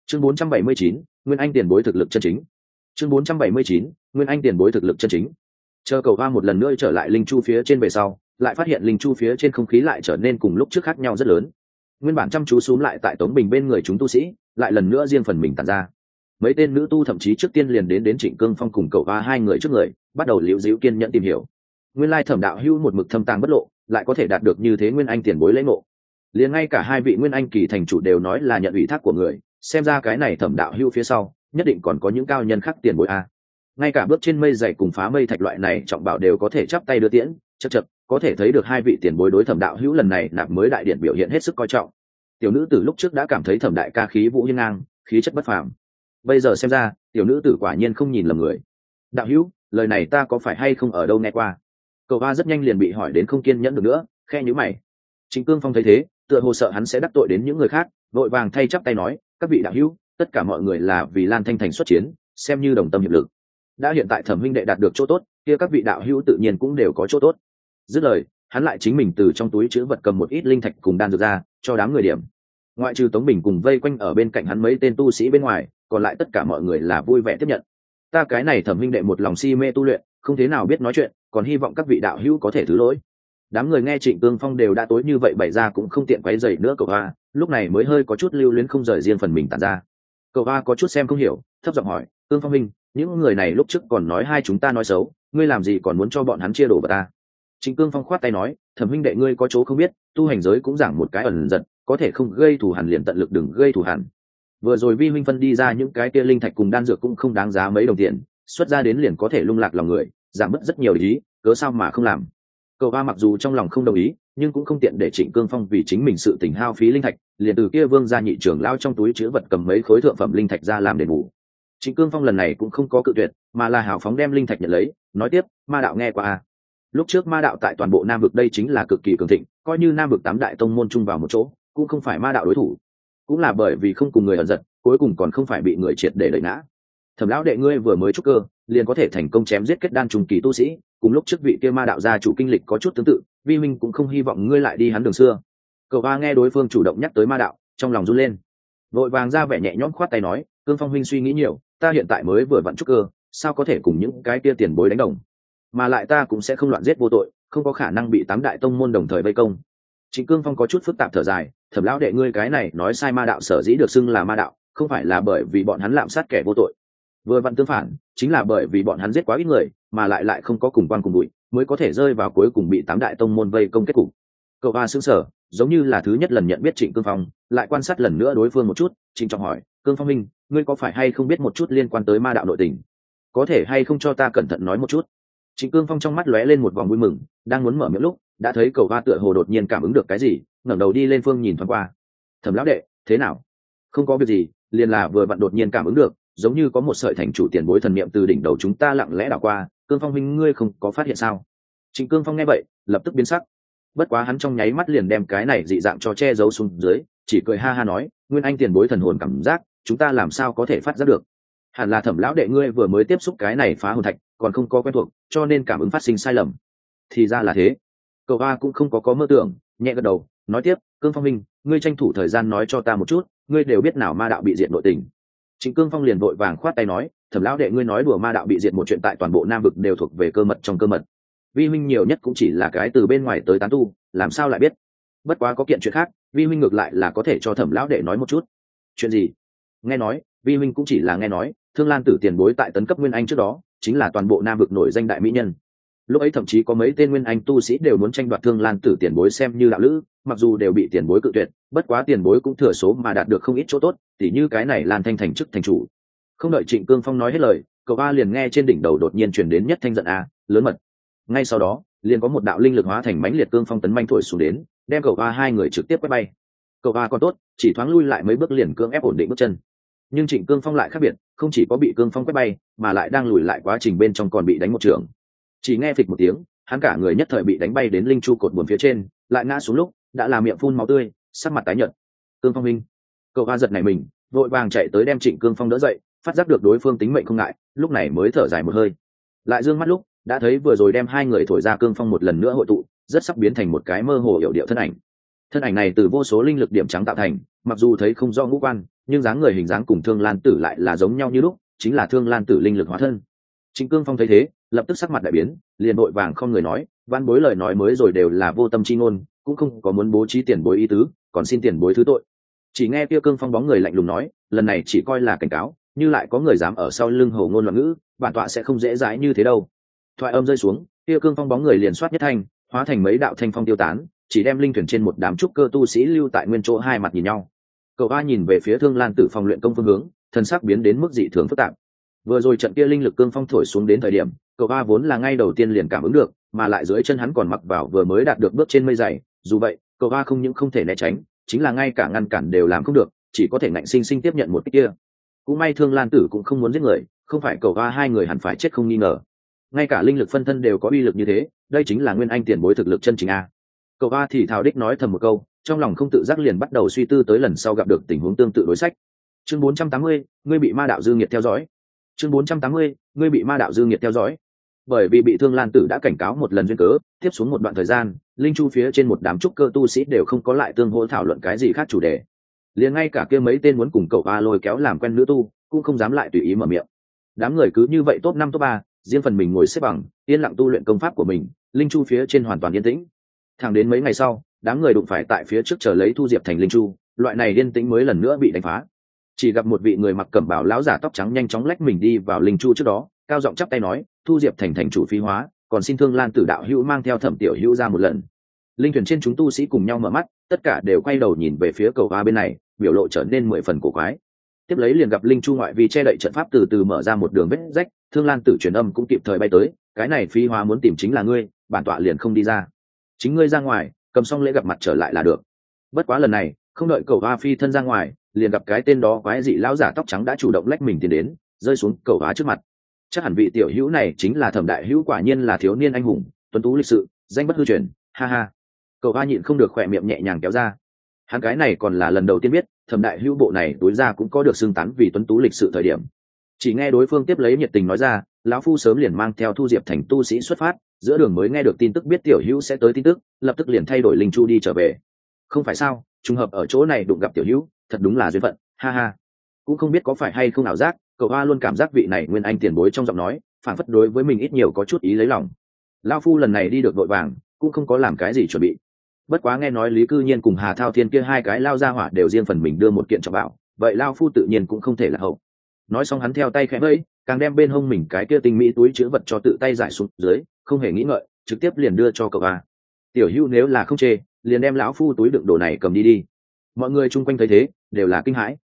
chương 479, Nguyên Anh tiền bối thực lực chân chính. chương 479, Nguyên Anh tiền bối thực lực chân chính. Chờ Cầu Hoa một lần nữa trở lại linh chu phía trên về sau, lại phát hiện linh chu phía trên không khí lại trở nên cùng lúc trước khác nhau rất lớn. Nguyên bản chăm chú xúm lại tại Tống Bình bên người chúng tu sĩ, lại lần nữa riêng phần mình tản ra. Mấy tên nữ tu thậm chí trước tiên liền đến Trịnh Cương Phong cùng Cầu Hoa hai người trước người, bắt đầu liễu díu kiên nhẫn tìm hiểu. Nguyên lai Thẩm đạo hữu một mực thâm tàng bất lộ, lại có thể đạt được như thế Nguyên Anh tiền bối lễ ngộ. Liền ngay cả hai vị Nguyên Anh kỳ thành chủ đều nói là nhận ủy thác của người, xem ra cái này Thẩm đạo hữu phía sau nhất định còn có những cao nhân khác tiền bối a. Ngay cả bước trên mây dày cùng phá mây thạch loại này trọng bảo đều có thể chắp tay đưa tiễn, chậc có thể thấy được hai vị tiền bối đối Thẩm đạo hữu lần này nạp mới đại điện biểu hiện hết sức coi trọng. Tiểu nữ tử lúc trước đã cảm thấy Thẩm đại ca khí vũ hiên ngang, khí chất bất phàm. Bây giờ xem ra, tiểu nữ tử quả nhiên không nhìn lầm người. Đạo hữu, lời này ta có phải hay không ở đâu nghe qua? Cầu Hoa rất nhanh liền bị hỏi đến không kiên nhẫn được nữa, khe nhíu mày. Trịnh Cương Phong thấy thế, tựa hồ sợ hắn sẽ đắc tội đến những người khác, vội vàng thay chắp tay nói, các vị đạo hữu, tất cả mọi người là vì Lan Thanh Thành xuất chiến, xem như đồng tâm hiệp lực. Đã hiện tại Thẩm huynh đệ đạt được chỗ tốt, kia các vị đạo hữu tự nhiên cũng đều có chỗ tốt. Dứt lời, hắn lại chính mình từ trong túi trữ vật cầm một ít linh thạch cùng đan dược ra, cho đám người điểm. Ngoại trừ Tống Bình cùng vây quanh ở bên cạnh hắn mấy tên tu sĩ bên ngoài, còn lại tất cả mọi người là vui vẻ tiếp nhận. Ta cái này Thẩm huynh đệ một lòng si mê tu luyện, không thế nào biết nói chuyện, còn hy vọng các vị đạo hữu có thể thứ lỗi. Đám người nghe Trịnh Cương Phong đều đã tối như vậy bày ra cũng không tiện quấy rầy nữa Cầu Hoa, lúc này mới hơi có chút lưu luyến không rời riêng phần mình tản ra. Cầu Hoa có chút xem không hiểu, thấp giọng hỏi, Cương Phong huynh, những người này lúc trước còn nói hai chúng ta nói xấu, ngươi làm gì còn muốn cho bọn hắn chia đồ vào ta? Trịnh Cương Phong khoát tay nói, Thẩm huynh đệ ngươi có chỗ không biết, tu hành giới cũng giảng một cái ẩn giật, có thể không gây thù hằn liền tận lực đừng gây thù hằn. Vừa rồi vi huynh phân đi ra những cái kia linh thạch cùng đan dược cũng không đáng giá mấy đồng tiền, xuất ra đến liền có thể lung lạc lòng người, giảm bớt rất nhiều ý, cớ sao mà không làm? Cầu Hoa mặc dù trong lòng không đồng ý, nhưng cũng không tiện để Trịnh Cương Phong vì chính mình sự tình hao phí linh thạch, liền từ kia Vương gia nhị trưởng lao trong túi trữ vật cầm mấy khối thượng phẩm linh thạch ra làm đền bù. Trịnh Cương Phong lần này cũng không có cự tuyệt, mà là hào phóng đem linh thạch nhận lấy, nói tiếp, Ma đạo nghe qua a. Lúc trước Ma đạo tại toàn bộ Nam vực đây chính là cực kỳ cường thịnh, coi như Nam vực tám đại tông môn chung vào một chỗ, cũng không phải Ma đạo đối thủ. Cũng là bởi vì không cùng người ẩn giật, cuối cùng còn không phải bị người triệt để đẩy ngã. Thẩm lão đệ ngươi vừa mới trúc cơ, liền có thể thành công chém giết kết đan trùng kỳ tu sĩ, cùng lúc trước vị kia Ma đạo gia chủ kinh lịch có chút tương tự, vi minh cũng không hy vọng ngươi lại đi hắn đường xưa. Cầu Hoa nghe đối phương chủ động nhắc tới Ma đạo, trong lòng run lên, vội vàng ra vẻ nhẹ nhõm khoát tay nói, Cương Phong huynh suy nghĩ nhiều, ta hiện tại mới vừa vặn trúc cơ, sao có thể cùng những cái kia tiền bối đánh đồng, mà lại ta cũng sẽ không loạn giết vô tội, không có khả năng bị tám đại tông môn đồng thời vây công. Trịnh Cương Phong có chút phức tạp thở dài, Thẩm lão đệ ngươi cái này nói sai, Ma đạo sở dĩ được xưng là Ma đạo, không phải là bởi vì bọn hắn lạm sát kẻ vô tội, vừa vặn tương phản, chính là bởi vì bọn hắn giết quá ít người, mà lại không có cùng quan cùng bụi, mới có thể rơi vào cuối cùng bị tám đại tông môn vây công kết cục. Cầu Hoa sững sờ, giống như là thứ nhất lần nhận biết Trịnh Cương Phong, lại quan sát lần nữa đối phương một chút, Trịnh trọng hỏi, Cương Phong minh, ngươi có phải hay không biết một chút liên quan tới Ma đạo nội tình, có thể hay không cho ta cẩn thận nói một chút? Trịnh Cương Phong trong mắt lóe lên một vòng vui mừng, đang muốn mở miệng lúc, đã thấy Cầu Hoa tựa hồ đột nhiên cảm ứng được cái gì, ngẩng đầu đi lên phương nhìn thoáng qua. Thẩm lão đệ, thế nào? Không có việc gì, liền là vừa vặn đột nhiên cảm ứng được, giống như có một sợi thành chủ tiền bối thần niệm từ đỉnh đầu chúng ta lặng lẽ đảo qua, Cương Phong huynh ngươi không có phát hiện sao? Trịnh Cương Phong nghe vậy, lập tức biến sắc. Bất quá hắn trong nháy mắt liền đem cái này dị dạng cho che giấu xuống dưới, chỉ cười ha ha nói, Nguyên Anh tiền bối thần hồn cảm giác, chúng ta làm sao có thể phát giác được? Hẳn là Thẩm lão đệ ngươi vừa mới tiếp xúc cái này phá hồn thạch, còn không có quen thuộc, cho nên cảm ứng phát sinh sai lầm. Thì ra là thế. Cầu Hoa cũng không có mơ tưởng, nhẹ gật đầu, nói tiếp, Cương Phong huynh, ngươi tranh thủ thời gian nói cho ta một chút, ngươi đều biết nào Ma đạo bị diệt nội tình. Trịnh Cương Phong liền vội vàng khoát tay nói, Thẩm lão đệ ngươi nói đùa, Ma đạo bị diệt một chuyện tại toàn bộ Nam vực đều thuộc về cơ mật trong cơ mật. Vi huynh nhiều nhất cũng chỉ là cái từ bên ngoài tới tán tu, làm sao lại biết? Bất quá có kiện chuyện khác, vi huynh ngược lại là có thể cho Thẩm lão đệ nói một chút. Chuyện gì? Nghe nói, vi huynh cũng chỉ là nghe nói, Thương Lan Tử tiền bối tại tấn cấp Nguyên Anh trước đó, chính là toàn bộ Nam vực nổi danh đại mỹ nhân. Lúc ấy thậm chí có mấy tên Nguyên Anh tu sĩ đều muốn tranh đoạt Thương Lan Tử tiền bối xem như đạo lữ, mặc dù đều bị tiền bối cự tuyệt, bất quá tiền bối cũng thừa số mà đạt được không ít chỗ tốt, tỉ như cái này Lan Thanh thành chức thành chủ. Không đợi Trịnh Cương Phong nói hết lời, Cầu Hoa liền nghe trên đỉnh đầu đột nhiên truyền đến nhất thanh giận a, lớn mật. Ngay sau đó, liền có một đạo linh lực hóa thành mãnh liệt cương phong tấn manh thổi xuống đến, đem Cầu Hoa hai người trực tiếp quét bay. Cầu Hoa còn tốt, chỉ thoáng lui lại mấy bước liền cưỡng ép ổn định bước chân. Nhưng Trịnh Cương Phong lại khác biệt, không chỉ có bị cương phong quét bay, mà lại đang lùi lại quá trình bên trong còn bị đánh một trường. Chỉ nghe phịch một tiếng, hắn cả người nhất thời bị đánh bay đến linh chu cột buồn phía trên, lại ngã xuống lúc đã là miệng phun máu tươi, sắc mặt tái nhợt. Cương Phong minh. Cầu Hoa giật nảy mình, vội vàng chạy tới đem Trịnh Cương Phong đỡ dậy, phát giác được đối phương tính mệnh không ngại, lúc này mới thở dài một hơi. Lại dương mắt lúc, đã thấy vừa rồi đem hai người thổi ra cương phong một lần nữa hội tụ, rất sắp biến thành một cái mơ hồ hiểu điệu thân ảnh. Thân ảnh này từ vô số linh lực điểm trắng tạo thành, mặc dù thấy không rõ ngũ quan, nhưng dáng người hình dáng cùng Thương Lan Tử lại là giống nhau như lúc, chính là Thương Lan Tử linh lực hóa thân. Trịnh Cương Phong thấy thế, lập tức sắc mặt đại biến, liền vội vàng không người nói, văn bối lời nói mới rồi đều là vô tâm chi ngôn, cũng không có muốn bố trí tiền bối ý tứ, còn xin tiền bối thứ tội. Chỉ nghe kia Cương Phong bóng người lạnh lùng nói, lần này chỉ coi là cảnh cáo, như lại có người dám ở sau lưng hồ ngôn loạn ngữ, bản tọa sẽ không dễ dãi như thế đâu. Thoại âm rơi xuống, kia Cương Phong bóng người liền xoát nhất thanh, hóa thành mấy đạo thanh phong tiêu tán, chỉ đem linh thuyền trên một đám trúc cơ tu sĩ lưu tại nguyên chỗ, hai mặt nhìn nhau. Cậu A nhìn về phía Thương Lan Tử phòng luyện công phương hướng, thân sắc biến đến mức dị thường phức tạp. Vừa rồi trận kia linh lực cương phong thổi xuống đến thời điểm, cậu A vốn là ngay đầu tiên liền cảm ứng được, mà lại dưới chân hắn còn mặc vào vừa mới đạt được bước trên mây dày, dù vậy cậu A không những không thể né tránh, chính là ngay cả ngăn cản đều làm không được, chỉ có thể ngạnh sinh sinh tiếp nhận một cái kia. Cũng may Thương Lan Tử cũng không muốn giết người, không phải cậu A hai người hẳn phải chết không nghi ngờ. Ngay cả linh lực phân thân đều có uy lực như thế, đây chính là nguyên anh tiền bối thực lực chân chính A. Cậu A thì thào đích nói thầm một câu, trong lòng không tự giác liền bắt đầu suy tư tới lần sau gặp được tình huống tương tự đối sách. Chương 480, ngươi bị ma đạo dư nghiệt theo dõi. Chương 480, ngươi bị ma đạo dư nghiệt theo dõi. Bởi vì bị Thương Lan Tử đã cảnh cáo một lần duyên cớ, tiếp xuống một đoạn thời gian, linh chu phía trên một đám trúc cơ tu sĩ đều không có lại tương hỗ thảo luận cái gì khác chủ đề. Liền ngay cả kia mấy tên muốn cùng cậu A lôi kéo làm quen nữ tu, cũng không dám lại tùy ý mở miệng. Đám người cứ như vậy top 5 top 3, riêng phần mình ngồi xếp bằng, yên lặng tu luyện công pháp của mình, linh chu phía trên hoàn toàn yên tĩnh. Thẳng đến mấy ngày sau, đám người đụng phải tại phía trước chờ lấy Thu Diệp Thành linh chu, loại này yên tĩnh mới lần nữa bị đánh phá. Chỉ gặp một vị người mặc cẩm bào lão giả tóc trắng nhanh chóng lách mình đi vào linh chu trước đó, cao giọng chắp tay nói, Thu Diệp Thành thành chủ Phi Hóa, còn xin Thương Lan Tử đạo hữu mang theo Thẩm tiểu hữu ra một lần. Linh thuyền trên chúng tu sĩ cùng nhau mở mắt, tất cả đều quay đầu nhìn về phía cầu A bên này, biểu lộ trở nên 10 phần cổ quái. Tiếp lấy liền gặp linh chu ngoại vi che đậy trận pháp từ từ mở ra một đường vết rách, Thương Lan Tử truyền âm cũng kịp thời bay tới, cái này Phi Hóa muốn tìm chính là ngươi, bản tọa liền không đi ra, chính ngươi ra ngoài cầm xong lễ gặp mặt trở lại là được. Bất quá lần này không đợi cầu A phi thân ra ngoài, liền gặp cái tên đó quái dị lão giả tóc trắng đã chủ động lách mình tiến đến, rơi xuống cầu A trước mặt. Chắc hẳn vị tiểu hữu này chính là Thẩm đại hữu, quả nhiên là thiếu niên anh hùng, tuấn tú lịch sự, danh bất hư truyền, ha ha. Cầu A nhịn không được khỏe miệng nhẹ nhàng kéo ra. Hắn cái này còn là lần đầu tiên biết Thẩm đại hữu bộ này túi ra cũng có được xưng tán vì tuấn tú lịch sự thời điểm. Chỉ nghe đối phương tiếp lấy nhiệt tình nói ra, lão phu sớm liền mang theo Thu Diệp Thành tu sĩ xuất phát, giữa đường mới nghe được tin tức biết tiểu hữu sẽ tới tin tức, lập tức liền thay đổi linh chu đi trở về. Không phải sao, trùng hợp ở chỗ này đụng gặp tiểu hữu, thật đúng là duyên phận, ha ha. Cũng không biết có phải hay không ảo giác, cậu A luôn cảm giác vị này nguyên anh tiền bối trong giọng nói phản phất đối với mình ít nhiều có chút ý lấy lòng. Lão phu lần này đi được vội vàng, cũng không có làm cái gì chuẩn bị. Bất quá nghe nói Lý Cư Nhiên cùng Hà Thao Thiên kia hai cái lao ra hỏa đều riêng phần mình đưa một kiện trọng bảo, vậy lão phu tự nhiên cũng không thể là hậu. Nói xong hắn theo tay khẽ vẫy, càng đem bên hông mình cái kia tinh mỹ túi chứa vật cho tự tay giải xuống dưới, không hề nghĩ ngợi trực tiếp liền đưa cho cậu A. Tiểu hữu nếu là không chê, liền đem lão phu túi đựng đồ này cầm đi đi. Mọi người chung quanh thấy thế đều là kinh hãi.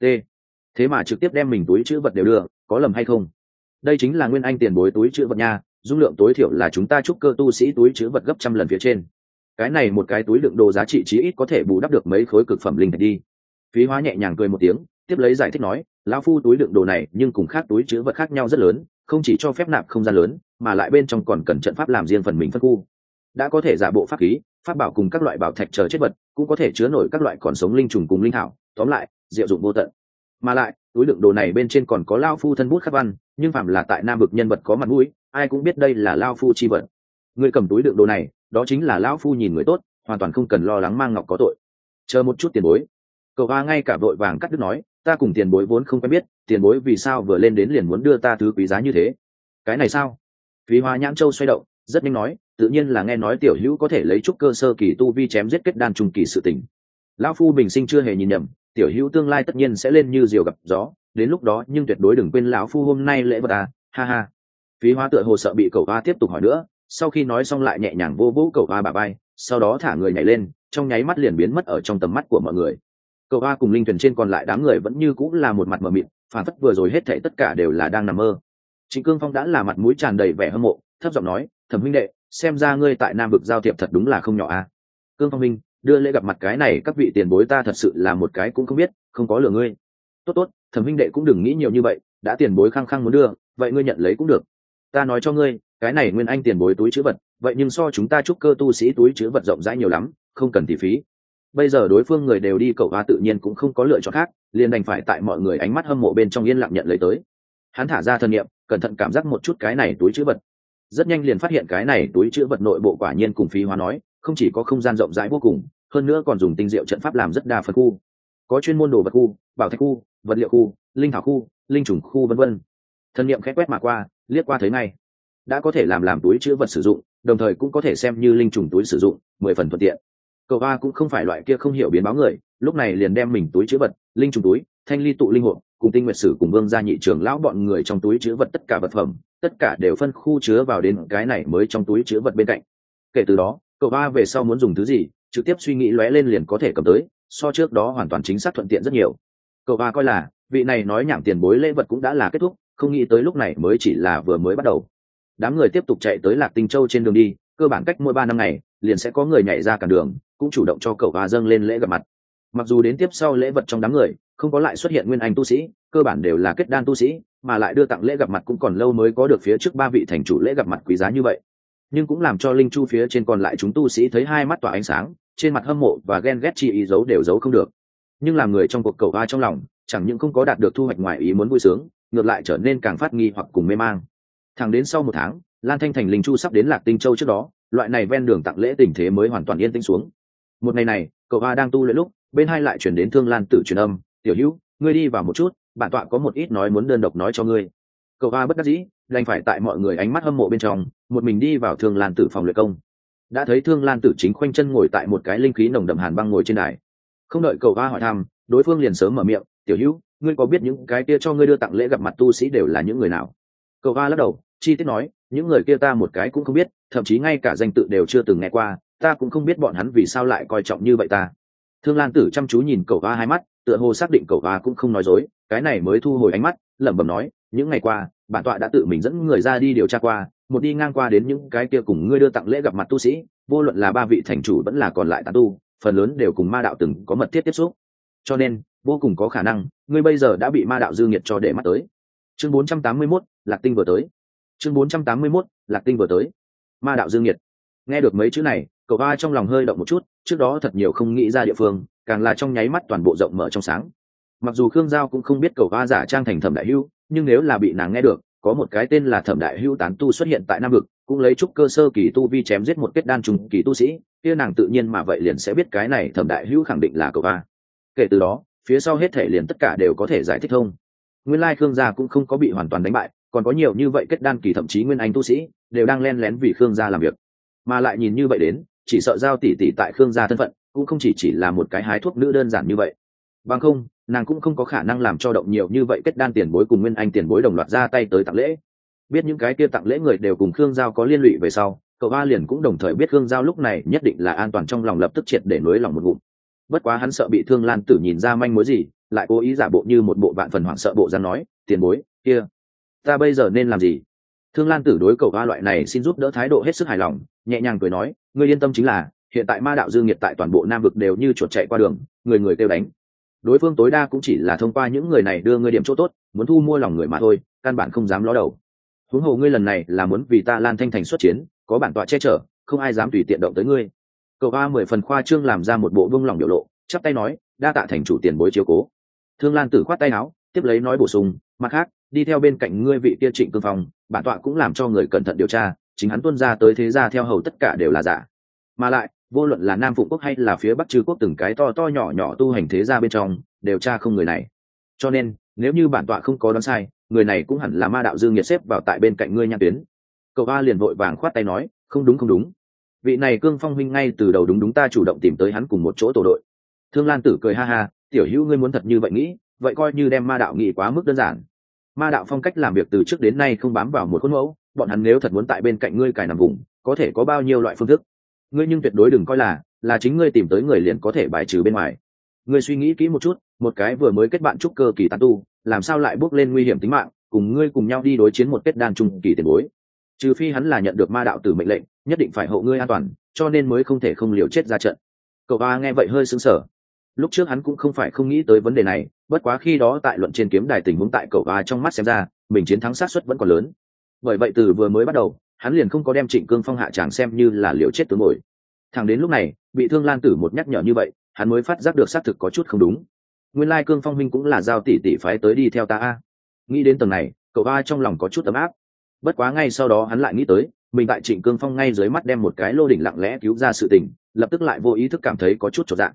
Thế mà trực tiếp đem mình túi chứa vật đều đưa, có lầm hay không? Đây chính là nguyên anh tiền bối túi chứa vật nha, dung lượng tối thiểu là chúng ta trúc cơ tu sĩ túi chứa vật gấp trăm lần phía trên. Cái này một cái túi đựng đồ giá trị chí ít có thể bù đắp được mấy khối cực phẩm linh thạch đi. Phí Hóa nhẹ nhàng cười một tiếng, tiếp lấy giải thích nói, lão phu túi đựng đồ này nhưng cùng khác túi chứa vật khác nhau rất lớn, không chỉ cho phép nạp không gian lớn, mà lại bên trong còn cần trận pháp làm riêng phần mình phân khu. Đã có thể giả bộ pháp khí, pháp bảo cùng các loại bảo thạch chờ chết vật, cũng có thể chứa nổi các loại còn sống linh trùng cùng linh thảo, tóm lại diệu dụng vô tận. Mà lại túi đựng đồ này bên trên còn có lao phu thân bút khắc văn, nhưng phạm là tại Nam vực nhân vật có mặt mũi, ai cũng biết đây là lao phu chi vật. Người cầm túi đựng đồ này, đó chính là lão phu nhìn người tốt, hoàn toàn không cần lo lắng mang ngọc có tội. Chờ một chút tiền bối. Cậu A ngay cả vội vàng cắt đứt nói, ta cùng tiền bối vốn không quen biết, tiền bối vì sao vừa lên đến liền muốn đưa ta thứ quý giá như thế? Cái này sao? Phí Hóa nhãn châu xoay động, rất nhanh nói, tự nhiên là nghe nói tiểu hữu có thể lấy trúc cơ sơ kỳ tu vi chém giết kết đan trung kỳ sự tình. Lão phu bình sinh chưa hề nhìn nhầm, tiểu hữu tương lai tất nhiên sẽ lên như diều gặp gió, đến lúc đó nhưng tuyệt đối đừng quên lão phu hôm nay lễ vật à, ha ha. Phí Hóa tựa hồ sợ bị cậu A tiếp tục hỏi nữa, sau khi nói xong lại nhẹ nhàng vô vỗ cậu A bả vai, sau đó thả người nhảy lên, trong nháy mắt liền biến mất ở trong tầm mắt của mọi người. Cậu A cùng linh thuyền trên còn lại đám người vẫn như cũng là một mặt mờ mịt, phản phất vừa rồi hết thảy tất cả đều là đang nằm mơ. Trịnh Cương Phong đã là mặt mũi tràn đầy vẻ hâm mộ, thấp giọng nói, Thẩm huynh đệ, xem ra ngươi tại Nam vực giao thiệp thật đúng là không nhỏ a. Cương Phong huynh, đưa lễ gặp mặt cái này các vị tiền bối ta thật sự là một cái cũng không biết, không có lừa ngươi. Tốt, Thẩm huynh đệ cũng đừng nghĩ nhiều như vậy, đã tiền bối khăng khăng muốn đưa, vậy ngươi nhận lấy cũng được. Ta nói cho ngươi, cái này nguyên anh tiền bối túi trữ vật, vậy nhưng so chúng ta trúc cơ tu sĩ túi trữ vật rộng rãi nhiều lắm, không cần thị phí. Bây giờ đối phương người đều đi, cậu A tự nhiên cũng không có lựa chọn khác, liền đành phải tại mọi người ánh mắt hâm mộ bên trong yên lặng nhận lấy tới. Hắn thả ra thân niệm, cẩn thận cảm giác một chút cái này túi trữ vật, rất nhanh liền phát hiện cái này túi trữ vật nội bộ quả nhiên cùng Phí Hóa nói, không chỉ có không gian rộng rãi vô cùng, hơn nữa còn dùng tinh diệu trận pháp làm rất đa phần khu. có chuyên môn đồ vật khu, bảo thạch khu, vật liệu khu, linh thảo khu, linh trùng khu, vân vân. Thần niệm khẽ quét mà qua, liếc qua thấy ngay, đã có thể làm túi chứa vật sử dụng, đồng thời cũng có thể xem như linh trùng túi sử dụng, 10 phần thuận tiện. Cậu ba cũng không phải loại kia không hiểu biến báo người, lúc này liền đem mình túi chứa vật, linh trùng túi, thanh ly tụ linh hộp, cùng tinh nguyệt sử cùng vương gia nhị trưởng lão bọn người trong túi chứa vật tất cả vật phẩm, tất cả đều phân khu chứa vào đến cái này mới trong túi chứa vật bên cạnh. Kể từ đó, cậu ba về sau muốn dùng thứ gì, trực tiếp suy nghĩ lóe lên liền có thể cầm tới, so trước đó hoàn toàn chính xác thuận tiện rất nhiều. Cậu ba coi là vị này nói nhảm tiền bối lễ vật cũng đã là kết thúc, không nghĩ tới lúc này mới chỉ là vừa mới bắt đầu. Đám người tiếp tục chạy tới Lạc Tinh Châu trên đường đi, cơ bản cách mỗi 3 năm ngày liền sẽ có người nhảy ra cản đường, cũng chủ động cho cậu ba dâng lên lễ gặp mặt. Mặc dù đến tiếp sau lễ vật trong đám người không có lại xuất hiện nguyên anh tu sĩ, cơ bản đều là kết đan tu sĩ, mà lại đưa tặng lễ gặp mặt cũng còn lâu mới có được phía trước 3 vị thành chủ lễ gặp mặt quý giá như vậy, nhưng cũng làm cho linh chu phía trên còn lại chúng tu sĩ thấy hai mắt tỏa ánh sáng, trên mặt hâm mộ và ghen ghét chi ý giấu đều giấu không được. Nhưng làm người trong cuộc cầu ba trong lòng chẳng những không có đạt được thu hoạch ngoài ý muốn vui sướng, ngược lại trở nên càng phát nghi hoặc cùng mê mang. Thẳng đến sau 1 tháng, Lan Thanh thành linh chu sắp đến Lạc Tinh Châu trước đó, loại này ven đường tặng lễ tình thế mới hoàn toàn yên tĩnh xuống. Một ngày này, cậu ba đang tu luyện lúc, bên hai lại chuyển đến Thương Lan Tử truyền âm: "Tiểu Hữu, ngươi đi vào một chút, bản tọa có một ít nói muốn đơn độc nói cho ngươi." Cậu ba bất đắc dĩ, đành phải tại mọi người ánh mắt hâm mộ bên trong, một mình đi vào Thương Lan Tử phòng luyện công. Đã thấy Thương Lan Tử chính khoanh chân ngồi tại một cái linh khí nồng đậm hàn băng ngồi trên đài. Không đợi cậu ba hỏi thăm, đối phương liền sớm mở miệng: "Tiểu Hữu, ngươi có biết những cái kia cho ngươi đưa tặng lễ gặp mặt tu sĩ đều là những người nào?" Cậu ba lắc đầu, chi tiết nói: "Những người kia ta một cái cũng không biết, thậm chí ngay cả danh tự đều chưa từng nghe qua, ta cũng không biết bọn hắn vì sao lại coi trọng như vậy ta." Thương Lan Tử chăm chú nhìn cậu ba hai mắt, tựa hồ xác định cậu ba cũng không nói dối, cái này mới thu hồi ánh mắt, lẩm bẩm nói: "Những ngày qua, bản tọa đã tự mình dẫn người ra đi điều tra qua, một đi ngang qua đến những cái kia cùng ngươi đưa tặng lễ gặp mặt tu sĩ, vô luận là 3 vị thành chủ vẫn là còn lại tán tu, phần lớn đều cùng ma đạo từng có mật thiết tiếp xúc. Cho nên, vô cùng có khả năng, ngươi bây giờ đã bị ma đạo dư nghiệt cho để mắt tới." Chương 481, Lạc Tinh vừa tới. Chương 481, Lạc Tinh vừa tới. Ma đạo dư nghiệt. Nghe được mấy chữ này, cậu ba trong lòng hơi động một chút, trước đó thật nhiều không nghĩ ra địa phương, càng là trong nháy mắt toàn bộ rộng mở trong sáng. Mặc dù Khương Giao cũng không biết cậu ba giả trang thành Thẩm Đại Hữu, nhưng nếu là bị nàng nghe được, có một cái tên là Thẩm Đại Hữu tán tu xuất hiện tại Nam vực, cũng lấy trúc cơ sơ kỳ tu vi chém giết một kết đan trùng kỳ tu sĩ, kia nàng tự nhiên mà vậy liền sẽ biết cái này Thẩm Đại Hữu khẳng định là cậu ba. Kể từ đó, phía sau hết thể liền tất cả đều có thể giải thích thông. Nguyên lai Khương gia cũng không có bị hoàn toàn đánh bại, còn có nhiều như vậy kết đan kỳ thậm chí nguyên anh tu sĩ đều đang len lén vì Khương gia làm việc. Mà lại nhìn như vậy đến, chỉ sợ Giao tỷ tỷ tại Khương gia thân phận cũng không chỉ là một cái hái thuốc nữ đơn giản như vậy. Bằng không, nàng cũng không có khả năng làm cho động nhiều như vậy kết đan tiền bối cùng nguyên anh tiền bối đồng loạt ra tay tới tặng lễ. Biết những cái kia tặng lễ người đều cùng Khương Giao có liên lụy về sau, cậu ba liền cũng đồng thời biết Khương Giao lúc này nhất định là an toàn, trong lòng lập tức triệt để nối lòng một ngụm. Bất quá hắn sợ bị Thương Lan Tử nhìn ra manh mối gì, lại cố ý giả bộ như một bộ vạn phần hoảng sợ bộ dáng nói: "Tiền bối kia, ta bây giờ nên làm gì?" Thương Lan Tử đối cậu ba loại này xin giúp đỡ thái độ hết sức hài lòng, nhẹ nhàng cười nói: "Ngươi yên tâm, chính là hiện tại ma đạo dư nghiệt tại toàn bộ Nam vực đều như chuột chạy qua đường, người người kêu đánh. Đối phương tối đa cũng chỉ là thông qua những người này đưa ngươi điểm chỗ tốt, muốn thu mua lòng người mà thôi, căn bản không dám ló đầu. Huống hồ ngươi lần này là muốn vì ta Lan Thanh thành xuất chiến, có bản tọa che chở, không ai dám tùy tiện động tới ngươi." Cậu ba 10 phần khoa trương làm ra một bộ buông lòng biểu lộ, chắp tay nói: "Đa tạ thành chủ tiền bối chiếu cố." Thương Lan Tử khoát tay áo, tiếp lấy nói bổ sung: "Mặt khác, đi theo bên cạnh ngươi vị kia Trịnh Cương Phong, bản tọa cũng làm cho người cẩn thận điều tra, chính hắn tuân ra tới thế gia theo hầu tất cả đều là giả. Mà lại, vô luận là Nam Phụng quốc hay là phía Bắc Trư quốc từng cái to to nhỏ nhỏ tu hành thế gia bên trong, đều tra không người này. Cho nên, nếu như bản tọa không có đoán sai, người này cũng hẳn là ma đạo dư nghiệt xếp vào tại bên cạnh ngươi nhãn tuyến." Cậu ba liền vội vàng khoát tay nói: "Không đúng không đúng. Vị này Cương Phong huynh ngay từ đầu đúng ta chủ động tìm tới hắn cùng một chỗ tổ đội." Thương Lan Tử cười ha ha: "Tiểu Hữu ngươi muốn thật như vậy nghĩ, vậy coi như đem ma đạo nghĩ quá mức đơn giản. Ma đạo phong cách làm việc từ trước đến nay không bám vào một khuôn mẫu, bọn hắn nếu thật muốn tại bên cạnh ngươi cài nằm vùng, có thể có bao nhiêu loại phương thức. Ngươi nhưng tuyệt đối đừng coi là chính ngươi tìm tới người liền có thể bài trừ bên ngoài. Ngươi suy nghĩ kỹ một chút, một cái vừa mới kết bạn trúc cơ kỳ tán tu, làm sao lại bước lên nguy hiểm tính mạng, cùng ngươi cùng nhau đi đối chiến một kết đan trung kỳ tiền bối? Trừ phi hắn là nhận được ma đạo tử mệnh lệnh, nhất định phải hộ ngươi an toàn, cho nên mới không thể không liều chết ra trận." Cậu ba nghe vậy hơi sững sờ. Lúc trước hắn cũng không phải không nghĩ tới vấn đề này, bất quá khi đó tại luận trên kiếm đài tình huống tại cậu ba trong mắt xem ra, mình chiến thắng xác suất vẫn còn lớn. Bởi vậy từ vừa mới bắt đầu, hắn liền không có đem Trịnh Cương Phong hạ tràng xem như là liều chết tướng bồi. Thẳng đến lúc này, bị Thương Lan Tử một nhắc nhở như vậy, hắn mới phát giác được xác thực có chút không đúng. Nguyên lai Cương Phong huynh cũng là Giao tỷ tỷ phái tới đi theo ta a. Nghĩ đến tầng này, cậu ba trong lòng có chút ấm áp. Bất quá ngay sau đó hắn lại nghĩ tới, mình tại Trịnh Cương Phong ngay dưới mắt đem một cái lô đỉnh lặng lẽ cứu ra sự tình, lập tức lại vô ý thức cảm thấy có chút chột dạ.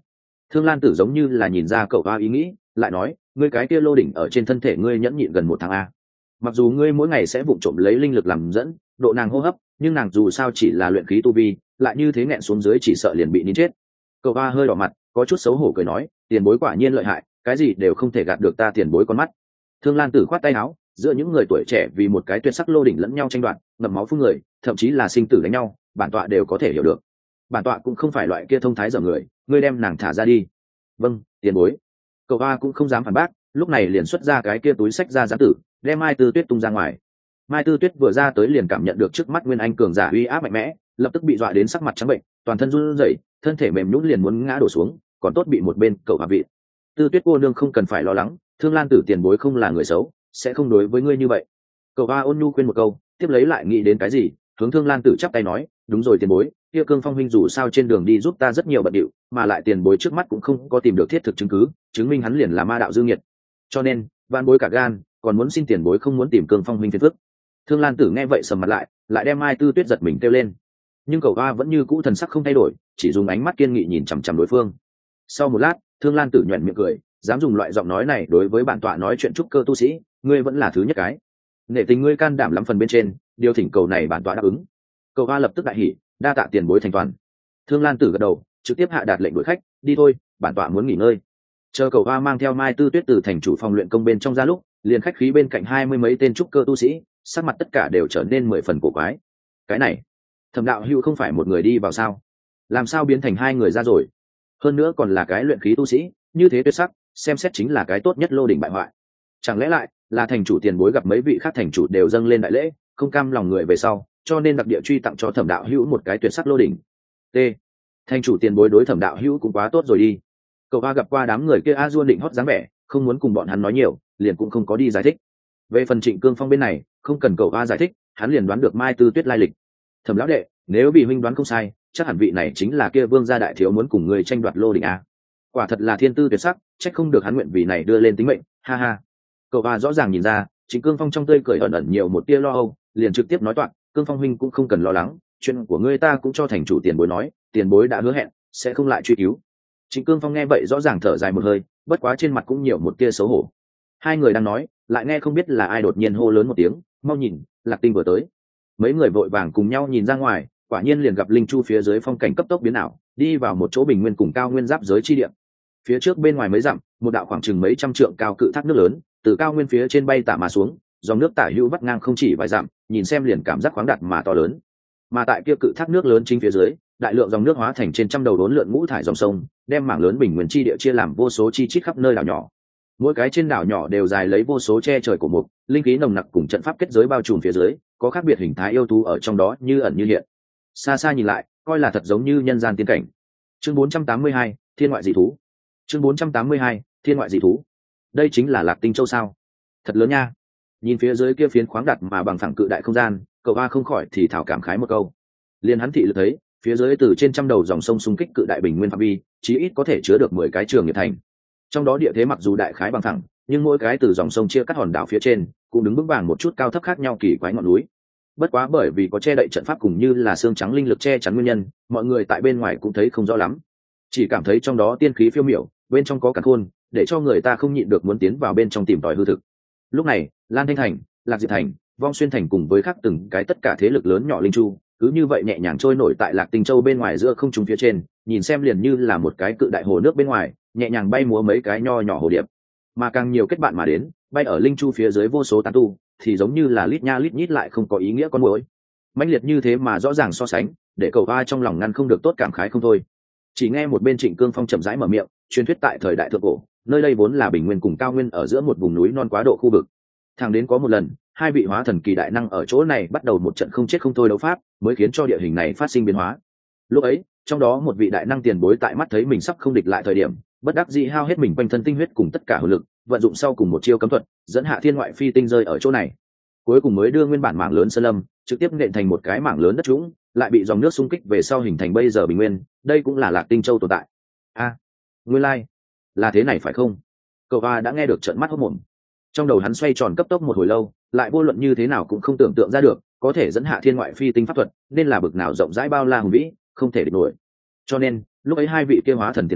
Thương Lan Tử giống như là nhìn ra cậu hoa ý nghĩ, lại nói, ngươi cái kia lô đỉnh ở trên thân thể ngươi nhẫn nhịn gần 1 tháng a. Mặc dù ngươi mỗi ngày sẽ vụng trộm lấy linh lực làm dẫn, độ nàng hô hấp, nhưng nàng dù sao chỉ là luyện khí tu vi, lại như thế nghẹn xuống dưới chỉ sợ liền bị nín chết. Cậu hoa hơi đỏ mặt, có chút xấu hổ cười nói, tiền bối quả nhiên lợi hại, cái gì đều không thể gạt được ta tiền bối con mắt. Thương Lan Tử khoát tay áo, giữa những người tuổi trẻ vì một cái tuyệt sắc lô đỉnh lẫn nhau tranh đoạt, ngậm máu phun người, thậm chí là sinh tử đánh nhau, bản tọa đều có thể hiểu được. Bản tọa cũng không phải loại kia thông thái dở người, ngươi đem nàng thả ra đi. Vâng, tiền bối. Cậu hoa cũng không dám phản bác, lúc này liền xuất ra cái kia túi sách ra gián tử, đem Mai Tư Tuyết tung ra ngoài. Mai Tư Tuyết vừa ra tới liền cảm nhận được trước mắt Nguyên Anh cường giả uy áp mạnh mẽ, lập tức bị dọa đến sắc mặt trắng bệnh, toàn thân run rẩy, thân thể mềm nhũn liền muốn ngã đổ xuống, còn tốt bị một bên cậu hạ vị. Tư Tuyết cô nương không cần phải lo lắng, Thương Lan Tử tiền bối không là người xấu, sẽ không đối với ngươi như vậy. Cậu hoa ôn nhu khuyên một câu, tiếp lấy lại nghĩ đến cái gì, hướng Thương Lan Tử chắp tay nói, đúng rồi tiền bối, kia Cương Phong huynh dù sao trên đường đi giúp ta rất nhiều bận điệu, mà lại tiền bối trước mắt cũng không có tìm được thiết thực chứng cứ, chứng minh hắn liền là ma đạo dương nhiệt. Cho nên, van bối cả gan, còn muốn xin tiền bối không muốn tìm Cương Phong huynh phiền phức. Thương Lan Tử nghe vậy sầm mặt lại đem Mai Tư Tuyết giật mình kêu lên. Nhưng cậu hoa vẫn như cũ thần sắc không thay đổi, chỉ dùng ánh mắt kiên nghị nhìn chằm chằm đối phương. Sau một lát, Thương Lan Tử nhoẻn miệng cười, dám dùng loại giọng nói này đối với bản tọa nói chuyện trúc cơ tu sĩ, ngươi vẫn là thứ nhất cái. Nể tình ngươi can đảm lắm phần bên trên, điều thỉnh cầu này bản tọa đáp ứng. Cậu hoa lập tức đại hỉ, đa tạ tiền bối thành toàn. Thương Lan Tử gật đầu, trực tiếp hạ đạt lệnh đuổi khách, đi thôi, bản tọa muốn nghỉ ngơi. Chờ cậu hoa mang theo Mai Tư Tuyết từ thành chủ phòng luyện công bên trong ra lúc, liền khách khí bên cạnh 20 mấy tên trúc cơ tu sĩ, sắc mặt tất cả đều trở nên 10 phần cổ quái. Cái này, Thẩm đạo hữu không phải một người đi vào sao? Làm sao biến thành 2 người ra rồi? Hơn nữa còn là cái luyện khí tu sĩ, như thế tuyệt sắc, xem xét chính là cái tốt nhất lô đỉnh bại hoại. Chẳng lẽ lại là thành chủ tiền bối gặp mấy vị khác thành chủ đều dâng lên đại lễ, không cam lòng người về sau, cho nên đặc địa truy tặng cho Thẩm đạo hữu một cái tuyệt sắc lô đỉnh. T. Thành chủ tiền bối đối Thẩm đạo hữu cũng quá tốt rồi đi. Cậu hoa gặp qua đám người kia a duôn định hót dáng vẻ, không muốn cùng bọn hắn nói nhiều, liền cũng không có đi giải thích. Về phần Trịnh Cương Phong bên này, không cần cậu hoa giải thích, hắn liền đoán được Mai Tư Tuyết lai lịch. Thẩm lão đệ, nếu bị huynh đoán không sai, chắc hẳn vị này chính là kia vương gia đại thiếu muốn cùng người tranh đoạt lô đỉnh a. Quả thật là thiên tư tuyệt sắc, trách không được hắn nguyện vì này đưa lên tính mệnh, ha ha. Cậu hoa rõ ràng nhìn ra, Trịnh Cương Phong trong tươi cười ẩn ẩn nhiều một tia lo âu, liền trực tiếp nói toạc, Cương Phong huynh cũng không cần lo lắng, chuyện của ngươi ta cũng cho thành chủ tiền bối nói, tiền bối đã hứa hẹn sẽ không lại truy cứu. Trịnh Cương Phong nghe vậy rõ ràng thở dài một hơi, bất quá trên mặt cũng nhiều một tia xấu hổ. Hai người đang nói, lại nghe không biết là ai đột nhiên hô lớn một tiếng, mau nhìn, Lạc Tinh vừa tới. Mấy người vội vàng cùng nhau nhìn ra ngoài, quả nhiên liền gặp linh chu phía dưới phong cảnh cấp tốc biến ảo, đi vào một chỗ bình nguyên cùng cao nguyên giáp giới chi địa. Phía trước bên ngoài mấy dặm, một đạo khoảng chừng mấy trăm trượng cao cự thác nước lớn, từ cao nguyên phía trên bay tả mà xuống, dòng nước tả hữu vắt ngang không chỉ vài dặm, nhìn xem liền cảm giác khoáng đạt mà to lớn. Mà tại kia cự thác nước lớn chính phía dưới, đại lượng dòng nước hóa thành trên trăm đầu đốn lượn ngũ thải dòng sông, đem mảng lớn bình nguyên chi địa chia làm vô số chi chít khắp nơi đảo nhỏ. Mỗi cái trên đảo nhỏ đều dài lấy vô số che trời cổ mục, linh khí nồng nặc cùng trận pháp kết giới bao trùm phía dưới, có khác biệt hình thái yêu thú ở trong đó như ẩn như hiện. Xa xa nhìn lại, coi là thật giống như nhân gian tiên cảnh. Chương 482, Thiên ngoại dị thú. Chương 482, Thiên ngoại dị thú. Đây chính là Lạc Tinh Châu sao? Thật lớn nha. Nhìn phía dưới kia phiến khoáng đặt mà bằng phẳng cự đại không gian, cậu A không khỏi thì thảo cảm khái một câu. Liên hắn thị lực thấy, phía dưới từ trên trăm đầu dòng sông xung kích cự đại bình nguyên phạm vi, chí ít có thể chứa được 10 cái trường nghiệp thành. Trong đó địa thế mặc dù đại khái bằng phẳng, nhưng mỗi cái từ dòng sông chia cắt hòn đảo phía trên cũng đứng vững vàng một chút cao thấp khác nhau kỳ quái ngọn núi. Bất quá bởi vì có che đậy trận pháp cùng như là xương trắng linh lực che chắn nguyên nhân, mọi người tại bên ngoài cũng thấy không rõ lắm, chỉ cảm thấy trong đó tiên khí phiêu miểu, bên trong có cả khôn, để cho người ta không nhịn được muốn tiến vào bên trong tìm tòi hư thực. Lúc này, Lan Thanh Thành, Lạc Diệp Thành, Vong Xuyên Thành cùng với khác từng cái tất cả thế lực lớn nhỏ linh chu, cứ như vậy nhẹ nhàng trôi nổi tại Lạc Tinh Châu bên ngoài giữa không trung phía trên, nhìn xem liền như là một cái cự đại hồ nước bên ngoài, nhẹ nhàng bay múa mấy cái nho nhỏ hồ điệp. Mà càng nhiều kết bạn mà đến, bay ở linh chu phía dưới vô số tán tu, thì giống như là lít nha lít nhít lại không có ý nghĩa con muỗi. Mãnh liệt như thế mà rõ ràng so sánh, để cậu A trong lòng ngăn không được tốt cảm khái không thôi. Chỉ nghe một bên Trịnh Cương Phong chậm rãi mở miệng, truyền thuyết tại thời đại thượng cổ, nơi đây vốn là bình nguyên cùng cao nguyên ở giữa một vùng núi non quá độ khu vực. Thẳng đến có một lần, hai vị hóa thần kỳ đại năng ở chỗ này bắt đầu một trận không chết không thôi đấu pháp, mới khiến cho địa hình này phát sinh biến hóa. Lúc ấy, trong đó một vị đại năng tiền bối tại mắt thấy mình sắp không địch lại thời điểm, bất đắc dĩ hao hết mình quanh thân tinh huyết cùng tất cả hồn lực, vận dụng sau cùng một chiêu cấm thuật, dẫn hạ thiên ngoại phi tinh rơi ở chỗ này. Cuối cùng mới đưa nguyên bản mảng lớn sơn lâm trực tiếp nện thành một cái mảng lớn đất trũng, lại bị dòng nước xung kích về sau hình thành bây giờ bình nguyên. Đây cũng là Lạc Tinh Châu tồn tại. Nguyên lai là thế này phải không? Cậu A đã nghe được trợn mắt hốt mồm. Trong đầu hắn xoay tròn cấp tốc một hồi lâu, lại vô luận như thế nào cũng không tưởng tượng ra được, có thể dẫn hạ thiên ngoại phi tinh pháp thuật, nên là bực nào rộng rãi bao la hùng vĩ, không thể địch nổi. Cho nên, lúc ấy hai vị kia hóa thần tiền bối,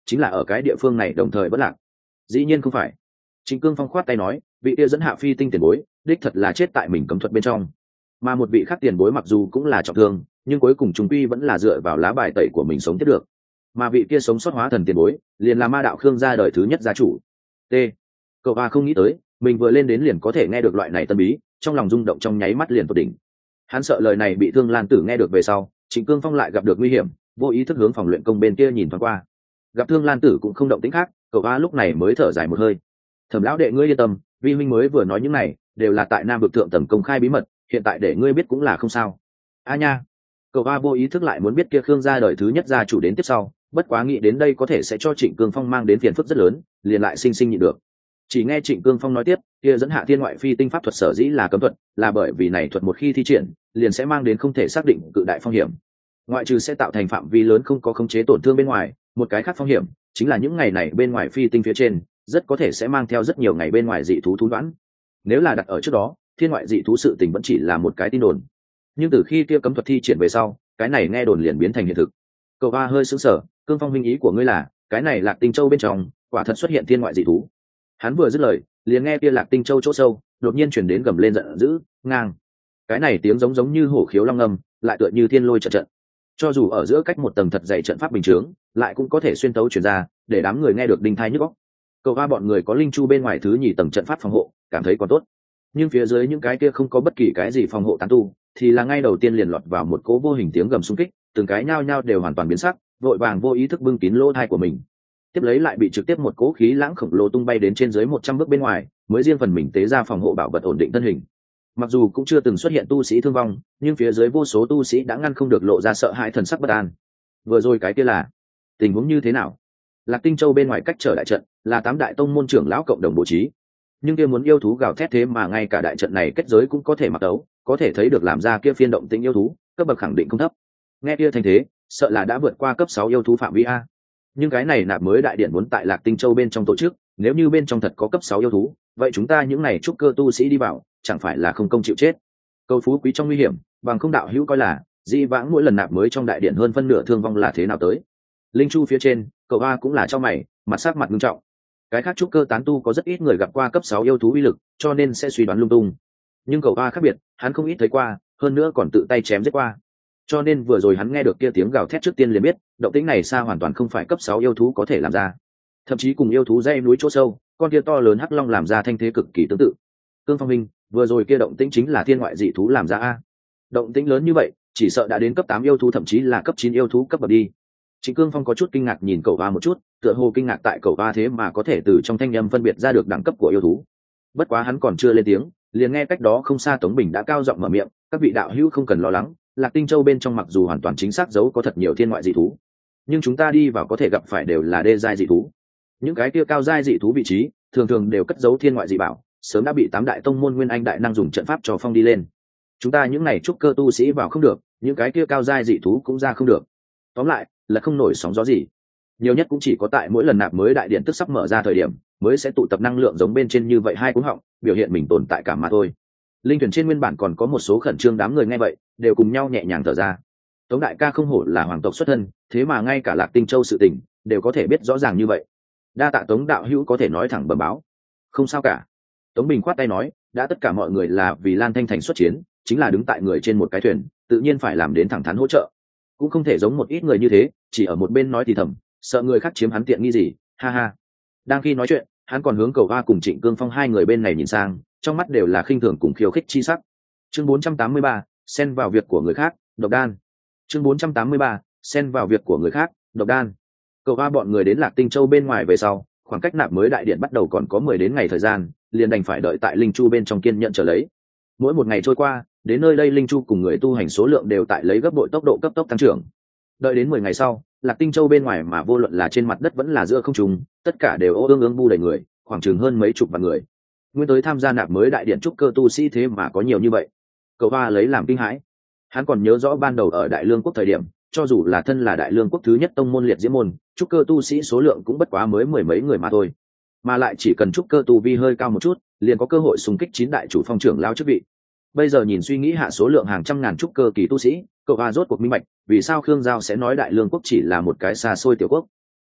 chính là ở cái địa phương này đồng thời bất lạc. Dĩ nhiên không phải. Trịnh Cương Phong khoát tay nói, vị kia dẫn hạ phi tinh tiền bối đích thật là chết tại mình cấm thuật bên trong, mà một vị khác tiền bối mặc dù cũng là trọng thương nhưng cuối cùng chúng quy vẫn là dựa vào lá bài tẩy của mình sống tiếp được, mà vị kia sống sót hóa thần tiền bối liền là ma đạo Khương gia đời thứ nhất gia chủ. T. Cậu ba không nghĩ tới mình vừa lên đến liền có thể nghe được loại này tân bí, trong lòng rung động trong nháy mắt liền tột đỉnh. Hắn sợ lời này bị Thương Lan Tử nghe được về sau, Trịnh Cương Phong lại gặp được nguy hiểm, vô ý thức hướng phòng luyện công bên kia nhìn thoáng qua. Gặp Thương Lan Tử cũng không động tĩnh khác, cậu ba lúc này mới thở dài một hơi. Thẩm lão đệ ngươi yên tâm, vi huynh mới vừa nói những này đều là tại Nam vực thượng tầng công khai bí mật, hiện tại để ngươi biết cũng là không sao. A nha. Cậu ba vô ý thức lại muốn biết kia Khương gia đời thứ nhất gia chủ đến tiếp sau, bất quá nghĩ đến đây có thể sẽ cho Trịnh Cương Phong mang đến phiền phức rất lớn, liền lại sinh sinh nhịn được. Chỉ nghe Trịnh Cương Phong nói tiếp, kia dẫn hạ thiên ngoại phi tinh pháp thuật sở dĩ là cấm thuật, là bởi vì này thuật một khi thi triển, liền sẽ mang đến không thể xác định cự đại phong hiểm. Ngoại trừ sẽ tạo thành phạm vi lớn không có khống chế tổn thương bên ngoài, một cái khác phong hiểm chính là những ngày này bên ngoài phi tinh phía trên rất có thể sẽ mang theo rất nhiều ngày bên ngoài dị thú thú đoán. Nếu là đặt ở trước đó, thiên ngoại dị thú sự tình vẫn chỉ là một cái tin đồn, nhưng từ khi kia cấm thuật thi triển về sau, cái này nghe đồn liền biến thành hiện thực. Cậu ba hơi sững sờ, Cương Phong huynh ý của ngươi là cái này Lạc Tinh Châu bên trong quả thật xuất hiện thiên ngoại dị thú? Hắn vừa dứt lời liền nghe kia Lạc Tinh Châu chỗ sâu đột nhiên chuyển đến gầm lên giận dữ, ngang. Cái này tiếng giống như hổ khiếu long ngâm, lại tựa như thiên lôi trận trận. Cho dù ở giữa cách một tầng thật dày trận pháp bình chướng, lại cũng có thể xuyên tấu truyền ra, để đám người nghe được đinh thai nhức óc. Cậu ba bọn người có linh chu bên ngoài thứ nhì tầng trận pháp phòng hộ, cảm thấy còn tốt. Nhưng phía dưới những cái kia không có bất kỳ cái gì phòng hộ tán tu, thì là ngay đầu tiên liền lọt vào một cỗ vô hình tiếng gầm xung kích, từng cái nhao nhao đều hoàn toàn biến sắc, vội vàng vô ý thức bưng kín lỗ tai của mình. Tiếp lấy lại bị trực tiếp một cỗ khí lãng khổng lồ tung bay đến trên dưới 100 bước bên ngoài, mới riêng phần mình tế ra phòng hộ bảo vật ổn định thân hình. Mặc dù cũng chưa từng xuất hiện tu sĩ thương vong, nhưng phía dưới vô số tu sĩ đã ngăn không được lộ ra sợ hãi thần sắc bất an. Vừa rồi cái kia là tình huống như thế nào? Lạc Tinh Châu bên ngoài cách trở đại trận là 8 đại tông môn trưởng lão cộng đồng bố trí, nhưng kia muốn yêu thú gào thét thế mà ngay cả đại trận này kết giới cũng có thể mặc đấu, có thể thấy được làm ra kia phiên động tĩnh yêu thú cấp bậc khẳng định không thấp. Nghe kia thành thế, sợ là đã vượt qua cấp 6 yêu thú phạm vi a. Nhưng cái này nạp mới đại điện muốn tại Lạc Tinh Châu bên trong tổ chức, nếu như bên trong thật có cấp 6 yêu thú, vậy chúng ta những này trúc cơ tu sĩ đi vào, chẳng phải là không công chịu chết. Câu phú quý trong nguy hiểm, bằng không đạo hữu coi là, di vãng mỗi lần nạp mới trong đại điện hơn phân nửa thương vong là thế nào tới. Linh chu phía trên, cậu ba cũng là cho mày, mặt sắc mặt nghiêm trọng. Cái khác trúc cơ tán tu có rất ít người gặp qua cấp 6 yêu thú uy lực, cho nên sẽ suy đoán lung tung. Nhưng cậu ba khác biệt, hắn không ít thấy qua, hơn nữa còn tự tay chém giết qua. Cho nên vừa rồi hắn nghe được kia tiếng gào thét trước tiên liền biết, động tĩnh này xa hoàn toàn không phải cấp 6 yêu thú có thể làm ra. Thậm chí cùng yêu thú dãy núi chỗ sâu, con kia to lớn hắc long làm ra thanh thế cực kỳ tương tự. Cương Phong minh, vừa rồi kia động tĩnh chính là thiên ngoại dị thú làm ra a. Động tĩnh lớn như vậy, chỉ sợ đã đến cấp 8 yêu thú thậm chí là cấp 9 yêu thú cấp bậc đi. Trịnh Cương Phong có chút kinh ngạc nhìn cậu ba một chút, tựa hồ kinh ngạc tại cậu ba thế mà có thể từ trong thanh âm phân biệt ra được đẳng cấp của yêu thú. Bất quá hắn còn chưa lên tiếng, liền nghe cách đó không xa Tống Bình đã cao giọng mở miệng, các vị đạo hữu không cần lo lắng, Lạc Tinh Châu bên trong mặc dù hoàn toàn chính xác giấu có thật nhiều thiên ngoại dị thú, nhưng chúng ta đi vào có thể gặp phải đều là đê giai dị thú. Những cái kia cao giai dị thú vị trí, thường thường đều cất giấu thiên ngoại dị bảo, sớm đã bị 8 đại tông môn nguyên anh đại năng dùng trận pháp cho phong đi lên. Chúng ta những này trúc cơ tu sĩ vào không được, những cái kia cao giai dị thú cũng ra không được. Tóm lại, là không nổi sóng gió gì. Nhiều nhất cũng chỉ có tại mỗi lần nạp mới đại điện tức sắp mở ra thời điểm, mới sẽ tụ tập năng lượng giống bên trên như vậy hai cuống họng, biểu hiện mình tồn tại cả mà thôi. Linh thuyền trên nguyên bản còn có một số khẩn trương đám người nghe vậy, đều cùng nhau nhẹ nhàng thở ra. Tống đại ca không hổ là hoàng tộc xuất thân, thế mà ngay cả Lạc Tinh Châu sự tình đều có thể biết rõ ràng như vậy. Đa tạ Tống đạo hữu có thể nói thẳng bẩm báo. Không sao cả. Tống Bình khoát tay nói, đã tất cả mọi người là vì Lan Thanh Thành xuất chiến, chính là đứng tại người trên một cái thuyền, tự nhiên phải làm đến thẳng thắn hỗ trợ. Cũng không thể giống một ít người như thế, chỉ ở một bên nói thì thầm, sợ người khác chiếm hắn tiện nghi gì, ha ha. Đang khi nói chuyện, hắn còn hướng Cầu Va cùng Trịnh Cương Phong hai người bên này nhìn sang, trong mắt đều là khinh thường cùng khiêu khích chi sắc. Chương 483, xen vào việc của người khác, độc đan. Chương 483, xen vào việc của người khác, độc đan. Cầu Va bọn người đến Lạc Tinh Châu bên ngoài về sau, khoảng cách nạp mới đại điện bắt đầu còn có 10 đến ngày thời gian, liền đành phải đợi tại Linh Chu bên trong kiên nhận chờ lấy. Mỗi một ngày trôi qua, đến nơi đây Linh Chu cùng người tu hành số lượng đều tại lấy gấp bội tốc độ cấp tốc tăng trưởng. Đợi đến 10 ngày sau, Lạc Tinh Châu bên ngoài mà vô luận là trên mặt đất vẫn là giữa không trung, tất cả đều ương bu đầy người, khoảng chừng hơn mấy chục vạn người. Nguyên tới tham gia nạp mới đại điện trúc cơ tu sĩ thế mà có nhiều như vậy. Cậu ba lấy làm kinh hãi. Hắn còn nhớ rõ ban đầu ở Đại Lương quốc thời điểm, cho dù là thân là Đại Lương quốc thứ nhất tông môn liệt diễm môn, trúc cơ tu sĩ số lượng cũng bất quá mới 10 mấy người mà thôi. Mà lại chỉ cần trúc cơ tu vi hơi cao một chút, liền có cơ hội xung kích 9 đại chủ phong trưởng lao chức vị. Bây giờ nhìn suy nghĩ hạ số lượng hàng trăm ngàn trúc cơ kỳ tu sĩ, cậu ba rốt cuộc minh bạch vì sao Khương Giao sẽ nói Đại Lương quốc chỉ là một cái xa xôi tiểu quốc.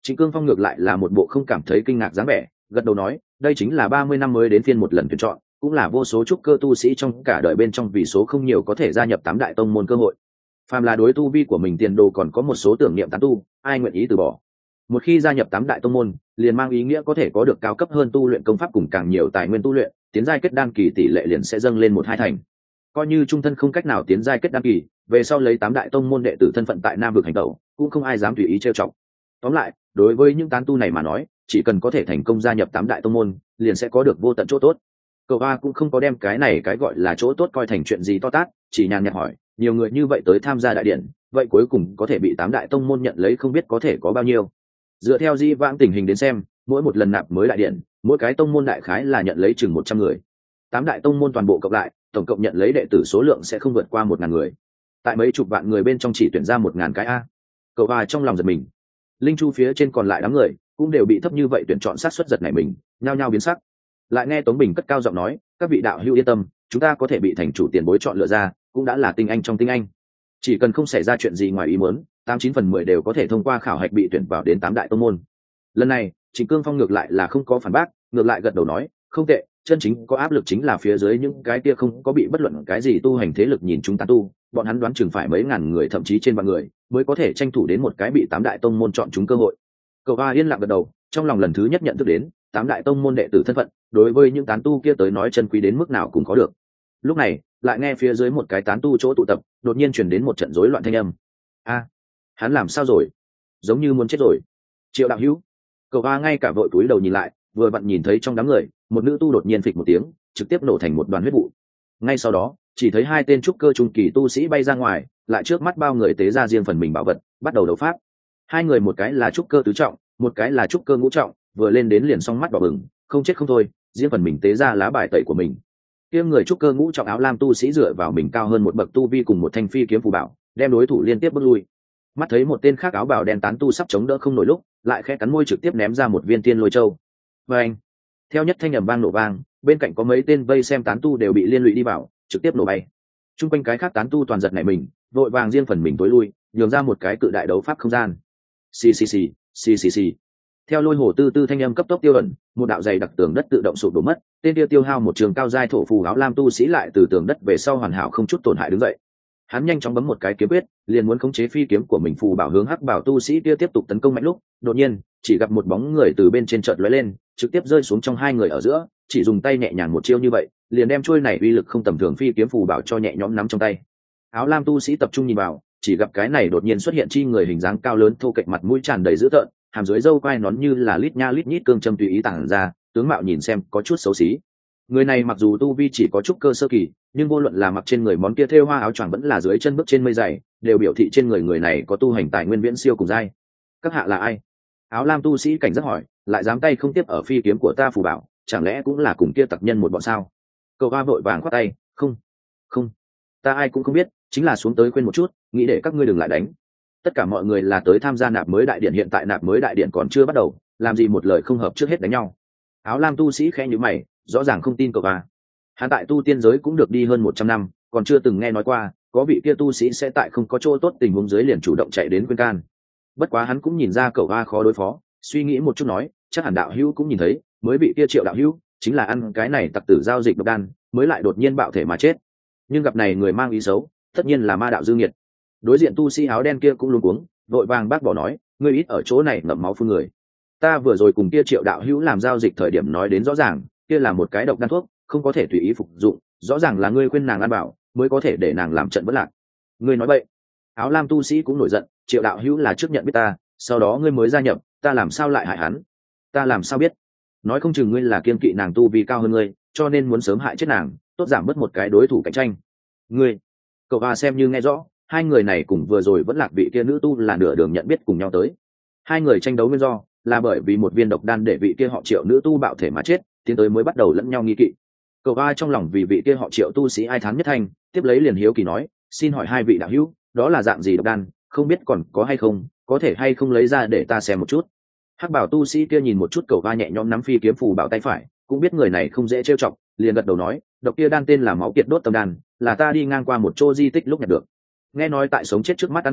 Trịnh Cương Phong ngược lại là một bộ không cảm thấy kinh ngạc dáng vẻ, gật đầu nói, đây chính là 30 năm mới đến phiên một lần tuyển chọn, cũng là vô số trúc cơ tu sĩ trong cả đời bên trong vì số không nhiều có thể gia nhập tám đại tông môn cơ hội. Phàm là đối tu vi của mình tiền đồ còn có một số tưởng niệm tán tu, ai nguyện ý từ bỏ. Một khi gia nhập tám đại tông môn, liền mang ý nghĩa có thể có được cao cấp hơn tu luyện công pháp cùng càng nhiều tài nguyên tu luyện, tiến giai kết đan kỳ tỷ lệ liền sẽ dâng lên 1-2 thành. Coi như trung thân không cách nào tiến giai kết đan kỳ, về sau lấy tám đại tông môn đệ tử thân phận tại Nam vực hành tẩu, cũng không ai dám tùy ý trêu chọc. Tóm lại, đối với những tán tu này mà nói, chỉ cần có thể thành công gia nhập tám đại tông môn, liền sẽ có được vô tận chỗ tốt. Cậu A cũng không có đem cái này cái gọi là chỗ tốt coi thành chuyện gì to tát, chỉ nhàn nhạt hỏi, nhiều người như vậy tới tham gia đại điện, vậy cuối cùng có thể bị tám đại tông môn nhận lấy không biết có thể có bao nhiêu. Dựa theo di vãng tình hình đến xem, mỗi một lần nạp mới đại điện, mỗi cái tông môn đại khái là nhận lấy chừng 100 người. Tám đại tông môn toàn bộ cộng lại, tổng cộng nhận lấy đệ tử số lượng sẽ không vượt qua 1000 người. Tại mấy chục vạn người bên trong chỉ tuyển ra 1000 cái A. Cậu A trong lòng giật mình. Linh chu phía trên còn lại đám người cũng đều bị thấp như vậy tuyển chọn sát suất giật này mình, nhao nhao biến sắc. Lại nghe Tống Bình cất cao giọng nói, các vị đạo hữu yên tâm, chúng ta có thể bị thành chủ tiền bối chọn lựa ra, cũng đã là tinh anh trong tinh anh. Chỉ cần không xảy ra chuyện gì ngoài ý muốn, 89/10 đều có thể thông qua khảo hạch bị tuyển vào đến tám đại tông môn. Lần này, Trịnh Cương Phong ngược lại là không có phản bác, ngược lại gật đầu nói, không tệ, chân chính có áp lực chính là phía dưới những cái kia không có bị bất luận cái gì tu hành thế lực nhìn chúng ta tu, bọn hắn đoán chừng phải mấy ngàn người thậm chí trên vạn người mới có thể tranh thủ đến một cái bị tám đại tông môn chọn chúng cơ hội. Cậu A yên lặng gật đầu, trong lòng lần thứ nhất nhận thức đến tám đại tông môn đệ tử thân phận đối với những tán tu kia tới nói chân quý đến mức nào cũng có được. Lúc này lại nghe phía dưới một cái tán tu chỗ tụ tập đột nhiên truyền đến một trận rối loạn thanh âm. A, hắn làm sao rồi? Giống như muốn chết rồi. Triệu đạo hữu. Cậu A ngay cả vội cúi đầu nhìn lại, vừa vặn nhìn thấy trong đám người một nữ tu đột nhiên phịch một tiếng, trực tiếp nổ thành một đoàn huyết vụ. Ngay sau đó chỉ thấy hai tên trúc cơ trung kỳ tu sĩ bay ra ngoài, lại trước mắt bao người tế ra riêng phần mình bảo vật, bắt đầu đấu pháp. Hai người một cái là trúc cơ tứ trọng, một cái là trúc cơ ngũ trọng, vừa lên đến liền song mắt đỏ bừng, không chết không thôi, riêng phần mình tế ra lá bài tẩy của mình. Kia người trúc cơ ngũ trọng áo lam tu sĩ dựa vào mình cao hơn một bậc tu vi cùng một thanh phi kiếm phù bảo, đem đối thủ liên tiếp bước lui. Mắt thấy một tên khác áo bào đen tán tu sắp chống đỡ không nổi lúc, lại khẽ cắn môi trực tiếp ném ra một viên tiên lôi châu. Và anh, theo nhất thanh ầm vang nổ vang, bên cạnh có mấy tên vây xem tán tu đều bị liên lụy đi vào, trực tiếp nổ bay. Trung quanh cái khác tán tu toàn giật nảy mình, vội vàng riêng phần mình tối lui, nhường ra một cái cự đại đấu pháp không gian. Xì xì xì, xì xì xì. Theo lôi hồ tư tư thanh âm cấp tốc tiêu ẩn, một đạo dày đặc tường đất tự động sụp đổ mất, tên kia tiêu hao một trường cao giai thổ phù áo lam tu sĩ lại từ tường đất về sau hoàn hảo không chút tổn hại đứng dậy. Hắn nhanh chóng bấm một cái kiếm quyết, liền muốn khống chế phi kiếm của mình phù bảo hướng hắc bảo tu sĩ kia tiếp tục tấn công mạnh lúc, đột nhiên, chỉ gặp một bóng người từ bên trên chợt lóe lên, trực tiếp rơi xuống trong hai người ở giữa, chỉ dùng tay nhẹ nhàng một chiêu như vậy, liền đem chuôi này uy lực không tầm thường phi kiếm phù bảo cho nhẹ nhõm nắm trong tay. Áo lam tu sĩ tập trung nhìn vào, chỉ gặp cái này đột nhiên xuất hiện chi người hình dáng cao lớn thô kệch mặt mũi tràn đầy dữ tợn, hàm dưới râu quai nón như là lít nha lít nhít cương châm tùy ý tản ra, tướng mạo nhìn xem có chút xấu xí. Người này mặc dù tu vi chỉ có chút cơ sơ kỳ, nhưng vô luận là mặc trên người món kia thêu hoa áo choàng vẫn là dưới chân bước trên mây dày, đều biểu thị trên người này có tu hành tài nguyên viễn siêu cùng giai. Các hạ là ai? Áo lam tu sĩ cảnh giác hỏi, lại dám tay không tiếp ở phi kiếm của ta phù bảo, chẳng lẽ cũng là cùng kia tặc nhân một bọn sao? Cậu va vội vàng khoát tay, không, ta ai cũng không biết, chính là xuống tới khuyên một chút, nghĩ để các ngươi đừng lại đánh. Tất cả mọi người là tới tham gia nạp mới đại điện, hiện tại nạp mới đại điện còn chưa bắt đầu, làm gì một lời không hợp trước hết đánh nhau. Áo lam tu sĩ khẽ nhíu mày, rõ ràng không tin cậu va. Hắn tại tu tiên giới cũng được đi hơn 100 năm, còn chưa từng nghe nói qua có vị kia tu sĩ sẽ tại không có chỗ tốt tình huống dưới liền chủ động chạy đến khuyên can. Bất quá hắn cũng nhìn ra cậu va khó đối phó, suy nghĩ một chút nói, chắc hẳn đạo hữu cũng nhìn thấy, mới bị kia Triệu đạo hữu chính là ăn cái này tặc tử giao dịch độc đan, mới lại đột nhiên bạo thể mà chết. Nhưng gặp này người mang ý xấu, tất nhiên là ma đạo dư nghiệt. Đối diện tu sĩ áo đen kia cũng luống cuống, vội vàng bác bỏ nói, ngươi ít ở chỗ này ngậm máu phun người. Ta vừa rồi cùng kia Triệu đạo hữu làm giao dịch thời điểm nói đến rõ ràng, kia là một cái độc đan thuốc, không có thể tùy ý phục dụng, rõ ràng là ngươi khuyên nàng ăn bảo, mới có thể để nàng làm trận bất lạc. Ngươi nói bậy. Áo lam tu sĩ cũng nổi giận, Triệu đạo hữu là trước nhận biết ta, sau đó ngươi mới gia nhập, ta làm sao lại hại hắn? Ta làm sao biết? Nói không chừng ngươi là kiêng kỵ nàng tu vi cao hơn ngươi, cho nên muốn sớm hại chết nàng, tốt giảm bớt một cái đối thủ cạnh tranh. Ngươi, cậu bà xem như nghe rõ, hai người này cùng vừa rồi vẫn lạc vị kia nữ tu là nửa đường nhận biết cùng nhau tới. Hai người tranh đấu nguyên do là bởi vì một viên độc đan để vị kia họ Triệu nữ tu bạo thể mà chết, tiến tới mới bắt đầu lẫn nhau nghi kỵ. Cậu ba trong lòng vì vị kia họ Triệu tu sĩ ai thán nhất thanh, tiếp lấy liền hiếu kỳ nói, xin hỏi hai vị đạo hữu, đó là dạng gì độc đan, không biết còn có hay không, có thể hay không lấy ra để ta xem một chút. Hắc bảo tu sĩ kia nhìn một chút cậu ba nhẹ nhõm nắm phi kiếm phù bảo tay phải, cũng biết người này không dễ trêu chọc, liền gật đầu nói, độc kia đan tên là máu kiệt đốt tâm đan, là ta đi ngang qua một chỗ di tích lúc nhặt được. Nghe nói tại sống chết trước mắt ăn bảo,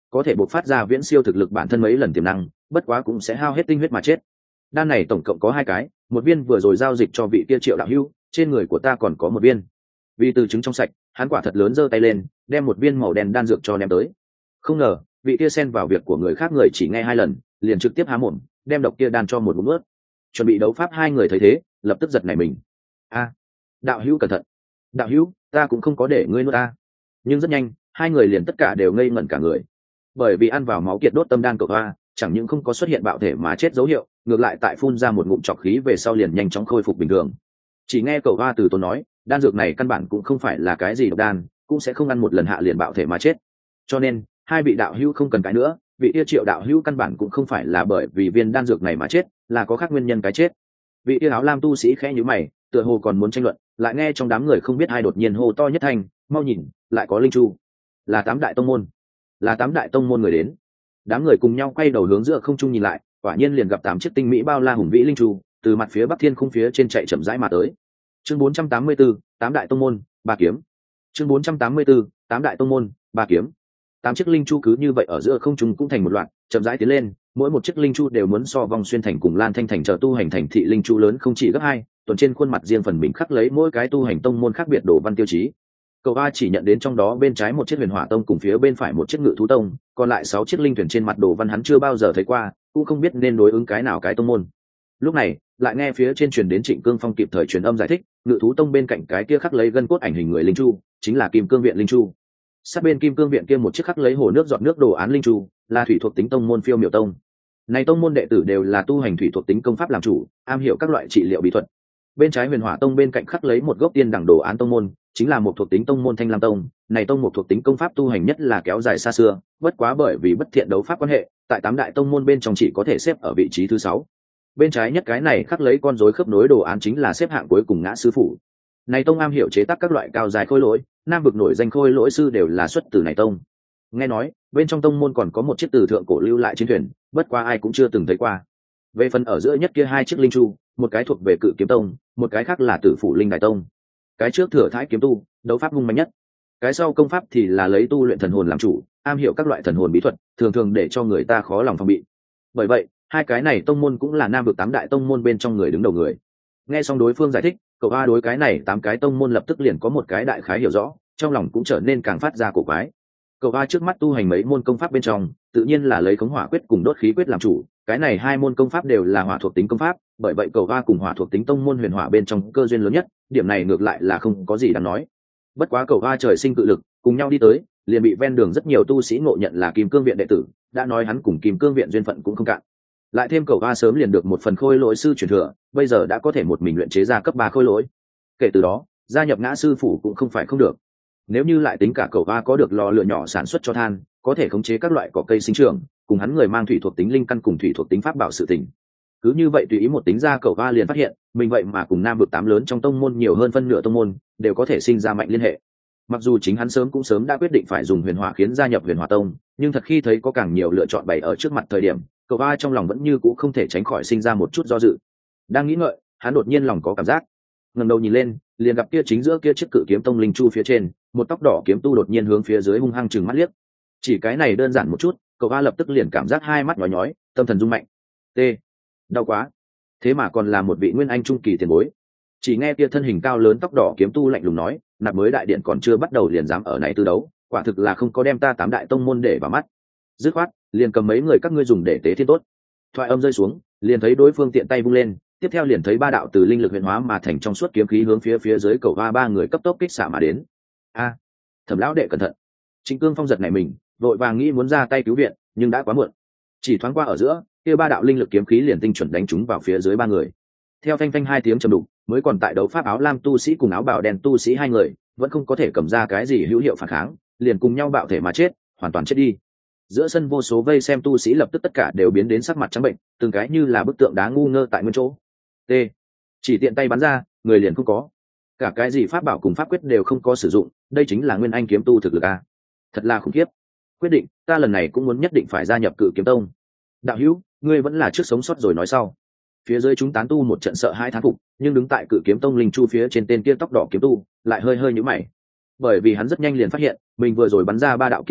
có thể bộc phát ra viễn siêu thực lực bản thân mấy lần tiềm năng, bất quá cũng sẽ hao hết tinh huyết mà chết. Đan này tổng cộng có 2 cái, một viên vừa rồi giao dịch cho vị kia Triệu đạo hữu, trên người của ta còn có một viên. Vì từ chứng trong sạch, hắn quả thật lớn giơ tay lên, đem một viên màu đen đan dược cho ném tới. Không ngờ, vị kia xen vào việc của người khác người chỉ nghe 2 lần, liền trực tiếp há mồm, đem độc kia đan cho một ngụm nuốt. Chuẩn bị đấu pháp 2 người thấy thế, lập tức giật nảy mình. A, đạo hữu cẩn thận. Đạo hữu, ta cũng không có để ngươi nuốt ta. Nhưng rất nhanh, 2 người liền tất cả đều ngây ngẩn cả người. Bởi vì ăn vào máu kiệt đốt tâm đan cậu hoa, chẳng những không có xuất hiện bạo thể mà chết dấu hiệu, ngược lại tại phun ra một ngụm trọc khí về sau liền nhanh chóng khôi phục bình thường. Chỉ nghe cậu hoa từ tốn nói, đan dược này căn bản cũng không phải là cái gì độc đan, cũng sẽ không ăn một lần hạ liền bạo thể mà chết. Cho nên, 2 vị đạo hữu không cần cái nữa, vị yêu Triệu đạo hữu căn bản cũng không phải là bởi vì viên đan dược này mà chết, là có khác nguyên nhân cái chết. Vị yêu áo lam tu sĩ khẽ nhíu mày, tựa hồ còn muốn tranh luận, lại nghe trong đám người không biết ai đột nhiên hô to nhất thanh, mau nhìn, lại có linh chu. Là 8 đại tông môn. Là 8 đại tông môn người đến. Đám người cùng nhau quay đầu hướng giữa không trung nhìn lại, quả nhiên liền gặp 8 chiếc tinh mỹ bao la hùng vĩ linh chu từ mặt phía bắc thiên khung phía trên chạy chậm rãi mà tới. Chương 484, 8 đại tông môn, 3 kiếm. Chương 484, 8 đại tông môn, 3 kiếm. 8 chiếc linh chu cứ như vậy ở giữa không trung cũng thành một loạt, chậm rãi tiến lên, mỗi một chiếc linh chu đều muốn so Vong Xuyên thành cùng Lan Thanh thành chờ tu hành thành thị linh chu lớn không chỉ gấp 2, tuần trên khuôn mặt riêng phần mình khắc lấy mỗi cái tu hành tông môn khác biệt đồ văn tiêu chí. Cậu A chỉ nhận đến trong đó bên trái một chiếc Huyền Hỏa tông cùng phía bên phải một chiếc Ngự thú tông, còn lại 6 chiếc linh thuyền trên mặt đồ văn hắn chưa bao giờ thấy qua, cũng không biết nên đối ứng cái nào cái tông môn. Lúc này, lại nghe phía trên truyền đến Trịnh Cương Phong kịp thời truyền âm giải thích, Ngự thú tông bên cạnh cái kia khắc lấy gân cốt ảnh hình người linh chu, chính là Kim Cương viện linh chu. Sát bên Kim Cương viện kia một chiếc khắc lấy hồ nước giọt nước đồ án linh chu, là thủy thuộc tính tông môn Phiêu Miểu tông. Này tông môn đệ tử đều là tu hành thủy thuộc tính công pháp làm chủ, am hiểu các loại trị liệu bí thuật. Bên trái Huyền Hỏa tông bên cạnh khắc lấy một gốc tiên đẳng đồ án tông môn, chính là một thuộc tính tông môn Thanh Lam tông. Này tông một thuộc tính công pháp tu hành nhất là kéo dài xa xưa, bất quá bởi vì bất thiện đấu pháp quan hệ, tại 8 đại tông môn bên trong chỉ có thể xếp ở vị trí thứ 6. Bên trái nhất cái này khắc lấy con rối khớp nối đồ án chính là xếp hạng cuối cùng Ngã sư phụ. Này tông am hiểu chế tác các loại cao dài khôi lỗi, nam vực nổi danh khôi lỗi sư đều là xuất từ này tông. Nghe nói, bên trong tông môn còn có một chiếc từ thượng cổ lưu lại chiến thuyền, bất quá ai cũng chưa từng thấy qua. Về phần ở giữa nhất kia 2 chiếc linh chu, một cái thuộc về Cự Kiếm tông, một cái khác là Tử Phủ Linh Đại tông. Cái trước thừa thái kiếm tu, đấu pháp hung mạnh nhất. Cái sau công pháp thì là lấy tu luyện thần hồn làm chủ, am hiểu các loại thần hồn bí thuật, thường thường để cho người ta khó lòng phòng bị. Bởi vậy, 2 cái này tông môn cũng là nam vực 8 đại tông môn bên trong người đứng đầu người. Nghe xong đối phương giải thích, cậu A đối cái này 8 cái tông môn lập tức liền có một cái đại khái hiểu rõ, trong lòng cũng trở nên càng phát ra cổ quái. Cậu A trước mắt tu hành mấy môn công pháp bên trong, tự nhiên là lấy khống hỏa quyết cùng đốt khí quyết làm chủ, cái này 2 môn công pháp đều là hỏa thuộc tính công pháp, bởi vậy cậu A cùng hỏa thuộc tính tông môn huyền hỏa bên trong cơ duyên lớn nhất, điểm này ngược lại là không có gì đáng nói. Bất quá cậu A trời sinh cự lực, cùng nhau đi tới, liền bị ven đường rất nhiều tu sĩ ngộ nhận là Kim Cương viện đệ tử, đã nói hắn cùng Kim Cương viện duyên phận cũng không cạn. Lại thêm cậu A sớm liền được một phần khôi lỗi sư truyền thừa, bây giờ đã có thể một mình luyện chế ra cấp 3 khôi lỗi. Kể từ đó, gia nhập Ngã sư phủ cũng không phải không được. Nếu như lại tính cả cậu A có được lò lửa nhỏ sản xuất cho than, có thể khống chế các loại cỏ cây sinh trưởng, cùng hắn người mang thủy thuộc tính linh căn cùng thủy thuộc tính pháp bảo sự tình. Cứ như vậy tùy ý một tính ra cậu A liền phát hiện, mình vậy mà cùng nam vực 8 lớn trong tông môn nhiều hơn phân nửa tông môn, đều có thể sinh ra mạnh liên hệ. Mặc dù chính hắn sớm đã quyết định phải dùng huyền hỏa khiến gia nhập Huyền Hỏa tông, nhưng thật khi thấy có càng nhiều lựa chọn bày ở trước mặt thời điểm, cậu A trong lòng vẫn như cũ không thể tránh khỏi sinh ra một chút do dự. Đang nghĩ ngợi, hắn đột nhiên lòng có cảm giác, ngẩng đầu nhìn lên, liền gặp kia chính giữa kia chiếc Cự Kiếm tông linh chu phía trên, một tóc đỏ kiếm tu đột nhiên hướng phía dưới hung hăng trừng mắt liếc. Chỉ cái này đơn giản một chút, cậu A lập tức liền cảm giác hai mắt nhói nhói, tâm thần rung mạnh. T, đau quá. Thế mà còn là một vị nguyên anh trung kỳ tiền bối. Chỉ nghe kia thân hình cao lớn tóc đỏ kiếm tu lạnh lùng nói, nạp mới đại điện còn chưa bắt đầu liền dám ở này tư đấu, quả thực là không có đem ta 8 đại tông môn để vào mắt. Dứt khoát, liền cầm mấy người các ngươi dùng để tế thiên tốt. Thoại âm rơi xuống, liền thấy đối phương tiện tay vung lên, tiếp theo liền thấy 3 đạo từ linh lực huyền hóa mà thành trong suốt kiếm khí hướng phía dưới cầu va 3 người cấp tốc kích xạ mà đến. A, Thẩm lão đệ cẩn thận. Trịnh Cương Phong giật nảy mình, vội vàng nghĩ muốn ra tay cứu viện, nhưng đã quá muộn. Chỉ thoáng qua ở giữa, kia 3 đạo linh lực kiếm khí liền tinh chuẩn đánh trúng vào phía dưới 3 người. Theo phanh phanh 2 tiếng trầm đục, mới còn tại đấu pháp áo lam tu sĩ cùng áo bào đen tu sĩ 2 người, vẫn không có thể cầm ra cái gì hữu hiệu phản kháng, liền cùng nhau bạo thể mà chết, hoàn toàn chết đi. Giữa sân vô số vây xem tu sĩ lập tức tất cả đều biến đến sắc mặt trắng bệnh, từng cái như là bức tượng đá ngu ngơ tại nguyên chỗ. T, chỉ tiện tay bắn ra, người liền không có. Cả cái gì pháp bảo cùng pháp quyết đều không có sử dụng, đây chính là nguyên anh kiếm tu thực lực a. Thật là khủng khiếp. Quyết định, ta lần này cũng muốn nhất định phải gia nhập Cự Kiếm tông. Đạo hữu, ngươi vẫn là trước sống sót rồi nói sau. Phía dưới chúng tán tu một trận sợ hai thán phục, nhưng đứng tại Cự Kiếm tông linh chu phía trên tên kia tóc đỏ kiếm tu lại hơi nhíu mày, bởi vì hắn rất nhanh liền phát hiện mình vừa rồi bắn ra 3 đạo kiếm khí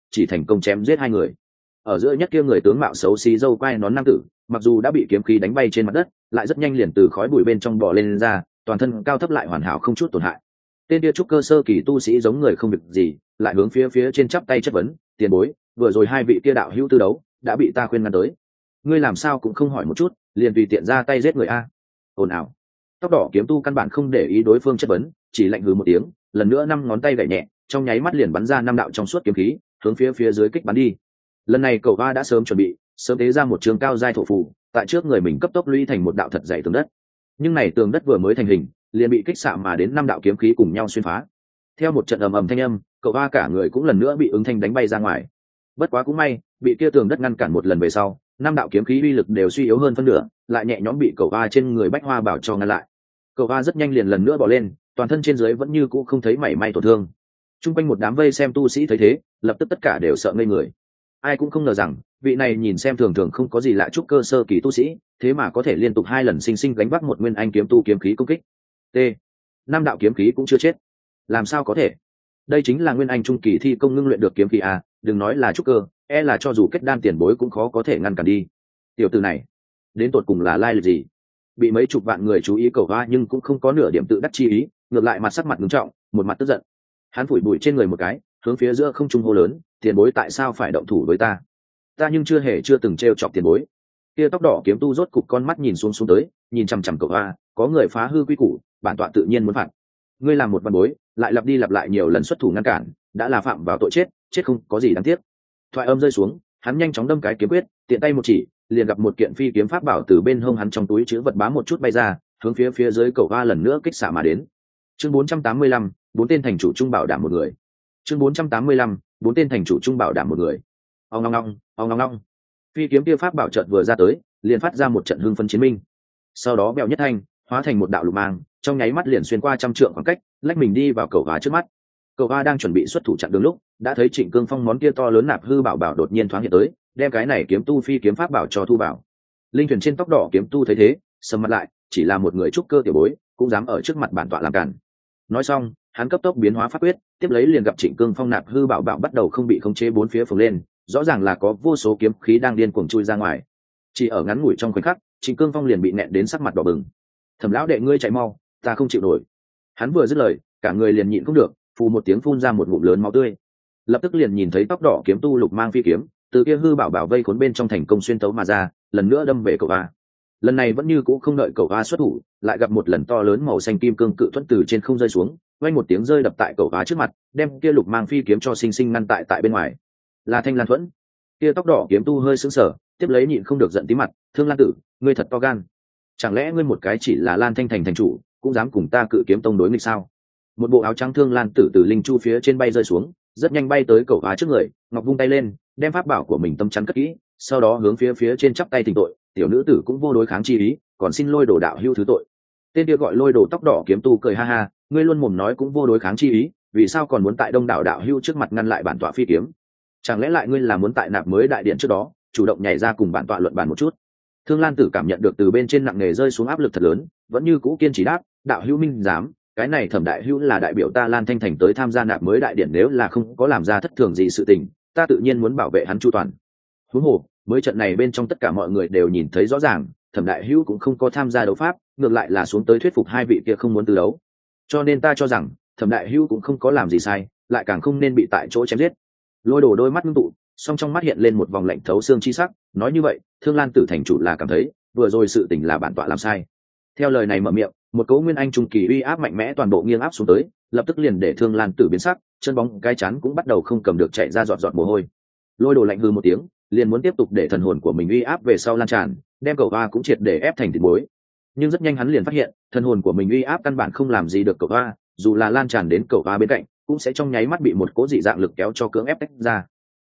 chỉ thành công chém giết hai người. Ở giữa nhất kia người tướng mạo xấu xí râu quai nón nam tử, mặc dù đã bị kiếm khí đánh bay trên mặt đất, lại rất nhanh liền từ khói bụi bên trong bò lên ra, toàn thân cao thấp lại hoàn hảo không chút tổn hại. Tên kia trúc cơ sơ kỳ tu sĩ giống người không việc gì, lại hướng phía trên chắp tay chất vấn, tiền bối, vừa rồi hai vị kia đạo hữu tư đấu, đã bị ta khuyên ngăn tới. Ngươi làm sao cũng không hỏi một chút, liền tùy tiện ra tay giết người a? Ồn ào. Tóc đỏ kiếm tu căn bản không để ý đối phương chất vấn, chỉ lạnh hừ một tiếng, lần nữa năm ngón tay gảy nhẹ, trong nháy mắt liền bắn ra năm đạo trong suốt kiếm khí, hướng phía dưới kích bắn đi. Lần này cậu va đã sớm chuẩn bị, sớm tế ra một trường cao giai thổ phù, tại trước người mình cấp tốc lũy thành một đạo thật dày tường đất. Nhưng này tường đất vừa mới thành hình, liền bị kích xạ mà đến năm đạo kiếm khí cùng nhau xuyên phá. Theo một trận ầm ầm thanh âm, cậu va cả người cũng lần nữa bị ứng thanh đánh bay ra ngoài. Bất quá cũng may, bị kia tường đất ngăn cản một lần về sau, năm đạo kiếm khí uy lực đều suy yếu hơn phân nửa, lại nhẹ nhõm bị cậu va trên người bách hoa bảo cho ngăn lại. Cậu va rất nhanh liền lần nữa bỏ lên, toàn thân trên dưới vẫn như cũ không thấy mảy may tổn thương. Trung quanh một đám vây xem tu sĩ thấy thế, lập tức tất cả đều sợ ngây người. Ai cũng không ngờ rằng, vị này nhìn xem thường thường không có gì lạ trúc cơ sơ kỳ tu sĩ, thế mà có thể liên tục hai lần sinh sinh gánh vác một nguyên anh kiếm tu kiếm khí công kích. T. Năm đạo kiếm khí cũng chưa chết. Làm sao có thể? Đây chính là nguyên anh trung kỳ thi công ngưng luyện được kiếm khí à, đừng nói là trúc cơ, là cho dù kết đan tiền bối cũng khó có thể ngăn cản đi. Tiểu tử này, đến tột cùng là lai lịch gì? Bị mấy chục vạn người chú ý cầu va nhưng cũng không có nửa điểm tự đắc chi ý, ngược lại mặt sắc mặt nghiêm trọng, một mặt tức giận. Hắn phủi bụi trên người một cái, hướng phía giữa không trung hô lớn, tiền bối tại sao phải động thủ với ta? Ta nhưng chưa từng trêu chọc tiền bối. Kia tóc đỏ kiếm tu rốt cục con mắt nhìn xuống tới, nhìn chằm chằm cậu va, có người phá hư quy củ, bản tọa tự nhiên muốn phạt. Ngươi làm một văn bối, lại lặp đi lặp lại nhiều lần xuất thủ ngăn cản, đã là phạm vào tội chết, chết không có gì đáng tiếc. Thoại âm rơi xuống, hắn nhanh chóng đâm cái kiếm quyết, tiện tay một chỉ, liền gặp một kiện phi kiếm pháp bảo từ bên hông hắn trong túi chứa vật bám một chút bay ra, hướng phía dưới cậu va lần nữa kích xạ mà đến. Chương 485, bốn tên thành chủ trung bảo đảm một người. Chương 485, bốn tên thành chủ trung bảo đảm một người. Ong ong ong. Phi kiếm kia pháp bảo chợt vừa ra tới, liền phát ra một trận hưng phấn chiến minh. Sau đó bèo nhất thanh, hóa thành một đạo lục mang, trong nháy mắt liền xuyên qua trăm trượng khoảng cách, lách mình đi vào cậu va trước mắt. Cậu va đang chuẩn bị xuất thủ chặn đường lúc, đã thấy Trịnh Cương Phong món kia to lớn nạp hư bảo bảo đột nhiên thoáng hiện tới, đem cái này kiếm tu phi kiếm pháp bảo cho thu bảo. Linh thuyền trên tóc đỏ kiếm tu thấy thế, sầm mặt lại, chỉ là một người trúc cơ tiểu bối, cũng dám ở trước mặt bản tọa làm cản. Nói xong, hắn cấp tốc biến hóa pháp quyết, tiếp lấy liền gặp Trịnh Cương Phong nạp hư bảo bảo bắt đầu không bị khống chế bốn phía phồng lên, rõ ràng là có vô số kiếm khí đang điên cuồng chui ra ngoài. Chỉ ở ngắn ngủi trong khoảnh khắc, Trịnh Cương Phong liền bị nẹt đến sắc mặt đỏ bừng. Thẩm lão đệ ngươi chạy mau, ta không chịu nổi. Hắn vừa dứt lời, cả người liền nhịn không được, phù một tiếng phun ra một ngụm lớn máu tươi. Lập tức liền nhìn thấy tóc đỏ kiếm tu lục mang phi kiếm, từ kia hư bảo bảo vây khốn bên trong thành công xuyên tấu mà ra, lần nữa đâm về cậu a. Lần này vẫn như cũ không đợi cậu a xuất thủ, lại gặp một lần to lớn màu xanh kim cương cự thuẫn từ trên không rơi xuống, vang một tiếng rơi đập tại cậu a trước mặt, đem kia lục mang phi kiếm cho sinh sinh ngăn tại bên ngoài. Là Thanh Lan thuẫn. Kia tóc đỏ kiếm tu hơi sững sờ, tiếp lấy nhịn không được giận tí mặt, Thương Lan tử, ngươi thật to gan. Chẳng lẽ ngươi một cái chỉ là Lan Thanh thành thành chủ, cũng dám cùng ta Cự Kiếm tông đối nghịch sao? Một bộ áo trắng Thương Lan tử từ linh chu phía trên bay rơi xuống, rất nhanh bay tới cậu á trước người, ngọc vung tay lên, đem pháp bảo của mình tâm chắn cất kỹ, sau đó hướng phía trên chắp tay thỉnh tội, tiểu nữ tử cũng vô đối kháng chi ý, còn xin Lôi Đồ đạo hữu thứ tội. Tên kia gọi Lôi Đồ tóc đỏ kiếm tu cười ha ha, ngươi luôn mồm nói cũng vô đối kháng chi ý, vì sao còn muốn tại đông đảo đạo hữu trước mặt ngăn lại bản tọa phi kiếm? Chẳng lẽ lại ngươi là muốn tại nạp mới đại điện trước đó, chủ động nhảy ra cùng bản tọa luận bàn một chút? Thương Lan tử cảm nhận được từ bên trên nặng nề rơi xuống áp lực thật lớn, vẫn như cũ kiên trì đáp, đạo hữu minh dám, cái này Thẩm đại hữu là đại biểu ta Lan Thanh thành tới tham gia nạp mới đại điện, nếu là không có làm ra thất thường gì sự tình, ta tự nhiên muốn bảo vệ hắn chu toàn. Huống hồ, mới trận này bên trong tất cả mọi người đều nhìn thấy rõ ràng, Thẩm đại hữu cũng không có tham gia đấu pháp, ngược lại là xuống tới thuyết phục hai vị kia không muốn từ đấu. Cho nên ta cho rằng, Thẩm đại hữu cũng không có làm gì sai, lại càng không nên bị tại chỗ chém giết. Lôi Đồ đôi mắt ngưng tụ, song trong mắt hiện lên một vòng lạnh thấu xương chi sắc, nói như vậy, Thương Lan tử thành chủ là cảm thấy, vừa rồi sự tình là bản tọa làm sai. Theo lời này mở miệng, một cỗ nguyên anh trung kỳ uy áp mạnh mẽ toàn bộ nghiêng áp xuống tới, lập tức liền để Thương Lan tử biến sắc, chân bóng cái chán cũng bắt đầu không cầm được chạy ra giọt giọt mồ hôi. Lôi Đồ lạnh hừ một tiếng, liền muốn tiếp tục để thần hồn của mình uy áp về sau lan tràn, đem cậu va cũng triệt để ép thành thịt muối. Nhưng rất nhanh hắn liền phát hiện, thần hồn của mình uy áp căn bản không làm gì được cậu va, dù là lan tràn đến cậu va bên cạnh, cũng sẽ trong nháy mắt bị một cỗ dị dạng lực kéo cho cưỡng ép tách ra.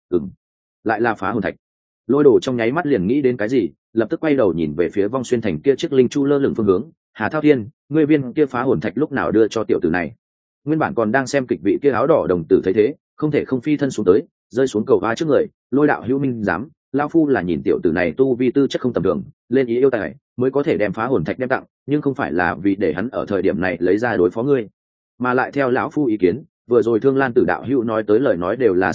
Lại là phá hồn thạch. Lôi Đồ trong nháy mắt liền nghĩ đến cái gì, lập tức quay đầu nhìn về phía Vong Xuyên thành kia chiếc linh chu lơ lửng phương hướng. Hà Thao Thiên, ngươi viên kia phá hồn thạch lúc nào đưa cho tiểu tử này? Nguyên bản còn đang xem kịch vị kia áo đỏ đồng tử thấy thế, không thể không phi thân xuống tới, rơi xuống cầu va trước người. Lôi đạo hữu minh dám, lão phu là nhìn tiểu tử này tu vi tư chất không tầm thường, lên ý yêu tài, mới có thể đem phá hồn thạch đem tặng, nhưng không phải là vì để hắn ở thời điểm này lấy ra đối phó ngươi, mà lại theo lão phu ý kiến, vừa rồi Thương Lan tử đạo hữu nói tới lời nói đều là sự thật,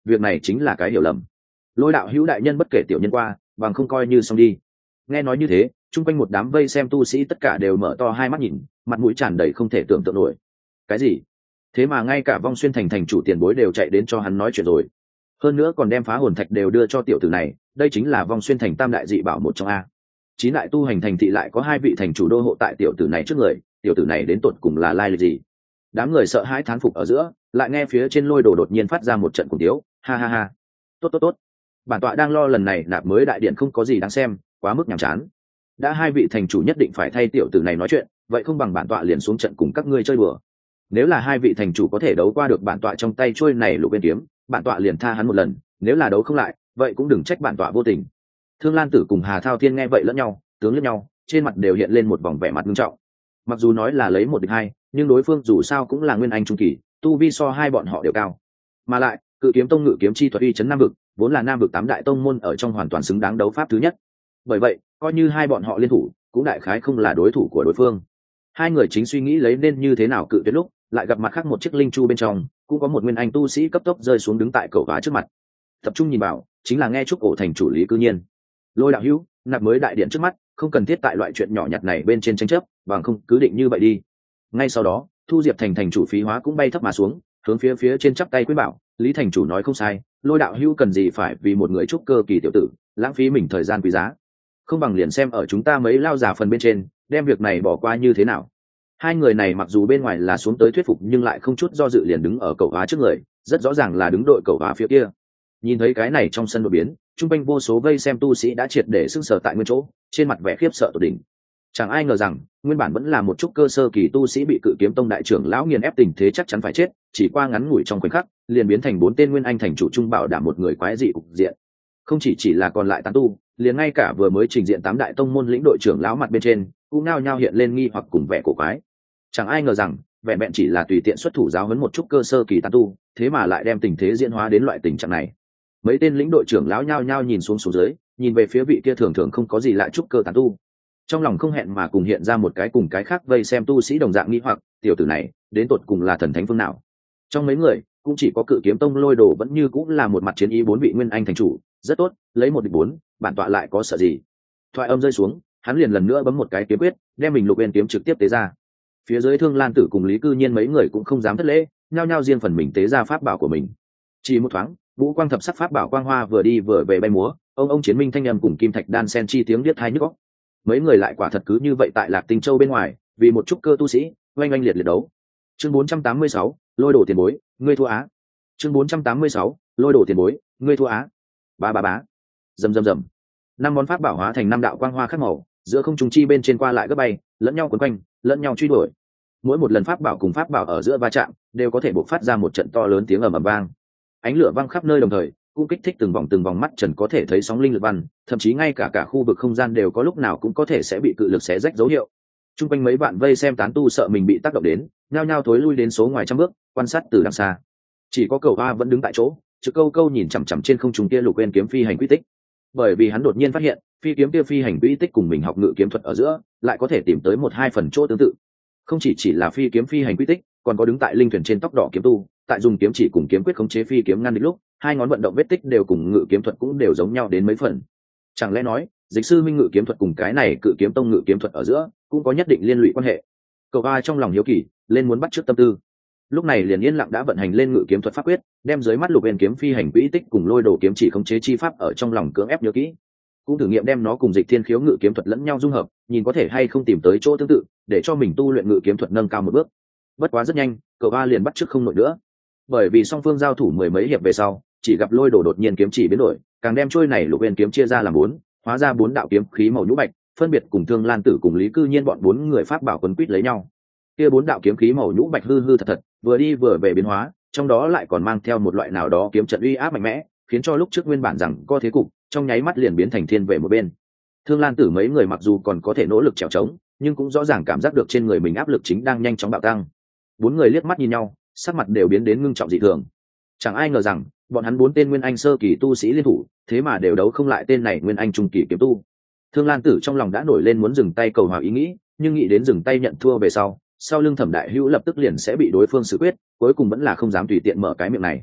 việc này chính là cái hiểu lầm. Lôi đạo hữu đại nhân bất kể tiểu nhân qua, bằng không coi như xong đi. Nghe nói như thế, chung quanh một đám vây xem tu sĩ tất cả đều mở to hai mắt nhìn, mặt mũi tràn đầy không thể tưởng tượng nổi. Cái gì? Thế mà ngay cả Vong Xuyên thành thành chủ tiền bối đều chạy đến cho hắn nói chuyện rồi, hơn nữa còn đem phá hồn thạch đều đưa cho tiểu tử này. Đây chính là Vong Xuyên thành tam đại dị bảo một trong a. Chín đại tu hành thành thị lại có hai vị thành chủ đô hộ tại tiểu tử này trước người, tiểu tử này đến tột cùng là lai lịch gì? Đám người sợ hãi thán phục ở giữa, lại nghe phía trên Lôi Đồ đột nhiên phát ra một trận cùng tiếu, ha ha ha. Tốt tốt tốt, bản tọa đang lo lần này nạp mới đại điện không có gì đáng xem, quá mức nhàm chán. Đã hai vị thành chủ nhất định phải thay tiểu tử này nói chuyện, vậy không bằng bản tọa liền xuống trận cùng các ngươi chơi bừa. Nếu là hai vị thành chủ có thể đấu qua được bản tọa trong tay trôi này Lục Bên kiếm, bản tọa liền tha hắn một lần, nếu là đấu không lại, vậy cũng đừng trách bản tọa vô tình. Thương Lan Tử cùng Hà Thao Thiên nghe vậy lẫn nhau, tướng lẫn nhau, trên mặt đều hiện lên một vòng vẻ mặt nghiêm trọng. Mặc dù nói là lấy một địch hai, nhưng đối phương dù sao cũng là nguyên anh trung kỳ, tu vi so hai bọn họ đều cao. Mà lại, Cự Kiếm Tông ngự kiếm chi thuật uy chấn Nam vực, vốn là Nam vực tám đại tông môn ở trong hoàn toàn xứng đáng đấu pháp thứ nhất. Bởi vậy, coi như hai bọn họ liên thủ, cũng đại khái không là đối thủ của đối phương. Hai người chính suy nghĩ lấy nên như thế nào cự tuyệt lúc, lại gặp mặt khác một chiếc linh chu bên trong, cũng có một nguyên anh tu sĩ cấp tốc rơi xuống đứng tại cầu vá trước mặt. Tập trung nhìn vào, chính là nghe trúc ổ thành chủ Lý Cư Nhiên. Lôi đạo hữu, nạp mới đại điện trước mắt, không cần thiết tại loại chuyện nhỏ nhặt này bên trên tranh chấp, bằng không cứ định như vậy đi. Ngay sau đó, Thu Diệp thành thành chủ Phí Hóa cũng bay thấp mà xuống, hướng phía trên chắp tay quyết bảo, Lý thành chủ nói không sai, Lôi đạo hữu cần gì phải vì một người trúc cơ kỳ tiểu tử lãng phí mình thời gian quý giá, không bằng liền xem ở chúng ta mấy lao già phần bên trên, đem việc này bỏ qua như thế nào. Hai người này mặc dù bên ngoài là xuống tới thuyết phục nhưng lại không chút do dự liền đứng ở cầu hóa trước người, rất rõ ràng là đứng đội cầu hóa phía kia. Nhìn thấy cái này trong sân đột biến, trung quanh vô số vây xem tu sĩ đã triệt để sững sờ tại nguyên chỗ, trên mặt vẻ khiếp sợ tột đỉnh. Chẳng ai ngờ rằng nguyên bản vẫn là một chút cơ sơ kỳ tu sĩ bị Cự Kiếm Tông đại trưởng lão nghiền ép tình thế chắc chắn phải chết, chỉ qua ngắn ngủi trong khoảnh khắc liền biến thành bốn tên nguyên anh thành chủ trung bảo đảm một người quái dị cục diện. Không chỉ là còn lại tán tu, liền ngay cả vừa mới trình diện tám đại tông môn lĩnh đội trưởng lão mặt bên trên cũng nao nhao hiện lên nghi hoặc cùng vẻ cổ quái. Chẳng ai ngờ rằng vẹn vẹn chỉ là tùy tiện xuất thủ giáo huấn một chút cơ sơ kỳ tán tu, thế mà lại đem tình thế diễn hóa đến loại tình trạng này. Mấy tên lĩnh đội trưởng lão nhao nhao nhìn xuống dưới, nhìn về phía vị kia thường thường không có gì lạ chút cơ tán tu, trong lòng không hẹn mà cùng hiện ra một cái cùng cái khác vây xem tu sĩ đồng dạng nghĩ hoặc tiểu tử này đến tột cùng là thần thánh phương nào. Trong mấy người cũng chỉ có Cự Kiếm Tông Lôi Đồ vẫn như cũng là một mặt chiến ý bốn vị nguyên anh thành chủ, rất tốt, lấy một địch bốn, bản tọa lại có sợ gì. Thoại âm rơi xuống, hắn liền lần nữa bấm một cái kiếm quyết, đem mình Lục Bên kiếm trực tiếp tế ra. Phía dưới Thương Lan Tử cùng Lý Cư Nhiên mấy người cũng không dám thất lễ, nhao nhao riêng phần mình tế ra pháp bảo của mình. Chỉ một thoáng, vũ quang thập sắc pháp bảo quang hoa vừa đi vừa về bay múa, ông chiến minh thanh âm cùng kim thạch đan sen chi tiếng điếc tai nhức óc. Mấy người lại quả thật cứ như vậy tại Lạc Tinh Châu bên ngoài, vì một chút cơ tu sĩ, oanh oanh liệt liệt đấu. Chương 486, Lôi Đồ tiền bối, ngươi thua á. Chương 486, Lôi Đồ tiền bối, ngươi thua á. Bá bá bá. Rầm rầm rầm. Năm món pháp bảo hóa thành năm đạo quang hoa khác màu, giữa không trung chi bên trên qua lại gấp bay, lẫn nhau quấn quanh, lẫn nhau truy đuổi. Mỗi một lần pháp bảo cùng pháp bảo ở giữa va chạm, đều có thể bộc phát ra một trận to lớn tiếng ầm ầm vang. Ánh lửa vang khắp nơi đồng thời, cũng kích thích từng vòng mắt trần có thể thấy sóng linh lực văn, thậm chí ngay cả khu vực không gian đều có lúc nào cũng có thể sẽ bị cự lực xé rách dấu hiệu. Trung quanh mấy bạn vây xem tán tu sợ mình bị tác động đến, nhao nhao thối lui đến số ngoài trăm bước, quan sát từ đằng xa. Chỉ có Cầu A vẫn đứng tại chỗ, trực câu nhìn chằm chằm trên không trung kia Lục Bên kiếm phi hành quy tích. Bởi vì hắn đột nhiên phát hiện, phi kiếm kia phi hành quy tích cùng mình học ngự kiếm thuật ở giữa, lại có thể tìm tới một hai phần chỗ tương tự. Không chỉ là phi kiếm phi hành quy tích, còn có đứng tại linh thuyền trên tóc đỏ kiếm tu, tại dùng kiếm chỉ cùng kiếm quyết khống chế phi kiếm ngăn địch lúc, hai ngón vận động vết tích đều cùng ngự kiếm thuật cũng đều giống nhau đến mấy phần. Chẳng lẽ nói, Dịch sư minh ngự kiếm thuật cùng cái này Cự Kiếm Tông ngự kiếm thuật ở giữa cũng có nhất định liên lụy quan hệ. Cầu A trong lòng hiếu kỳ, lên muốn bắt trước tâm tư. Lúc này liền yên lặng đã vận hành lên ngự kiếm thuật pháp quyết, đem dưới mắt Lục Bên kiếm phi hành quỹ tích cùng Lôi Đồ kiếm chỉ khống chế chi pháp ở trong lòng cưỡng ép nhớ kỹ. Cũng thử nghiệm đem nó cùng Dịch Thiên khiếu ngự kiếm thuật lẫn nhau dung hợp, nhìn có thể hay không tìm tới chỗ tương tự, để cho mình tu luyện ngự kiếm thuật nâng cao một bước. Bất quá rất nhanh, Cầu A liền bắt trước không nổi nữa. Bởi vì song phương giao thủ mười mấy hiệp về sau, chỉ gặp Lôi Đồ đột nhiên kiếm chỉ biến đổi, càng đem trôi này Lục Bên kiếm chia ra làm bốn, hóa ra bốn đạo kiếm khí màu nhũ bạch, phân biệt cùng Thương Lan Tử cùng Lý Cư Nhiên bọn bốn người pháp bảo quấn quýt lấy nhau. Kia bốn đạo kiếm khí màu nhũ bạch hư hư thật thật, vừa đi vừa về biến hóa, trong đó lại còn mang theo một loại nào đó kiếm trận uy áp mạnh mẽ, khiến cho lúc trước nguyên bản rằng có thế cục, trong nháy mắt liền biến thành thiên về một bên. Thương Lan Tử mấy người mặc dù còn có thể nỗ lực trèo trống, nhưng cũng rõ ràng cảm giác được trên người mình áp lực chính đang nhanh chóng bạo tăng. Bốn người liếc mắt nhìn nhau, sắc mặt đều biến đến ngưng trọng dị thường. Chẳng ai ngờ rằng, bọn hắn bốn tên nguyên anh sơ kỳ tu sĩ liên thủ, thế mà đều đấu không lại tên này nguyên anh trung kỳ kiếm tu. Thương Lan Tử trong lòng đã nổi lên muốn dừng tay cầu hòa ý nghĩ, nhưng nghĩ đến dừng tay nhận thua về sau lưng Thẩm Đại Hữu lập tức liền sẽ bị đối phương xử quyết, cuối cùng vẫn là không dám tùy tiện mở cái miệng này.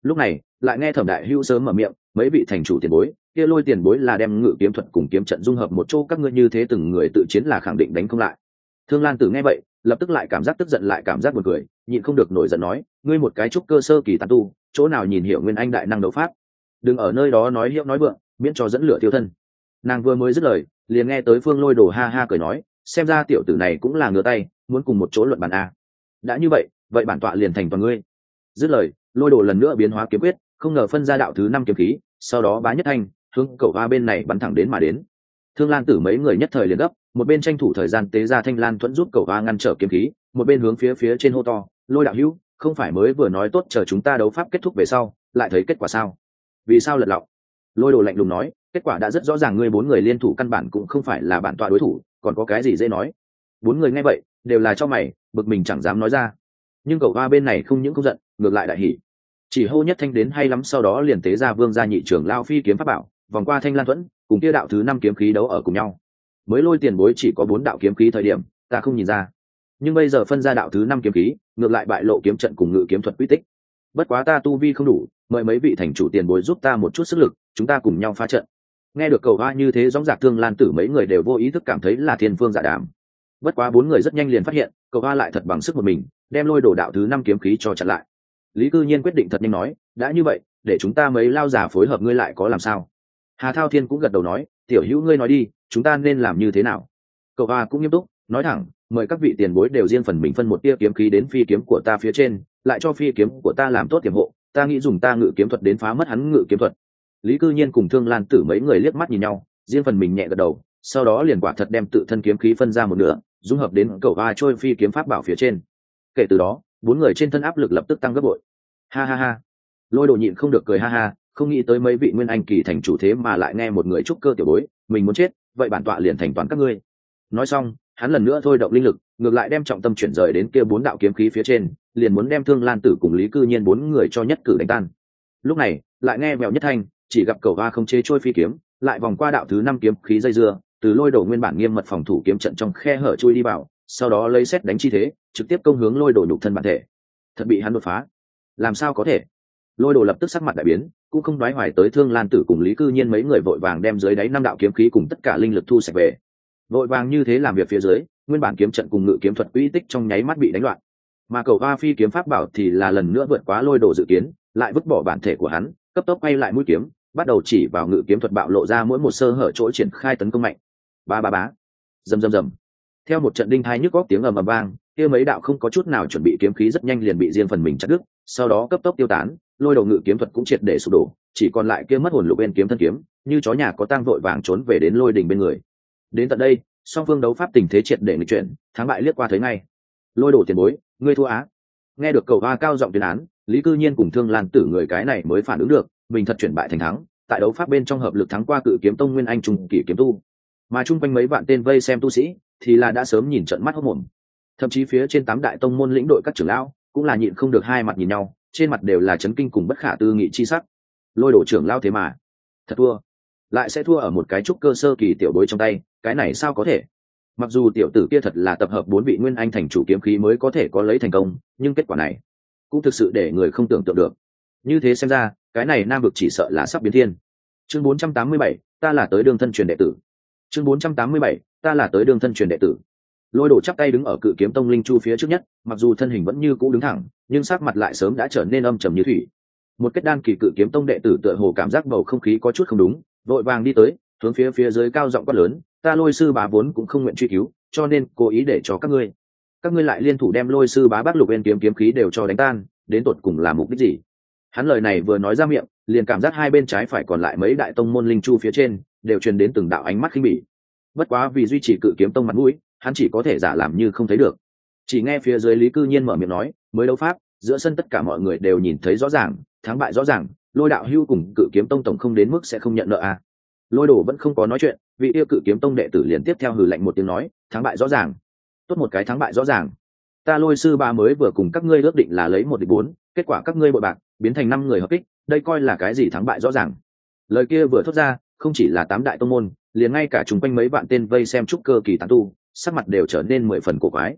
Lúc này lại nghe Thẩm Đại Hữu sớm mở miệng, mấy vị thành chủ tiền bối, kia Lôi tiền bối là đem ngự kiếm thuật cùng kiếm trận dung hợp một chỗ, các ngươi như thế từng người tự chiến là khẳng định đánh không lại. Thương Lan Tử nghe vậy lập tức lại cảm giác tức giận lại cảm giác buồn cười, nhịn không được nổi giận nói, ngươi một cái trúc cơ sơ kỳ tán tu, chỗ nào nhìn hiểu Nguyên Anh đại năng đấu pháp, đừng ở nơi đó nói hiệu nói vượng, miễn cho dẫn lửa tiêu thân. Nàng vừa mới dứt lời liền nghe tới Phương Lôi Đồ ha ha cười nói, xem ra tiểu tử này cũng là ngửa tay muốn cùng một chỗ luận bàn a. Đã như vậy vậy bản tọa liền thành toàn ngươi. Dứt lời Lôi Đồ lần nữa biến hóa kiếm quyết, không ngờ phân ra đạo thứ 5 kiếm khí, sau đó bá nhất thanh hướng Cẩu Va bên này bắn thẳng đến mà đến. Thương Lan Tử mấy người nhất thời liền gấp, một bên tranh thủ thời gian tế ra Thanh Lan thuẫn giúp Cẩu Va ngăn trở kiếm khí, một bên hướng phía trên hô to, Lôi đạo hữu, không phải mới vừa nói tốt chờ chúng ta đấu pháp kết thúc về sau lại thấy kết quả sao? Vì sao lật lọng? Lôi Đồ lạnh lùng nói, kết quả đã rất rõ ràng, ngươi 4 người liên thủ căn bản cũng không phải là bản tọa đối thủ, còn có cái gì dễ nói. 4 người nghe vậy đều là cho mày, bực mình chẳng dám nói ra. Nhưng Cẩu Va bên này không những không giận, ngược lại đại hỉ, chỉ hô nhất thanh đến hay lắm, sau đó liền tế ra Vương gia nhị trưởng lao phi kiếm pháp bảo, vòng qua Thanh Lan thuẫn cùng kia đạo thứ 5 kiếm khí đấu ở cùng nhau. Mới Lôi tiền bối chỉ có 4 đạo kiếm khí thời điểm ta không nhìn ra, nhưng bây giờ phân ra đạo thứ 5 kiếm khí, ngược lại bại lộ kiếm trận cùng ngự kiếm thuật quy tích. Bất quá ta tu vi không đủ, mời mấy vị thành chủ tiền bối giúp ta một chút sức lực, chúng ta cùng nhau phá trận. Nghe được Cẩu Va như thế dõng dạc, Thương Lan Tử mấy người đều vô ý thức cảm thấy là thiên phương dạ đàm. Bất quá 4 người rất nhanh liền phát hiện Cẩu Va lại thật bằng sức một mình đem Lôi Đồ đạo thứ 5 kiếm khí cho chặn lại. Lý Cư Nhiên quyết định thật nhanh nói, đã như vậy để chúng ta mấy lao giả phối hợp, ngươi lại có làm sao? Hà Thao Thiên cũng gật đầu nói, tiểu hữu ngươi nói đi, chúng ta nên làm như thế nào? Cẩu Va cũng nghiêm túc nói thẳng, mời các vị tiền bối đều riêng phần mình phân một tia kiếm khí đến phi kiếm của ta phía trên, lại cho phi kiếm của ta làm tốt tiềm hộ, ta nghĩ dùng ta ngự kiếm thuật đến phá mất hắn ngự kiếm thuật. Lý Cư Nhiên cùng Thương Lan Tử mấy người liếc mắt nhìn nhau, riêng phần mình nhẹ gật đầu, sau đó liền quả thật đem tự thân kiếm khí phân ra một nửa, dung hợp đến Cẩu Va trôi phi kiếm pháp bảo phía trên. Kể từ đó 4 người trên thân áp lực lập tức tăng gấp bội. Ha ha ha. Lôi Đồ nhịn không được cười ha ha, không nghĩ tới mấy vị Nguyên Anh kỳ thành chủ thế mà lại nghe một người trúc cơ tiểu bối, mình muốn chết, vậy bản tọa liền thành toàn các ngươi. Nói xong hắn lần nữa thôi động linh lực, ngược lại đem trọng tâm chuyển rời đến kia 4 đạo kiếm khí phía trên, liền muốn đem Thương Lan Tử cùng Lý Cư Nhiên 4 người cho nhất cử đánh tan. Lúc này lại nghe vèo nhất thanh, chỉ gặp Cẩu Va không chế trôi phi kiếm, lại vòng qua đạo thứ 5 kiếm khí dây dưa, từ Lôi Đồ nguyên bản nghiêm mật phòng thủ kiếm trận trong khe hở chui đi vào, sau đó lấy sét đánh chi thế, trực tiếp công hướng Lôi Đồ nhục thân bản thể. Thật bị hắn đột phá. Làm sao có thể? Lôi Đồ lập tức sắc mặt đại biến, cũng không đoái hoài tới Thương Lan Tử cùng Lý Cư Nhiên mấy người, vội vàng đem dưới đáy 5 đạo kiếm khí cùng tất cả linh lực thu sạch về. Vội vàng như thế làm việc phía dưới, nguyên bản kiếm trận cùng ngự kiếm thuật uy tích trong nháy mắt bị đánh loạn. Mà Cẩu Va phi kiếm pháp bảo thì là lần nữa vượt quá Lôi Đồ dự kiến, lại vứt bỏ bản thể của hắn, cấp tốc quay lại mũi kiếm, bắt đầu chỉ vào ngự kiếm thuật bạo lộ ra mỗi một sơ hở chỗ triển khai tấn công mạnh. Ba ba bá, rầm rầm rầm. Theo một trận đinh tai nhức óc tiếng ầm ầm vang, kia mấy đạo không có chút nào chuẩn bị kiếm khí rất nhanh liền bị riêng phần mình chặt đứt, sau đó cấp tốc tiêu tán, Lôi Đồ ngự kiếm thuật cũng triệt để sụp đổ, chỉ còn lại kia mất hồn lục bên kiếm thân kiếm, như chó nhà có tang vội vàng trốn về đến Lôi Đình bên người. Đến tận đây, song phương đấu pháp tình thế triệt để nghịch chuyển, thắng bại liếc qua thấy ngay. Lôi Đồ tiền bối, ngươi thua á. Nghe được Cẩu Va cao giọng tuyên án, Lý Cư Nhiên cùng Thương Lan Tử người cái này mới phản ứng được, mình thật chuyển bại thành thắng, tại đấu pháp bên trong hợp lực thắng qua Cự Kiếm Tông Nguyên Anh trùng kỳ kiếm tu. Mà chung quanh mấy vạn tên vây xem tu sĩ thì là đã sớm nhìn trợn mắt hốt mồm. Thậm chí phía trên 8 đại tông môn lĩnh đội các trưởng lão cũng là nhịn không được hai mặt nhìn nhau, trên mặt đều là chấn kinh cùng bất khả tư nghị chi sắc. Lôi Đồ trưởng lão thế mà thật thua, lại sẽ thua ở một cái trúc cơ sơ kỳ tiểu bối trong tay, cái này sao có thể? Mặc dù tiểu tử kia thật là tập hợp 4 vị Nguyên Anh thành chủ kiếm khí mới có thể có lấy thành công, nhưng kết quả này cũng thực sự để người không tưởng tượng được. Như thế xem ra, cái này Nam vực chỉ sợ là sắp biến thiên. Chương 487, ta là tới đương thân truyền đệ tử. Chương 487, ta là tới đương thân truyền đệ tử. Lôi Đồ chắp tay đứng ở Cự Kiếm Tông linh chu phía trước nhất, mặc dù thân hình vẫn như cũ đứng thẳng, nhưng sắc mặt lại sớm đã trở nên âm trầm như thủy. Một kết đan kỳ Cự Kiếm Tông đệ tử tựa hồ cảm giác bầu không khí có chút không đúng, vội vàng đi tới, hướng phía dưới cao giọng quát lớn, ta Lôi sư bá vốn cũng không nguyện truy cứu, cho nên cố ý để cho các ngươi lại liên thủ đem Lôi sư bá Bắc Lục Bên kiếm khí đều cho đánh tan, đến tột cùng là mục đích gì? Hắn lời này vừa nói ra miệng, liền cảm giác hai bên trái phải còn lại mấy đại tông môn linh chu phía trên đều truyền đến từng đạo ánh mắt khinh bỉ. Bất quá vì duy trì Cự Kiếm Tông mặt mũi, hắn chỉ có thể giả làm như không thấy được. Chỉ nghe phía dưới Lý Cư Nhiên mở miệng nói, mới đấu pháp, giữa sân tất cả mọi người đều nhìn thấy rõ ràng, thắng bại rõ ràng, Lôi đạo hưu cùng Cự Kiếm Tông tổng không đến mức sẽ không nhận nợ à. Lôi Đồ vẫn không có nói chuyện, vị yêu Cự Kiếm Tông đệ tử liền tiếp theo hừ lạnh một tiếng nói, thắng bại rõ ràng. Tốt một cái thắng bại rõ ràng. Ta Lôi sư ba mới vừa cùng các ngươi ước định là lấy 1 địch 4, kết quả các ngươi bội bạc, biến thành 5 người hợp kích, đây coi là cái gì thắng bại rõ ràng. Lời kia vừa thốt ra, không chỉ là 8 đại tông môn, liền ngay cả chúng quanh mấy vạn tên vây xem trúc cơ kỳ tán tu, sắc mặt đều trở nên 10 phần cổ quái.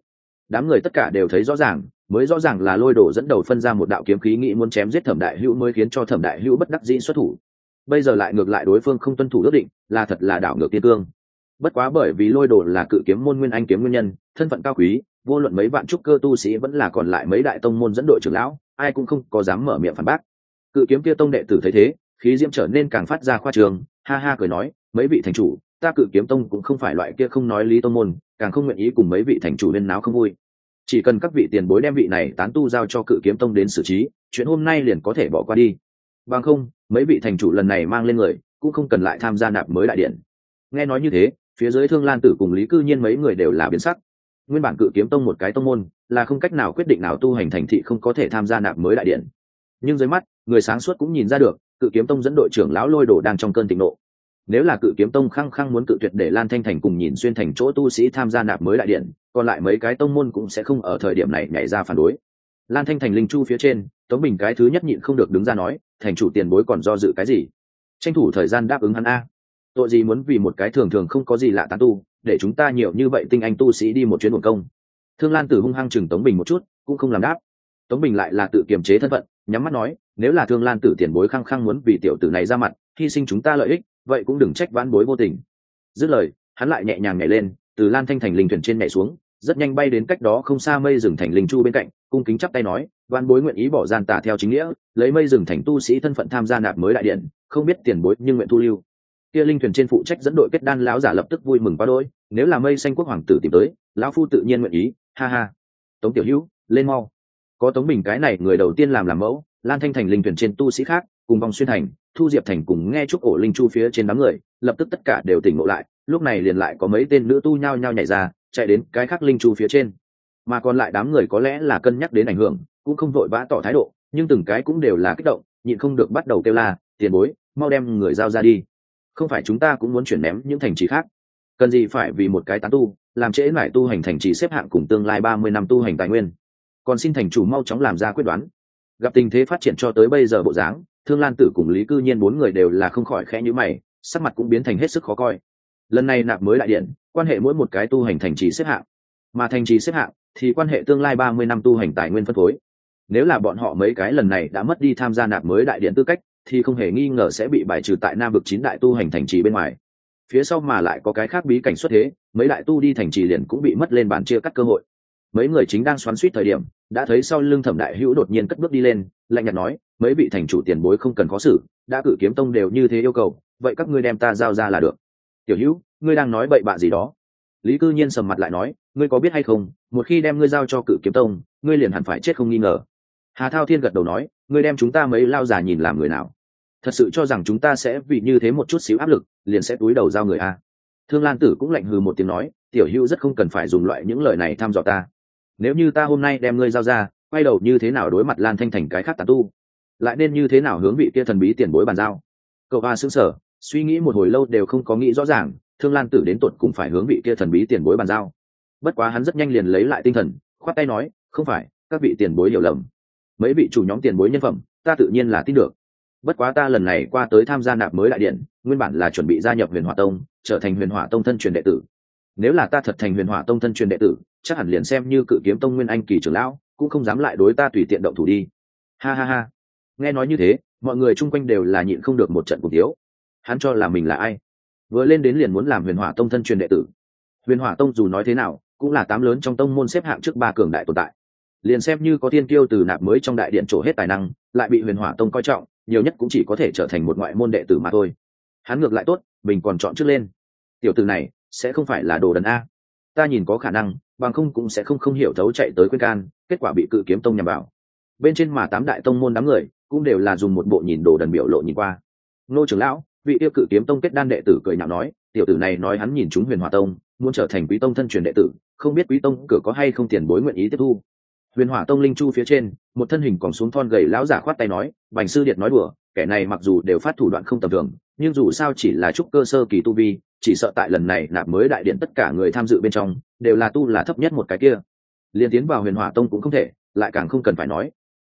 Đám người tất cả đều thấy rõ ràng, mới rõ ràng là Lôi Đồ dẫn đầu phân ra một đạo kiếm khí nghĩ muốn chém giết Thẩm Đại Hữu mới khiến cho Thẩm Đại Hữu bất đắc dĩ xuất thủ. Bây giờ lại ngược lại đối phương không tuân thủ ước định, là thật là đảo ngược tiên cương. Bất quá bởi vì Lôi Đồ là cự kiếm môn nguyên anh kiếm nguyên nhân, thân phận cao quý, vô luận mấy vạn trúc cơ tu sĩ vẫn là còn lại mấy đại tông môn dẫn đội trưởng lão, ai cũng không có dám mở miệng phản bác. Cự kiếm kia tông đệ tử thấy thế, khí diễm trở nên càng phát ra khoa trương, ha ha cười nói, mấy vị thành chủ, ta cự kiếm tông cũng không phải loại kia không nói lý tông môn, càng không nguyện ý cùng mấy vị thành chủ lên náo không vui. Chỉ cần các vị tiền bối đem vị này tán tu giao cho cự kiếm tông đến xử trí, chuyện hôm nay liền có thể bỏ qua đi. Bằng không, mấy vị thành chủ lần này mang lên người, cũng không cần lại tham gia nạp mới đại điện. Nghe nói như thế, phía dưới Thương Lan Tử cùng Lý Cư Nhiên mấy người đều là biến sắc. Nguyên bản cự kiếm tông một cái tông môn, là không cách nào quyết định nào tu hành thành thị không có thể tham gia nạp mới đại điện. Nhưng dưới mắt, người sáng suốt cũng nhìn ra được, cự kiếm tông dẫn đội trưởng lão Lôi Đồ đang trong cơn thịnh nộ. Nếu là cự kiếm tông khăng khăng muốn cự tuyệt để Lan Thanh Thành cùng Nhìn Xuyên Thành chỗ tu sĩ tham gia nạp mới đại điện, còn lại mấy cái tông môn cũng sẽ không ở thời điểm này nhảy ra phản đối. Lan Thanh Thành linh chu phía trên, Tống Bình cái thứ nhất nhịn không được đứng ra nói, thành chủ tiền bối còn do dự cái gì? Tranh thủ thời gian đáp ứng hắn a. Tội gì muốn vì một cái thường thường không có gì lạ tán tu, để chúng ta nhiều như vậy tinh anh tu sĩ đi một chuyến uổng công. Thương Lan Tử hung hăng chừng Tống Bình một chút, cũng không làm đáp. Tống Bình lại là tự kiềm chế thân phận, nhắm mắt nói, nếu là Thương Lan Tử tiền bối khăng khăng muốn vì tiểu tử này ra mặt, hy sinh chúng ta lợi ích, vậy cũng đừng trách vãn bối vô tình. Dứt lời, hắn lại nhẹ nhàng nhảy lên, từ Lan Thanh Thành linh thuyền trên nhảy xuống, rất nhanh bay đến cách đó không xa Mây Rừng Thành linh chu bên cạnh, cung kính chắp tay nói, vãn bối nguyện ý bỏ gian tà theo chính nghĩa, lấy Mây Rừng Thành tu sĩ thân phận tham gia nạp mới đại điện, không biết tiền bối nhưng nguyện thu lưu. Kia linh thuyền trên phụ trách dẫn đội kết đan lão giả lập tức vui mừng quá đỗi, nếu là Mây Xanh Quốc hoàng tử tìm tới, lão phu tự nhiên nguyện ý, ha ha. Tống tiểu hữu, lên mau. Có Tống Bình cái này người đầu tiên làm mẫu, Lan Thanh Thành linh thuyền trên tu sĩ khác, cùng Vòng Xuyên Thành, Thu Diệp Thành cùng nghe chúc ổ linh chu phía trên đám người, lập tức tất cả đều tỉnh ngộ lại, lúc này liền lại có mấy tên nữ tu nhao nhao nhảy ra, chạy đến cái khác linh chu phía trên. Mà còn lại đám người có lẽ là cân nhắc đến ảnh hưởng, cũng không vội vã tỏ thái độ, nhưng từng cái cũng đều là kích động, nhịn không được bắt đầu kêu la, tiền bối, mau đem người giao ra đi. Không phải chúng ta cũng muốn chuyển ném những thành trì khác, cần gì phải vì một cái tán tu, làm trễ lại tu hành thành trì xếp hạng cùng tương lai 30 năm tu hành tài nguyên. Còn xin thành chủ mau chóng làm ra quyết đoán. Gặp tình thế phát triển cho tới bây giờ bộ dáng, Thương Lan Tử cùng Lý Cư Nhiên bốn người đều là không khỏi khẽ nhíu mày, sắc mặt cũng biến thành hết sức khó coi. Lần này nạp mới đại điện, quan hệ mỗi một cái tu hành thành trì xếp hạng, mà thành trì xếp hạng thì quan hệ tương lai 30 năm tu hành tài nguyên phân phối. Nếu là bọn họ mấy cái lần này đã mất đi tham gia nạp mới đại điện tư cách, thì không hề nghi ngờ sẽ bị bài trừ tại Nam vực 9 đại tu hành thành trì bên ngoài. Phía sau mà lại có cái khác bí cảnh xuất thế, mấy đại tu đi thành trì liền cũng bị mất lên bàn chia cắt cơ hội. Mấy người chính đang xoắn xuýt thời điểm, đã thấy sau lưng Thẩm Đại Hữu đột nhiên cất bước đi lên, lạnh nhạt nói, mấy vị thành chủ tiền bối không cần khó xử, đã cự kiếm tông đều như thế yêu cầu, vậy các ngươi đem ta giao ra là được. Tiểu Hữu, ngươi đang nói bậy bạ gì đó? Lý Cư Nhiên sầm mặt lại nói, ngươi có biết hay không, một khi đem ngươi giao cho cự kiếm tông, ngươi liền hẳn phải chết không nghi ngờ. Hà Thao Thiên gật đầu nói, ngươi đem chúng ta mấy lao già nhìn làm người nào? Thật sự cho rằng chúng ta sẽ vì như thế một chút xíu áp lực, liền sẽ túi đầu giao người a? Thương Lan Tử cũng lạnh hừ một tiếng nói, Tiểu Hữu rất không cần phải dùng loại những lời này thăm dò ta. Nếu như ta hôm nay đem ngươi giao ra, quay đầu như thế nào đối mặt Lan Thanh Thành cái khác tán tu, lại nên như thế nào hướng vị kia thần bí tiền bối bàn giao? Cậu Hoa sững sờ, suy nghĩ một hồi lâu đều không có nghĩ rõ ràng, Thương Lan Tử đến tột cùng phải hướng vị kia thần bí tiền bối bàn giao. Bất quá hắn rất nhanh liền lấy lại tinh thần, khoát tay nói, không phải, các vị tiền bối hiểu lầm. Mấy vị chủ nhóm tiền bối nhân phẩm, ta tự nhiên là tin được. Bất quá ta lần này qua tới tham gia nạp mới đại điện, nguyên bản là chuẩn bị gia nhập Huyền Hỏa Tông, trở thành Huyền Hỏa Tông thân truyền đệ tử. Nếu là ta thật thành Huyền Hỏa Tông thân truyền đệ tử, chắc hẳn liền xem như Cự Kiếm Tông nguyên anh kỳ trưởng lão, cũng không dám lại đối ta tùy tiện động thủ đi. Ha ha ha. Nghe nói như thế, mọi người chung quanh đều là nhịn không được một trận cùng thiếu. Hắn cho là mình là ai? Vừa lên đến liền muốn làm Huyền Hỏa Tông thân truyền đệ tử. Huyền Hỏa Tông dù nói thế nào, cũng là 8 lớn trong tông môn xếp hạng trước 3 cường đại tồn tại. Liền xem như có thiên kiêu từ nạp mới trong đại điện trổ hết tài năng, lại bị Huyền Hỏa Tông coi trọng, nhiều nhất cũng chỉ có thể trở thành một ngoại môn đệ tử mà thôi. Hắn ngược lại tốt, mình còn chọn trước lên. Tiểu tử này sẽ không phải là đồ đần a? Ta nhìn có khả năng, bằng không cũng sẽ không hiểu thấu chạy tới khuyên can, kết quả bị Cự Kiếm Tông nhằm vào. Bên trên mà 8 đại tông môn đám người cũng đều là dùng một bộ nhìn đồ đần biểu lộ nhìn qua. Ngô trưởng lão, vị yêu Cự Kiếm Tông kết đan đệ tử cười nhạo nói, tiểu tử này nói hắn nhìn chúng Huyền Hỏa Tông, muốn trở thành Quý Tông thân truyền đệ tử, không biết Quý Tông cửa có hay không tiền bối nguyện ý tiếp thu. Huyền Hỏa Tông linh chu phía trên, một thân hình còn xuống thon gầy lão giả khoát tay nói, Bành sư điệt nói đùa, kẻ này mặc dù đều phát thủ đoạn không tầm thường, nhưng dù sao chỉ là trúc cơ sơ kỳ tu vi, chỉ sợ tại lần này nạp mới đại điện tất cả người tham dự bên trong đều là tu là thấp nhất một cái kia, liền tiến vào Huyền Hỏa Tông cũng không thể, lại càng không cần phải nói.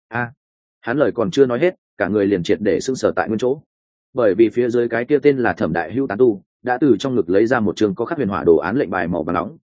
Hắn lời còn chưa nói hết, cả người liền triệt để sững sờ tại nguyên chỗ, bởi vì phía dưới cái kia tên là Thẩm Đại Hữu tán tu đã từ trong ngực lấy ra một trường có khắc huyền hỏa đồ án lệnh bài màu vàng nóng,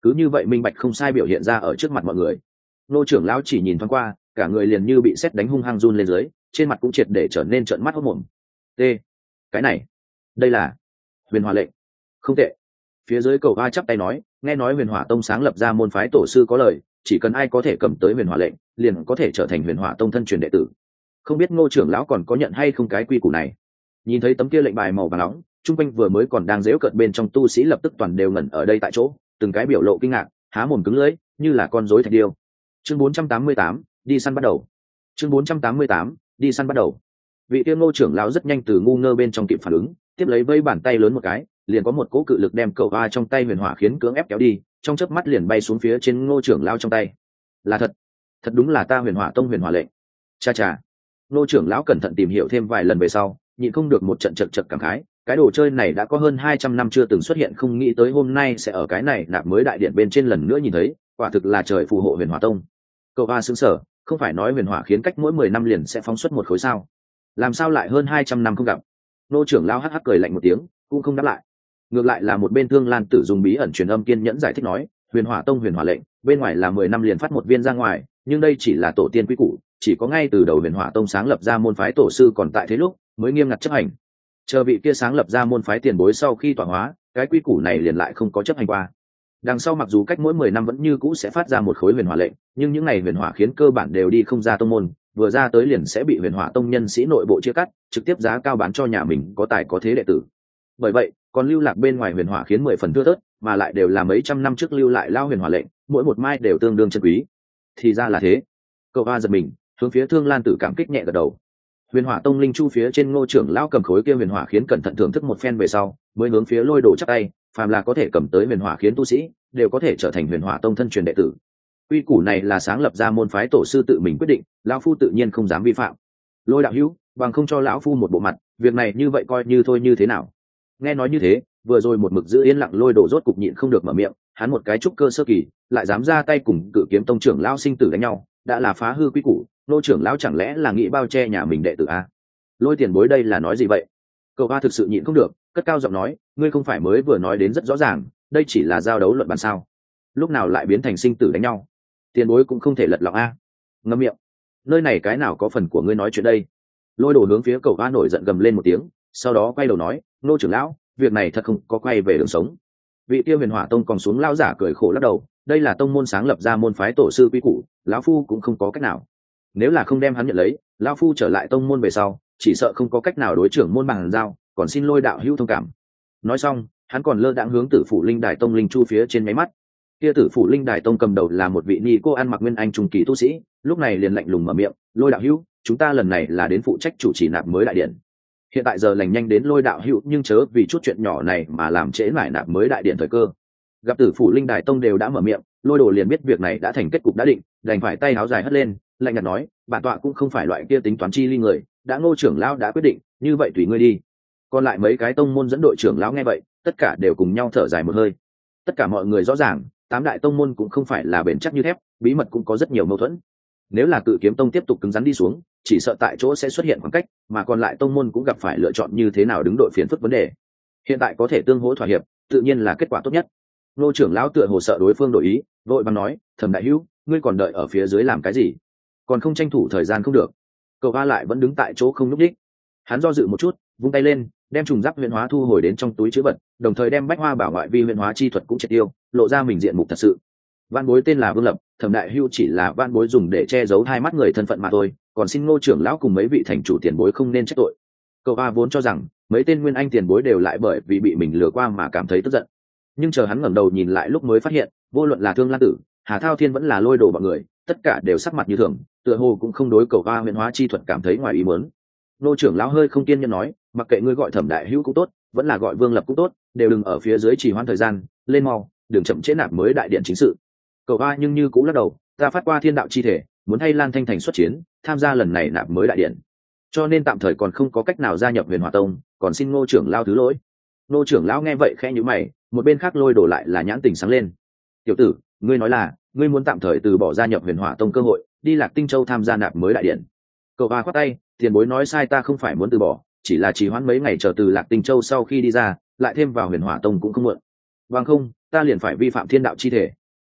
cứ như vậy minh bạch không sai biểu hiện ra ở trước mặt mọi người. Ngô trưởng lão chỉ nhìn thoáng qua, cả người liền như bị sét đánh hung hăng run lên dưới, trên mặt cũng triệt để trở nên trợn mắt hốt mồm. T, cái này, đây là huyền hỏa lệnh. Không tệ. Phía dưới cầu va chắp tay nói, nghe nói huyền hỏa tông sáng lập ra môn phái tổ sư có lời, chỉ cần ai có thể cầm tới huyền hỏa lệnh, liền có thể trở thành huyền hỏa tông thân truyền đệ tử. Không biết Ngô trưởng lão còn có nhận hay không cái quy củ này. Nhìn thấy tấm kia lệnh bài màu vàng nóng, trung quanh vừa mới còn đang giễu cợt bên trong tu sĩ lập tức toàn đều ngẩn ở đây tại chỗ, từng cái biểu lộ kinh ngạc, há mồm cứng lưỡi, như là con rối thạch điêu. Chương 488, đi săn bắt đầu. Chương 488, đi săn bắt đầu. Vị kia Ngô trưởng lão rất nhanh từ ngu ngơ bên trong kịp phản ứng, tiếp lấy vây bàn tay lớn một cái, liền có một cỗ cự lực đem cậu va trong tay huyền hỏa khiến cưỡng ép kéo đi, trong chớp mắt liền bay xuống phía trên Ngô trưởng lão trong tay. Là thật, thật đúng là ta huyền hỏa tông huyền hỏa lệnh. Cha cha. Ngô trưởng lão cẩn thận tìm hiểu thêm vài lần về sau, nhịn không được một trận chật chật cảm khái, cái đồ chơi này đã có hơn 200 năm chưa từng xuất hiện, không nghĩ tới hôm nay sẽ ở cái này nạp mới đại điện bên trên lần nữa nhìn thấy, quả thực là trời phù hộ huyền hỏa tông. Cậu va sững sờ, không phải nói huyền hỏa khiến cách mỗi 10 năm liền sẽ phóng xuất một khối sao? Làm sao lại hơn 200 năm không gặp? Ngô trưởng lão hắc hắc cười lạnh một tiếng, cũng không đáp lại. Ngược lại là một bên Thương Lan Tử dùng bí ẩn truyền âm kiên nhẫn giải thích nói, huyền hỏa tông huyền hỏa lệnh bên ngoài là 10 năm liền phát một viên ra ngoài, nhưng đây chỉ là tổ tiên quy củ, chỉ có ngay từ đầu huyền hỏa tông sáng lập ra môn phái tổ sư còn tại thế lúc mới nghiêm ngặt chấp hành. Chờ vị kia sáng lập ra môn phái tiền bối sau khi tọa hóa, cái quy củ này liền lại không có chấp hành qua. Đằng sau mặc dù cách mỗi 10 năm vẫn như cũ sẽ phát ra một khối huyền hỏa lệnh, nhưng những ngày huyền hỏa khiến cơ bản đều đi không ra tông môn, vừa ra tới liền sẽ bị huyền hỏa tông nhân sĩ nội bộ chia cắt, trực tiếp giá cao bán cho nhà mình có tài có thế đệ tử. Bởi vậy, còn lưu lạc bên ngoài huyền hỏa khiến 10 phần thưa thớt, mà lại đều là mấy trăm năm trước lưu lại lao huyền hỏa lệnh, mỗi một mai đều tương đương chân quý. Thì ra là thế. Cậu va giật mình, hướng phía Thương Lan Tử cảm kích nhẹ gật đầu. Huyền hỏa tông linh chu phía trên Ngô trưởng lão cầm khối kia huyền hỏa khiến cẩn thận thưởng thức một phen về sau, mới hướng phía Lôi Đồ chắp tay, phàm là có thể cầm tới huyền hỏa khiến tu sĩ, đều có thể trở thành huyền hỏa tông thân truyền đệ tử. Quy củ này là sáng lập ra môn phái tổ sư tự mình quyết định, lão phu tự nhiên không dám vi phạm. Lôi đạo hữu, bằng không cho lão phu một bộ mặt, việc này như vậy coi như thôi như thế nào? Nghe nói như thế, vừa rồi một mực giữ yên lặng Lôi Đồ rốt cục nhịn không được mở miệng, hắn một cái trúc cơ sơ kỳ, lại dám ra tay cùng Cự Kiếm tông trưởng lão sinh tử đánh nhau, đã là phá hư quy củ, Lô trưởng lão chẳng lẽ là nghĩ bao che nhà mình đệ tử a? Lôi tiền bối đây là nói gì vậy? Cậu a thực sự nhịn không được, cất cao giọng nói, ngươi không phải mới vừa nói đến rất rõ ràng, đây chỉ là giao đấu luận bàn sao? Lúc nào lại biến thành sinh tử đánh nhau? Tiền bối cũng không thể lật lọng a. Ngậm miệng. Nơi này cái nào có phần của ngươi nói chuyện đây? Lôi Đồ hướng phía cậu a nổi giận gầm lên một tiếng, sau đó quay đầu nói, Nô trưởng lão, việc này thật không có quay về đường sống. Vị tiêu huyền hỏa tông còn xuống lao giả cười khổ lắc đầu, đây là tông môn sáng lập ra môn phái tổ sư quy củ, lão phu cũng không có cách nào. Nếu là không đem hắn nhận lấy, lão phu trở lại tông môn về sau, chỉ sợ không có cách nào đối trưởng môn bằng giao, còn xin Lôi đạo hữu thông cảm. Nói xong, hắn còn lơ đãng hướng Tử Phủ Linh Đài tông linh chu phía trên máy mắt. Kia Tử Phủ Linh Đài tông cầm đầu là một vị ni cô ăn mặc nguyên anh trung kỳ tu sĩ, lúc này liền lạnh lùng mở miệng, Lôi đạo hữu, chúng ta lần này là đến phụ trách chủ trì nạp mới đại điện. Hiện tại giờ lành nhanh đến Lôi đạo hữu, nhưng chớ vì chút chuyện nhỏ này mà làm trễ lại nạp mới đại điện thời cơ. Gặp Tử Phủ Linh Đài tông đều đã mở miệng, Lôi Đồ liền biết việc này đã thành kết cục đã định, đành phải tay áo dài hất lên, lạnh nhạt nói, bản tọa cũng không phải loại kia tính toán chi ly người, đã Ngô trưởng lão đã quyết định, như vậy tùy ngươi đi. Còn lại mấy cái tông môn dẫn đội trưởng lão nghe vậy, tất cả đều cùng nhau thở dài một hơi. Tất cả mọi người rõ ràng, 8 đại tông môn cũng không phải là bền chắc như thép, bí mật cũng có rất nhiều mâu thuẫn. Nếu là Cự Kiếm tông tiếp tục cứng rắn đi xuống, chỉ sợ tại chỗ sẽ xuất hiện khoảng cách, mà còn lại tông môn cũng gặp phải lựa chọn như thế nào đứng đội phiền phức vấn đề. Hiện tại có thể tương hỗ thỏa hiệp, tự nhiên là kết quả tốt nhất. Ngô trưởng lão tựa hồ sợ đối phương đổi ý, vội vàng nói, Thẩm đại hữu, ngươi còn đợi ở phía dưới làm cái gì? Còn không tranh thủ thời gian không được? Cậu A lại vẫn đứng tại chỗ không nhúc nhích. Hắn do dự một chút, vung tay lên, đem trùng giáp huyền hóa thu hồi đến trong túi trữ vật, đồng thời đem bách hoa bảo ngoại vi huyền hóa chi thuật cũng triệt tiêu, lộ ra mình diện mục thật sự. Van bối tên là Vương Lập, Thẩm đại hữu chỉ là van bối dùng để che giấu hai mắt người thân phận mà thôi, còn xin Ngô trưởng lão cùng mấy vị thành chủ tiền bối không nên trách tội. Cậu A vốn cho rằng mấy tên nguyên anh tiền bối đều lại bởi vì bị mình lừa qua mà cảm thấy tức giận, nhưng chờ hắn ngẩng đầu nhìn lại lúc mới phát hiện, vô luận là Thương Lan Tử, Hà Thao Thiên vẫn là Lôi Đồ bọn người, tất cả đều sắc mặt như thường, tựa hồ cũng không đối cầu va huyền hóa chi thuật cảm thấy ngoài ý muốn. Nô trưởng lão hơi không kiên nhẫn nói, mặc kệ ngươi gọi Thẩm đại hữu cũng tốt, vẫn là gọi Vương Lập cũng tốt, đều đừng ở phía dưới trì hoãn thời gian, lên mau, đừng chậm trễ nạp mới đại điện chính sự. Cầu va nhưng như cũng lắc đầu, ta phát qua thiên đạo chi thể, muốn hay Lan Thanh Thành xuất chiến, tham gia lần này nạp mới đại điện, cho nên tạm thời còn không có cách nào gia nhập Huyền Hỏa Tông, còn xin Ngô trưởng lão thứ lỗi. Ngô trưởng lão nghe vậy khẽ nhíu mày, một bên khác Lôi Đồ lại là nhãn tình sáng lên. Tiểu tử, ngươi nói là ngươi muốn tạm thời từ bỏ gia nhập Huyền Hỏa Tông cơ hội, đi Lạc Tinh Châu tham gia nạp mới đại điện? Cậu va khoát tay, tiền bối nói sai, ta không phải muốn từ bỏ, chỉ là trì hoãn mấy ngày chờ từ Lạc Tinh Châu sau khi đi ra, lại thêm vào Huyền Hỏa Tông cũng không muộn. Bằng không, ta liền phải vi phạm thiên đạo chi thể,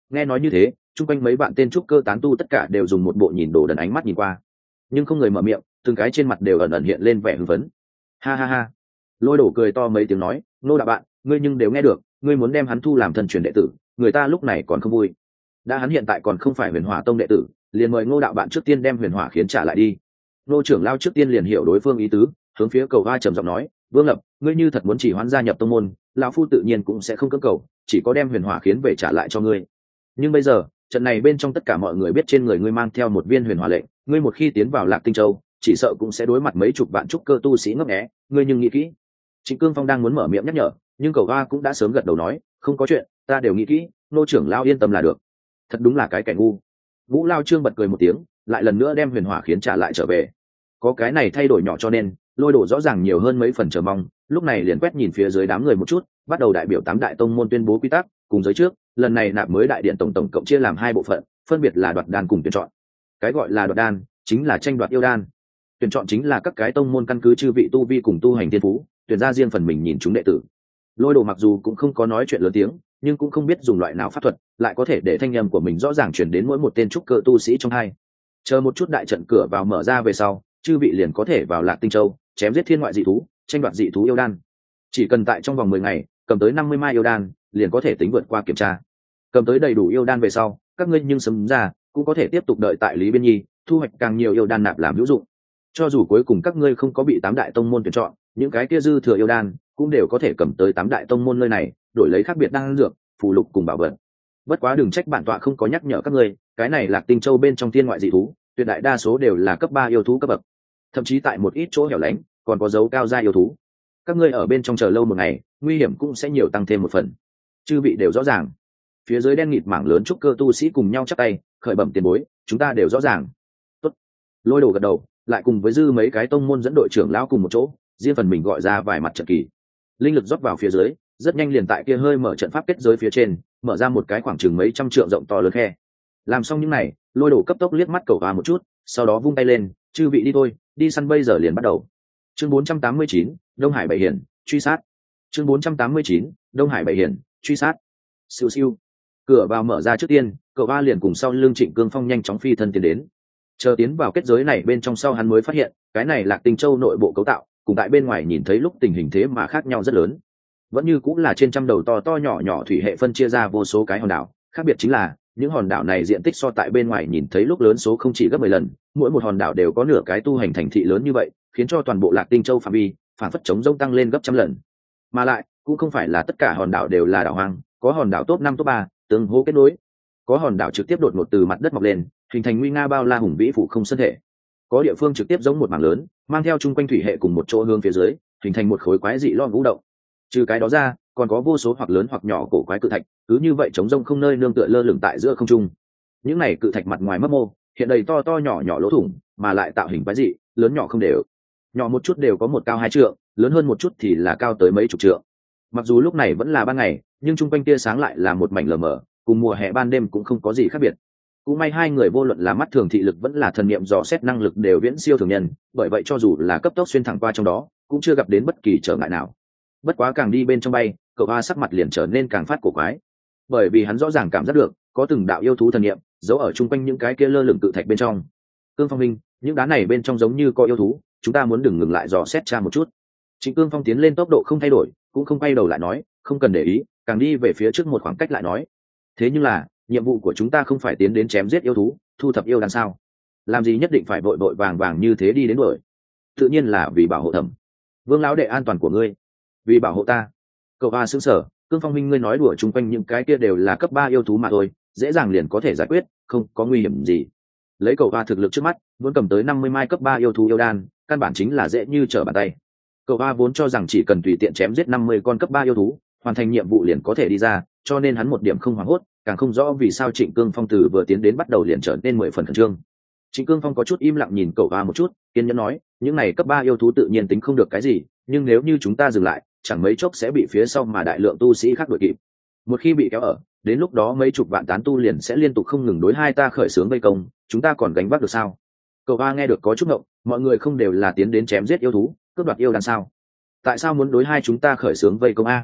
Nghe nói như thế, chung quanh mấy bạn tên trúc cơ tán tu tất cả đều dùng một bộ nhìn đồ đần ánh mắt nhìn qua, nhưng không người mở miệng, từng cái trên mặt đều ẩn ẩn hiện lên vẻ hưng phấn. Ha ha ha. Lôi Đổ cười to mấy tiếng nói, Ngô đạo bạn, ngươi nhưng đều nghe được, ngươi muốn đem hắn thu làm thân truyền đệ tử, người ta lúc này còn không vui. Đã hắn hiện tại còn không phải Huyền Hỏa Tông đệ tử, liền mời Ngô đạo bạn trước tiên đem Huyền Hỏa khiến trả lại đi. Ngô trưởng lao trước tiên liền hiểu đối phương ý tứ, hướng phía Cầu Hoa trầm giọng nói, Vương Lập, ngươi như thật muốn chỉ hoãn gia nhập tông môn, lão phu tự nhiên cũng sẽ không cưỡng cầu, chỉ có đem Huyền Hỏa khiến về trả lại cho ngươi. Nhưng bây giờ, trận này bên trong tất cả mọi người biết trên người ngươi mang theo một viên Huyền Hỏa lệnh, ngươi một khi tiến vào Lạc Tinh Châu, chỉ sợ cũng sẽ đối mặt mấy chục vạn trúc cơ tu sĩ ngấp nghé, ngươi nhưng nghĩ kỹ. Trịnh Cương Phong đang muốn mở miệng nhắc nhở, nhưng Cầu Hoa cũng đã sớm gật đầu nói, không có chuyện, ta đều nghĩ kỹ, Ngô trưởng lao yên tâm là được. Thật đúng là cái kẻ ngu. Vũ Lao Trương bật cười một tiếng, lại lần nữa đem Huyền Hỏa khiến trả lại trở về. Có cái này thay đổi nhỏ cho nên Lôi Đổ rõ ràng nhiều hơn mấy phần chờ mong, lúc này liền quét nhìn phía dưới đám người một chút, bắt đầu đại biểu 8 đại tông môn tuyên bố quy tắc, cùng giới trước, lần này nạp mới đại điện tổng cộng chia làm 2 bộ phận, phân biệt là đoạt đan cùng tuyển chọn. Cái gọi là đoạt đan chính là tranh đoạt yêu đan, tuyển chọn chính là các cái tông môn căn cứ chư vị tu vi cùng tu hành thiên phú, tuyển ra riêng phần mình nhìn chúng đệ tử. Lôi Đồ mặc dù cũng không có nói chuyện lớn tiếng, nhưng cũng không biết dùng loại nào pháp thuật, lại có thể để thanh âm của mình rõ ràng truyền đến mỗi một tên trúc cơ tu sĩ trong hai. Chờ một chút đại trận cửa vào mở ra về sau, chư vị liền có thể vào Lạc Tinh Châu, chém giết thiên ngoại dị thú, tranh đoạt dị thú yêu đan. Chỉ cần tại trong vòng 10 ngày, cầm tới 50 mai yêu đan, liền có thể tính vượt qua kiểm tra. Cầm tới đầy đủ yêu đan về sau, các ngươi nhưng sớm ra, cũng có thể tiếp tục đợi tại Lý Biên Nhi, thu hoạch càng nhiều yêu đan nạp làm hữu dụng. Cho dù cuối cùng các ngươi không có bị 8 đại tông môn tuyển chọn, những cái kia dư thừa yêu đan cũng đều có thể cầm tới 8 đại tông môn nơi này, đổi lấy khác biệt đan dược, phù lục cùng bảo vật. Bất quá đừng trách bản tọa không có nhắc nhở các ngươi, cái này Lạc Tinh Châu bên trong thiên ngoại dị thú, tuyệt đại đa số đều là cấp 3 yêu thú cấp bậc. Thậm chí tại một ít chỗ hẻo lánh, còn có dấu cao gia yêu thú. Các ngươi ở bên trong chờ lâu một ngày, nguy hiểm cũng sẽ nhiều tăng thêm một phần. Chư vị đều rõ ràng. Phía dưới đen nghịt mảng lớn trúc cơ tu sĩ cùng nhau chắp tay, khởi bẩm tiền bối, chúng ta đều rõ ràng. Tốt. Lôi Đồ gật đầu, lại cùng với dư mấy cái tông môn dẫn đội trưởng lão cùng một chỗ, riêng phần mình gọi ra vài mặt trận kỳ. Linh lực rót vào phía dưới, rất nhanh liền tại kia hơi mở trận pháp kết giới phía trên, mở ra một cái khoảng chừng mấy trăm trượng rộng to lớn khe. Làm xong những này, Lôi Đồ cấp tốc liếc mắt Cầu Hoa một chút, sau đó vung tay lên, chư vị đi thôi, đi săn bây giờ liền bắt đầu. Chương 489, Đông Hải Bảy Hiển, truy sát. Chương 489, Đông Hải Bảy Hiển, truy sát. Siêu siêu. Cửa vào mở ra trước tiên, Cầu Hoa liền cùng sau lưng Trịnh Cương Phong nhanh chóng phi thân tiến đến. Chờ tiến vào kết giới này bên trong sau hắn mới phát hiện, cái này Lạc Tinh Châu nội bộ cấu tạo, cùng tại bên ngoài nhìn thấy lúc tình hình thế mà khác nhau rất lớn. Vẫn như cũng là trên trăm đầu to to nhỏ nhỏ thủy hệ phân chia ra vô số cái hòn đảo, khác biệt chính là những hòn đảo này diện tích so tại bên ngoài nhìn thấy lúc lớn số không chỉ gấp 10 lần, mỗi một hòn đảo đều có nửa cái tu hành thành thị lớn như vậy, khiến cho toàn bộ Lạc Tinh Châu phạm vi phản phất chống rông tăng lên gấp trăm lần. Mà lại, cũng không phải là tất cả hòn đảo đều là đảo hoang, có hòn đảo top 5 top 3, tương hỗ kết nối. Có hòn đảo trực tiếp đột ngột từ mặt đất mọc lên, hình thành nguy nga bao la hùng vĩ phủ không sơn thể. Có địa phương trực tiếp giống một mảng lớn, mang theo chung quanh thủy hệ cùng một chỗ hướng phía dưới, hình thành một khối quái dị lo vũ động. Trừ cái đó ra, còn có vô số hoặc lớn hoặc nhỏ cổ quái cự thạch, cứ như vậy chống rông không nơi nương tựa lơ lửng tại giữa không trung. Những này cự thạch mặt ngoài mấp mô, hiện đầy to to nhỏ nhỏ lỗ thủng, mà lại tạo hình quái dị, lớn nhỏ không đều. Nhỏ một chút đều có một cao 2 trượng, lớn hơn một chút thì là cao tới mấy chục trượng. Mặc dù lúc này vẫn là ban ngày, nhưng chung quanh tia sáng lại là một mảnh lờ mờ, cùng mùa hè ban đêm cũng không có gì khác biệt. Cũng may hai người vô luận là mắt thường thị lực vẫn là thần niệm dò xét năng lực đều viễn siêu thường nhân, bởi vậy cho dù là cấp tốc xuyên thẳng qua trong đó, cũng chưa gặp đến bất kỳ trở ngại nào. Bất quá càng đi bên trong bay, Cầu Hoa sắc mặt liền trở nên càng phát cổ quái, bởi vì hắn rõ ràng cảm giác được có từng đạo yêu thú thần niệm giấu ở chung quanh những cái kia lơ lửng cự thạch bên trong. Cương Phong Minh, những đá này bên trong giống như có yêu thú, chúng ta muốn đừng ngừng lại dò xét tra một chút. Trịnh Cương Phong tiến lên tốc độ không thay đổi, cũng không quay đầu lại nói, không cần để ý, càng đi về phía trước một khoảng cách lại nói. Thế nhưng là, nhiệm vụ của chúng ta không phải tiến đến chém giết yêu thú, thu thập yêu đan sao? Làm gì nhất định phải vội vội vàng vàng như thế đi đến đuổi? Tự nhiên là vì bảo hộ Thẩm Vương lão đệ an toàn của ngươi, vì bảo hộ ta. Cầu Hoa sững sờ, Cương Phong Minh ngươi nói đùa chung quanh những cái kia đều là cấp 3 yêu thú mà thôi, dễ dàng liền có thể giải quyết, không có nguy hiểm gì. Lấy Cầu Hoa thực lực trước mắt, muốn cầm tới 50 mai cấp 3 yêu thú yêu đan, căn bản chính là dễ như trở bàn tay. Cầu Hoa vốn cho rằng chỉ cần tùy tiện chém giết 50 con cấp 3 yêu thú, hoàn thành nhiệm vụ liền có thể đi ra, cho nên hắn một điểm không hoảng hốt, càng không rõ vì sao Trịnh Cương Phong từ vừa tiến đến bắt đầu liền trở nên 10 phần khẩn trương. Trịnh Cương Phong có chút im lặng nhìn Cầu Hoa một chút, kiên nhẫn nói, những này cấp 3 yêu thú tự nhiên tính không được cái gì, nhưng nếu như chúng ta dừng lại, chẳng mấy chốc sẽ bị phía sau mà đại lượng tu sĩ khác đuổi kịp. Một khi bị kéo ở, đến lúc đó mấy chục vạn tán tu liền sẽ liên tục không ngừng đối hai ta khởi xướng vây công, chúng ta còn gánh vác được sao? Cầu Hoa nghe được có chút ngộng, mọi người không đều là tiến đến chém giết yêu thú, cướp đoạt yêu đan sao? Tại sao muốn đối hai chúng ta khởi xướng vây công a?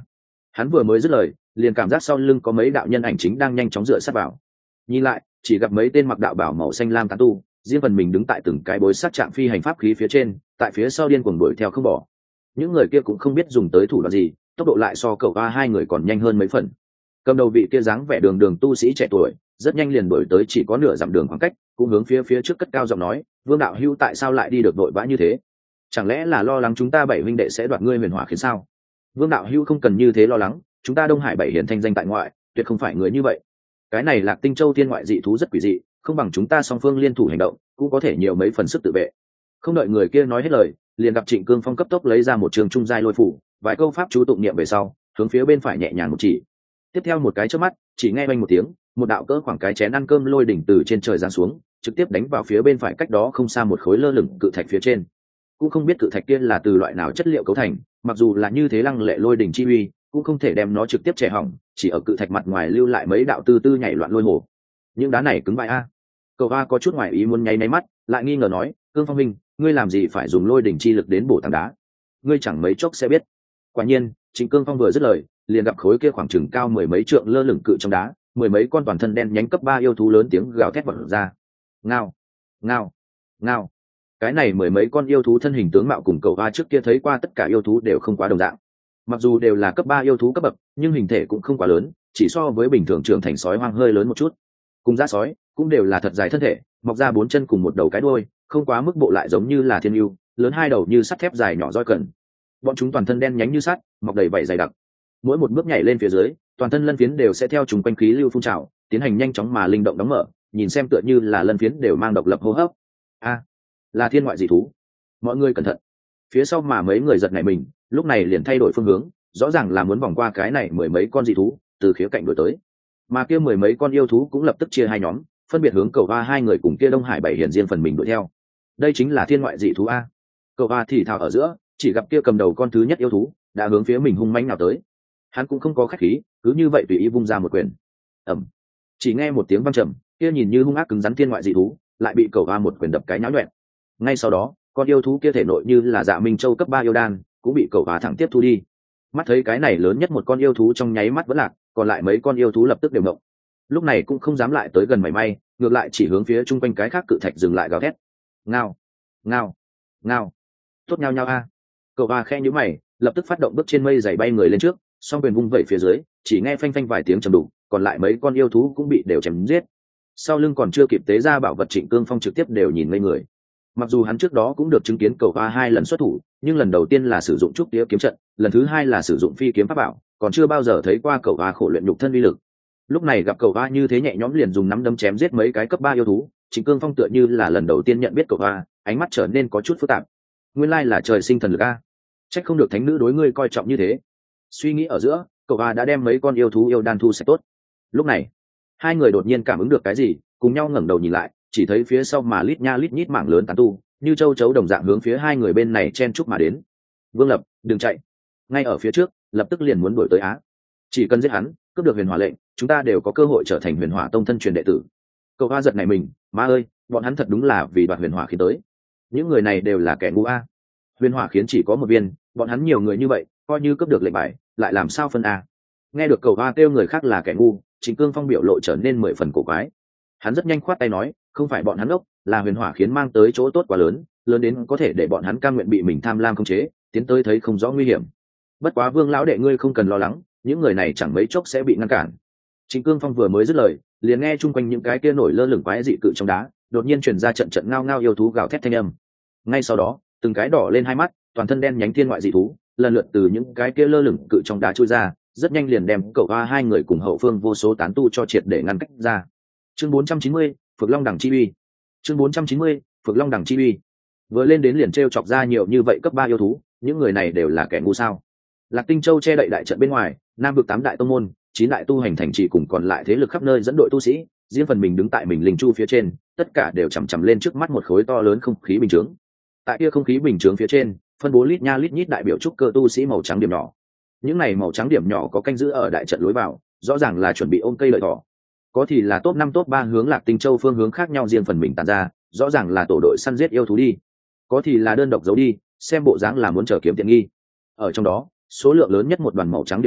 Hắn vừa mới dứt lời, liền cảm giác sau lưng có mấy đạo nhân ảnh chính đang nhanh chóng dựa sát vào. Nhìn lại, chỉ gặp mấy tên mặc đạo bào màu xanh lam tán tu, riêng phần mình đứng tại từng cái bối sát trạng phi hành pháp khí phía trên, tại phía sau điên cuồng đuổi theo không bỏ. Những người kia cũng không biết dùng tới thủ đoạn gì, tốc độ lại so cậu hai người còn nhanh hơn mấy phần. Cầm đầu vị kia dáng vẻ đường đường tu sĩ trẻ tuổi, rất nhanh liền đuổi tới chỉ có nửa dặm đường khoảng cách, cũng hướng phía trước cất cao giọng nói, Vương đạo hữu tại sao lại đi được vội vã như thế? Chẳng lẽ là lo lắng chúng ta bảy huynh đệ sẽ đoạt ngươi huyền hỏa khiến sao? Vương đạo hữu không cần như thế lo lắng, chúng ta Đông Hải bảy hiển thanh danh tại ngoại, tuyệt không phải người như vậy. Cái này Lạc Tinh Châu thiên ngoại dị thú rất quỷ dị, không bằng chúng ta song phương liên thủ hành động, cũng có thể nhiều mấy phần sức tự vệ. Không đợi người kia nói hết lời, liền gặp Trịnh Cương Phong cấp tốc lấy ra một trường trung giai lôi phủ, vài câu pháp chú tụng niệm về sau, hướng phía bên phải nhẹ nhàng một chỉ. Tiếp theo một cái chớp mắt, chỉ nghe vang một tiếng, một đạo cỡ khoảng cái chén ăn cơm lôi đỉnh từ trên trời giáng xuống, trực tiếp đánh vào phía bên phải cách đó không xa một khối lơ lửng cự thạch phía trên. Cũng không biết cự thạch kia là từ loại nào chất liệu cấu thành, mặc dù là như thế lăng lệ lôi đỉnh chi uy, cũng không thể đem nó trực tiếp chẻ hỏng, chỉ ở cự thạch mặt ngoài lưu lại mấy đạo tư tư nhảy loạn lôi hồ. Những đá này cứng vãi a. Cậu A có chút ngoài ý muốn nháy mắt, lại nghi ngờ nói, Cương Phong minh, ngươi làm gì phải dùng lôi đỉnh chi lực đến bổ tảng đá? Ngươi chẳng mấy chốc sẽ biết. Quả nhiên, Trịnh Cương Phong vừa dứt lời, liền gặp khối kia khoảng chừng cao mười mấy trượng lơ lửng cự trong đá, mười mấy con toàn thân đen nhánh cấp 3 yêu thú lớn tiếng gào thét vọt ra. Ngao, ngao, ngao. Cái này mười mấy con yêu thú thân hình tướng mạo cùng cậu A trước kia thấy qua tất cả yêu thú đều không quá đồng dạng. Mặc dù đều là cấp 3 yêu thú cấp bậc, nhưng hình thể cũng không quá lớn, chỉ so với bình thường trưởng thành sói hoang hơi lớn một chút. Cùng dã sói, cũng đều là thật dài thân thể, mọc ra 4 chân cùng một đầu cái đuôi, không quá mức bộ lại giống như là thiên yêu, lớn hai đầu như sắt thép dài nhỏ roi cần. Bọn chúng toàn thân đen nhánh như sắt, mọc đầy vảy dày đặc. Mỗi một bước nhảy lên phía dưới, toàn thân lân phiến đều sẽ theo chúng quanh khí lưu phun trào, tiến hành nhanh chóng mà linh động đóng mở, nhìn xem tựa như là lân phiến đều mang độc lập hô hấp. A, là thiên ngoại dị thú. Mọi người cẩn thận. Phía sau mà mấy người giật nảy mình, lúc này liền thay đổi phương hướng, rõ ràng là muốn vòng qua cái này mười mấy con dị thú, từ khía cạnh đuổi tới. Mà kia mười mấy con yêu thú cũng lập tức chia hai nhóm, phân biệt hướng cầu va hai người cùng kia Đông Hải bảy hiển riêng phần mình đuổi theo. Đây chính là thiên ngoại dị thú a. Cầu va thì thào ở giữa, chỉ gặp kia cầm đầu con thứ nhất yêu thú đã hướng phía mình hung mãnh nào tới. Hắn cũng không có khách khí, cứ như vậy tùy ý vung ra một quyền. Ầm. Chỉ nghe một tiếng vang trầm, kia nhìn như hung ác cứng rắn thiên ngoại dị thú, lại bị cầu va một quyền đập cái nhão nhọẹn. Ngay sau đó, con yêu thú kia thể nội như là Dạ Minh Châu cấp 3 yêu đan, cũng bị cầu va thẳng tiếp thu đi. Mắt thấy cái này lớn nhất một con yêu thú trong nháy mắt vẫn lạc, còn lại mấy con yêu thú lập tức đều ngộng. Lúc này cũng không dám lại tới gần mảy may, ngược lại chỉ hướng phía chung quanh cái khác cự thạch dừng lại gào thét. Ngao, ngao, ngao. Tốt nhau nhau a. Cậu ba khẽ nhíu mày, lập tức phát động bước trên mây giày bay người lên trước, song quyền vung vẩy phía dưới, chỉ nghe phanh phanh vài tiếng trầm đục, còn lại mấy con yêu thú cũng bị đều chém giết. Sau lưng còn chưa kịp tế ra bảo vật, Trịnh Cương Phong trực tiếp đều nhìn ngây người. Mặc dù hắn trước đó cũng được chứng kiến cậu ba hai lần xuất thủ, nhưng lần đầu tiên là sử dụng trúc tía kiếm trận, lần thứ hai là sử dụng phi kiếm pháp bảo, còn chưa bao giờ thấy qua cậu ba khổ luyện nhục thân uy lực. Lúc này gặp cậu ba như thế nhẹ nhõm liền dùng nắm đấm chém giết mấy cái cấp 3 yêu thú, Trịnh Cương Phong tựa như là lần đầu tiên nhận biết cậu ba, ánh mắt trở nên có chút phức tạp. Nguyên lai là trời sinh thần lực a. Trách không được thánh nữ đối ngươi coi trọng như thế. Suy nghĩ ở giữa, cậu ba đã đem mấy con yêu thú yêu đan thu sạch tốt. Lúc này, hai người đột nhiên cảm ứng được cái gì, cùng nhau ngẩng đầu nhìn lại, chỉ thấy phía sau mà lít nha lít nhít mảng lớn tán tu, như châu chấu đồng dạng hướng phía hai người bên này chen chúc mà đến. Vương Lập, đừng chạy! Ngay ở phía trước, lập tức liền muốn đuổi tới á. Chỉ cần giết hắn, cướp được huyền hỏa lệnh, chúng ta đều có cơ hội trở thành huyền hỏa tông thân truyền đệ tử. Cậu ba giật này mình, má ơi, bọn hắn thật đúng là vì đoạt huyền hỏa khiến tới. Những người này đều là kẻ ngu a. Huyền hỏa khiến chỉ có một viên, bọn hắn nhiều người như vậy, coi như cướp được lệnh bài, lại làm sao phân a? Nghe được cậu ba kêu người khác là kẻ ngu, Trịnh Cương Phong biểu lộ trở nên 10 phần cổ quái. Hắn rất nhanh khoát tay nói, không phải bọn hắn ốc, là huyền hỏa khiến mang tới chỗ tốt quá lớn, lớn đến có thể để bọn hắn cam nguyện bị mình tham lam khống chế, tiến tới thấy không rõ nguy hiểm. Bất quá Vương lão đệ ngươi không cần lo lắng, những người này chẳng mấy chốc sẽ bị ngăn cản. Trịnh Cương Phong vừa mới dứt lời, liền nghe chung quanh những cái kia nổi lơ lửng quái dị cự trong đá, đột nhiên truyền ra trận trận ngao ngao yêu thú gào thét thanh âm. Ngay sau đó, từng cái đỏ lên hai mắt, toàn thân đen nhánh thiên ngoại dị thú, lần lượt từ những cái kia lơ lửng cự trong đá chui ra, rất nhanh liền đem cậu ba hai người cùng hậu phương vô số tán tu cho triệt để ngăn cách ra. Chương 490, Phượng Long Đằng chi uy. Chương 490, Phượng Long Đằng chi uy. Vừa lên đến liền trêu chọc ra nhiều như vậy cấp 3 yêu thú, những người này đều là kẻ ngu sao? Lạc Tinh Châu che đậy đại trận bên ngoài, Nam vực 8 đại tông môn, 9 đại tu hành thành trì cùng còn lại thế lực khắp nơi dẫn đội tu sĩ, riêng phần mình đứng tại mình linh chu phía trên, tất cả đều chằm chằm lên trước mắt một khối to lớn không khí bình chướng. Tại kia không khí bình chướng phía trên, phân bố lít nha lít nhít đại biểu trúc cơ tu sĩ màu trắng điểm nhỏ. Những này màu trắng điểm nhỏ có canh giữ ở đại trận lối vào, rõ ràng là chuẩn bị ôm cây lợi thỏ. Có thì là top 5 top 3 hướng Lạc Tinh Châu phương hướng khác nhau riêng phần mình tản ra, rõ ràng là tổ đội săn giết yêu thú đi. Có thì là đơn độc giấu đi, xem bộ dáng là muốn chờ kiếm tiện nghi. Ở trong đó, số lượng lớn nhất một đoàn màu trắng điểm nhỏ,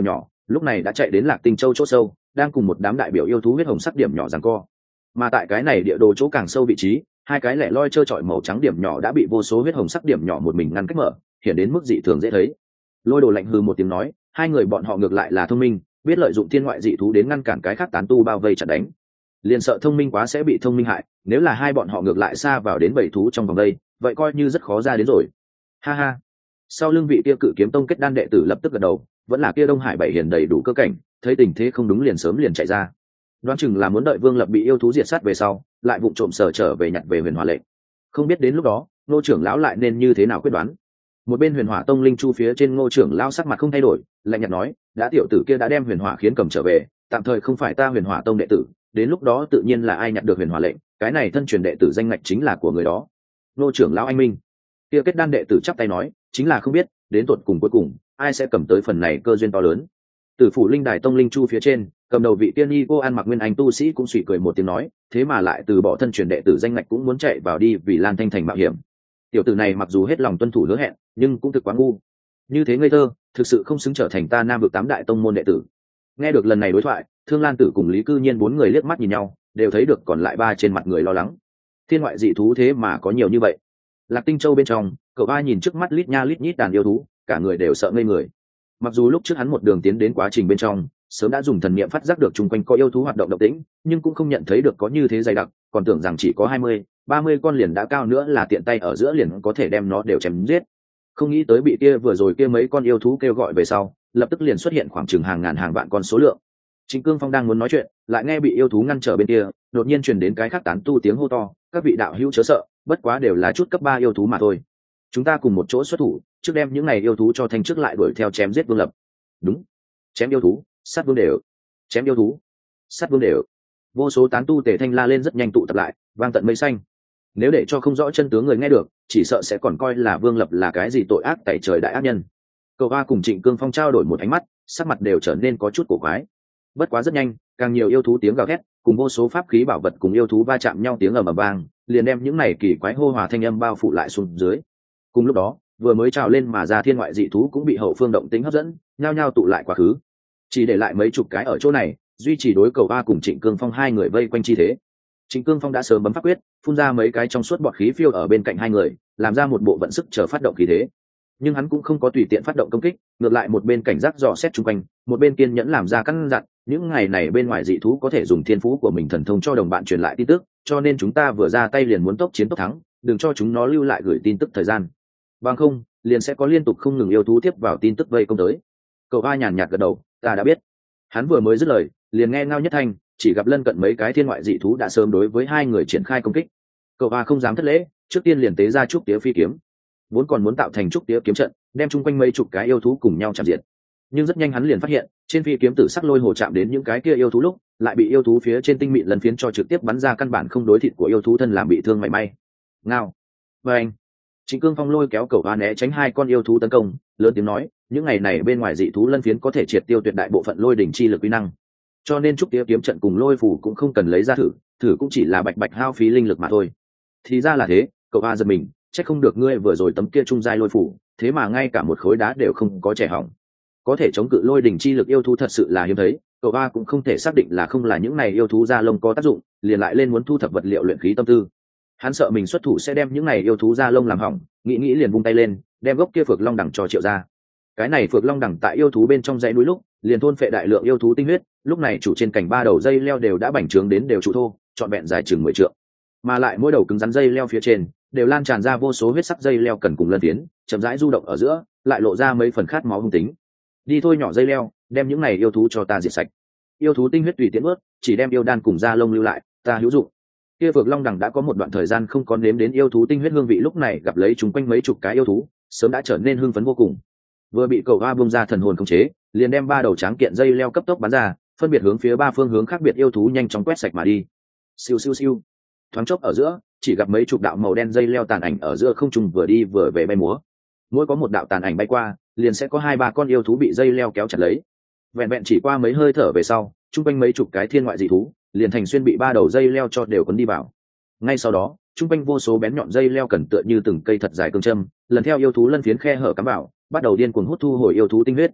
lúc này đã chạy đến Lạc Tinh Châu chỗ sâu, đang cùng một đám đại biểu yêu thú huyết hồng sắc điểm nhỏ giằng co. Mà tại cái này địa đồ chỗ càng sâu vị trí, hai cái lẻ loi trơ trọi màu trắng điểm nhỏ đã bị vô số huyết hồng sắc điểm nhỏ một mình ngăn cách mở, hiện đến mức dị thường dễ thấy. Lôi Đồ lạnh hừ một tiếng nói, hai người bọn họ ngược lại là thông minh, biết lợi dụng thiên ngoại dị thú đến ngăn cản cái khác tán tu bao vây chặn đánh. Liền sợ thông minh quá sẽ bị thông minh hại, nếu là hai bọn họ ngược lại xa vào đến bầy thú trong vòng đây, vậy coi như rất khó ra đến rồi. Ha ha. Sau lưng vị kia Cự Kiếm Tông kết đan đệ tử lập tức gật đầu, vẫn là kia Đông Hải bảy hiền đầy đủ cơ cảnh, thấy tình thế không đúng liền sớm liền chạy ra. Đoán chừng là muốn đợi Vương Lập bị yêu thú diệt sát về sau, lại vụng trộm sở trở về nhặt về Huyền Hỏa lệnh. Không biết đến lúc đó, Ngô trưởng lão lại nên như thế nào quyết đoán. Một bên Huyền Hỏa Tông linh chu phía trên Ngô trưởng lão sắc mặt không thay đổi, lạnh nhạt nói, đã tiểu tử kia đã đem Huyền Hỏa khiến cầm trở về, tạm thời không phải ta Huyền Hỏa Tông đệ tử, đến lúc đó tự nhiên là ai nhặt được Huyền Hỏa lệnh, cái này thân truyền đệ tử danh ngạch chính là của người đó. Ngô trưởng lão anh minh. Kia kết đan đệ tử chắp tay nói, chính là không biết, đến tuột cùng cuối cùng, ai sẽ cầm tới phần này cơ duyên to lớn. Tử phủ linh đài tông linh chu phía trên, cầm đầu vị tiên y cô an mặc nguyên anh tu sĩ cũng suy cười một tiếng nói, thế mà lại từ bỏ thân truyền đệ tử danh ngạch cũng muốn chạy vào đi vì Lan Thanh Thành mạo hiểm. Tiểu tử này mặc dù hết lòng tuân thủ hứa hẹn, nhưng cũng thực quá ngu. Như thế ngây thơ, thực sự không xứng trở thành ta Nam vực 8 đại tông môn đệ tử. Nghe được lần này đối thoại, Thương Lan Tử cùng Lý Cư Nhiên bốn người liếc mắt nhìn nhau, đều thấy được còn lại ba trên mặt người lo lắng. Thiên ngoại dị thú thế mà có nhiều như vậy. Lạc Tinh Châu bên trong, cậu ba nhìn trước mắt lít nha lít nhít đàn yêu thú, cả người đều sợ ngây người. Mặc dù lúc trước hắn một đường tiến đến quá trình bên trong, sớm đã dùng thần niệm phát giác được chung quanh có yêu thú hoạt động động tĩnh, nhưng cũng không nhận thấy được có như thế dày đặc, còn tưởng rằng chỉ có 20-30 con liền đã cao nữa là tiện tay ở giữa liền có thể đem nó đều chém giết. Không nghĩ tới bị kia vừa rồi kia mấy con yêu thú kêu gọi về sau, lập tức liền xuất hiện khoảng chừng hàng ngàn hàng vạn con số lượng. Trịnh Cương Phong đang muốn nói chuyện, lại nghe bị yêu thú ngăn trở bên kia, đột nhiên truyền đến cái khác tán tu tiếng hô to, các vị đạo hữu chớ sợ, bất quá đều là chút cấp 3 yêu thú mà thôi. Chúng ta cùng một chỗ xuất thủ, trước đem những này yêu thú cho thanh trước lại đuổi theo chém giết Vương Lập. Đúng, chém yêu thú, sát vương đều, chém yêu thú, sát vương đều. Vô số tán tu tề thanh la lên rất nhanh tụ tập lại, vang tận mây xanh. Nếu để cho không rõ chân tướng người nghe được, chỉ sợ sẽ còn coi là Vương Lập là cái gì tội ác tẩy trời đại ác nhân. Cậu ba cùng Trịnh Cương Phong trao đổi một ánh mắt, sắc mặt đều trở nên có chút cổ quái. Bất quá rất nhanh, càng nhiều yêu thú tiếng gào thét, cùng vô số pháp khí bảo vật cùng yêu thú va chạm nhau tiếng ầm ầm vang, liền đem những này kỳ quái hô hòa thanh âm bao phủ lại xuống dưới. Cùng lúc đó, vừa mới trào lên mà ra thiên ngoại dị thú cũng bị hậu phương động tính hấp dẫn, nhao nhao tụ lại quá khứ, chỉ để lại mấy chục cái ở chỗ này, duy trì đối cầu ba cùng Trịnh Cương Phong hai người vây quanh chi thế. Trịnh Cương Phong đã sớm bấm pháp quyết, phun ra mấy cái trong suốt bọt khí phiêu ở bên cạnh hai người, làm ra một bộ vận sức chờ phát động khí thế. Nhưng hắn cũng không có tùy tiện phát động công kích, ngược lại một bên cảnh giác dò xét chung quanh, một bên kiên nhẫn làm ra căn dặn, những ngày này bên ngoài dị thú có thể dùng thiên phú của mình thần thông cho đồng bạn truyền lại tin tức, cho nên chúng ta vừa ra tay liền muốn tốc chiến tốc thắng, đừng cho chúng nó lưu lại gửi tin tức thời gian. Bằng không, liền sẽ có liên tục không ngừng yêu thú tiếp vào tin tức vây công tới. Cậu ba nhàn nhạt gật đầu, ta đã biết. Hắn vừa mới dứt lời, liền nghe ngao nhất thanh, chỉ gặp lân cận mấy cái thiên ngoại dị thú đã sớm đối với hai người triển khai công kích. Cậu ba không dám thất lễ, trước tiên liền tế ra trúc tía phi kiếm, vốn còn muốn tạo thành trúc tía kiếm trận, đem chung quanh mấy chục cái yêu thú cùng nhau chạm diệt. Nhưng rất nhanh hắn liền phát hiện, trên phi kiếm tử sắc lôi hồ chạm đến những cái kia yêu thú lúc, lại bị yêu thú phía trên tinh mịn lần phiến cho trực tiếp bắn ra căn bản không đối thịt của yêu thú thân làm bị thương mảy may. Ngao. Và anh. Trịnh Cương Phong lôi kéo cậu ba né tránh hai con yêu thú tấn công, lớn tiếng nói, những ngày này bên ngoài dị thú lân phiến có thể triệt tiêu tuyệt đại bộ phận lôi đỉnh chi lực uy năng, cho nên trúc tía kiếm trận cùng lôi phủ cũng không cần lấy ra thử cũng chỉ là bạch bạch hao phí linh lực mà thôi. Thì ra là thế, cậu ba giật mình, chắc không được ngươi vừa rồi tấm kia trung giai lôi phủ, thế mà ngay cả một khối đá đều không có trẻ hỏng. Có thể chống cự lôi đỉnh chi lực yêu thú thật sự là hiếm thấy, cậu ba cũng không thể xác định là không là những này yêu thú da lông có tác dụng, liền lại lên muốn thu thập vật liệu luyện khí tâm tư. Hắn sợ mình xuất thủ sẽ đem những này yêu thú da lông làm hỏng, nghĩ liền vung tay lên, đem gốc kia phược long đẳng cho Triệu ra. Cái này phược long đẳng tại yêu thú bên trong dãy núi lúc, liền thôn phệ đại lượng yêu thú tinh huyết, lúc này chủ trên cành ba đầu dây leo đều đã bành trướng đến đều trụ thô, trọn vẹn dài chừng 10 trượng. Mà lại mỗi đầu cứng rắn dây leo phía trên đều lan tràn ra vô số huyết sắc dây leo cần cùng lân tiến, chậm rãi du động ở giữa, lại lộ ra mấy phần khát máu hung tính. Đi thôi nhỏ dây leo, đem những này yêu thú cho ta diệt sạch. Yêu thú tinh huyết tùy tiện ướt, chỉ đem yêu đan cùng da lông lưu lại, ta hữu dụng. Kia Phược Long Đằng đã có một đoạn thời gian không có nếm đến yêu thú tinh huyết hương vị, lúc này gặp lấy chúng quanh mấy chục cái yêu thú, sớm đã trở nên hưng phấn vô cùng. Vừa bị cầu hoa bung ra thần hồn khống chế, liền đem ba đầu tráng kiện dây leo cấp tốc bắn ra, phân biệt hướng phía ba phương hướng khác biệt yêu thú nhanh chóng quét sạch mà đi. Siêu siêu siêu. Thoáng chốc ở giữa, chỉ gặp mấy chục đạo màu đen dây leo tàn ảnh ở giữa không trung vừa đi vừa về bay múa. Mỗi có một đạo tàn ảnh bay qua, liền sẽ có 2-3 con yêu thú bị dây leo kéo chặt lấy. Vẹn vẹn chỉ qua mấy hơi thở về sau, trung quanh mấy chục cái thiên ngoại dị thú, liền thành xuyên bị ba đầu dây leo cho đều cuốn đi vào. Ngay sau đó, trung quanh vô số bén nhọn dây leo cần tựa như từng cây thật dài cương châm, lần theo yêu thú lân phiến khe hở cắm vào, bắt đầu điên cuồng hút thu hồi yêu thú tinh huyết.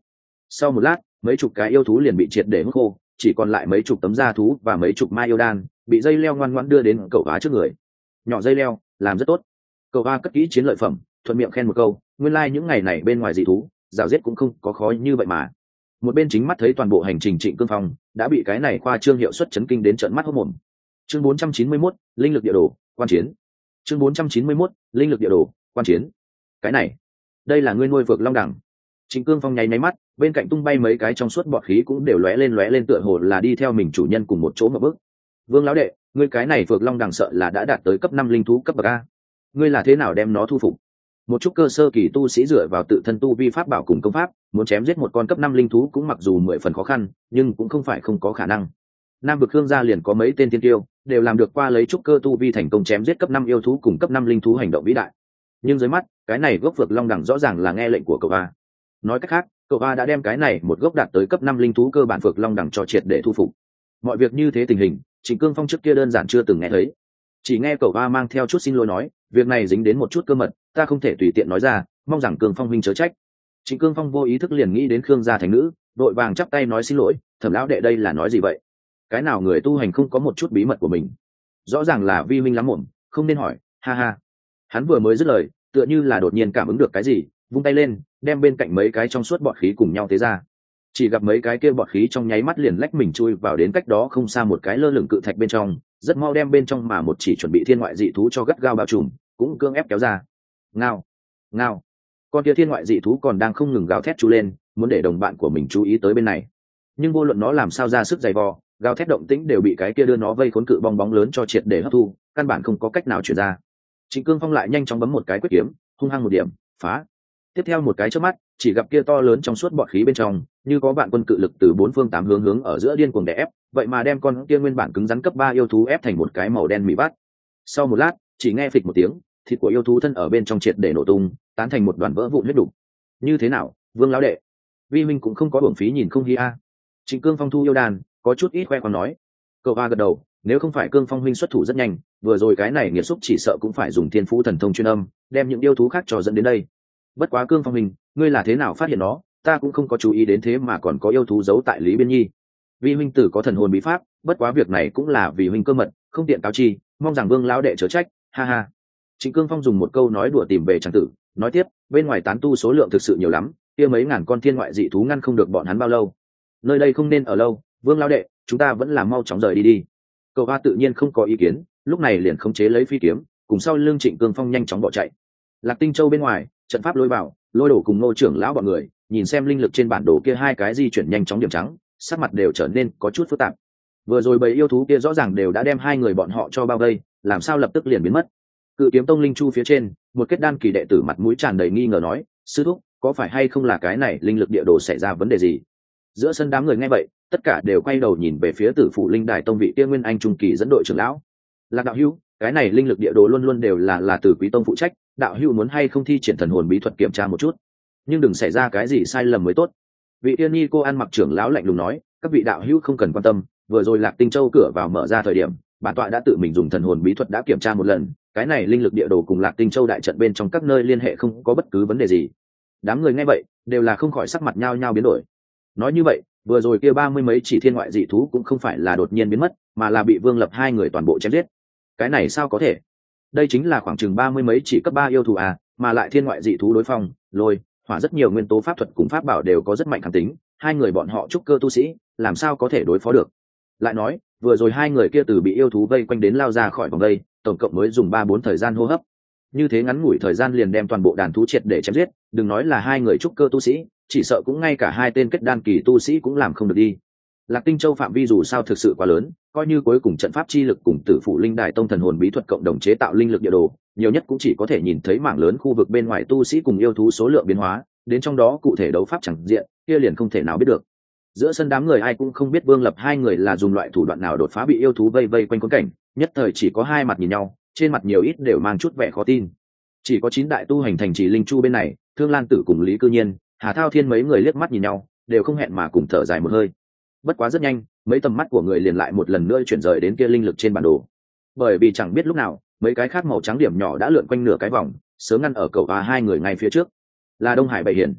Sau một lát mấy chục cái yêu thú liền bị triệt để hút khô, chỉ còn lại mấy chục tấm da thú và mấy chục mai yêu đan bị dây leo ngoan ngoãn đưa đến cậu Á trước người. Nhỏ dây leo làm rất tốt. Cậu Á cất kỹ chiến lợi phẩm, thuận miệng khen một câu, nguyên những ngày này bên ngoài dị thú rào giết cũng không có khó như vậy mà. Một bên chính mắt thấy toàn bộ hành trình Trịnh Cương Phong đã bị cái này khoa trương hiệu suất chấn kinh đến trợn mắt hốt mồm. Chương 491, linh lực địa đồ quan chiến. Chương 491, linh lực địa đồ quan chiến. Cái này, đây là ngươi nuôi Phượng Long Đằng. Trịnh Cương Phong nháy máy mắt, bên cạnh tung bay mấy cái trong suốt bọt khí cũng đều lóe lên tựa hồ là đi theo mình chủ nhân cùng một chỗ mà bước. Vương lão đệ, ngươi cái này Phượng Long Đằng sợ là đã đạt tới cấp 5 linh thú cấp bậc a. Ngươi là thế nào đem nó thu phục? Một chút cơ sơ kỳ tu sĩ dựa vào tự thân tu vi pháp bảo cùng công pháp, muốn chém giết một con cấp 5 linh thú cũng mặc dù 10 phần khó khăn, nhưng cũng không phải không có khả năng. Nam vực Khương gia liền có mấy tên tiên tiêu, đều làm được qua lấy chút cơ tu vi thành công chém giết cấp 5 yêu thú cùng cấp 5 linh thú hành động vĩ đại. Nhưng dưới mắt, cái này gốc Phượng Long Đằng rõ ràng là nghe lệnh của cậu A. Nói cách khác, cậu A đã đem cái này một gốc đạt tới cấp 5 linh thú cơ bản Phượng Long Đằng cho triệt để thu phục. Mọi việc như thế tình hình, Trịnh Cương Phong trước kia đơn giản chưa từng nghe thấy. Chỉ nghe cậu A mang theo chút xin lỗi nói, việc này dính đến một chút cơ mật, ta không thể tùy tiện nói ra, mong rằng Cương Phong huynh chớ trách. Trịnh Cương Phong vô ý thức liền nghĩ đến Khương gia thành nữ, đội vàng chắp tay nói xin lỗi, Thẩm lão đệ đây là nói gì vậy? Cái nào người tu hành không có một chút bí mật của mình? Rõ ràng là vi huynh lắm mồm, không nên hỏi, ha ha. Hắn vừa mới dứt lời, tựa như là đột nhiên cảm ứng được cái gì, vung tay lên, đem bên cạnh mấy cái trong suốt bọt khí cùng nhau tế ra. Chỉ gặp mấy cái kia bọt khí trong nháy mắt liền lách mình chui vào đến cách đó không xa một cái lơ lửng cự thạch bên trong, rất mau đem bên trong mà một chỉ chuẩn bị thiên ngoại dị thú cho gắt gao bao trùm, cũng cương ép kéo ra. Ngao, ngao. Con kia thiên ngoại dị thú còn đang không ngừng gào thét chú lên, muốn để đồng bạn của mình chú ý tới bên này. Nhưng vô luận nó làm sao ra sức giày vò, gào thét động tĩnh đều bị cái kia đưa nó vây khốn cự bong bóng lớn cho triệt để hấp thu, căn bản không có cách nào chuyển ra. Trịnh Cương Phong lại nhanh chóng bấm một cái quyết kiếm, hung hăng một điểm, phá. Tiếp theo một cái chớp mắt, chỉ gặp kia to lớn trong suốt bọt khí bên trong, như có vạn quân cự lực từ bốn phương tám hướng hướng ở giữa điên cuồng đè ép, vậy mà đem con kia nguyên bản cứng rắn cấp 3 yêu thú ép thành một cái màu đen mị bát. Sau một lát, chỉ nghe phịch một tiếng, thịt của yêu thú thân ở bên trong triệt để nổ tung, tán thành một đoàn vỡ vụn huyết đủ. Như thế nào, Vương lão đệ? Vi huynh cũng không có uổng phí nhìn không hi a. Trịnh Cương Phong thu yêu đàn, có chút ít khoe còn nói. Cậu A gật đầu, nếu không phải Cương Phong huynh xuất thủ rất nhanh, vừa rồi cái này nghiệt xúc chỉ sợ cũng phải dùng thiên phú thần thông chuyên âm, đem những yêu thú khác cho dẫn đến đây. Bất quá Cương Phong huynh, ngươi là thế nào phát hiện nó, ta cũng không có chú ý đến thế mà còn có yêu thú giấu tại Lý Biên Nhi. Vi huynh tử có thần hồn bí pháp, bất quá việc này cũng là vì huynh cơ mật, không tiện cáo chi, mong rằng Vương lão đệ chớ trách, ha ha. Trịnh Cương Phong dùng một câu nói đùa tìm về tràng tử, nói tiếp, bên ngoài tán tu số lượng thực sự nhiều lắm, kia mấy ngàn con thiên ngoại dị thú ngăn không được bọn hắn bao lâu. Nơi đây không nên ở lâu, Vương lão đệ, chúng ta vẫn là mau chóng rời đi đi. Cậu A tự nhiên không có ý kiến, lúc này liền khống chế lấy phi kiếm, cùng sau lưng Trịnh Cương Phong nhanh chóng bỏ chạy. Lạc Tinh Châu bên ngoài, trận pháp lôi vào, lôi đổ cùng Ngô trưởng lão bọn người, nhìn xem linh lực trên bản đồ kia hai cái di chuyển nhanh chóng điểm trắng, sắc mặt đều trở nên có chút phức tạp. Vừa rồi bầy yêu thú kia rõ ràng đều đã đem hai người bọn họ cho bao vây, làm sao lập tức liền biến mất? Cự kiếm tông linh chu phía trên, một kết đan kỳ đệ tử mặt mũi tràn đầy nghi ngờ nói, sư thúc, có phải hay không là cái này linh lực địa đồ xảy ra vấn đề gì? Giữa sân đám người nghe vậy, tất cả đều quay đầu nhìn về phía Tử Phụ Linh Đài tông vị kia Nguyên Anh trung kỳ dẫn đội trưởng lão. Lạc đạo hữu, cái này linh lực địa đồ luôn luôn đều là Tử Quý tông phụ trách, đạo hữu muốn hay không thi triển thần hồn bí thuật kiểm tra một chút, nhưng đừng xảy ra cái gì sai lầm mới tốt. Vị tiên nhi cô ăn mặc trưởng lão lạnh lùng nói, các vị đạo hữu không cần quan tâm, vừa rồi Lạc Tinh Châu cửa vào mở ra thời điểm, bản tọa đã tự mình dùng thần hồn bí thuật đã kiểm tra một lần, cái này linh lực địa đồ cùng Lạc Tinh Châu đại trận bên trong các nơi liên hệ không có bất cứ vấn đề gì. Đám người nghe vậy đều là không khỏi sắc mặt nhao nhao biến đổi. Nói như vậy, vừa rồi kia 30 mấy chỉ thiên ngoại dị thú cũng không phải là đột nhiên biến mất, mà là bị Vương Lập hai người toàn bộ chém giết. Cái này sao có thể? Đây chính là khoảng chừng 30 mấy chỉ cấp 3 yêu thú à, mà lại thiên ngoại dị thú đối phong, lôi, hỏa rất nhiều nguyên tố pháp thuật cùng pháp bảo đều có rất mạnh kháng tính, hai người bọn họ trúc cơ tu sĩ, làm sao có thể đối phó được? Lại nói, vừa rồi hai người kia từ bị yêu thú vây quanh đến lao ra khỏi vòng vây, tổng cộng mới dùng 3-4 thời gian hô hấp. Như thế ngắn ngủi thời gian liền đem toàn bộ đàn thú triệt để chém giết, đừng nói là hai người trúc cơ tu sĩ, chỉ sợ cũng ngay cả hai tên kết đan kỳ tu sĩ cũng làm không được đi. Lạc Tinh Châu phạm vi dù sao thực sự quá lớn, coi như cuối cùng trận pháp chi lực cùng Tử Phụ Linh Đài tông thần hồn bí thuật cộng đồng chế tạo linh lực địa đồ, nhiều nhất cũng chỉ có thể nhìn thấy mảng lớn khu vực bên ngoài tu sĩ cùng yêu thú số lượng biến hóa, đến trong đó cụ thể đấu pháp chẳng diện, kia liền không thể nào biết được. Giữa sân đám người ai cũng không biết Vương Lập hai người là dùng loại thủ đoạn nào đột phá bị yêu thú vây quanh khốn cảnh, nhất thời chỉ có hai mặt nhìn nhau, trên mặt nhiều ít đều mang chút vẻ khó tin. Chỉ có 9 đại tu hành thành trì linh chu bên này, Thương Lan Tử cùng Lý Cư Nhiên, Hà Thao Thiên mấy người liếc mắt nhìn nhau, đều không hẹn mà cùng thở dài một hơi. Bất quá rất nhanh, mấy tầm mắt của người liền lại một lần nữa chuyển rời đến kia linh lực trên bản đồ. Bởi vì chẳng biết lúc nào, mấy cái khác màu trắng điểm nhỏ đã lượn quanh nửa cái vòng, sớm ngăn ở cầu hai người ngay phía trước. Là Đông Hải Bảy Hiển.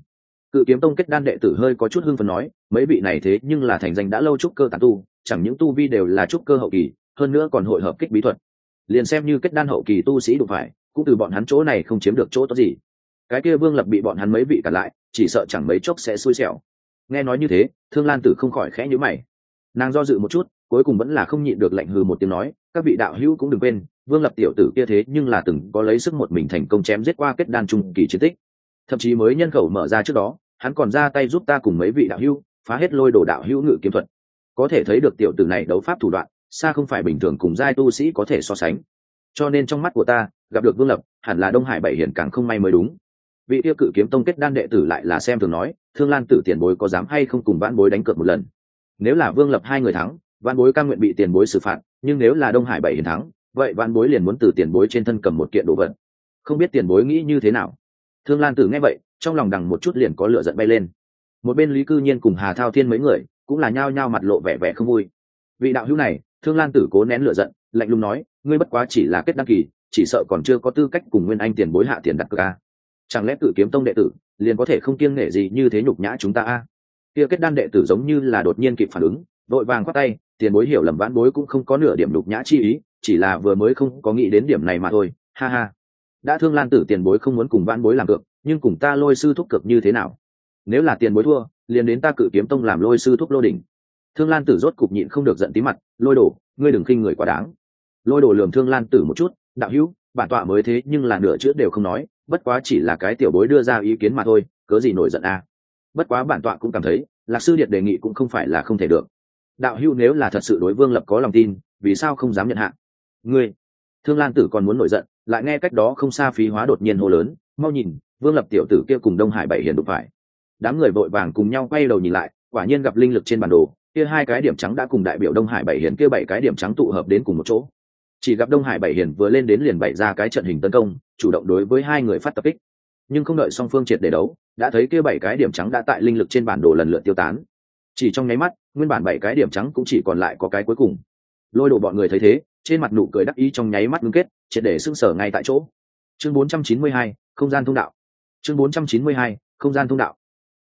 Cự Kiếm Tông kết đan đệ tử hơi có chút hưng phấn nói, mấy vị này thế nhưng là thành danh đã lâu trúc cơ tán tu, chẳng những tu vi đều là trúc cơ hậu kỳ, hơn nữa còn hội hợp kích bí thuật. Liền xem như kết đan hậu kỳ tu sĩ đụng phải, cũng từ bọn hắn chỗ này không chiếm được chỗ tốt gì. Cái kia Vương Lập bị bọn hắn mấy vị cản lại, chỉ sợ chẳng mấy chốc sẽ xui xẻo. Nghe nói như thế, Thương Lan Tử không khỏi khẽ nhíu mày. Nàng do dự một chút, cuối cùng vẫn là không nhịn được lạnh hừ một tiếng nói, các vị đạo hữu cũng đừng quên, Vương Lập tiểu tử kia thế nhưng là từng có lấy sức một mình thành công chém giết qua kết đan trung kỳ chiến tích. Thậm chí mới nhân khẩu mở ra trước đó, hắn còn ra tay giúp ta cùng mấy vị đạo hữu phá hết lôi đồ đạo hữu ngự kiếm thuật. Có thể thấy được tiểu tử này đấu pháp thủ đoạn xa không phải bình thường cùng giai tu sĩ có thể so sánh. Cho nên trong mắt của ta, gặp được Vương Lập, hẳn là Đông Hải Bảy Hiển càng không may mới đúng. Vị tiêu Cự Kiếm Tông kết đan đệ tử lại là xem thường nói, Thương Lan Tử tiền bối có dám hay không cùng vãn bối đánh cược một lần? Nếu là Vương Lập hai người thắng, vãn bối cam nguyện bị tiền bối xử phạt, nhưng nếu là Đông Hải Bảy Hiển thắng, vậy vãn bối liền muốn từ tiền bối trên thân cầm một kiện đồ vật. Không biết tiền bối nghĩ như thế nào? Thương Lan Tử nghe vậy, trong lòng đằng một chút liền có lửa giận bay lên. Một bên Lý Cư Nhiên cùng Hà Thao Thiên mấy người cũng là nhao nhao mặt lộ vẻ vẻ không vui. Vị đạo hữu này, Thương Lan Tử cố nén lửa giận, lạnh lùng nói, ngươi bất quá chỉ là kết đăng kỳ, chỉ sợ còn chưa có tư cách cùng Nguyên Anh tiền bối hạ tiền đặt cược a. Chẳng lẽ Cự Kiếm Tông đệ tử liền có thể không kiêng nể gì như thế nhục nhã chúng ta a? Kia kết đan đệ tử giống như là đột nhiên kịp phản ứng, vội vàng quát tay, tiền bối hiểu lầm, vãn bối cũng không có nửa điểm nhục nhã chi ý, chỉ là vừa mới không có nghĩ đến điểm này mà thôi, ha ha. Đã Thương Lan Tử tiền bối không muốn cùng vãn bối làm cược, nhưng cùng ta Lôi sư thúc cược như thế nào? Nếu là tiền bối thua, liền đến ta Cự Kiếm Tông làm Lôi sư thúc lô đỉnh. Thương Lan Tử rốt cục nhịn không được giận tí mặt, Lôi Đồ, ngươi đừng khinh người quá đáng. Lôi Đồ lườm Thương Lan Tử một chút, đạo hữu, bản tọa mới thế nhưng là nửa chữ đều không nói, bất quá chỉ là cái tiểu bối đưa ra ý kiến mà thôi, cớ gì nổi giận a? Bất quá bản tọa cũng cảm thấy, Lạc sư điệt đề nghị cũng không phải là không thể được. Đạo hữu nếu là thật sự đối Vương Lập có lòng tin, vì sao không dám nhận hạ? Ngươi, Thương Lan Tử còn muốn nổi giận, lại nghe cách đó không xa Phí Hóa đột nhiên hô lớn, mau nhìn, Vương Lập tiểu tử kia cùng Đông Hải Bảy Hiển đụng phải. Đám người vội vàng cùng nhau quay đầu nhìn lại, quả nhiên gặp linh lực trên bản đồ, kia hai cái điểm trắng đã cùng đại biểu Đông Hải Bảy Hiển kia bảy cái điểm trắng tụ hợp đến cùng một chỗ. Chỉ gặp Đông Hải Bảy Hiển vừa lên đến liền bày ra cái trận hình tấn công, chủ động đối với hai người phát tập kích. Nhưng không đợi song phương triệt để đấu, đã thấy kia bảy cái điểm trắng đã tại linh lực trên bản đồ lần lượt tiêu tán. Chỉ trong nháy mắt, nguyên bản bảy cái điểm trắng cũng chỉ còn lại có cái cuối cùng. Lôi Đồ bọn người thấy thế, trên mặt nụ cười đắc ý trong nháy mắt ngưng kết, triệt để sững sờ ngay tại chỗ. Chương 492, không gian thông đạo. Chương 492, không gian thông đạo.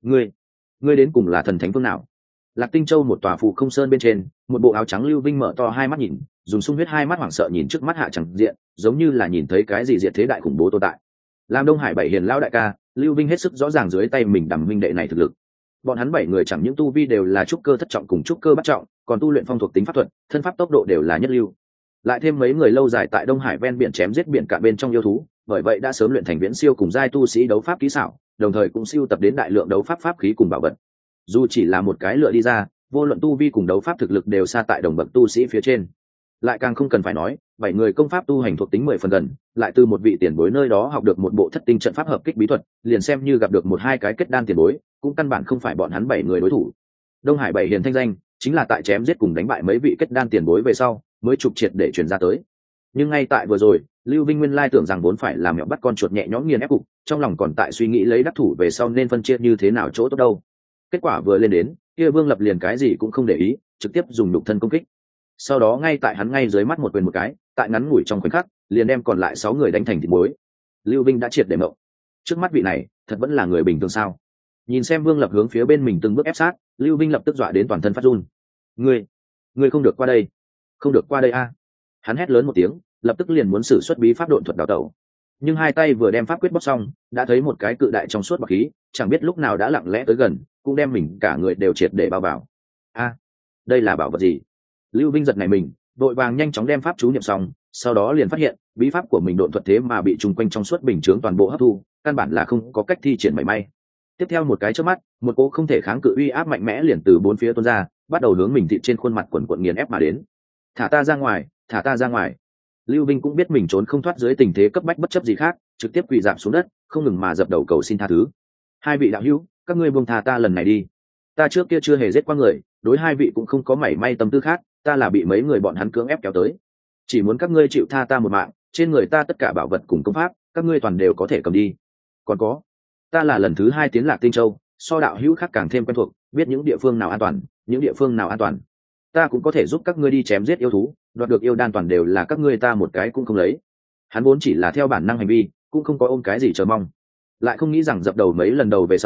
Ngươi đến cùng là thần thánh phương nào? Lạc Tinh Châu một tòa phù không sơn bên trên, một bộ áo trắng Lưu Vinh mở to hai mắt nhìn, dùng sung huyết hai mắt hoảng sợ nhìn trước mắt hạ chẳng diện, giống như là nhìn thấy cái gì diệt thế đại khủng bố tồn tại. Làm Đông Hải Bảy Hiền lão đại ca, Lưu Vinh hết sức rõ ràng dưới tay mình đầm minh đệ này thực lực. Bọn hắn bảy người chẳng những tu vi đều là trúc cơ thất trọng cùng trúc cơ bát trọng, còn tu luyện phong thuộc tính pháp thuật, thân pháp tốc độ đều là nhất lưu. Lại thêm mấy người lâu dài tại Đông Hải ven biển chém giết biển cả bên trong yêu thú, bởi vậy đã sớm luyện thành viễn siêu cùng giai tu sĩ đấu pháp kỹ xảo, đồng thời cũng siêu tập đến đại lượng đấu pháp pháp khí cùng bảo vật. Dù chỉ là một cái lựa đi ra, vô luận tu vi cùng đấu pháp thực lực đều xa tại đồng bậc tu sĩ phía trên. Lại càng không cần phải nói, bảy người công pháp tu hành thuộc tính 10 phần gần, lại từ một vị tiền bối nơi đó học được một bộ thất tinh trận pháp hợp kích bí thuật, liền xem như gặp được một hai cái kết đan tiền bối, cũng căn bản không phải bọn hắn bảy người đối thủ. Đông Hải Bảy Hiền thanh danh chính là tại chém giết cùng đánh bại mấy vị kết đan tiền bối về sau, mới trục triệt để truyền ra tới. Nhưng ngay tại vừa rồi, Lưu Vinh nguyên lai tưởng rằng vốn phải làm mẹo bắt con chuột nhẹ nhõm nghiền ép cục, trong lòng còn tại suy nghĩ lấy đắc thủ về sau nên phân chia như thế nào chỗ tốt đâu. Kết quả vừa lên đến, kia Vương Lập liền cái gì cũng không để ý, trực tiếp dùng nhục thân công kích. Sau đó ngay tại hắn ngay dưới mắt một quyền một cái, tại ngắn ngủi trong khoảnh khắc, liền đem còn lại 6 người đánh thành thịt muối. Lưu Vinh đã triệt để mộng. Trước mắt vị này, thật vẫn là người bình thường sao? Nhìn xem Vương Lập hướng phía bên mình từng bước ép sát, Lưu Vinh lập tức dọa đến toàn thân phát run. Ngươi không được qua đây, không được qua đây a! Hắn hét lớn một tiếng, lập tức liền muốn sử xuất bí pháp độn thuật đào tẩu. Nhưng hai tay vừa đem pháp quyết bóc xong, đã thấy một cái cự đại trong suốt bạc khí, chẳng biết lúc nào đã lặng lẽ tới gần, cũng đem mình cả người đều triệt để bao vào. A, đây là bảo vật gì? Lưu Vinh giật này mình, đội vàng nhanh chóng đem pháp chú niệm xong, sau đó liền phát hiện bí pháp của mình độn thuật thế mà bị trùng quanh trong suốt bình chướng toàn bộ hấp thu, căn bản là không có cách thi triển mảy may. Tiếp theo một cái chớp mắt, một cỗ không thể kháng cự uy áp mạnh mẽ liền từ bốn phía tuôn ra, bắt đầu hướng mình thịt trên khuôn mặt quần quần nghiền ép mà đến. Thả ta ra ngoài, thả ta ra ngoài! Lưu Vinh cũng biết mình trốn không thoát dưới tình thế cấp bách bất chấp gì khác, trực tiếp quỳ rạp xuống đất, không ngừng mà dập đầu cầu xin tha thứ. Hai vị đạo hữu, các ngươi buông tha ta lần này đi. Ta trước kia chưa hề giết qua người, đối hai vị cũng không có mảy may tâm tư khác, ta là bị mấy người bọn hắn cưỡng ép kéo tới. Chỉ muốn các ngươi chịu tha ta một mạng, trên người ta tất cả bảo vật cùng công pháp, các ngươi toàn đều có thể cầm đi. Còn có, ta là lần thứ 2 tiến Lạc Tinh Châu, so đạo hữu khác càng thêm quen thuộc, biết những địa phương nào an toàn, những địa phương nào an toàn. Ta cũng có thể giúp các ngươi đi chém giết yêu thú, đoạt được yêu đan toàn đều là các ngươi, ta một cái cũng không lấy. Hắn vốn chỉ là theo bản năng hành vi, cũng không có ôm cái gì chờ mong. Lại không nghĩ rằng dập đầu mấy lần đầu về sau,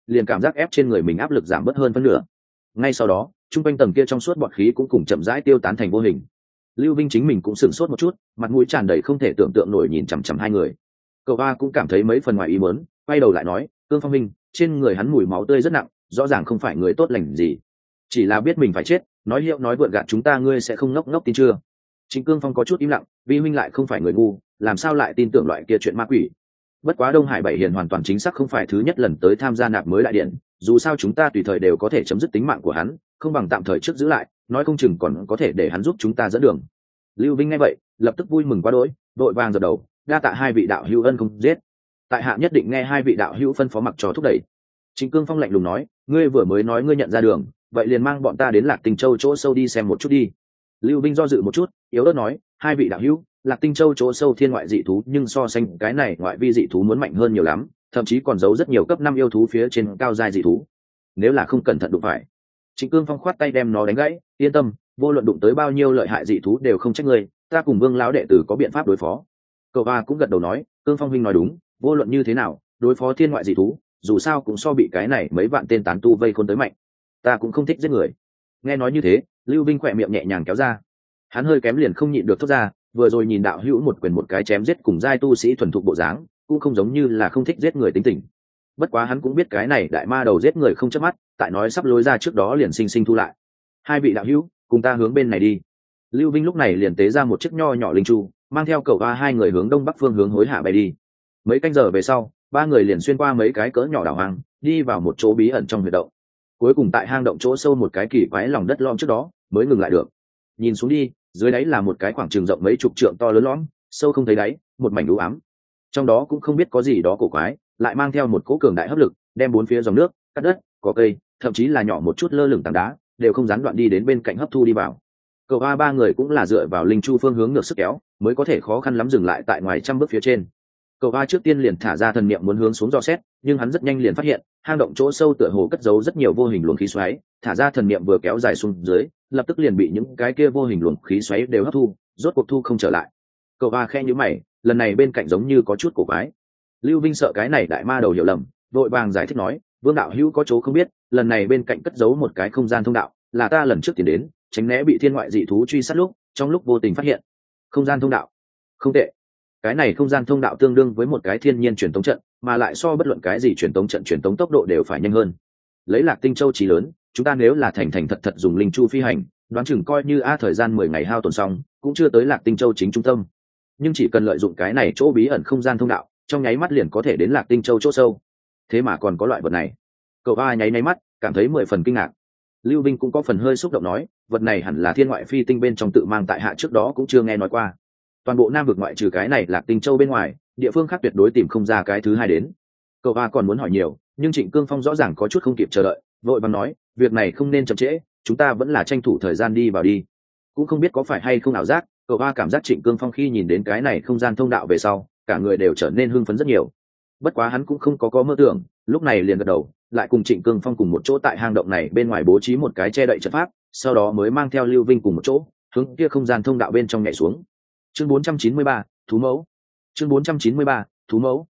liền cảm giác ép trên người mình áp lực giảm bớt hơn phân nửa. Ngay sau đó trung quanh tầng kia trong suốt bọt khí cũng cùng chậm rãi tiêu tán thành vô hình. Lưu Vinh chính mình cũng sửng sốt một chút, mặt mũi tràn đầy không thể tưởng tượng nổi nhìn chằm chằm hai người. Cậu ba cũng cảm thấy mấy phần ngoài ý muốn, quay đầu lại nói, Cương Phong Minh, trên người hắn mùi máu tươi rất nặng, rõ ràng không phải người tốt lành gì, chỉ là biết mình phải chết, nói hiệu nói vượn gạt chúng ta, ngươi sẽ không ngốc ngốc tin chưa? Trịnh Cương Phong có chút im lặng, vi huynh lại không phải người ngu, làm sao lại tin tưởng loại kia chuyện ma quỷ? Bất quá Đông Hải Bảy Hiền hoàn toàn chính xác không phải thứ nhất lần tới tham gia nạp mới đại điện, dù sao chúng ta tùy thời đều có thể chấm dứt tính mạng của hắn, không bằng tạm thời trước giữ lại, nói không chừng còn có thể để hắn giúp chúng ta dẫn đường. Lưu Vinh nghe vậy, lập tức vui mừng quá đỗi, đội vàng giật đầu, đa tạ hai vị đạo hữu ân không giết. Tại hạ nhất định nghe hai vị đạo hữu phân phó mặc trò thúc đẩy. Trịnh Cương Phong lạnh lùng nói, ngươi vừa mới nói ngươi nhận ra đường, vậy liền mang bọn ta đến Lạc Tinh Châu chỗ sâu đi xem một chút đi. Lưu Vinh do dự một chút, yếu ớt nói, hai vị đạo hữu, Lạc Tinh Châu chỗ sâu thiên ngoại dị thú, nhưng so sánh cái này ngoại vi dị thú muốn mạnh hơn nhiều lắm, thậm chí còn giấu rất nhiều cấp 5 yêu thú phía trên cao giai dị thú. Nếu là không cẩn thận đụng phải. Trịnh Cương Phong khoát tay đem nó đánh gãy, yên tâm, vô luận đụng tới bao nhiêu lợi hại dị thú đều không trách ngươi, ta cùng Vương lão đệ tử có biện pháp đối phó. Cậu ba cũng gật đầu nói, Cương Phong huynh nói đúng, vô luận như thế nào, đối phó thiên ngoại dị thú, dù sao cũng so bị cái này mấy vạn tên tán tu vây khôn tới mạnh. Ta cũng không thích giết người. Nghe nói như thế, Lưu Vinh khỏe miệng nhẹ nhàng kéo ra, hắn hơi kém liền không nhịn được thốt ra, vừa rồi nhìn đạo hữu một quyền một cái chém giết cùng giai tu sĩ thuần thục bộ dáng, cũng không giống như là không thích giết người tính tình. Bất quá hắn cũng biết cái này đại ma đầu giết người không chớp mắt, tại nói sắp lối ra trước đó liền sinh sinh thu lại. Hai vị đạo hữu, cùng ta hướng bên này đi. Lưu Vinh lúc này liền tế ra một chiếc nho nhỏ linh chu, mang theo cậu ba hai người hướng đông bắc phương hướng hối hạ bay đi. Mấy canh giờ về sau, ba người liền xuyên qua mấy cái cỡ nhỏ đảo hoang, đi vào một chỗ bí ẩn trong huyệt động. Cuối cùng tại hang động chỗ sâu một cái kỳ quái lòng đất lõm trước đó, mới ngừng lại được. Nhìn xuống đi, dưới đáy là một cái khoảng trường rộng mấy chục trượng to lớn lõm, sâu không thấy đáy, một mảnh u ám. Trong đó cũng không biết có gì đó cổ quái, lại mang theo một cỗ cường đại hấp lực, đem bốn phía dòng nước, cát đất, có cây, thậm chí là nhỏ một chút lơ lửng tảng đá, đều không gián đoạn đi đến bên cạnh hấp thu đi vào. Cậu ba người cũng là dựa vào linh chu phương hướng ngược sức kéo, mới có thể khó khăn lắm dừng lại tại ngoài trăm bước phía trên. Cậu ba trước tiên liền thả ra thần niệm muốn hướng xuống dò xét, nhưng hắn rất nhanh liền phát hiện hang động chỗ sâu tựa hồ cất giấu rất nhiều vô hình luồng khí xoáy, thả ra thần niệm vừa kéo dài xuống dưới, lập tức liền bị những cái kia vô hình luồng khí xoáy đều hấp thu, rốt cuộc thu không trở lại. Cậu ba khe nhíu mày, lần này bên cạnh giống như có chút cổ quái. Lưu Vinh sợ cái này đại ma đầu hiểu lầm, vội vàng giải thích nói, Vương đạo hữu có chỗ không biết, lần này bên cạnh cất giấu một cái không gian thông đạo, là ta lần trước tiến đến, tránh né bị thiên ngoại dị thú truy sát lúc, trong lúc vô tình phát hiện. Không gian thông đạo, không tệ. Cái này không gian thông đạo tương đương với một cái thiên nhiên truyền tống trận, mà lại so bất luận cái gì truyền tống trận truyền tống tốc độ đều phải nhanh hơn. Lấy Lạc Tinh Châu chí lớn, chúng ta nếu là thành thật thật dùng linh chu phi hành, đoán chừng coi như thời gian 10 ngày hao tổn xong, cũng chưa tới Lạc Tinh Châu chính trung tâm. Nhưng chỉ cần lợi dụng cái này chỗ bí ẩn không gian thông đạo, trong nháy mắt liền có thể đến Lạc Tinh Châu chỗ sâu. Thế mà còn có loại vật này. Cậu ba nháy mắt, cảm thấy 10 phần kinh ngạc. Lưu Vinh cũng có phần hơi xúc động nói, vật này hẳn là thiên ngoại phi tinh bên trong tự mang tại hạ trước đó cũng chưa nghe nói qua. Toàn bộ Nam vực ngoại trừ cái này Lạc Tinh Châu bên ngoài, địa phương khác tuyệt đối tìm không ra cái thứ hai đến. Cậu ba còn muốn hỏi nhiều, nhưng Trịnh Cương Phong rõ ràng có chút không kịp chờ đợi, vội vàng nói, việc này không nên chậm trễ, chúng ta vẫn là tranh thủ thời gian đi vào đi. Cũng không biết có phải hay không ảo giác, cậu ba cảm giác Trịnh Cương Phong khi nhìn đến cái này không gian thông đạo về sau, cả người đều trở nên hưng phấn rất nhiều. Bất quá hắn cũng không có mơ tưởng, lúc này liền gật đầu, lại cùng Trịnh Cương Phong cùng một chỗ tại hang động này bên ngoài bố trí một cái che đậy trận pháp, sau đó mới mang theo Lưu Vinh cùng một chỗ hướng kia không gian thông đạo bên trong nhảy xuống. Chương 493, thú mẫu. Chương 493, thú mẫu.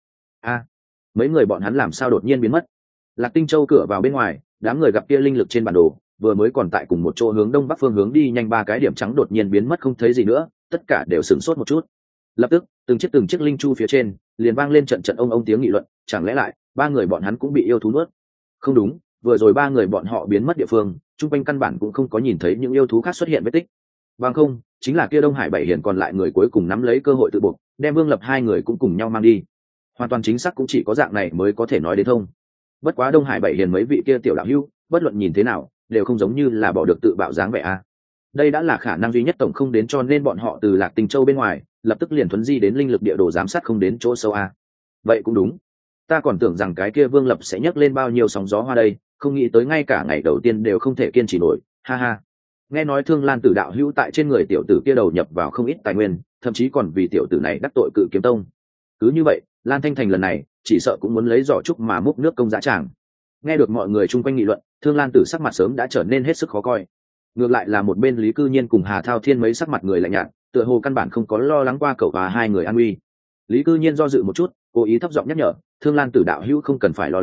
Mấy người bọn hắn làm sao đột nhiên biến mất? Lạc Tinh Châu cửa vào bên ngoài, đám người gặp kia linh lực trên bản đồ, vừa mới còn tại cùng một chỗ hướng đông bắc phương hướng đi nhanh, ba cái điểm trắng đột nhiên biến mất không thấy gì nữa, tất cả đều sửng sốt một chút. Lập tức, từng chiếc linh chu phía trên liền vang lên trận ông tiếng nghị luận, chẳng lẽ lại ba người bọn hắn cũng bị yêu thú nuốt? Không đúng, vừa rồi ba người bọn họ biến mất địa phương, chung quanh căn bản cũng không có nhìn thấy những yêu thú khác xuất hiện vết tích. Bằng không, chính là kia Đông Hải Bảy Hiền còn lại người cuối cùng nắm lấy cơ hội tự buộc, đem Vương Lập hai người cũng cùng nhau mang đi. Hoàn toàn chính xác cũng chỉ có dạng này mới có thể nói đến thông. Bất quá Đông Hải Bảy Hiền mấy vị kia tiểu đạo hữu, bất luận nhìn thế nào, đều không giống như là bỏ được tự bạo dáng vẻ a. Đây đã là khả năng duy nhất tổng không đến, cho nên bọn họ từ Lạc Tinh Châu bên ngoài, lập tức liền thuấn di đến linh lực địa đồ giám sát không đến chỗ sâu a. Vậy cũng đúng. Ta còn tưởng rằng cái kia Vương Lập sẽ nhấc lên bao nhiêu sóng gió hoa đây, không nghĩ tới ngay cả ngày đầu tiên đều không thể kiên trì nổi, ha ha. Nghe nói Thương Lan Tử đạo hữu tại trên người tiểu tử kia đầu nhập vào không ít tài nguyên, thậm chí còn vì tiểu tử này đắc tội Cự Kiếm Tông. Cứ như vậy, Lan Thanh Thành lần này chỉ sợ cũng muốn lấy giỏ trúc mà múc nước công dã tràng. Nghe được mọi người chung quanh nghị luận, Thương Lan Tử sắc mặt sớm đã trở nên hết sức khó coi. Ngược lại là một bên Lý Cư Nhiên cùng Hà Thao Thiên mấy sắc mặt người lạnh nhạt, tựa hồ căn bản không có lo lắng qua cậu và hai người an nguy. Lý Cư Nhiên do dự một chút, cố ý thấp giọng nhắc nhở, Thương Lan Tử đạo hữu không cần phải lo lắng,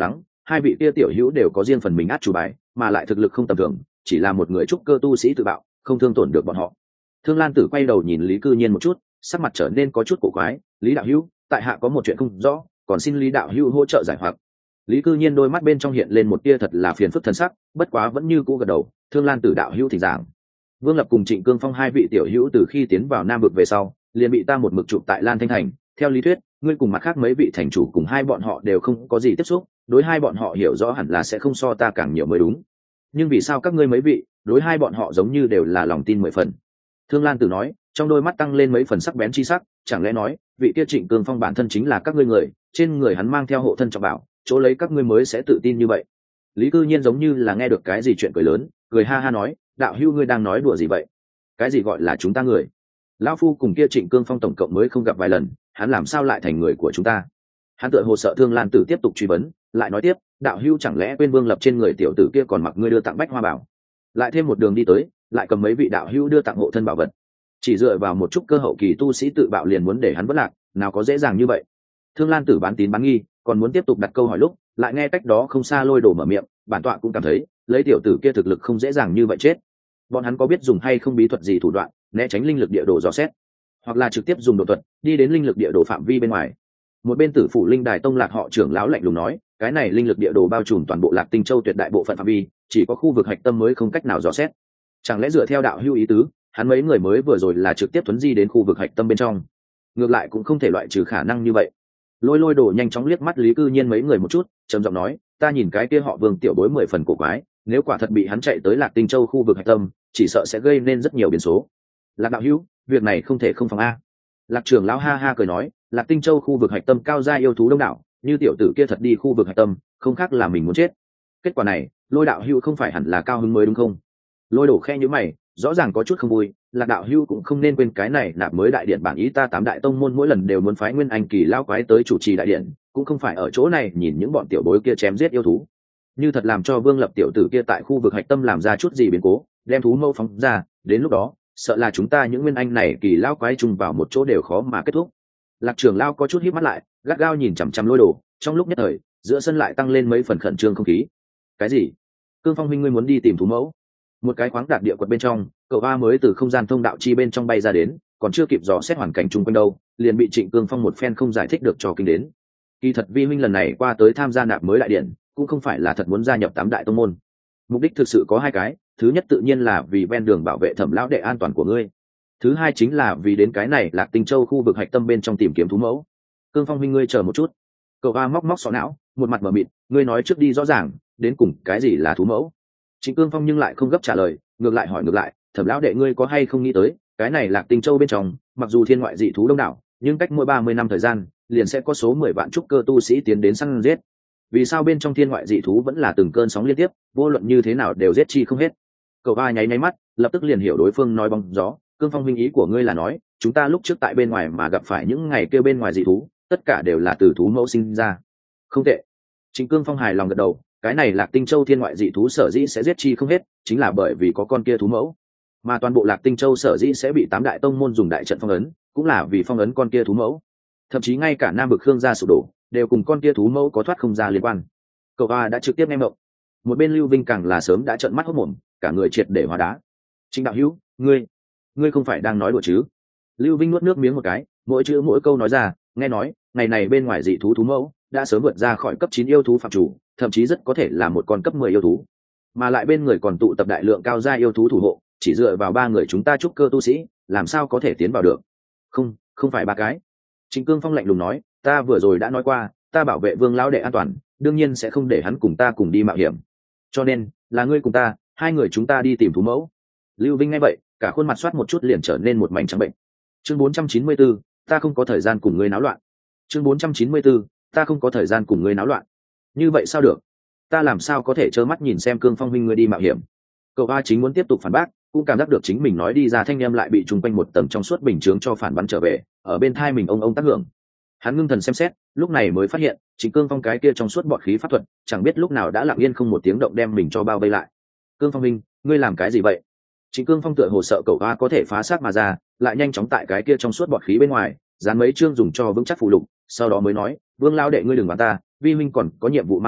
hai vị kia tiểu hữu đều có riêng phần mình át chủ bài, mà lại thực lực không tầm thường, chỉ là một người trúc cơ tu sĩ tự bạo, không thương tổn được bọn họ. Thương Lan Tử quay đầu nhìn Lý Cư Nhiên một chút, sắc mặt trở nên có chút cổ quái. Lý đạo hữu, tại hạ có một chuyện không rõ, còn xin Lý đạo hữu hỗ trợ giải hoặc. Lý Cư Nhiên đôi mắt bên trong hiện lên một tia thật là phiền phức thần sắc, bất quá vẫn như cũ gật đầu. Thương Lan Tử đạo hữu thỉnh giảng. Vương Lập cùng Trịnh Cương Phong hai vị tiểu hữu từ khi tiến vào Nam vực về sau, liền bị ta một mực chụp tại Lan Thanh Thành. Theo lý thuyết, ngươi cùng mặt khác mấy vị thành chủ cùng hai bọn họ đều không có gì tiếp xúc, đối hai bọn họ hiểu rõ hẳn là sẽ không so ta càng nhiều mới đúng. Nhưng vì sao các ngươi mấy vị đối hai bọn họ giống như đều là lòng tin 10 phần? Thương Lan Tử nói, trong đôi mắt tăng lên mấy phần sắc bén chi sắc, chẳng lẽ nói, vị kia Trịnh Cương Phong bản thân chính là các ngươi người, trên người hắn mang theo hộ thân trọng bảo, chỗ lấy các ngươi mới sẽ tự tin như vậy. Lý Cư Nhiên giống như là nghe được cái gì chuyện cười lớn, cười ha ha nói, đạo hữu ngươi đang nói đùa gì vậy? Cái gì gọi là chúng ta người? Lão phu cùng kia Trịnh Cương Phong tổng cộng mới không gặp vài lần, hắn làm sao lại thành người của chúng ta? Hắn tựa hồ sợ Thương Lan Tử tiếp tục truy vấn, lại nói tiếp, đạo hữu chẳng lẽ quên Vương Lập trên người tiểu tử kia còn mặc ngươi đưa tặng bách hoa bảo? Lại thêm một đường đi tới, lại cầm mấy vị đạo hữu đưa tặng hộ thân bảo vật, chỉ dựa vào một chút cơ hậu kỳ tu sĩ tự bạo liền muốn để hắn vất lạc, nào có dễ dàng như vậy? Thương Lan Tử bán tín bán nghi, còn muốn tiếp tục đặt câu hỏi lúc, lại nghe cách đó không xa Lôi Đồ mở miệng, bản tọa cũng cảm thấy, lấy tiểu tử kia thực lực không dễ dàng như vậy chết. Bọn hắn có biết dùng hay không bí thuật gì thủ đoạn, né tránh linh lực địa đồ dò xét, hoặc là trực tiếp dùng độ thuật đi đến linh lực địa đồ phạm vi bên ngoài. Một bên Tử Phủ Linh Đài tông Lạc họ trưởng lão lạnh lùng nói, cái này linh lực địa đồ bao trùm toàn bộ Lạc Tinh Châu tuyệt đại bộ phận phạm vi, chỉ có khu vực hạch tâm mới không cách nào dò xét. Chẳng lẽ dựa theo đạo hữu ý tứ, hắn mấy người mới vừa rồi là trực tiếp tuấn di đến khu vực hạch tâm bên trong? Ngược lại cũng không thể loại trừ khả năng như vậy. Lôi Đồ nhanh chóng liếc mắt Lý Cư Nhiên mấy người một chút, trầm giọng nói, ta nhìn cái kia họ Vương tiểu bối 10 phần cổ quái, nếu quả thật bị hắn chạy tới Lạc Tinh Châu khu vực hạch tâm, chỉ sợ sẽ gây nên rất nhiều biến số. Lạc đạo hữu, việc này không thể không phòng a. Lạc trưởng lão ha ha cười nói, Lạc Tinh Châu khu vực hạch tâm cao gia yêu thú đông đảo, như tiểu tử kia thật đi khu vực hạch tâm, không khác là mình muốn chết. Kết quả này, Lôi đạo hữu không phải hẳn là cao hứng mới đúng không? Lôi Đổ khe nhíu mày, rõ ràng có chút không vui. Lạc đạo hữu cũng không nên quên cái này nạp mới đại điện bản ý ta 8 đại tông môn mỗi lần đều muốn phái Nguyên Anh kỳ lao quái tới chủ trì đại điện, cũng không phải ở chỗ này nhìn những bọn tiểu bối kia chém giết yêu thú. Như thật làm cho Vương Lập tiểu tử kia tại khu vực hạch tâm làm ra chút gì biến cố, đem thú mâu phóng ra, đến lúc đó, sợ là chúng ta những Nguyên Anh này kỳ lao quái chung vào một chỗ đều khó mà kết thúc. Lạc trưởng lao có chút híp mắt lại, gắt gao nhìn chằm chằm Lôi Đồ, trong lúc nhất thời, giữa sân lại tăng lên mấy phần khẩn trương không khí. Cái gì? Cương Phong huynh ngươi muốn đi tìm thú mẫu? Một cái khoáng đạt địa quật bên trong, cậu ba mới từ không gian thông đạo chi bên trong bay ra đến, còn chưa kịp dò xét hoàn cảnh chung quanh đâu, liền bị Trịnh Cương Phong một phen không giải thích được cho kinh đến. Kỳ thật vi huynh lần này qua tới tham gia nạp mới đại điện, cũng không phải là thật muốn gia nhập 8 đại tông môn. Mục đích thực sự có hai cái, thứ nhất tự nhiên là vì ven đường bảo vệ Thẩm lão đệ an toàn của ngươi. Thứ hai chính là vì đến cái này Lạc Tinh Châu khu vực hạch tâm bên trong tìm kiếm thú mẫu. Cương Phong huynh ngươi chờ một chút. Cậu ba móc móc sọ não, một mặt mở mịt, ngươi nói trước đi rõ ràng, đến cùng cái gì là thú mẫu? Trịnh Cương Phong nhưng lại không gấp trả lời, ngược lại hỏi ngược lại, Thẩm lão đệ ngươi có hay không nghĩ tới, cái này Lạc Tinh Châu bên trong, mặc dù thiên ngoại dị thú đông đảo, nhưng cách mỗi 30 năm thời gian, liền sẽ có số 10 vạn trúc cơ tu sĩ tiến đến săn giết. Vì sao bên trong thiên ngoại dị thú vẫn là từng cơn sóng liên tiếp, vô luận như thế nào đều giết chi không hết? Cậu ba nháy mắt, lập tức liền hiểu đối phương nói bóng gió. Cương Phong huynh ý của ngươi là nói, chúng ta lúc trước tại bên ngoài mà gặp phải những ngày kêu bên ngoài dị thú, tất cả đều là từ thú mẫu sinh ra. Không tệ. Trịnh Cương Phong hài lòng gật đầu, cái này Lạc Tinh Châu thiên ngoại dị thú sở dĩ sẽ giết chi không hết, chính là bởi vì có con kia thú mẫu. Mà toàn bộ Lạc Tinh Châu sở dĩ sẽ bị 8 đại tông môn dùng đại trận phong ấn, cũng là vì phong ấn con kia thú mẫu. Thậm chí ngay cả Nam vực Khương gia sụp đổ, đều cùng con kia thú mẫu có thoát không ra liên quan. Cậu A đã trực tiếp nghe mộng. Một bên Lưu Vinh càng là sớm đã trợn mắt hốt mồm, cả người triệt để hóa đá. Trịnh đạo hữu, ngươi không phải đang nói đùa chứ? Lưu Vinh nuốt nước miếng một cái, mỗi chữ mỗi câu nói ra, nghe nói, ngày này bên ngoài dị thú thú mẫu đã sớm vượt ra khỏi cấp 9 yêu thú phạm chủ, thậm chí rất có thể là một con cấp 10 yêu thú. Mà lại bên người còn tụ tập đại lượng cao gia yêu thú thủ hộ, chỉ dựa vào 3 người chúng ta trúc cơ tu sĩ, làm sao có thể tiến vào được? Không phải 3 cái. Trịnh Cương Phong lạnh lùng nói, ta vừa rồi đã nói qua, ta bảo vệ Vương lão đệ an toàn, đương nhiên sẽ không để hắn cùng ta cùng đi mạo hiểm. Cho nên, là ngươi cùng ta, 2 người chúng ta đi tìm thú mẫu. Lưu Vinh nghe vậy, cả khuôn mặt soát một chút liền trở nên một mảnh trắng bệnh. Chương 494, ta không có thời gian cùng ngươi náo loạn. Chương 494, ta không có thời gian cùng ngươi náo loạn. Như vậy sao được? Ta làm sao có thể trơ mắt nhìn xem Cương Phong huynh ngươi đi mạo hiểm? Cậu A chính muốn tiếp tục phản bác, cũng cảm giác được chính mình nói đi ra thanh âm lại bị trùng quanh một tầng trong suốt bình chướng cho phản bắn trở về, ở bên thai mình ông tác hưởng. Hắn ngưng thần xem xét, lúc này mới phát hiện, chính Cương Phong cái kia trong suốt bọt khí pháp thuật, chẳng biết lúc nào đã lặng yên không một tiếng động đem mình cho bao vây lại. Cương Phong huynh, ngươi làm cái gì vậy? Chính Cương Phong tựa hồ sợ cậu A có thể phá xác mà ra, lại nhanh chóng tại cái kia trong suốt bọt khí bên ngoài, dán mấy chương dùng cho vững chắc phù lục, sau đó mới nói, Vương lão đệ ngươi đừng bắn ta, vi huynh còn có nhiệm vụ mang theo,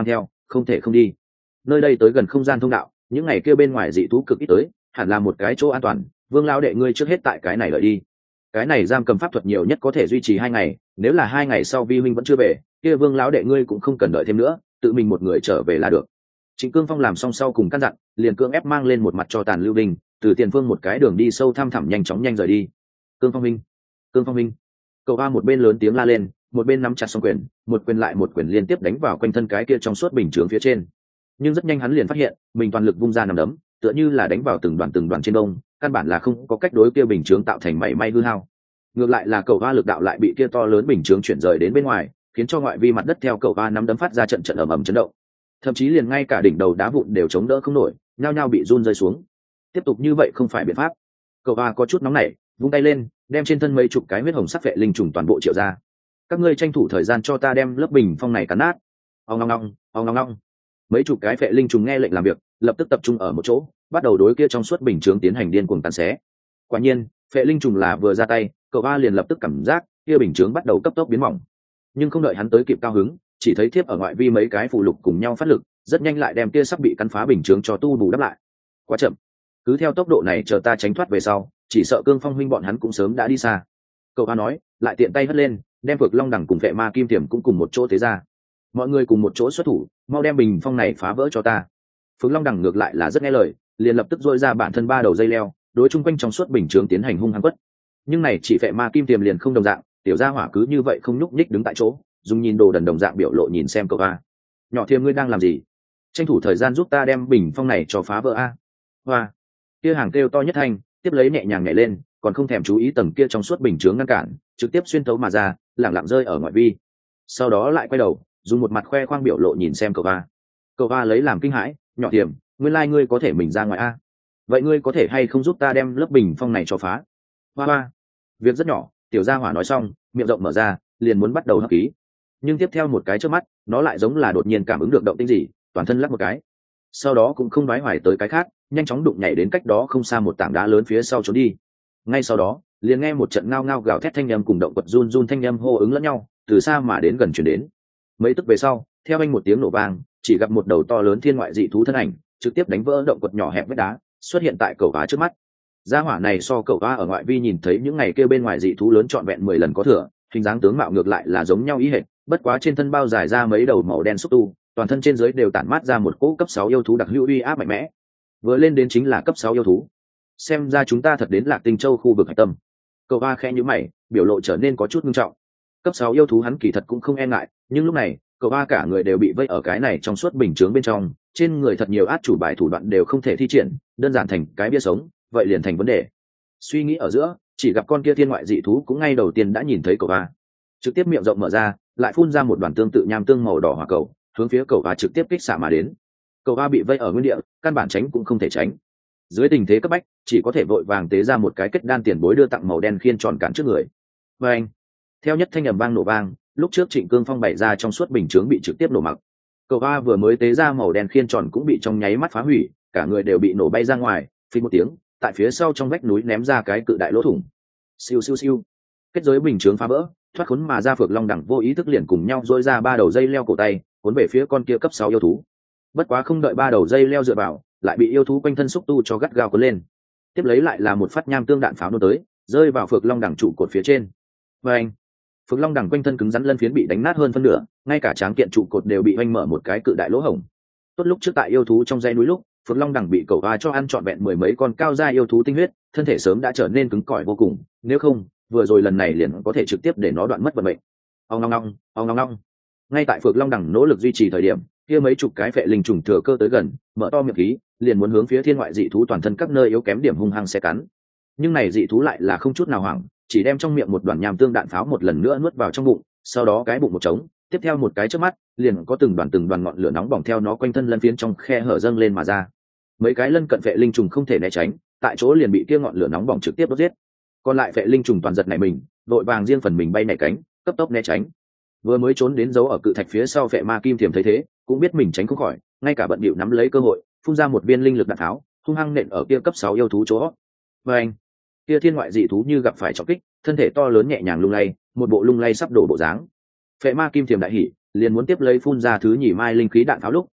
không thể không đi. Nơi đây tới gần không gian thông đạo, những ngày kia bên ngoài dị thú cực ít tới, hẳn là một cái chỗ an toàn. Vương lão đệ ngươi trước hết tại cái này lợi đi. Cái này giam cầm pháp thuật nhiều nhất có thể duy trì 2 ngày, nếu là 2 ngày sau vi huynh vẫn chưa về, kia Vương lão đệ ngươi cũng không cần đợi thêm nữa, tự mình một người trở về là được. Trịnh Cương Phong làm xong sau cùng căn dặn, liền cưỡng ép mang lên một mặt cho tàn lưu binh, từ tiền phương một cái đường đi sâu thăm thẳm nhanh chóng nhanh rời đi. Cương Phong minh, Cương Phong minh. Cậu A một bên lớn tiếng la lên, một bên nắm chặt song quyền, một quyền lại một quyền liên tiếp đánh vào quanh thân cái kia trong suốt bình chướng phía trên. Nhưng rất nhanh hắn liền phát hiện, mình toàn lực vung ra nằm đấm, tựa như là đánh vào từng đoàn trên đông, căn bản là không có cách đối kia bình chướng tạo thành mảy may hư hao. Ngược lại là cậu A lực đạo lại bị kia to lớn bình chướng chuyển rời đến bên ngoài, khiến cho ngoại vi mặt đất theo cậu A nắm đấm phát ra trận trận ầm ầm chấn động. Thậm chí liền ngay cả đỉnh đầu đá vụn đều chống đỡ không nổi, nhao nhao bị run rơi xuống. Tiếp tục như vậy không phải biện pháp. Cậu A có chút nóng nảy, vung tay lên, đem trên thân mấy chục cái huyết hồng sắc vệ linh trùng toàn bộ triệu ra. Các ngươi tranh thủ thời gian cho ta đem lớp bình phong này cắn nát. Ong ong ong, ong ong ong. Mấy chục cái vệ linh trùng nghe lệnh làm việc, lập tức tập trung ở một chỗ, bắt đầu đối kia trong suốt bình chướng tiến hành điên cuồng tàn xé. Quả nhiên, vệ linh trùng là vừa ra tay, cậu A liền lập tức cảm giác kia bình chướng bắt đầu cấp tốc biến mỏng. Nhưng không đợi hắn tới kịp cao hứng, chỉ thấy thiếp ở ngoại vi mấy cái phụ lục cùng nhau phát lực, rất nhanh lại đem kia sắp bị cắn phá bình chướng cho tu bù đắp lại. Quá chậm, cứ theo tốc độ này chờ ta tránh thoát về sau, chỉ sợ Cương Phong huynh bọn hắn cũng sớm đã đi xa. Cậu A nói, lại tiện tay hất lên, đem Vực Long Đằng cùng Vệ Ma Kim Tiềm cũng cùng một chỗ thế ra. Mọi người cùng một chỗ xuất thủ, mau đem bình phong này phá vỡ cho ta. Vực Long Đằng ngược lại là rất nghe lời, liền lập tức dội ra bản thân 3 đầu dây leo, đối chung quanh trong suốt bình chướng tiến hành hung hăng quất. Nhưng này chỉ Vệ Ma Kim Tiềm liền không đồng dạng, tiểu gia hỏa cứ như vậy không nhúc nhích đứng tại chỗ, dùng nhìn đồ đần đồng dạng biểu lộ nhìn xem cậu A. Nhỏ Thiềm ngươi đang làm gì? Tranh thủ thời gian giúp ta đem bình phong này cho phá vỡ a. Hoa. Kia hàng kêu to nhất thanh, tiếp lấy nhẹ nhàng nhảy lên, còn không thèm chú ý tầng kia trong suốt bình chướng ngăn cản, trực tiếp xuyên thấu mà ra, lẳng lặng rơi ở ngoại vi. Sau đó lại quay đầu, dùng một mặt khoe khoang biểu lộ nhìn xem cậu A. Cậu A lấy làm kinh hãi, Nhỏ Thiềm, nguyên lai ngươi có thể mình ra ngoài a. Vậy ngươi có thể hay không giúp ta đem lớp bình phong này cho phá? Hoa hoa. Việc rất nhỏ, tiểu gia hỏa nói xong, miệng rộng mở ra, liền muốn bắt đầu hấp khí. Nhưng tiếp theo một cái trước mắt, nó lại giống là đột nhiên cảm ứng được động tĩnh gì, toàn thân lắc một cái. Sau đó cũng không nói hoài tới cái khác, nhanh chóng đụng nhảy đến cách đó không xa một tảng đá lớn phía sau trốn đi. Ngay sau đó, liền nghe một trận ngao ngao gào thét thanh âm cùng động vật run run thanh âm hô ứng lẫn nhau, từ xa mà đến gần chuyển đến. Mấy tức về sau, theo anh một tiếng nổ vang, chỉ gặp một đầu to lớn thiên ngoại dị thú thân ảnh, trực tiếp đánh vỡ động vật nhỏ hẹp vách đá, xuất hiện tại cầu vá trước mắt. Gia hỏa này so cầu vá ở ngoại vi nhìn thấy những ngày kêu bên ngoài dị thú lớn trọn vẹn 10 lần có thừa, hình dáng tướng mạo ngược lại là giống nhau ý hệt, bất quá trên thân bao dài ra mấy đầu màu đen xúc tu, toàn thân trên dưới đều tản mát ra một cỗ cấp 6 yêu thú đặc hữu uy áp mạnh mẽ. Vừa lên đến chính là cấp 6 yêu thú. Xem ra chúng ta thật đến Lạc Tinh Châu khu vực hạch tâm. Cậu A khẽ nhíu mày, biểu lộ trở nên có chút nghiêm trọng. Cấp 6 yêu thú hắn kỳ thật cũng không e ngại, nhưng lúc này, cậu A cả người đều bị vây ở cái này trong suốt bình chướng bên trong, trên người thật nhiều át chủ bài thủ đoạn đều không thể thi triển, đơn giản thành cái bia sống, vậy liền thành vấn đề. Suy nghĩ ở giữa, chỉ gặp con kia thiên ngoại dị thú cũng ngay đầu tiên đã nhìn thấy cậu A, trực tiếp miệng rộng mở ra, lại phun ra một đoàn tương tự nham tương màu đỏ hỏa cầu, hướng phía cậu A trực tiếp kích xạ mà đến. Cậu A bị vây ở nguyên địa, căn bản tránh cũng không thể tránh. Dưới tình thế cấp bách, chỉ có thể vội vàng tế ra một cái kết đan tiền bối đưa tặng màu đen khiên tròn cản trước người. Và anh, theo nhất thanh ầm vang nổ vang, lúc trước Trịnh Cương Phong bày ra trong suốt bình chướng bị trực tiếp nổ mặc. Cậu A vừa mới tế ra màu đen khiên tròn cũng bị trong nháy mắt phá hủy, cả người đều bị nổ bay ra ngoài, phình một tiếng, tại phía sau trong vách núi ném ra cái cự đại lỗ thủng. Siêu siêu siêu, kết giới bình chướng phá vỡ, thoát khốn mà ra Phược Long Đằng vô ý thức liền cùng nhau dỗi ra 3 đầu dây leo cổ tay, cuốn về phía con kia cấp 6 yêu thú. Bất quá không đợi 3 đầu dây leo dựa vào, lại bị yêu thú quanh thân xúc tu cho gắt gao cuốn lên. Tiếp lấy lại là một phát nham tương đạn pháo nổ tới, rơi vào Phược Long Đằng trụ cột phía trên. Và anh, Phượng Long Đằng quanh thân cứng rắn lân phiến bị đánh nát hơn phân nửa, ngay cả tráng kiện trụ cột đều bị oanh mở một cái cự đại lỗ hổng. Tốt lúc trước tại yêu thú trong dãy núi lúc, Phượng Long Đằng bị cẩu A cho ăn trọn vẹn 10 mấy con cao gia yêu thú tinh huyết, thân thể sớm đã trở nên cứng cỏi vô cùng, nếu không, vừa rồi lần này liền có thể trực tiếp để nó đoạn mất vận mệnh. Ong ong ong, ong ong ong. Ngay tại Phượng Long Đằng nỗ lực duy trì thời điểm, kia mấy chục cái phệ linh trùng thừa cơ tới gần, mở to miệng khí, liền muốn hướng phía thiên ngoại dị thú toàn thân các nơi yếu kém điểm hung hăng xé cắn. Nhưng này dị thú lại là không chút nào hoảng, chỉ đem trong miệng một đoàn nham tương đạn pháo một lần nữa nuốt vào trong bụng, sau đó cái bụng một trống, tiếp theo một cái chớp mắt, liền có từng đoàn ngọn lửa nóng bỏng theo nó quanh thân lân phiến trong khe hở dâng lên mà ra. Mấy cái lân cận vệ linh trùng không thể né tránh, tại chỗ liền bị kia ngọn lửa nóng bỏng trực tiếp đốt giết. Còn lại vệ linh trùng toàn giật nảy mình, đội vàng riêng phần mình bay nhảy cánh, cấp tốc né tránh. Vừa mới trốn đến giấu ở cự thạch phía sau vệ ma kim thiềm thấy thế, cũng biết mình tránh không khỏi, ngay cả bận bịu nắm lấy cơ hội, phun ra một viên linh lực đạn tháo, hung hăng nện ở kia cấp 6 yêu thú chỗ. Và anh, kia thiên ngoại dị thú như gặp phải trọng kích, thân thể to lớn nhẹ nhàng lung lay, một bộ lung lay sắp đổ bộ dáng. Phệ ma kim thiềm đại hỉ, liền muốn tiếp lấy phun ra thứ nhì mai linh khí đạn pháo lúc,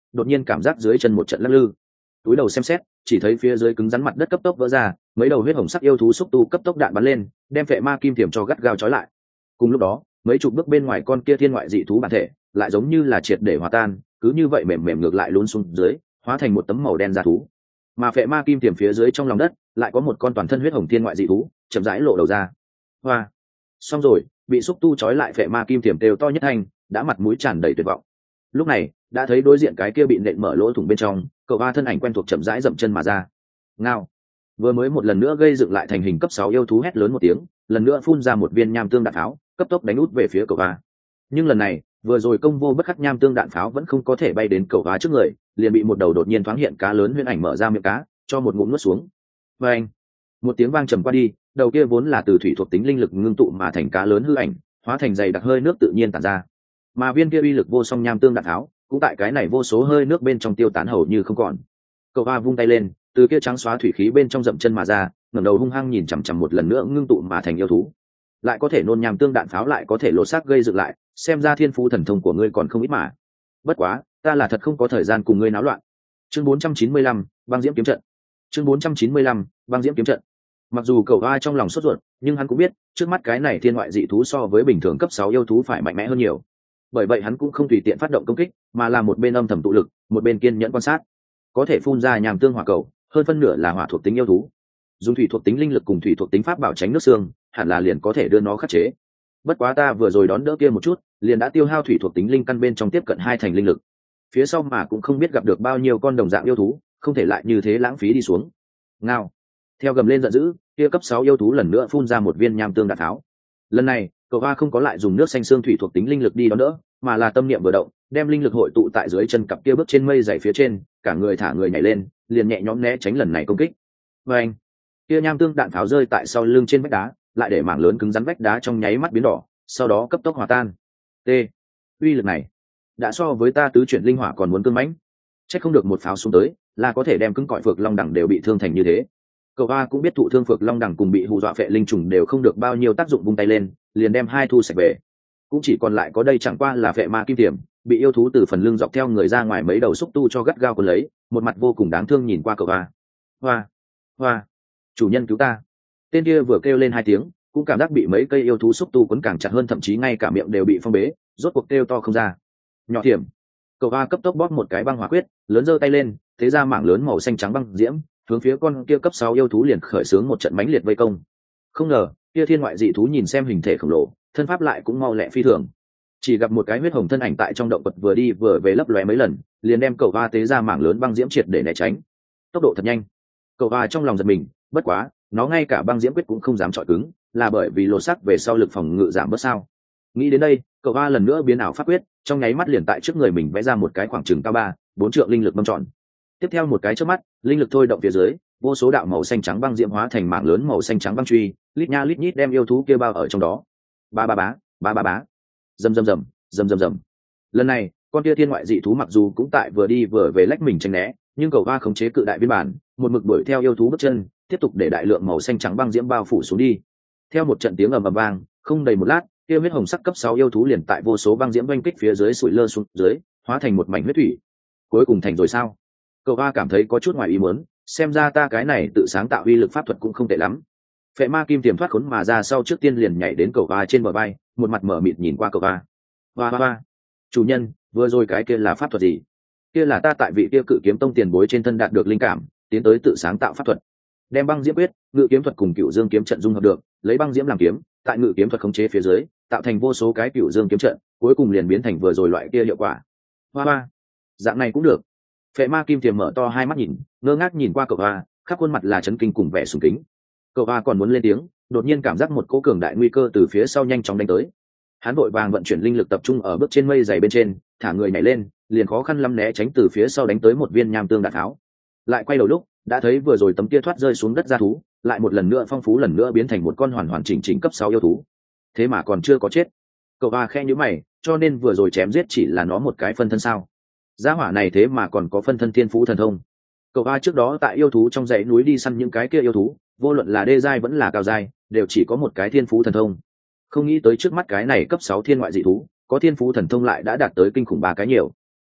đột nhiên cảm giác dưới chân một trận lắc lư, túi đầu xem xét, chỉ thấy phía dưới cứng rắn mặt đất cấp tốc vỡ ra, mấy đầu huyết hồng sắc yêu thú xúc tu cấp tốc đạn bắn lên, đem phệ ma kim thiểm cho gắt gao trói lại. Cùng lúc đó, mấy chục bước bên ngoài con kia thiên ngoại dị thú bản thể lại giống như là triệt để hòa tan, cứ như vậy mềm mềm ngược lại lún xuống dưới, hóa thành một tấm màu đen da thú. Mà phệ ma kim thiểm phía dưới trong lòng đất lại có một con toàn thân huyết hồng thiên ngoại dị thú chậm rãi lộ đầu ra. Hoa, xong rồi, bị xúc tu trói lại phệ ma kim thiểm đều to nhất thành, đã mặt mũi tràn đầy tuyệt vọng. Lúc này đã thấy đối diện cái kia bị nện mở lỗ thủng bên trong, cậu ba thân ảnh quen thuộc chậm rãi dậm chân mà ra. Ngao, vừa mới một lần nữa gây dựng lại thành hình cấp 6 yêu thú hét lớn một tiếng, lần nữa phun ra một viên nham tương đạn pháo, cấp tốc đánh út về phía cậu ba. Nhưng lần này, vừa rồi công vô bất khắc nham tương đạn pháo vẫn không có thể bay đến cậu ba trước người, liền bị một đầu đột nhiên thoáng hiện cá lớn huyễn ảnh mở ra miệng cá, cho một ngụm nuốt xuống. Và anh, một tiếng vang trầm qua đi, đầu kia vốn là từ thủy thuộc tính linh lực ngưng tụ mà thành cá lớn hư ảnh, hóa thành dày đặc hơi nước tự nhiên tản ra. Mà viên kia uy lực vô song nham tương đạn tháo cũng tại cái này vô số hơi nước bên trong tiêu tán hầu như không còn. Cậu ba vung tay lên, từ kia trắng xóa thủy khí bên trong dậm chân mà ra, ngẩng đầu hung hăng nhìn chằm chằm một lần nữa ngưng tụ mà thành yêu thú. Lại có thể nôn nham tương đạn pháo, lại có thể lột xác gây dựng lại, xem ra thiên phú thần thông của ngươi còn không ít mà. Bất quá, ta là thật không có thời gian cùng ngươi náo loạn. Chương 495, băng diễm kiếm trận. Chương 495, băng diễm kiếm trận. Mặc dù cậu ba trong lòng sốt ruột, nhưng hắn cũng biết, trước mắt cái này thiên ngoại dị thú so với bình thường cấp 6 yêu thú phải mạnh mẽ hơn nhiều. Bởi vậy hắn cũng không tùy tiện phát động công kích, mà là một bên âm thầm tụ lực, một bên kiên nhẫn quan sát. Có thể phun ra nham tương hỏa cầu, hơn phân nửa là hỏa thuộc tính yêu thú. Dùng thủy thuộc tính linh lực cùng thủy thuộc tính pháp bảo tránh nước xương, hẳn là liền có thể đưa nó khắc chế. Bất quá ta vừa rồi đón đỡ kia một chút, liền đã tiêu hao thủy thuộc tính linh căn bên trong tiếp cận 2 thành linh lực. Phía sau mà cũng không biết gặp được bao nhiêu con đồng dạng yêu thú, không thể lại như thế lãng phí đi xuống. Ngao. Theo gầm lên giận dữ, kia cấp 6 yêu thú lần nữa phun ra một viên nham tương đạn tháo. Lần này, cậu ba không có lại dùng nước xanh xương thủy thuộc tính linh lực đi đón đỡ, mà là tâm niệm vừa động, đem linh lực hội tụ tại dưới chân cặp kia bước trên mây dày phía trên, cả người thả người nhảy lên, liền nhẹ nhõm né tránh lần này công kích. Và anh, kia nham tương đạn pháo rơi tại sau lưng trên vách đá, lại để mảng lớn cứng rắn vách đá trong nháy mắt biến đỏ, sau đó cấp tốc hòa tan. T. Uy lực này đã so với ta tứ chuyển linh hỏa còn muốn cứng mãnh. Chắc không được một pháo xuống tới, là có thể đem cứng cỏi phược long đẳng đều bị thương thành như thế. Cậu ba cũng biết thụ thương phược long đẳng cùng bị hù dọa phệ linh trùng đều không được bao nhiêu tác dụng, vung tay lên, liền đem hai thu sạch về. Cũng chỉ còn lại có đây chẳng qua là phệ ma kim tiềm, bị yêu thú từ phần lưng dọc theo người ra ngoài mấy đầu xúc tu cho gắt gao cuốn lấy, một mặt vô cùng đáng thương nhìn qua cậu ba. Hoa, hoa, chủ nhân cứu ta! Tên kia vừa kêu lên 2 tiếng, cũng cảm giác bị mấy cây yêu thú xúc tu cuốn càng chặt hơn, thậm chí ngay cả miệng đều bị phong bế, rốt cuộc kêu to không ra. Nhỏ thiểm, cậu ba cấp tốc bóp một cái băng hỏa quyết, lớn giơ tay lên, thế ra mảng lớn màu xanh trắng băng diễm, hướng phía con kia cấp 6 yêu thú liền khởi xướng một trận mãnh liệt vây công. Không ngờ, kia thiên ngoại dị thú nhìn xem hình thể khổng lồ, thân pháp lại cũng mau lẹ phi thường. Chỉ gặp một cái huyết hồng thân ảnh tại trong động vật vừa đi vừa về lấp lóe mấy lần, liền đem cậu ba tế ra mảng lớn băng diễm triệt để né tránh. Tốc độ thật nhanh. Cậu ba trong lòng giật mình, bất quá, nó ngay cả băng diễm quyết cũng không dám chọi cứng, là bởi vì lột sắc về sau lực phòng ngự giảm bớt sao? Nghĩ đến đây, cậu ba lần nữa biến ảo pháp quyết, trong nháy mắt liền tại trước người mình vẽ ra một cái khoảng chừng cao 3-4 trượng linh lực mâm tròn. Tiếp theo một cái chớp mắt, linh lực thôi động phía dưới, vô số đạo màu xanh trắng băng diễm hóa thành mảng lớn màu xanh trắng băng truy, lít nha lít nhít đem yêu thú kia bao ở trong đó. Ba ba bá, ba ba bá, rầm rầm rầm, rầm rầm rầm. Lần này, con kia thiên ngoại dị thú mặc dù cũng tại vừa đi vừa về lách mình tránh né, nhưng cậu ba khống chế cự đại biên bản, một mực đuổi theo yêu thú bước chân, tiếp tục để đại lượng màu xanh trắng băng diễm bao phủ xuống đi. Theo một trận tiếng ầm ầm vang, không đầy một lát, kia huyết hồng sắc cấp 6 yêu thú liền tại vô số băng diễm oanh kích phía dưới sụi lơ xuống dưới, hóa thành một mảnh huyết thủy. Cuối cùng thành rồi sao? Cậu ba cảm thấy có chút ngoài ý muốn, xem ra ta cái này tự sáng tạo uy lực pháp thuật cũng không tệ lắm. Phệ ma kim tiềm thoát khốn mà ra sau, trước tiên liền nhảy đến cậu ba trên bờ vai, một mặt mở mịt nhìn qua cậu ba. Hoa hoa hoa, chủ nhân, vừa rồi cái kia là pháp thuật gì? Kia là ta tại vị kia cự kiếm tông tiền bối trên thân đạt được linh cảm, tiến tới tự sáng tạo pháp thuật. Đem băng diễm quyết, ngự kiếm thuật cùng cựu dương kiếm trận dung hợp được, lấy băng diễm làm kiếm, tại ngự kiếm thuật khống chế phía dưới, tạo thành vô số cái cựu dương kiếm trận, cuối cùng liền biến thành vừa rồi loại kia hiệu quả. Hoa hoa, dạng này cũng được. Phệ ma kim tiềm mở to hai mắt nhìn, ngơ ngác nhìn qua cậu ba, khắp khuôn mặt là chấn kinh cùng vẻ sùng kính. Cậu ba còn muốn lên tiếng, đột nhiên cảm giác một cỗ cường đại nguy cơ từ phía sau nhanh chóng đánh tới. Hắn vội vàng vận chuyển linh lực tập trung ở bước trên mây dày bên trên, thả người nhảy lên, liền khó khăn lắm né tránh từ phía sau đánh tới một viên nham tương đạn tháo. Lại quay đầu lúc, đã thấy vừa rồi tấm kia thoát rơi xuống đất ra thú, lại một lần nữa phong phú, lần nữa biến thành một con hoàn hoàn chỉnh chỉnh cấp 6 yêu thú. Thế mà còn chưa có chết. Cậu ba khe nhíu mày, cho nên vừa rồi chém giết chỉ là nó một cái phân thân sao? Gia hỏa này thế mà còn có phân thân thiên phú thần thông. Cậu ba trước đó tại yêu thú trong dãy núi đi săn những cái kia yêu thú, vô luận là đê giai vẫn là cao giai, đều chỉ có một cái thiên phú thần thông. Không nghĩ tới trước mắt cái này cấp 6 thiên ngoại dị thú, có thiên phú thần thông lại đã đạt tới kinh khủng 3 cái nhiều.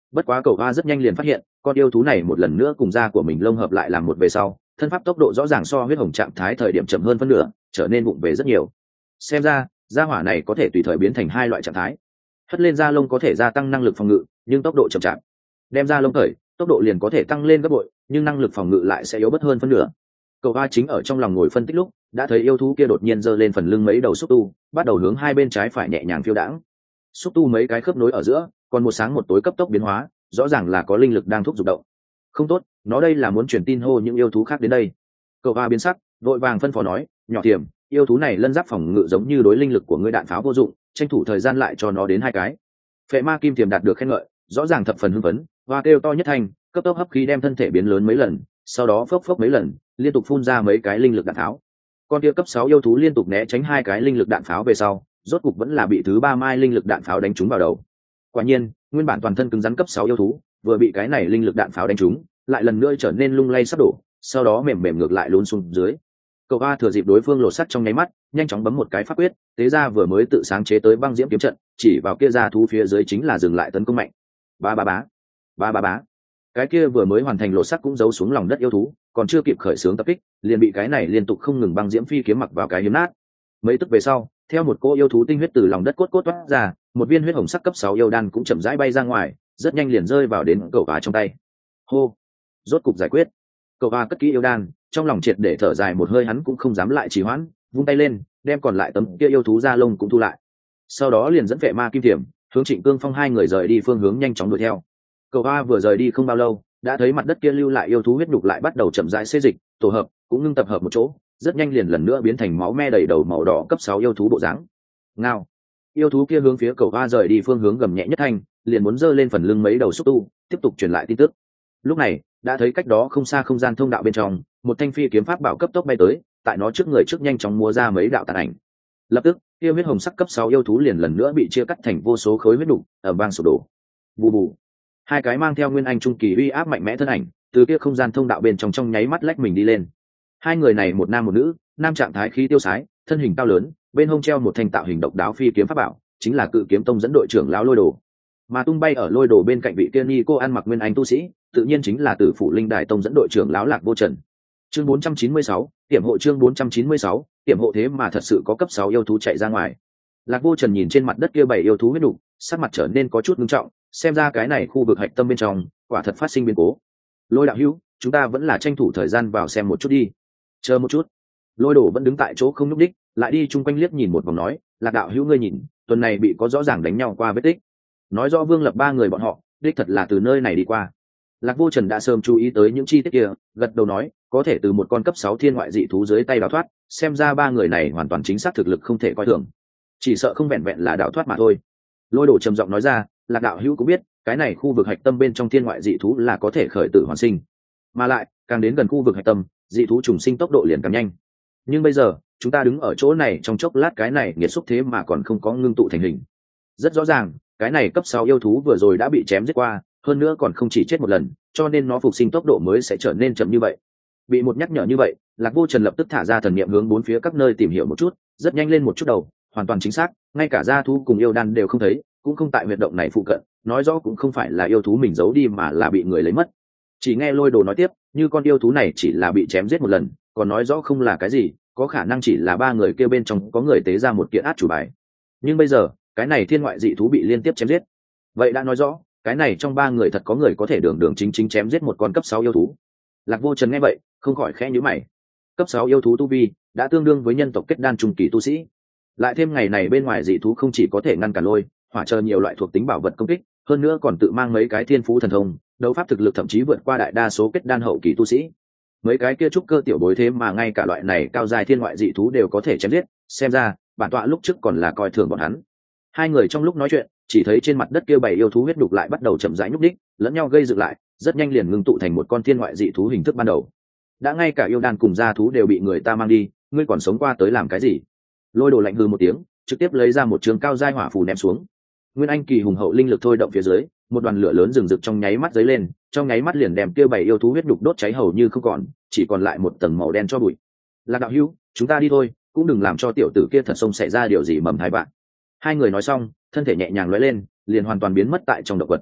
Bất quá cậu hoa rất nhanh liền phát hiện con yêu thú này một lần nữa cùng da của mình lông hợp lại làm một về sau, thân pháp tốc độ rõ ràng so huyết hồng trạng thái thời điểm chậm hơn phân nửa, trở nên vụng về rất nhiều. Xem ra da hỏa này có thể tùy thời biến thành hai loại trạng thái. Hất lên da lông có thể gia tăng năng lực phòng ngự, nhưng tốc độ chậm chạp. Đem da lông khởi, tốc độ liền có thể tăng lên gấp bội, nhưng năng lực phòng ngự lại sẽ yếu bớt hơn phân nửa. Cậu hoa chính ở trong lòng ngồi phân tích lúc, đã thấy yêu thú kia đột nhiên giơ lên phần lưng mấy đầu xúc tu, bắt đầu hướng hai bên trái phải nhẹ nhàng phiêu đãng. Xúc tu mấy cái khớp nối ở giữa, còn một sáng một tối cấp tốc biến hóa, rõ ràng là có linh lực đang thúc giục động. Không tốt, nó đây là muốn truyền tin hô những yêu thú khác đến đây. Cậu hoa biến sắc, vội vàng phân phó nói, nhỏ Tiềm, yêu thú này lân giáp phòng ngự giống như đối linh lực của ngươi đạn pháo vô dụng, tranh thủ thời gian lại cho nó đến hai cái. Phệ ma kim Tiềm đạt được khen ngợi, rõ ràng thập phần hưng phấn, hoa kêu to nhất thành, cấp tốc hấp khí đem thân thể biến lớn mấy lần, sau đó phốc phốc mấy lần, liên tục phun ra mấy cái linh lực đạn pháo. Con kia cấp 6 yêu thú liên tục né tránh hai cái linh lực đạn pháo về sau, rốt cục vẫn là bị thứ ba mai linh lực đạn pháo đánh trúng vào đầu. Quả nhiên, nguyên bản toàn thân cứng rắn cấp 6 yêu thú, vừa bị cái này linh lực đạn pháo đánh trúng, lại lần nữa trở nên lung lay sắp đổ, sau đó mềm mềm ngược lại lún xuống dưới. Cậu A thừa dịp đối phương lột sắt trong nháy mắt, nhanh chóng bấm một cái pháp quyết, tế ra vừa mới tự sáng chế tới băng diễm kiếm trận, chỉ vào kia ra thú phía dưới chính là dừng lại tấn công mạnh. Ba ba bá, ba ba bá. Cái kia vừa mới hoàn thành lột sắt cũng giấu xuống lòng đất yêu thú, còn chưa kịp khởi xướng tập kích, liền bị cái này liên tục không ngừng băng diễm phi kiếm mặc vào cái hiếm nát. Mấy tức về sau, theo một cô yêu thú tinh huyết từ lòng đất cốt cốt toát ra, một viên huyết hồng sắc cấp 6 yêu đan cũng chậm rãi bay ra ngoài, rất nhanh liền rơi vào đến cậu A trong tay. Hô, rốt cục giải quyết. Cậu A cất kỹ yêu đan, trong lòng triệt để thở dài một hơi, hắn cũng không dám lại trì hoãn, vung tay lên, đem còn lại tấm kia yêu thú da lông cũng thu lại. Sau đó liền dẫn Vệ Ma Kim Thiểm, hướng Trịnh Cương Phong hai người rời đi phương hướng nhanh chóng đuổi theo. Cậu A vừa rời đi không bao lâu, đã thấy mặt đất kia lưu lại yêu thú huyết nhục lại bắt đầu chậm rãi xê dịch, tổ hợp, cũng ngưng tập hợp một chỗ, rất nhanh liền lần nữa biến thành máu me đầy đầu màu đỏ cấp 6 yêu thú bộ dáng. Ngao. Yêu thú kia hướng phía Cậu A rời đi phương hướng gầm nhẹ nhất thanh, liền muốn giơ lên phần lưng mấy đầu xúc tu, tiếp tục truyền lại tin tức. Lúc này, đã thấy cách đó không xa không gian thông đạo bên trong, một thanh phi kiếm pháp bảo cấp tốc bay tới, tại nó trước người trước nhanh chóng múa ra mấy đạo tàn ảnh. Lập tức, kia huyết hồng sắc cấp 6 yêu thú liền lần nữa bị chia cắt thành vô số khối huyết nục, ầm vang sụp đổ. Bù bù. Hai cái mang theo nguyên anh trung kỳ uy áp mạnh mẽ thân ảnh, từ kia không gian thông đạo bên trong trong nháy mắt lách mình đi lên. Hai người này một nam một nữ, nam trạng thái khí tiêu sái, thân hình cao lớn, bên hông treo một thanh tạo hình độc đáo phi kiếm pháp bảo, chính là Cự Kiếm Tông dẫn đội trưởng lão Lôi Đồ. Mà tung bay ở Lôi Đồ bên cạnh vị kia ni cô ăn mặc nguyên anh tu sĩ, tự nhiên chính là Tử Phủ Linh Đài Tông dẫn đội trưởng lão Lạc Vô Trần. Chương 496, tiệm hộ chương 496, tiệm hộ thế mà thật sự có cấp 6 yêu thú chạy ra ngoài. Lạc Vô Trần nhìn trên mặt đất kia 7 yêu thú huyết đủ, sắc mặt trở nên có chút nghiêm trọng, xem ra cái này khu vực hạch tâm bên trong, quả thật phát sinh biến cố. Lôi đạo hữu, chúng ta vẫn là tranh thủ thời gian vào xem một chút đi. Chờ một chút. Lôi Đồ vẫn đứng tại chỗ không nhúc đích, lại đi chung quanh liếc nhìn một vòng nói, Lạc đạo hữu ngươi nhìn, tuần này bị có rõ ràng đánh nhau qua vết tích. Nói rõ Vương Lập ba người bọn họ, đích thật là từ nơi này đi qua. Lạc Vô Trần đã sớm chú ý tới những chi tiết kia, gật đầu nói, có thể từ một con cấp 6 thiên ngoại dị thú dưới tay đào thoát, xem ra ba người này hoàn toàn chính xác thực lực không thể coi thường. Chỉ sợ không vẹn vẹn là đào thoát mà thôi. Lôi Đồ trầm giọng nói ra, Lạc đạo hữu cũng biết, cái này khu vực hạch tâm bên trong thiên ngoại dị thú là có thể khởi tử hoàn sinh. Mà lại, càng đến gần khu vực hạch tâm, dị thú trùng sinh tốc độ liền càng nhanh. Nhưng bây giờ, chúng ta đứng ở chỗ này trong chốc lát cái này nghiệt xúc thế mà còn không có ngưng tụ thành hình. Rất rõ ràng, cái này cấp 6 yêu thú vừa rồi đã bị chém giết qua, hơn nữa còn không chỉ chết một lần, cho nên nó phục sinh tốc độ mới sẽ trở nên chậm như vậy. Bị một nhắc nhở như vậy, Lạc Vô Trần lập tức thả ra thần niệm hướng bốn phía các nơi tìm hiểu một chút, rất nhanh lên một chút đầu, hoàn toàn chính xác, ngay cả gia thú cùng yêu đan đều không thấy, cũng không tại huyệt động này phụ cận, nói rõ cũng không phải là yêu thú mình giấu đi mà là bị người lấy mất. Chỉ nghe Lôi Đồ nói tiếp, như con yêu thú này chỉ là bị chém giết một lần, còn nói rõ không là cái gì, có khả năng chỉ là ba người kêu bên trong có người tế ra một kiện át chủ bài. Nhưng bây giờ, cái này thiên ngoại dị thú bị liên tiếp chém giết, vậy đã nói rõ cái này trong ba người thật có người có thể đường đường chính chính chém giết một con cấp 6 yêu thú. Lạc Vô Trần nghe vậy, không khỏi khẽ nhíu mày. Cấp 6 yêu thú tu vi đã tương đương với nhân tộc kết đan trung kỳ tu sĩ, lại thêm ngày này bên ngoài dị thú không chỉ có thể ngăn cản lôi, hỏa chờ nhiều loại thuộc tính bảo vật công kích, hơn nữa còn tự mang mấy cái thiên phú thần thông, đấu pháp thực lực thậm chí vượt qua đại đa số kết đan hậu kỳ tu sĩ. Mấy cái kia trúc cơ tiểu bối thế mà ngay cả loại này cao dài thiên ngoại dị thú đều có thể chém giết, xem ra bản tọa lúc trước còn là coi thường bọn hắn. Hai người trong lúc nói chuyện, chỉ thấy trên mặt đất kia 7 yêu thú huyết đục lại bắt đầu chậm rãi nhúc đích, lẫn nhau gây dựng lại, rất nhanh liền ngưng tụ thành một con thiên ngoại dị thú hình thức ban đầu. Đã ngay cả yêu đan cùng gia thú đều bị người ta mang đi, ngươi còn sống qua tới làm cái gì? Lôi Đồ lạnh hừ một tiếng, trực tiếp lấy ra một trường cao giai hỏa phù ném xuống. Nguyên anh kỳ hùng hậu linh lực thôi động phía dưới, một đoàn lửa lớn rừng rực trong nháy mắt dấy lên, trong nháy mắt liền đem kia 7 yêu thú huyết đục đốt cháy hầu như không còn, chỉ còn lại một tầng màu đen cho bụi. Lạc đạo hữu, chúng ta đi thôi, cũng đừng làm cho tiểu tử kia thật sông xảy ra điều gì mầm thai bạn. Hai người nói xong, thân thể nhẹ nhàng lóe lên, liền hoàn toàn biến mất tại trong động vật.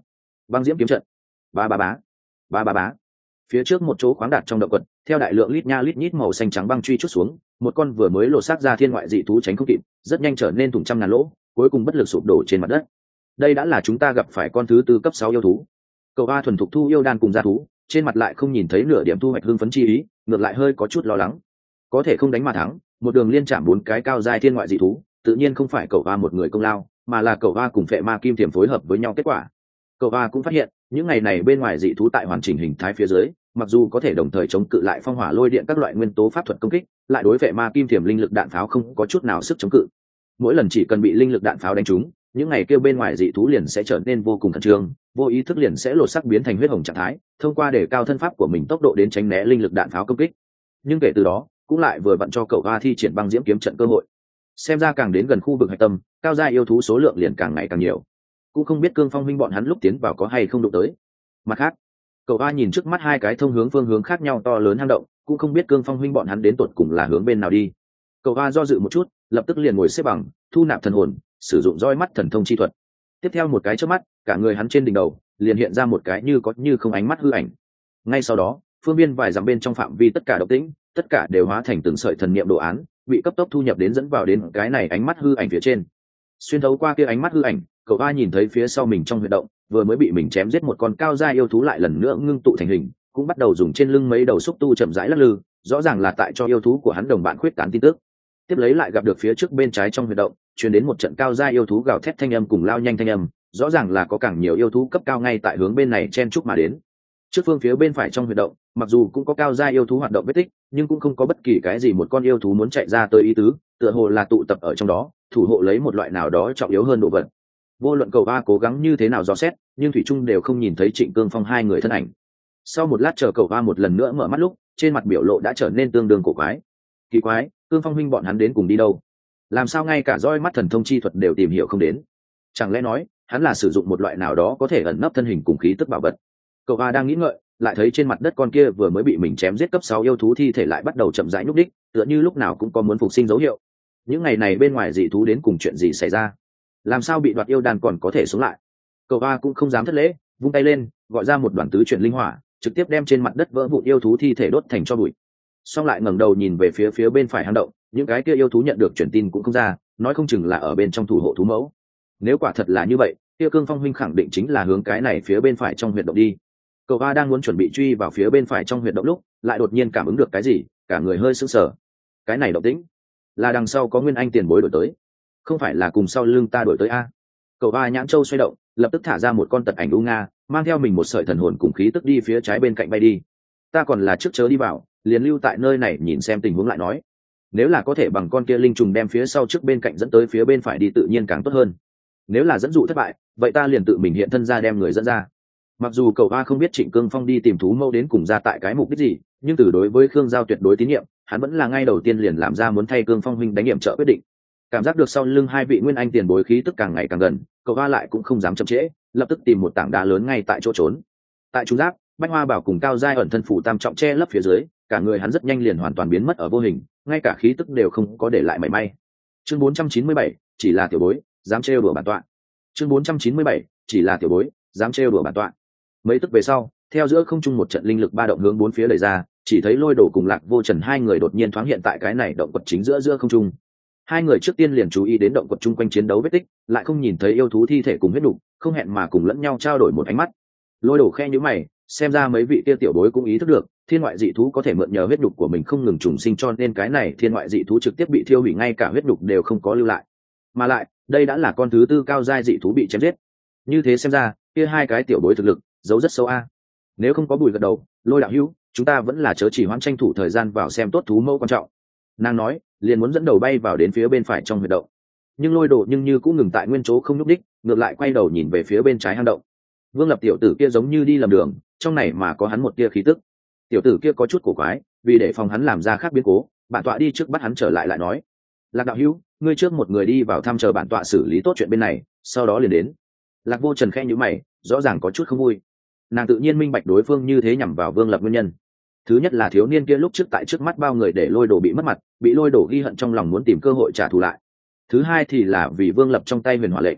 Băng diễm kiếm trận. Ba ba bá, ba ba bá. Phía trước một chỗ khoáng đạt trong động quật, theo đại lượng lít nha lít nhít màu xanh trắng băng truy chút xuống, một con vừa mới lột xác ra thiên ngoại dị thú tránh không kịp, rất nhanh trở nên thủng trăm ngàn lỗ, cuối cùng bất lực sụp đổ trên mặt đất. Đây đã là chúng ta gặp phải con thứ tư cấp 6 yêu thú. Cậu A thuần thục thu yêu đan cùng gia thú, trên mặt lại không nhìn thấy nửa điểm thu hoạch hưng phấn chi ý, ngược lại hơi có chút lo lắng. Có thể không đánh mà thắng, một đường liên chạm 4 cái cao giai thiên ngoại dị thú, tự nhiên không phải cậu A một người công lao, mà là cậu A cùng phệ ma kim thiểm phối hợp với nhau kết quả. Cậu A cũng phát hiện, những ngày này bên ngoài dị thú tại hoàn chỉnh hình thái phía dưới, mặc dù có thể đồng thời chống cự lại phong hỏa lôi điện các loại nguyên tố pháp thuật công kích, lại đối phệ ma kim thiểm linh lực đạn pháo không có chút nào sức chống cự. Mỗi lần chỉ cần bị linh lực đạn pháo đánh trúng, những ngày kêu bên ngoài dị thú liền sẽ trở nên vô cùng khẩn trương, vô ý thức liền sẽ lột sắc biến thành huyết hồng trạng thái, thông qua để cao thân pháp của mình tốc độ đến tránh né linh lực đạn pháo công kích. Nhưng kể từ đó, cũng lại vừa vặn cho cậu A thi triển băng diễm kiếm trận cơ hội. Xem ra càng đến gần khu vực hạch tâm, cao gia yêu thú số lượng liền càng ngày càng nhiều. Cũng không biết Cương Phong huynh bọn hắn lúc tiến vào có hay không đụng tới. Mặt khác, cậu A nhìn trước mắt hai cái thông hướng phương hướng khác nhau to lớn hang động, cũng không biết Cương Phong huynh bọn hắn đến tột cùng là hướng bên nào đi. Cậu A do dự một chút, lập tức liền ngồi xếp bằng, thu nạp thần hồn, sử dụng roi mắt thần thông chi thuật. Tiếp theo một cái chớp mắt, cả người hắn trên đỉnh đầu liền hiện ra một cái như có như không ánh mắt hư ảnh. Ngay sau đó, phương biên vài dặm bên trong phạm vi tất cả động tĩnh, tất cả đều hóa thành từng sợi thần niệm đồ án, bị cấp tốc thu nhập đến dẫn vào đến cái này ánh mắt hư ảnh phía trên. Xuyên thấu qua kia ánh mắt hư ảnh, cậu A nhìn thấy phía sau mình trong huyệt động, vừa mới bị mình chém giết một con cao gia yêu thú lại lần nữa ngưng tụ thành hình, cũng bắt đầu dùng trên lưng mấy đầu xúc tu chậm rãi lắc lư, rõ ràng là tại cho yêu thú của hắn đồng bạn khuyết tán tin tức. Tiếp lấy lại gặp được phía trước bên trái trong huyệt động, truyền đến một trận cao gia yêu thú gào thét thanh âm cùng lao nhanh thanh âm, rõ ràng là có càng nhiều yêu thú cấp cao ngay tại hướng bên này chen chúc mà đến. Trước phương phía bên phải trong huyệt động, mặc dù cũng có cao gia yêu thú hoạt động vết tích, nhưng cũng không có bất kỳ cái gì một con yêu thú muốn chạy ra tới ý tứ, tựa hồ là tụ tập ở trong đó, thủ hộ lấy một loại nào đó trọng yếu hơn đồ vật. Vô luận cậu A cố gắng như thế nào dò xét, nhưng thủy trung đều không nhìn thấy Trịnh Cương Phong hai người thân ảnh. Sau một lát chờ cậu A một lần nữa mở mắt lúc, trên mặt biểu lộ đã trở nên tương đương cổ quái. Kỳ quái, Cương Phong huynh bọn hắn đến cùng đi đâu? Làm sao ngay cả roi mắt thần thông chi thuật đều tìm hiểu không đến? Chẳng lẽ nói, hắn là sử dụng một loại nào đó có thể ẩn nấp thân hình cùng khí tức bảo vật? Cậu A đang nghĩ ngợi, lại thấy trên mặt đất con kia vừa mới bị mình chém giết cấp 6 yêu thú thi thể lại bắt đầu chậm rãi nhúc đích, tựa như lúc nào cũng có muốn phục sinh dấu hiệu. Những ngày này bên ngoài dị thú đến cùng chuyện gì xảy ra? Làm sao bị đoạt yêu đàn còn có thể sống lại? Cậu A cũng không dám thất lễ, vung tay lên, gọi ra một đoàn tứ chuyển linh hỏa, trực tiếp đem trên mặt đất vỡ vụn yêu thú thi thể đốt thành tro bụi. Xong lại ngẩng đầu nhìn về phía bên phải hang động, những cái kia yêu thú nhận được truyền tin cũng không ra, nói không chừng là ở bên trong thủ hộ thú mẫu. Nếu quả thật là như vậy, kia Cương Phong huynh khẳng định chính là hướng cái này phía bên phải trong huyệt động đi. Cậu A đang muốn chuẩn bị truy vào phía bên phải trong huyệt động lúc, lại đột nhiên cảm ứng được cái gì, cả người hơi sững sờ. Cái này động tĩnh, là đằng sau có Nguyên Anh tiền bối đổi tới, không phải là cùng sau lưng ta đổi tới a? Cậu A nhãn châu xoay động, lập tức thả ra một con tật ảnh u nga, mang theo mình một sợi thần hồn cùng khí tức đi phía trái bên cạnh bay đi. Ta còn là trước chớ đi vào, liền lưu tại nơi này nhìn xem tình huống lại nói. Nếu là có thể bằng con kia linh trùng đem phía sau trước bên cạnh dẫn tới phía bên phải đi tự nhiên càng tốt hơn. Nếu là dẫn dụ thất bại, vậy ta liền tự mình hiện thân ra đem người dẫn ra. Mặc dù cậu A không biết Trịnh Cương Phong đi tìm thú mẫu đến cùng ra tại cái mục đích gì, nhưng từ đối với Khương Giao tuyệt đối tín nhiệm, hắn vẫn là ngay đầu tiên liền làm ra muốn thay Cương Phong huynh đánh nghiệm trợ quyết định. Cảm giác được sau lưng hai vị Nguyên Anh tiền bối khí tức càng ngày càng gần, cậu A lại cũng không dám chậm trễ, lập tức tìm một tảng đá lớn ngay tại chỗ trốn. Tại trung giáp, Bách Hoa Bảo cùng Cao Giai ẩn thân phủ tam trọng che lấp phía dưới, cả người hắn rất nhanh liền hoàn toàn biến mất ở vô hình, ngay cả khí tức đều không có để lại mảy may. Chương 497, chỉ là tiểu bối, dám trêu đùa bản tọa. Chương 497, chỉ là tiểu bối, dám trêu đùa bản tọa. Mấy tức về sau, theo giữa không trung một trận linh lực ba động hướng bốn phía đẩy ra, chỉ thấy Lôi Đồ cùng Lạc Vô Trần hai người đột nhiên thoáng hiện tại cái này động quật chính giữa không trung. Hai người trước tiên liền chú ý đến động quật chung quanh chiến đấu vết tích, lại không nhìn thấy yêu thú thi thể cùng huyết nục, không hẹn mà cùng lẫn nhau trao đổi một ánh mắt. Lôi Đồ khe nhíu mày, xem ra mấy vị kia tiểu bối cũng ý thức được, thiên ngoại dị thú có thể mượn nhờ huyết nục của mình không ngừng trùng sinh, cho nên cái này thiên ngoại dị thú trực tiếp bị thiêu hủy, ngay cả huyết nục đều không có lưu lại. Mà lại, đây đã là con thứ tư cao giai dị thú bị chém giết. Như thế xem ra, kia hai cái tiểu bối thực lực giấu rất sâu a. Nếu không có Bùi gật đầu, Lôi đạo hữu, chúng ta vẫn là chớ chỉ hoãn, tranh thủ thời gian vào xem tốt thú mẫu quan trọng. Nàng nói, liền muốn dẫn đầu bay vào đến phía bên phải trong huyệt động. Nhưng Lôi Đồ nhưng như cũng ngừng tại nguyên chỗ không nhúc đích, ngược lại quay đầu nhìn về phía bên trái hang động. Vương Lập tiểu tử kia giống như đi lầm đường, trong này mà có hắn một tia khí tức. Tiểu tử kia có chút cổ quái, vì để phòng hắn làm ra khác biến cố, bản tọa đi trước bắt hắn trở lại, lại nói: Lạc đạo hữu, ngươi trước một người đi vào thăm chờ bản tọa xử lý tốt chuyện bên này, sau đó liền đến. Lạc Vô Trần khẽ nhíu mày, rõ ràng có chút không vui. Nàng tự nhiên minh bạch đối phương như thế nhằm vào Vương Lập nguyên nhân. Thứ nhất là thiếu niên kia lúc trước tại trước mắt bao người để Lôi Đồ bị mất mặt, bị Lôi Đồ ghi hận trong lòng muốn tìm cơ hội trả thù lại. Thứ hai thì là vì Vương Lập trong tay huyền hỏa lệnh.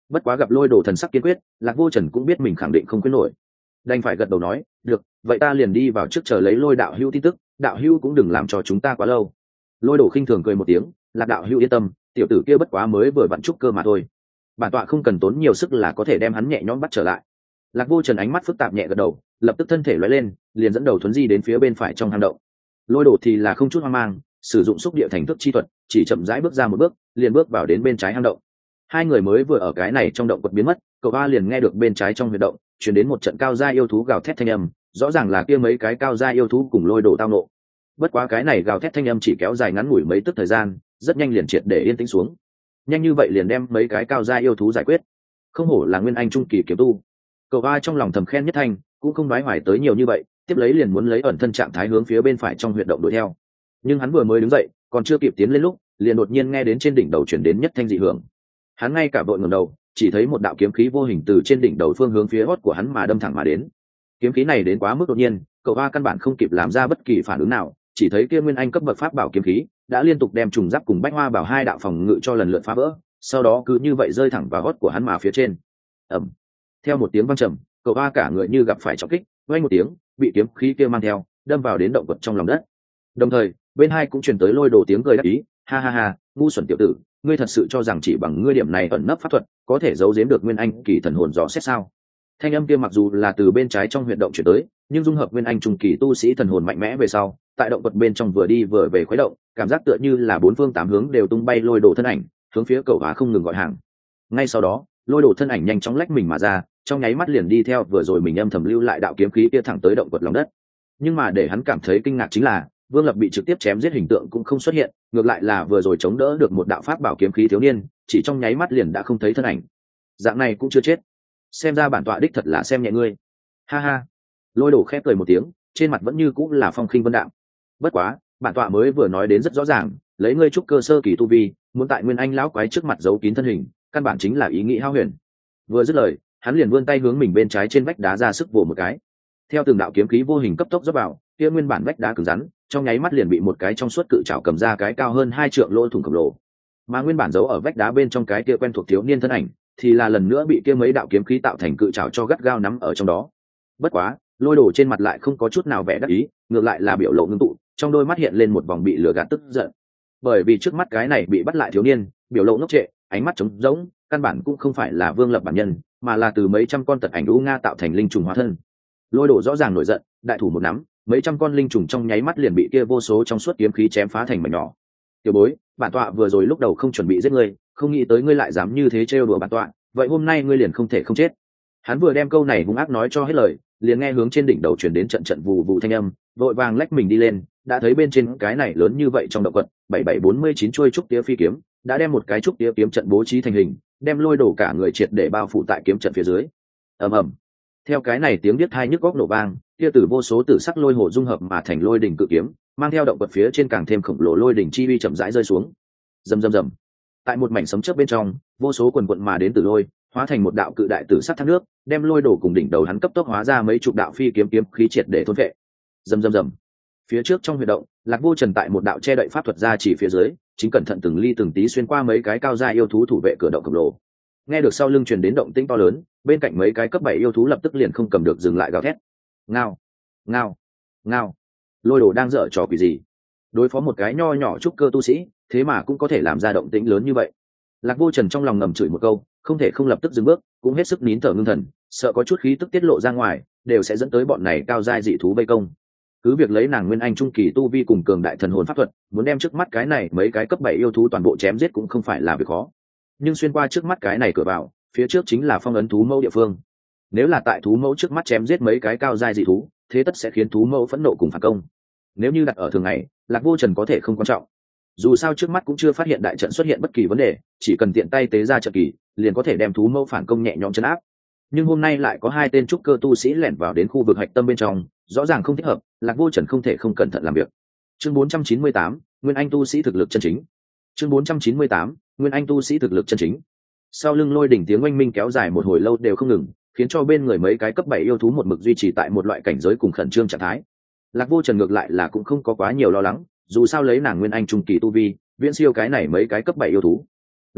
Bất quá gặp Lôi Đồ thần sắc kiên quyết, Lạc Vô Trần cũng biết mình khẳng định không quyết nổi, đành phải gật đầu nói được, vậy ta liền đi vào trước chờ lấy Lôi đạo hữu tin tức, đạo hữu cũng đừng làm cho chúng ta quá lâu. Lôi Đồ khinh thường cười một tiếng, Lạc đạo hữu yên tâm, tiểu tử kia bất quá mới vừa vặn trúc cơ mà thôi, bản tọa không cần tốn nhiều sức là có thể đem hắn nhẹ nhõm bắt trở lại. Lạc Vô Trần ánh mắt phức tạp nhẹ gật đầu, lập tức thân thể lóe lên, liền dẫn đầu thuấn di đến phía bên phải trong hang động. Lôi Đồ thì là không chút hoang mang, sử dụng xúc địa thành thức chi thuật, chỉ chậm rãi bước ra một bước, liền bước vào đến bên trái hang động. Hai người mới vừa ở cái này trong động quật biến mất, cậu ba liền nghe được bên trái trong huyệt động truyền đến một trận cao gia yêu thú gào thét thanh âm, rõ ràng là kia mấy cái cao gia yêu thú cùng Lôi Đồ tao nộ. Bất quá cái này gào thét thanh âm chỉ kéo dài ngắn ngủi mấy tức thời gian, rất nhanh liền triệt để yên tĩnh xuống. Nhanh như vậy liền đem mấy cái cao gia yêu thú giải quyết, không hổ là nguyên anh trung kỳ kiếm tu. Cậu ba trong lòng thầm khen nhất thanh, cũng không nói hoài tới nhiều như vậy, tiếp lấy liền muốn lấy ẩn thân trạng thái hướng phía bên phải trong huyệt động đuổi theo. Nhưng hắn vừa mới đứng dậy, còn chưa kịp tiến lên lúc, liền đột nhiên nghe đến trên đỉnh đầu chuyển đến nhất thanh dị hưởng. Hắn ngay cả vội ngẩng đầu, chỉ thấy một đạo kiếm khí vô hình từ trên đỉnh đầu phương hướng phía hót của hắn mà đâm thẳng mà đến. Kiếm khí này đến quá mức đột nhiên, cậu ba căn bản không kịp làm ra bất kỳ phản ứng nào, chỉ thấy kia nguyên anh cấp bậc pháp bảo kiếm khí đã liên tục đem trùng giáp cùng bách hoa bảo hai đạo phòng ngự cho lần lượt phá vỡ, sau đó cứ như vậy rơi thẳng vào hót của hắn mà phía trên. Ầm. Theo một tiếng vang trầm, cậu ba cả người như gặp phải trọng kích, vang một tiếng, bị kiếm khí kia mang theo, đâm vào đến động vật trong lòng đất. Đồng thời, bên hai cũng truyền tới Lôi Đồ tiếng cười đắc ý, ha ha ha, ngu xuẩn tiểu tử, ngươi thật sự cho rằng chỉ bằng ngươi điểm này ẩn nấp pháp thuật có thể giấu giếm được nguyên anh kỳ thần hồn dò xét sao? Thanh âm kia mặc dù là từ bên trái trong huyệt động chuyển tới, nhưng dung hợp nguyên anh trung kỳ tu sĩ thần hồn mạnh mẽ về sau, tại động vật bên trong vừa đi vừa về khuấy động, cảm giác tựa như là bốn phương tám hướng đều tung bay Lôi Đồ thân ảnh, hướng phía cậu Á không ngừng gọi hàng. Ngay sau đó, Lôi Đồ thân ảnh nhanh chóng lách mình mà ra, trong nháy mắt liền đi theo vừa rồi mình âm thầm lưu lại đạo kiếm khí kia thẳng tới động vật lòng đất. Nhưng mà để hắn cảm thấy kinh ngạc chính là, Vương Lập bị trực tiếp chém giết hình tượng cũng không xuất hiện, ngược lại là vừa rồi chống đỡ được một đạo pháp bảo kiếm khí thiếu niên, chỉ trong nháy mắt liền đã không thấy thân ảnh. Dạng này cũng chưa chết, xem ra bản tọa đích thật là xem nhẹ ngươi. Ha ha. Lôi Đồ khép cười một tiếng, trên mặt vẫn như cũng là phong khinh vân đạm. Bất quá, bản tọa mới vừa nói đến rất rõ ràng, lấy ngươi trúc cơ sơ kỳ tu vi, muốn tại nguyên anh lão quái trước mặt giấu kín thân hình, căn bản chính là ý nghĩ hao huyền. Vừa dứt lời, hắn liền vươn tay hướng mình bên trái trên vách đá ra sức vồ một cái. Theo từng đạo kiếm khí vô hình cấp tốc rót vào, kia nguyên bản vách đá cứng rắn, trong nháy mắt liền bị một cái trong suốt cự trảo cầm ra cái cao hơn 2 trượng lỗ thủng khổng lồ. Mà nguyên bản giấu ở vách đá bên trong cái kia quen thuộc thiếu niên thân ảnh, thì là lần nữa bị kia mấy đạo kiếm khí tạo thành cự trảo cho gắt gao nắm ở trong đó. Bất quá, Lôi Đồ trên mặt lại không có chút nào vẻ đắc ý, ngược lại là biểu lộ ngưng tụ, trong đôi mắt hiện lên một vòng bị lửa gạt tức giận. Bởi vì trước mắt cái này bị bắt lại thiếu niên, biểu lộ ngốc trệ, ánh mắt trống rỗng, căn bản cũng không phải là Vương Lập bản nhân, mà là từ mấy trăm con tật ảnh u nga tạo thành linh trùng hóa thân. Lôi Đồ rõ ràng nổi giận, đại thủ một nắm, mấy trăm con linh trùng trong nháy mắt liền bị kia vô số trong suốt kiếm khí chém phá thành mảnh nhỏ. Tiểu bối, bản tọa vừa rồi lúc đầu không chuẩn bị giết ngươi, không nghĩ tới ngươi lại dám như thế trêu đùa bản tọa, vậy hôm nay ngươi liền không thể không chết. Hắn vừa đem câu này hung ác nói cho hết lời, liền nghe hướng trên đỉnh đầu truyền đến trận trận vù vù thanh âm, vội vàng lách mình đi lên, đã thấy bên trên cái này lớn như vậy trong động quật, 7749 chuôi trúc tía phi kiếm, đã đem một cái trúc tía kiếm trận bố trí thành hình, đem Lôi Đồ cả người triệt để bao phủ tại kiếm trận phía dưới. Ầm ầm. Theo cái này tiếng điếc tai nhức góc nổ vang, kia từ vô số tử sắc lôi hồ dung hợp mà thành lôi đỉnh cự kiếm, mang theo động vật phía trên càng thêm khổng lồ lôi đỉnh chi uy chậm rãi rơi xuống. Rầm rầm rầm. Tại một mảnh sấm chớp bên trong, vô số quần quần mà đến từ lôi, hóa thành một đạo cự đại tử sắc thác nước, đem Lôi Đồ cùng đỉnh đầu hắn cấp tốc hóa ra mấy chục đạo phi kiếm kiếm khí triệt để thôn vệ. Rầm rầm rầm. Phía trước trong huyệt động, Lạc Vô Trần tại một đạo che đậy pháp thuật ra chỉ phía dưới, chính cẩn thận từng ly từng tí xuyên qua mấy cái cao gia yêu thú thủ vệ cửa động khổng lồ. Nghe được sau lưng truyền đến động tĩnh to lớn, bên cạnh mấy cái cấp 7 yêu thú lập tức liền không cầm được dừng lại gào thét. Ngao, ngao, ngao. Lôi Đồ đang dở trò quỷ gì? Đối phó một cái nho nhỏ trúc cơ tu sĩ, thế mà cũng có thể làm ra động tĩnh lớn như vậy. Lạc Vô Trần trong lòng ngầm chửi một câu, không thể không lập tức dừng bước, cũng hết sức nín thở ngưng thần, sợ có chút khí tức tiết lộ ra ngoài, đều sẽ dẫn tới bọn này cao giai dị thú vây công. Cứ việc lấy nàng nguyên anh trung kỳ tu vi cùng cường đại thần hồn pháp thuật, muốn đem trước mắt cái này mấy cái cấp 7 yêu thú toàn bộ chém giết cũng không phải là việc khó. Nhưng xuyên qua trước mắt cái này cửa vào, phía trước chính là phong ấn thú mẫu địa phương. Nếu là tại thú mẫu trước mắt chém giết mấy cái cao giai dị thú, thế tất sẽ khiến thú mẫu phẫn nộ cùng phản công. Nếu như đặt ở thường ngày, Lạc Vô Trần có thể không quan trọng. Dù sao trước mắt cũng chưa phát hiện đại trận xuất hiện bất kỳ vấn đề, chỉ cần tiện tay tế ra trận kỳ, liền có thể đem thú mẫu phản công nhẹ nhõm trấn áp. Nhưng hôm nay lại có 2 tên trúc cơ tu sĩ lẻn vào đến khu vực hạch tâm bên trong, rõ ràng không thích hợp, Lạc Vô Trần không thể không cẩn thận làm việc. Chương 498, Nguyên Anh tu sĩ thực lực chân chính. Chương 498, Nguyên Anh tu sĩ thực lực chân chính. Sau lưng lôi đỉnh tiếng oanh minh kéo dài một hồi lâu đều không ngừng, khiến cho bên người mấy cái cấp 7 yêu thú một mực duy trì tại một loại cảnh giới cùng khẩn trương trạng thái. Lạc Vô Trần ngược lại là cũng không có quá nhiều lo lắng, dù sao lấy nàng nguyên anh trung kỳ tu vi, viễn siêu cái này mấy cái cấp 7 yêu thú.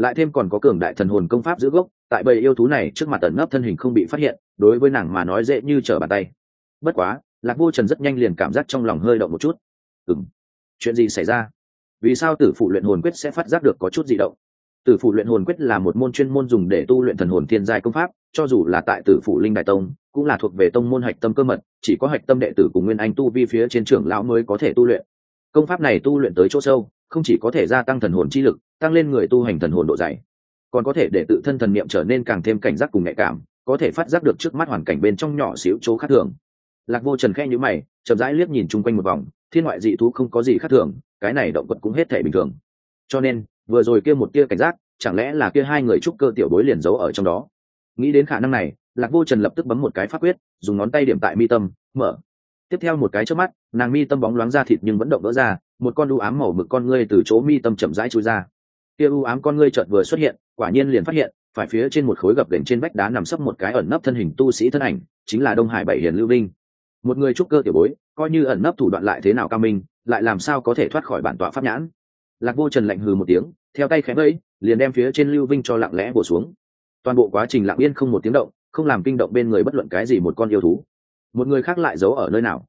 lại thêm còn có cường đại thần hồn công pháp giữ gốc, tại bầy yêu thú này trước mặt ẩn nấp thân hình không bị phát hiện, đối với nàng mà nói dễ như trở bàn tay. Bất quá Lạc Vô Trần rất nhanh liền cảm giác trong lòng hơi động một chút. Chuyện gì xảy ra? Vì sao Tử Phụ Luyện Hồn Quyết sẽ phát giác được có chút dị động? Tử Phụ Luyện Hồn Quyết là một môn chuyên môn dùng để tu luyện thần hồn thiên giai công pháp, cho dù là tại Tử Phụ Linh Đại Tông, cũng là thuộc về tông môn hạch tâm cơ mật, chỉ có hạch tâm đệ tử cùng nguyên anh tu vi phía trên trưởng lão mới có thể tu luyện. Công pháp này tu luyện tới chỗ sâu, không chỉ có thể gia tăng thần hồn chi lực, tăng lên người tu hành thần hồn độ dày, còn có thể để tự thân thần niệm trở nên càng thêm cảnh giác cùng nhạy cảm, có thể phát giác được trước mắt hoàn cảnh bên trong nhỏ xíu chỗ khác thường. Lạc Vô Trần khẽ nhíu mày, chậm rãi liếc nhìn chung quanh một vòng, thiên ngoại dị thú không có gì khác thường, cái này động vật cũng hết thể bình thường. Cho nên, vừa rồi kia một tia cảnh giác, chẳng lẽ là kia hai người trúc cơ tiểu bối liền giấu ở trong đó? Nghĩ đến khả năng này, Lạc Vô Trần lập tức bấm một cái pháp quyết, dùng ngón tay điểm tại mi tâm, mở. Tiếp theo một cái chớp mắt, nàng mi tâm bóng loáng ra thịt nhưng vẫn động vỡ ra, một con u ám màu mực con ngươi từ chỗ mi tâm chậm rãi chui ra. Kia u ám con ngươi chợt vừa xuất hiện, quả nhiên liền phát hiện, phải phía trên một khối gập ghềnh trên vách đá nằm sấp một cái ẩn nấp thân hình tu sĩ thân ảnh, chính là Đông Hải Bảy Hiền Lưu Vinh. Một người trúc cơ tiểu bối, coi như ẩn nấp thủ đoạn lại thế nào cao minh, lại làm sao có thể thoát khỏi bản tọa pháp nhãn? Lạc Vô Trần lạnh hừ một tiếng, theo tay khẽ vẫy, liền đem phía trên Lưu Vinh cho lặng lẽ bổ xuống. Toàn bộ quá trình lặng yên không một tiếng động, không làm kinh động bên người bất luận cái gì một con yêu thú. Một người khác lại giấu ở nơi nào?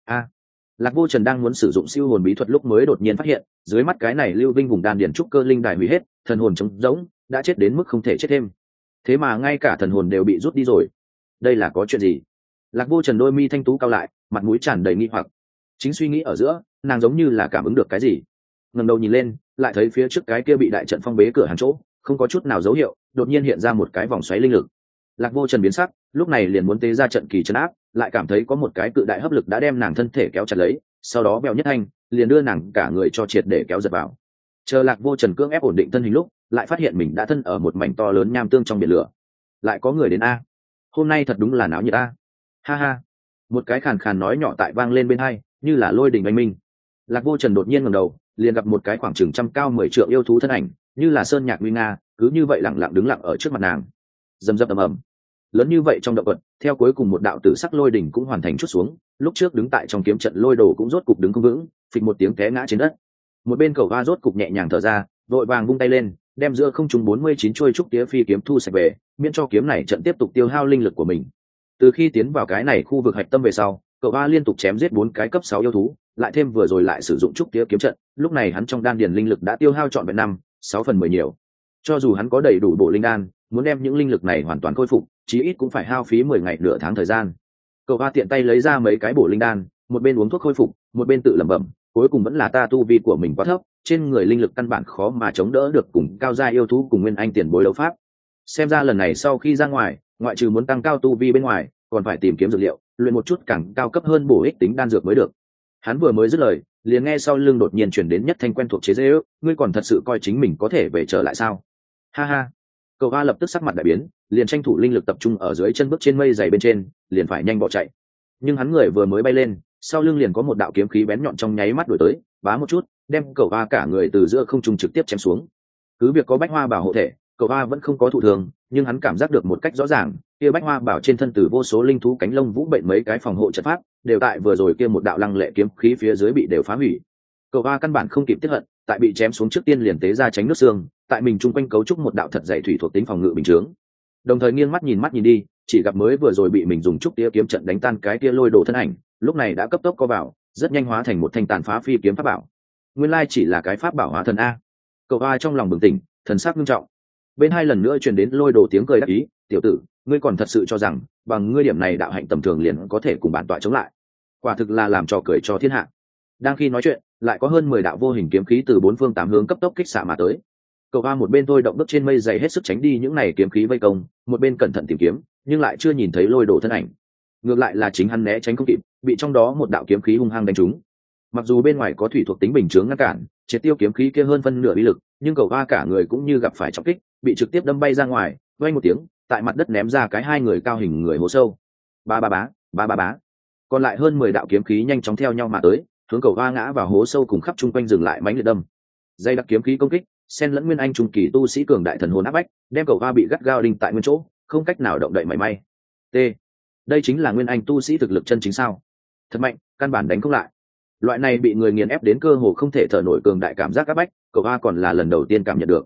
Lạc Vô Trần đang muốn sử dụng siêu hồn bí thuật lúc mới đột nhiên phát hiện, dưới mắt cái này Lưu Vinh vùng đan điền trúc cơ linh đài hủy hết, thần hồn trống rỗng, đã chết đến mức không thể chết thêm. Thế mà ngay cả thần hồn đều bị rút đi rồi. Đây là có chuyện gì? Lạc Vô Trần đôi mi thanh tú cao lại, mặt mũi tràn đầy nghi hoặc. Chính suy nghĩ ở giữa, nàng giống như là cảm ứng được cái gì, ngẩng đầu nhìn lên, lại thấy phía trước cái kia bị đại trận phong bế cửa hàng chỗ, không có chút nào dấu hiệu, đột nhiên hiện ra một cái vòng xoáy linh lực. Lạc Vô Trần biến sắc, lúc này liền muốn tế ra trận kỳ trấn áp, lại cảm thấy có một cái cự đại hấp lực đã đem nàng thân thể kéo chặt lấy, sau đó bèo nhất thanh, liền đưa nàng cả người cho triệt để kéo giật vào. Chờ Lạc Vô Trần cưỡng ép ổn định thân hình lúc, lại phát hiện mình đã thân ở một mảnh to lớn nham tương trong biển lửa. Lại có người đến a, hôm nay thật đúng là náo nhiệt a. Ha ha. Một cái khàn khàn nói nhỏ tại vang lên bên hai, như là lôi đình oanh minh. Lạc Vô Trần đột nhiên ngẩng đầu, liền gặp một cái khoảng chừng trăm cao 10 trượng yêu thú thân ảnh, như là sơn nhạc nguy nga, cứ như vậy lặng lặng đứng lặng ở trước mặt nàng. Rầm rầm ầm ầm. Lớn như vậy trong động vật, theo cuối cùng một đạo tử sắc lôi đỉnh cũng hoàn thành chút xuống, lúc trước đứng tại trong kiếm trận lôi đồ cũng rốt cục đứng không vững, phịch một tiếng té ngã trên đất. Một bên cầu hoa rốt cục nhẹ nhàng thở ra, vội vàng vung tay lên, đem giữa không trung 49 chuôi trúc tía phi kiếm thu sạch về, miễn cho kiếm này trận tiếp tục tiêu hao linh lực của mình. Từ khi tiến vào cái này khu vực hạch tâm về sau, cậu hoa liên tục chém giết 4 cái cấp 6 yêu thú, lại thêm vừa rồi lại sử dụng trúc tía kiếm trận, lúc này hắn trong đan điền linh lực đã tiêu hao trọn vẹn 5/6 nhiều. Cho dù hắn có đầy đủ bộ linh đan, muốn đem những linh lực này hoàn toàn khôi phục, chí ít cũng phải hao phí 10 ngày nửa tháng thời gian. Cậu hoa tiện tay lấy ra mấy cái bổ linh đan, một bên uống thuốc khôi phục, một bên tự lẩm bẩm, cuối cùng vẫn là ta tu vi của mình quá thấp, trên người linh lực căn bản khó mà chống đỡ được cùng cao gia yêu thú cùng nguyên anh tiền bối đấu pháp. Xem ra lần này sau khi ra ngoài, ngoại trừ muốn tăng cao tu vi bên ngoài, còn phải tìm kiếm dược liệu, luyện một chút càng cao cấp hơn bổ ích tính đan dược mới được. Hắn vừa mới dứt lời, liền nghe sau lưng đột nhiên truyền đến nhất thanh quen thuộc chế giễu, ngươi còn thật sự coi chính mình có thể về trở lại sao? Ha ha. Cậu hoa lập tức sắc mặt đại biến, liền tranh thủ linh lực tập trung ở dưới chân bước trên mây dày bên trên, liền phải nhanh bỏ chạy. Nhưng hắn người vừa mới bay lên, sau lưng liền có một đạo kiếm khí bén nhọn trong nháy mắt đuổi tới, bá một chút, đem cậu hoa cả người từ giữa không trung trực tiếp chém xuống. Cứ việc có bách hoa bảo hộ thể, cậu hoa vẫn không có thụ thường, nhưng hắn cảm giác được một cách rõ ràng, kia bách hoa bảo trên thân từ vô số linh thú cánh lông vũ bệnh mấy cái phòng hộ trận pháp, đều tại vừa rồi kia một đạo lăng lệ kiếm khí phía dưới bị đều phá hủy. Cậu hoa căn bản không kịp tiếp hận, tại bị chém xuống trước tiên liền tế ra tránh nước xương, tại mình chung quanh cấu trúc một đạo thật dày thủy thuộc tính phòng ngự bình chướng. Đồng thời nghiêng mắt nhìn đi, chỉ gặp mới vừa rồi bị mình dùng trúc tía kiếm trận đánh tan cái kia lôi đồ thân ảnh, lúc này đã cấp tốc co vào, rất nhanh hóa thành một thanh tàn phá phi kiếm pháp bảo. Nguyên lai chỉ là cái pháp bảo hóa thần a. Cậu hoa trong lòng bừng tỉnh, thần sắc nghiêm trọng. Bên hai lần nữa truyền đến lôi đồ tiếng cười đắc ý, tiểu tử, ngươi còn thật sự cho rằng bằng ngươi điểm này đạo hạnh tầm thường liền có thể cùng bản tọa chống lại? Quả thực là làm trò cười cho thiên hạ. Đang khi nói chuyện, lại có hơn 10 đạo vô hình kiếm khí từ 4 phương 8 hướng cấp tốc kích xạ mà tới. Cậu hoa một bên thôi động bước trên mây dày hết sức tránh đi những này kiếm khí vây công, một bên cẩn thận tìm kiếm, nhưng lại chưa nhìn thấy lôi đồ thân ảnh. Ngược lại là chính hắn né tránh không kịp, bị trong đó một đạo kiếm khí hung hăng đánh trúng. Mặc dù bên ngoài có thủy thuộc tính bình chướng ngăn cản, triệt tiêu kiếm khí kia hơn phân nửa uy lực, nhưng cậu hoa cả người cũng như gặp phải trọng kích, bị trực tiếp đâm bay ra ngoài, vang một tiếng, tại mặt đất ném ra cái hai người cao hình người hố sâu. Ba ba bá. Còn lại hơn 10 đạo kiếm khí nhanh chóng theo nhau mà tới, hướng cậu hoa ngã vào hố sâu cùng khắp chung quanh dừng lại mãnh liệt đâm. Dây đặc kiếm khí công kích, xen lẫn nguyên anh trung kỳ tu sĩ cường đại thần hồn áp bách, đem cậu hoa bị gắt gao đinh tại nguyên chỗ, không cách nào động đậy mảy may. T. Đây chính là nguyên anh tu sĩ thực lực chân chính sao? Thật mạnh, căn bản đánh không lại. Loại này bị người nghiền ép đến cơ hồ không thể thở nổi cường đại cảm giác áp bách, cậu hoa còn là lần đầu tiên cảm nhận được.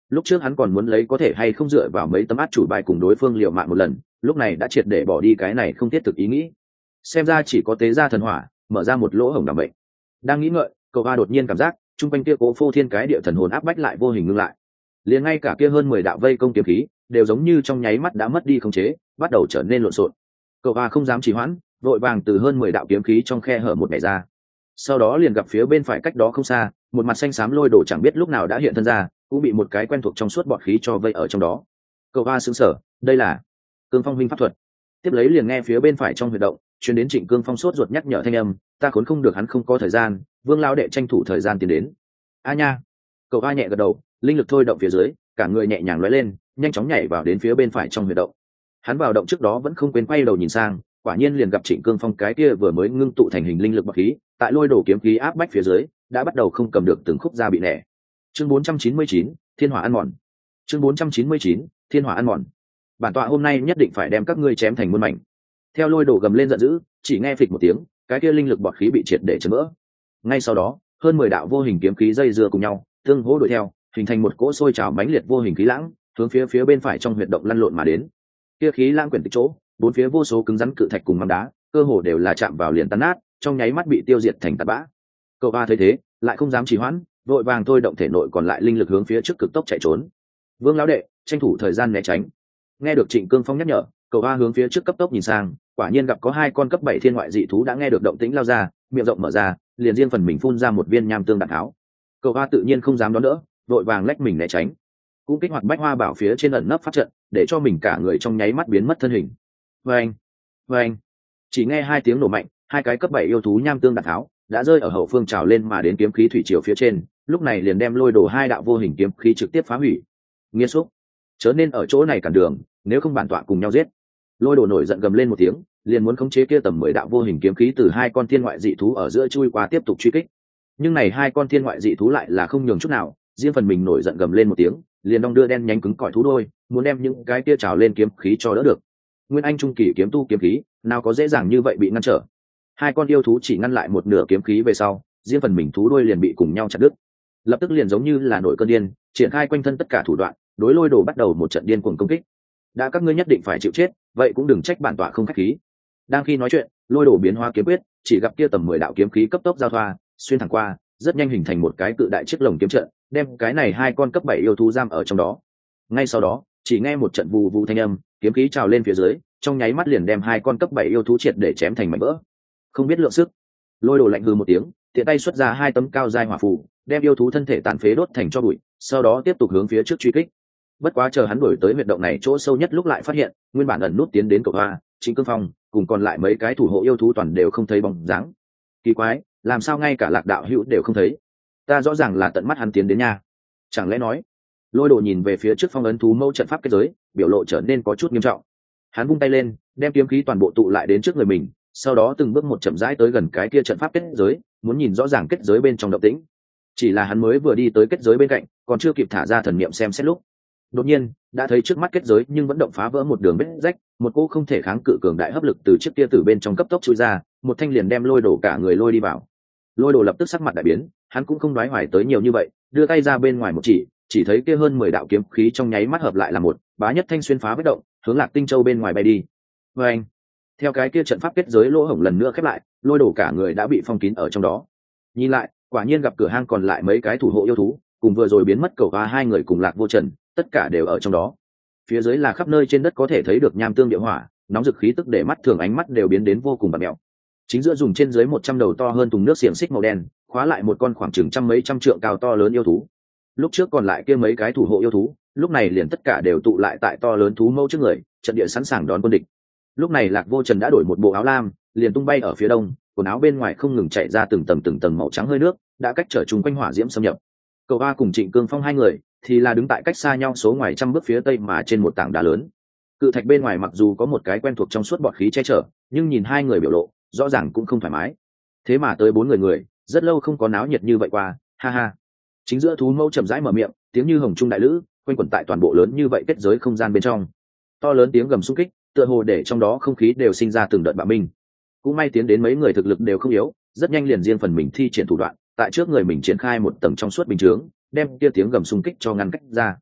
Lúc trước hắn còn muốn lấy có thể hay không dựa vào mấy tấm át chủ bài cùng đối phương liều mạng một lần, lúc này đã triệt để bỏ đi cái này không thiết thực ý nghĩ. Xem ra chỉ có tế gia thần hỏa mở ra một lỗ hổng đảm bệnh. Đang nghĩ ngợi, cậu hoa đột nhiên cảm giác chung quanh kia cố phô thiên cái địa thần hồn áp bách lại vô hình ngưng lại, liền ngay cả kia hơn 10 đạo vây công kiếm khí đều giống như trong nháy mắt đã mất đi khống chế, bắt đầu trở nên lộn xộn. Cậu hoa không dám trì hoãn, vội vàng từ hơn 10 đạo kiếm khí trong khe hở một nhảy ra. Sau đó liền gặp phía bên phải cách đó không xa, một mặt xanh xám lôi đồ chẳng biết lúc nào đã hiện thân ra, cũng bị một cái quen thuộc trong suốt bọt khí cho vây ở trong đó. Cậu hoa sững sờ, đây là Cương Phong huynh pháp thuật. Tiếp lấy liền nghe phía bên phải trong huyệt động truyền đến Trịnh Cương Phong sốt ruột nhắc nhở thanh âm, ta khốn không được, hắn không có thời gian, Vương lão đệ tranh thủ thời gian tiến đến. A nha. Cậu hoa nhẹ gật đầu, linh lực thôi động phía dưới, cả người nhẹ nhàng lóe lên, nhanh chóng nhảy vào đến phía bên phải trong huyệt động. Hắn vào động trước đó vẫn không quên quay đầu nhìn sang, quả nhiên liền gặp Trịnh Cương Phong cái kia vừa mới ngưng tụ thành hình linh lực bọt khí, tại lôi đổ kiếm khí áp bách phía dưới, đã bắt đầu không cầm được từng khúc da bị nẻ. Chương 499, Thiên Hỏa ăn mòn. Chương 499, Thiên Hỏa ăn mòn. Bản tọa hôm nay nhất định phải đem các ngươi chém thành muôn mảnh. Theo lôi đổ gầm lên giận dữ, chỉ nghe phịch một tiếng, cái kia linh lực bọt khí bị triệt để chấn vỡ. Ngay sau đó, hơn 10 đạo vô hình kiếm khí dây dưa cùng nhau, tương hỗ đuổi theo, hình thành một cỗ sôi trào mãnh liệt vô hình khí lãng, hướng phía bên phải trong huyệt động lăn lộn mà đến. Kia khí lãng quyển tịch chỗ, bốn phía vô số cứng rắn cự thạch cùng mắm đá, cơ hồ đều là chạm vào liền tan nát, trong nháy mắt bị tiêu diệt thành tạt bã. Cậu ba thấy thế, lại không dám trì hoãn, vội vàng thôi động thể nội còn lại linh lực hướng phía trước cực tốc chạy trốn. Vương lão đệ, tranh thủ thời gian né tránh. Nghe được Trịnh Cương Phong nhắc nhở, cậu ba hướng phía trước cấp tốc nhìn sang, quả nhiên gặp có hai con cấp 7 thiên ngoại dị thú đã nghe được động tĩnh lao ra, miệng rộng mở ra, liền riêng phần mình phun ra một viên nham tương đạn tháo. Cậu ba tự nhiên không dám đón đỡ, vội vàng lách mình né tránh, cũng kích hoạt bách hoa bảo phía trên ẩn nấp pháp trận, để cho mình cả người trong nháy mắt biến mất thân hình. Vâng, vâng, chỉ nghe hai tiếng nổ mạnh, hai cái cấp 7 yêu thú nham tương đạn tháo đã rơi ở hậu phương trào lên mà đến kiếm khí thủy triều phía trên, lúc này liền đem lôi đổ hai đạo vô hình kiếm khí trực tiếp phá hủy. Nghiên xúc, chớ nên ở chỗ này cản đường, nếu không bản tọa cùng nhau giết. Lôi đổ nổi giận gầm lên một tiếng, liền muốn khống chế kia tầm 10 đạo vô hình kiếm khí từ hai con thiên ngoại dị thú ở giữa chui qua tiếp tục truy kích. Nhưng này hai con thiên ngoại dị thú lại là không nhường chút nào, riêng phần mình nổi giận gầm lên một tiếng, liền đong đưa đen nhánh cứng cỏi thú đôi, muốn đem những cái kia trào lên kiếm khí cho đỡ được. Nguyên anh trung kỳ kiếm tu kiếm khí, nào có dễ dàng như vậy bị ngăn trở. Hai con yêu thú chỉ ngăn lại một nửa kiếm khí về sau, riêng phần mình thú đôi liền bị cùng nhau chặt đứt. Lập tức liền giống như là nổi cơn điên, triển khai quanh thân tất cả thủ đoạn, đối lôi đồ bắt đầu một trận điên cuồng công kích. Đã các ngươi nhất định phải chịu chết, vậy cũng đừng trách bản tọa không khách khí. Đang khi nói chuyện, lôi đồ biến hóa kiếm quyết, chỉ gặp kia tầm 10 đạo kiếm khí cấp tốc giao thoa, xuyên thẳng qua, rất nhanh hình thành một cái cự đại chiếc lồng kiếm trận, đem cái này hai con cấp 7 yêu thú giam ở trong đó. Ngay sau đó, chỉ nghe một trận vù vù thanh âm, kiếm khí trào lên phía dưới, trong nháy mắt liền đem hai con cấp 7 yêu thú triệt để chém thành mảnh vỡ. Không biết lượng sức, lôi đồ lạnh hừ một tiếng, tiện tay xuất ra hai tấm cao giai hỏa phù, đem yêu thú thân thể tàn phế đốt thành tro bụi, sau đó tiếp tục hướng phía trước truy kích. Bất quá chờ hắn đuổi tới huyệt động này chỗ sâu nhất lúc lại phát hiện, nguyên bản ẩn nút tiến đến cậu hoa, Trịnh Cương Phong, cùng còn lại mấy cái thủ hộ yêu thú toàn đều không thấy bóng dáng. Kỳ quái, làm sao ngay cả Lạc đạo hữu đều không thấy? Ta rõ ràng là tận mắt hắn tiến đến nha. Chẳng lẽ nói? Lôi đồ nhìn về phía trước phong ấn thú mâu trận pháp kết giới, biểu lộ trở nên có chút nghiêm trọng. Hắn vung tay lên, đem kiếm khí toàn bộ tụ lại đến trước người mình, sau đó từng bước một chậm rãi tới gần cái kia trận pháp kết giới, muốn nhìn rõ ràng kết giới bên trong động tĩnh. Chỉ là hắn mới vừa đi tới kết giới bên cạnh, còn chưa kịp thả ra thần niệm xem xét lúc, đột nhiên đã thấy trước mắt kết giới nhưng vẫn động phá vỡ một đường vết rách, một cô không thể kháng cự cường đại hấp lực từ chiếc kia từ bên trong cấp tốc chui ra, một thanh liền đem lôi đồ cả người lôi đi vào. Lôi đồ lập tức sắc mặt đại biến, hắn cũng không đoái hoài tới nhiều như vậy, đưa tay ra bên ngoài một chỉ thấy kia hơn 10 đạo kiếm khí trong nháy mắt hợp lại là một bá nhất thanh xuyên phá vết động, hướng Lạc Tinh Châu bên ngoài bay đi. Và anh, theo cái kia trận pháp kết giới lỗ hổng lần nữa khép lại, lôi đồ cả người đã bị phong kín ở trong đó. Nhìn lại, quả nhiên gặp cửa hang còn lại mấy cái thủ hộ yêu thú, cùng vừa rồi biến mất cầu và hai người cùng Lạc Vô Trần, tất cả đều ở trong đó. Phía dưới là khắp nơi trên đất có thể thấy được nham tương địa hỏa, nóng rực khí tức để mắt thường ánh mắt đều biến đến vô cùng bặm mèo. Chính giữa dùng trên dưới 100 đầu to hơn thùng nước xiềng xích màu đen, khóa lại một con khoảng chừng trăm mấy trăm trượng cao to lớn yêu thú. Lúc trước còn lại kia mấy cái thủ hộ yêu thú, lúc này liền tất cả đều tụ lại tại to lớn thú mâu trước người, trận địa sẵn sàng đón quân địch. Lúc này Lạc Vô Trần đã đổi một bộ áo lam, liền tung bay ở phía đông, quần áo bên ngoài không ngừng chạy ra từng tầng màu trắng hơi nước, đã cách trở chung quanh hỏa diễm xâm nhập. Cậu ba cùng Trịnh Cương Phong hai người thì là đứng tại cách xa nhau số ngoài trăm bước phía tây mà trên một tảng đá lớn. Cự thạch bên ngoài mặc dù có một cái quen thuộc trong suốt bọt khí che chở, nhưng nhìn hai người biểu lộ, rõ ràng cũng không thoải mái. Thế mà tới 4 người, rất lâu không có náo nhiệt như vậy qua, ha ha. Chính giữa thú mâu chậm rãi mở miệng, tiếng như hồng trung đại lữ, quanh quẩn tại toàn bộ lớn như vậy kết giới không gian bên trong. To lớn tiếng gầm xung kích, tựa hồ để trong đó không khí đều sinh ra từng đợt bạo minh. Cũng may tiến đến mấy người thực lực đều không yếu, rất nhanh liền riêng phần mình thi triển thủ đoạn, tại trước người mình triển khai một tầng trong suốt bình chướng, đem kia tiếng gầm xung kích cho ngăn cách ra.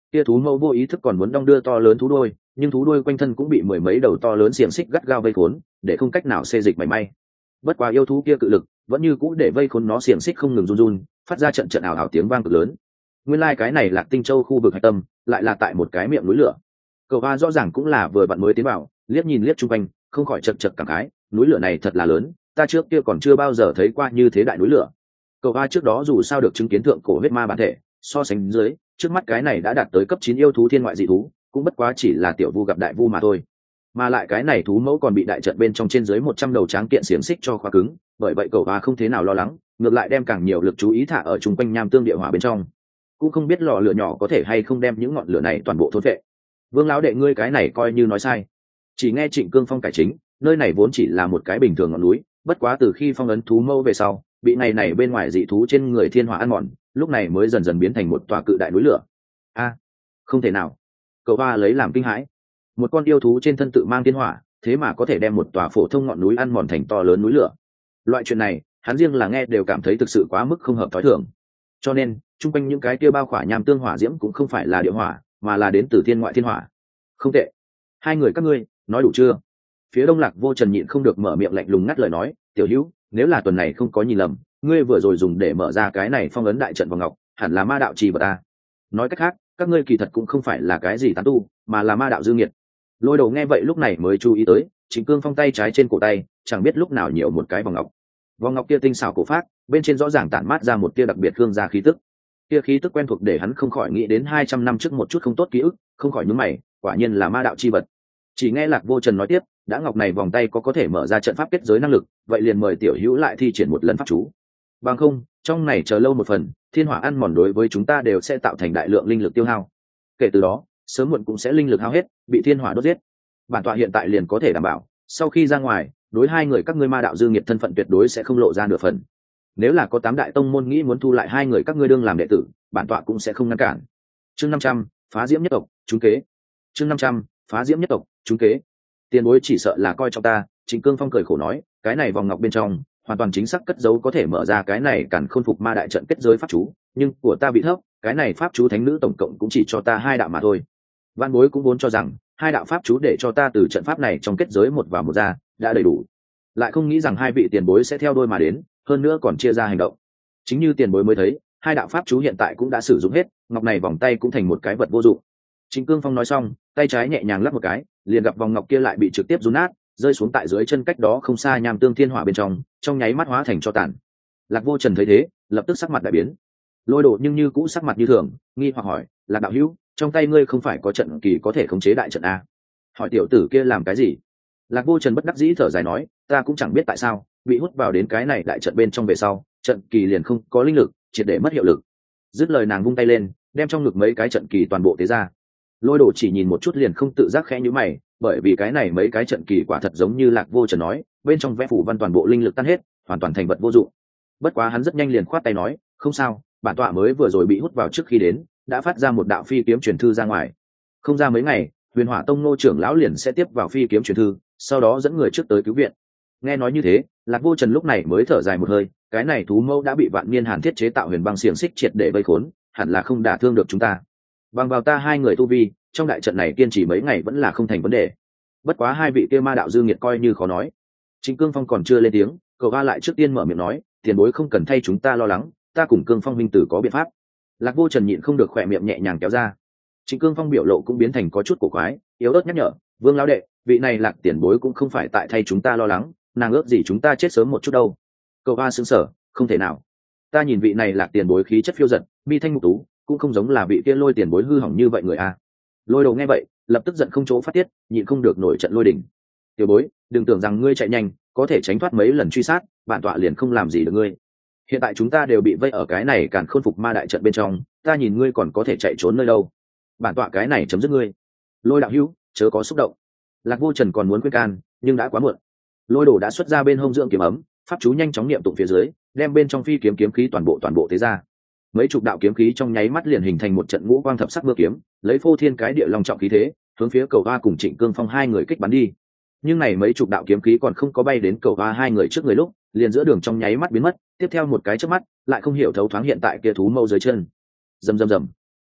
kia thú mẫu vô ý thức còn muốn đong đưa to lớn thú đuôi, nhưng thú đuôi quanh thân cũng bị mười mấy đầu to lớn xiềng xích gắt gao vây khốn, để không cách nào xê dịch mảy may. Bất quá yêu thú kia cự lực vẫn như cũ để vây khốn nó, xiềng xích không ngừng run run, phát ra trận trận ảo ảo tiếng vang cực lớn. Nguyên lai cái này Lạc Tinh Châu khu vực hạch tâm lại là tại một cái miệng núi lửa. Cậu Hoa rõ ràng cũng là vừa vặn mới tiến vào, liếc nhìn liếc chung quanh, không khỏi chật chật cảm khái, núi lửa này thật là lớn, ta trước kia còn chưa bao giờ thấy qua như thế đại núi lửa. Cậu Hoa trước đó dù sao được chứng kiến thượng cổ huyết ma bản thể, so sánh dưới, trước mắt cái này đã đạt tới cấp 9 yêu thú thiên ngoại dị thú, cũng bất quá chỉ là tiểu vu gặp đại vu mà thôi. Mà lại cái này thú mẫu còn bị đại trận bên trong trên dưới 100 đầu tráng kiện xiềng xích cho khóa cứng, bởi vậy Cậu Hoa không thế nào lo lắng, ngược lại đem càng nhiều lực chú ý thả ở chung quanh nham tương địa hỏa bên trong. Cũng không biết lò lửa nhỏ có thể hay không đem những ngọn lửa này toàn bộ thôn phệ. Vương lão đệ, ngươi cái này coi như nói sai. Chỉ nghe Trịnh Cương Phong cải chính, nơi này vốn chỉ là một cái bình thường ngọn núi, bất quá từ khi phong ấn thú mâu về sau, bị ngày này bên ngoài dị thú trên người thiên hỏa ăn mòn, lúc này mới dần dần biến thành một tòa cự đại núi lửa. A, không thể nào. Cậu Hoa lấy làm kinh hãi. Một con yêu thú trên thân tự mang thiên hỏa, thế mà có thể đem một tòa phổ thông ngọn núi ăn mòn thành to lớn núi lửa. Loại chuyện này, hắn riêng là nghe đều cảm thấy thực sự quá mức không hợp thói thường. Cho nên, chung quanh những cái kia bao khỏa nham tương hỏa diễm cũng không phải là địa hỏa, mà là đến từ thiên ngoại thiên hỏa. Không tệ. Hai người các ngươi nói đủ chưa? Phía Đông Lạc Vô Trần nhịn không được mở miệng lạnh lùng ngắt lời nói, tiểu hữu, nếu là tuần này không có nhìn lầm, ngươi vừa rồi dùng để mở ra cái này phong ấn đại trận vào ngọc, hẳn là ma đạo trì vật ta. Nói cách khác, các ngươi kỳ thật cũng không phải là cái gì tán tu, mà là ma đạo dư nghiệt. Lôi Đầu nghe vậy lúc này mới chú ý tới, Trịnh Cương Phong tay trái trên cổ tay, chẳng biết lúc nào nhiều một cái vòng ngọc. Vòng ngọc kia tinh xảo cổ phác, bên trên rõ ràng tản mát ra một tia đặc biệt hương gia khí tức. Kia khí tức quen thuộc để hắn không khỏi nghĩ đến 200 năm trước một chút không tốt ký ức, không khỏi nhướng mày, quả nhiên là ma đạo chi vật. Chỉ nghe Lạc Vô Trần nói tiếp, đã ngọc này vòng tay có thể mở ra trận pháp kết giới năng lực, vậy liền mời tiểu hữu lại thi triển một lần pháp chú. Bằng không, trong này chờ lâu một phần, thiên hỏa ăn mòn đối với chúng ta đều sẽ tạo thành đại lượng linh lực tiêu hao. Kể từ đó, sớm muộn cũng sẽ linh lực hao hết, bị thiên hỏa đốt giết. Bản tọa hiện tại liền có thể đảm bảo, sau khi ra ngoài, đối hai người các ngươi ma đạo dư nghiệt thân phận tuyệt đối sẽ không lộ ra nửa phần. Nếu là có 8 đại tông môn nghĩ muốn thu lại hai người các ngươi đương làm đệ tử, bản tọa cũng sẽ không ngăn cản. Chương 500, phá diễm nhất tộc, trúng kế. Chương 500, phá diễm nhất tộc, trúng kế. Tiền bối chỉ sợ là coi trọng ta. Trịnh Cương Phong cười khổ nói, cái này vòng ngọc bên trong hoàn toàn chính xác cất giấu có thể mở ra cái này càn khôn phục ma đại trận kết giới pháp chú, nhưng của ta bị thấp, cái này pháp chú thánh nữ tổng cộng cũng chỉ cho ta 2 đạo mà thôi. Văn bối cũng vốn cho rằng 2 đạo pháp chú để cho ta từ trận pháp này trong kết giới một vào một ra đã đầy đủ, lại không nghĩ rằng hai vị tiền bối sẽ theo đôi mà đến, hơn nữa còn chia ra hành động. Chính như tiền bối mới thấy, 2 đạo pháp chú hiện tại cũng đã sử dụng hết, ngọc này vòng tay cũng thành một cái vật vô dụng. Trịnh Cương Phong nói xong, tay trái nhẹ nhàng lắp một cái, liền gặp vòng ngọc kia lại bị trực tiếp rún nát, rơi xuống tại dưới chân cách đó không xa nham tương thiên hỏa bên trong nháy mắt hóa thành tro tàn. Lạc Vô Trần thấy thế, lập tức sắc mặt đại biến. Lôi Đồ nhưng như cũ sắc mặt như thường, nghi hoặc hỏi, Lạc đạo hữu, trong tay ngươi không phải có trận kỳ có thể khống chế đại trận a? Hỏi tiểu tử kia làm cái gì? Lạc Vô Trần bất đắc dĩ thở dài nói, ta cũng chẳng biết tại sao, bị hút vào đến cái này đại trận bên trong về sau, trận kỳ liền không có linh lực, triệt để mất hiệu lực. Dứt lời nàng vung tay lên, đem trong ngực mấy cái trận kỳ toàn bộ tế ra. Lôi Đồ chỉ nhìn một chút liền không tự giác khẽ nhíu mày, bởi vì cái này mấy cái trận kỳ quả thật giống như Lạc Vô Trần nói, bên trong vẽ phủ văn toàn bộ linh lực tan hết, hoàn toàn thành vật vô dụng. Bất quá hắn rất nhanh liền khoát tay nói, không sao, bản tọa mới vừa rồi bị hút vào trước khi đến, đã phát ra một đạo phi kiếm truyền thư ra ngoài. Không ra mấy ngày, Huyền Hỏa Tông Ngô trưởng lão liền sẽ tiếp vào phi kiếm truyền thư, sau đó dẫn người trước tới cứu viện. Nghe nói như thế, Lạc Vô Trần lúc này mới thở dài một hơi, cái này thú mâu đã bị vạn niên hàn thiết chế tạo huyền băng xiềng xích triệt để vây khốn, hẳn là không đả thương được chúng ta. Bằng vào ta hai người tu vi, trong đại trận này kiên trì mấy ngày vẫn là không thành vấn đề. Bất quá hai vị kia ma đạo dư nghiệt coi như khó nói. Trịnh Cương Phong còn chưa lên tiếng, Cậu Va lại trước tiên mở miệng nói, tiền bối không cần thay chúng ta lo lắng, ta cùng Cương Phong minh tử có biện pháp. Lạc Vô Trần nhịn không được khỏe miệng nhẹ nhàng kéo ra. Trịnh Cương Phong biểu lộ cũng biến thành có chút cổ quái, yếu ớt nhắc nhở, Vương lão đệ, vị này Lạc tiền bối cũng không phải tại thay chúng ta lo lắng, nàng ước gì chúng ta chết sớm một chút đâu. Cậu Va sững sờ, không thể nào. Ta nhìn vị này Lạc tiền bối khí chất phiêu dật, mi thanh mục tú, cũng không giống là vị kia Lôi tiền bối hư hỏng như vậy người a. Lôi Đầu nghe vậy, lập tức giận không chỗ phát tiết, nhịn không được nổi trận lôi đình. Tiểu bối, đừng tưởng rằng ngươi chạy nhanh có thể tránh thoát mấy lần truy sát, bản tọa liền không làm gì được ngươi. Hiện tại chúng ta đều bị vây ở cái này càn khôn phục ma đại trận bên trong, ta nhìn ngươi còn có thể chạy trốn nơi đâu. Bản tọa cái này chấm dứt ngươi. Lôi đạo hữu, chớ có xúc động. Lạc Vô Trần còn muốn khuyên can, nhưng đã quá muộn. Lôi Đồ đã xuất ra bên hông dưỡng kiếm ấm, pháp chú nhanh chóng niệm tụng phía dưới, đem bên trong phi kiếm kiếm khí toàn bộ tế ra. Mấy chục đạo kiếm khí trong nháy mắt liền hình thành một trận ngũ quang thập sắc mưa kiếm, lấy phô thiên cái địa long trọng khí thế, hướng phía Cầu Va cùng Trịnh Cương Phong hai người kích bắn đi. Nhưng này mấy chục đạo kiếm khí còn không có bay đến Cầu Va hai người trước người lúc, liền giữa đường trong nháy mắt biến mất, tiếp theo một cái chớp mắt, lại không hiểu thấu thoáng hiện tại kia thú mâu dưới chân. Rầm rầm rầm.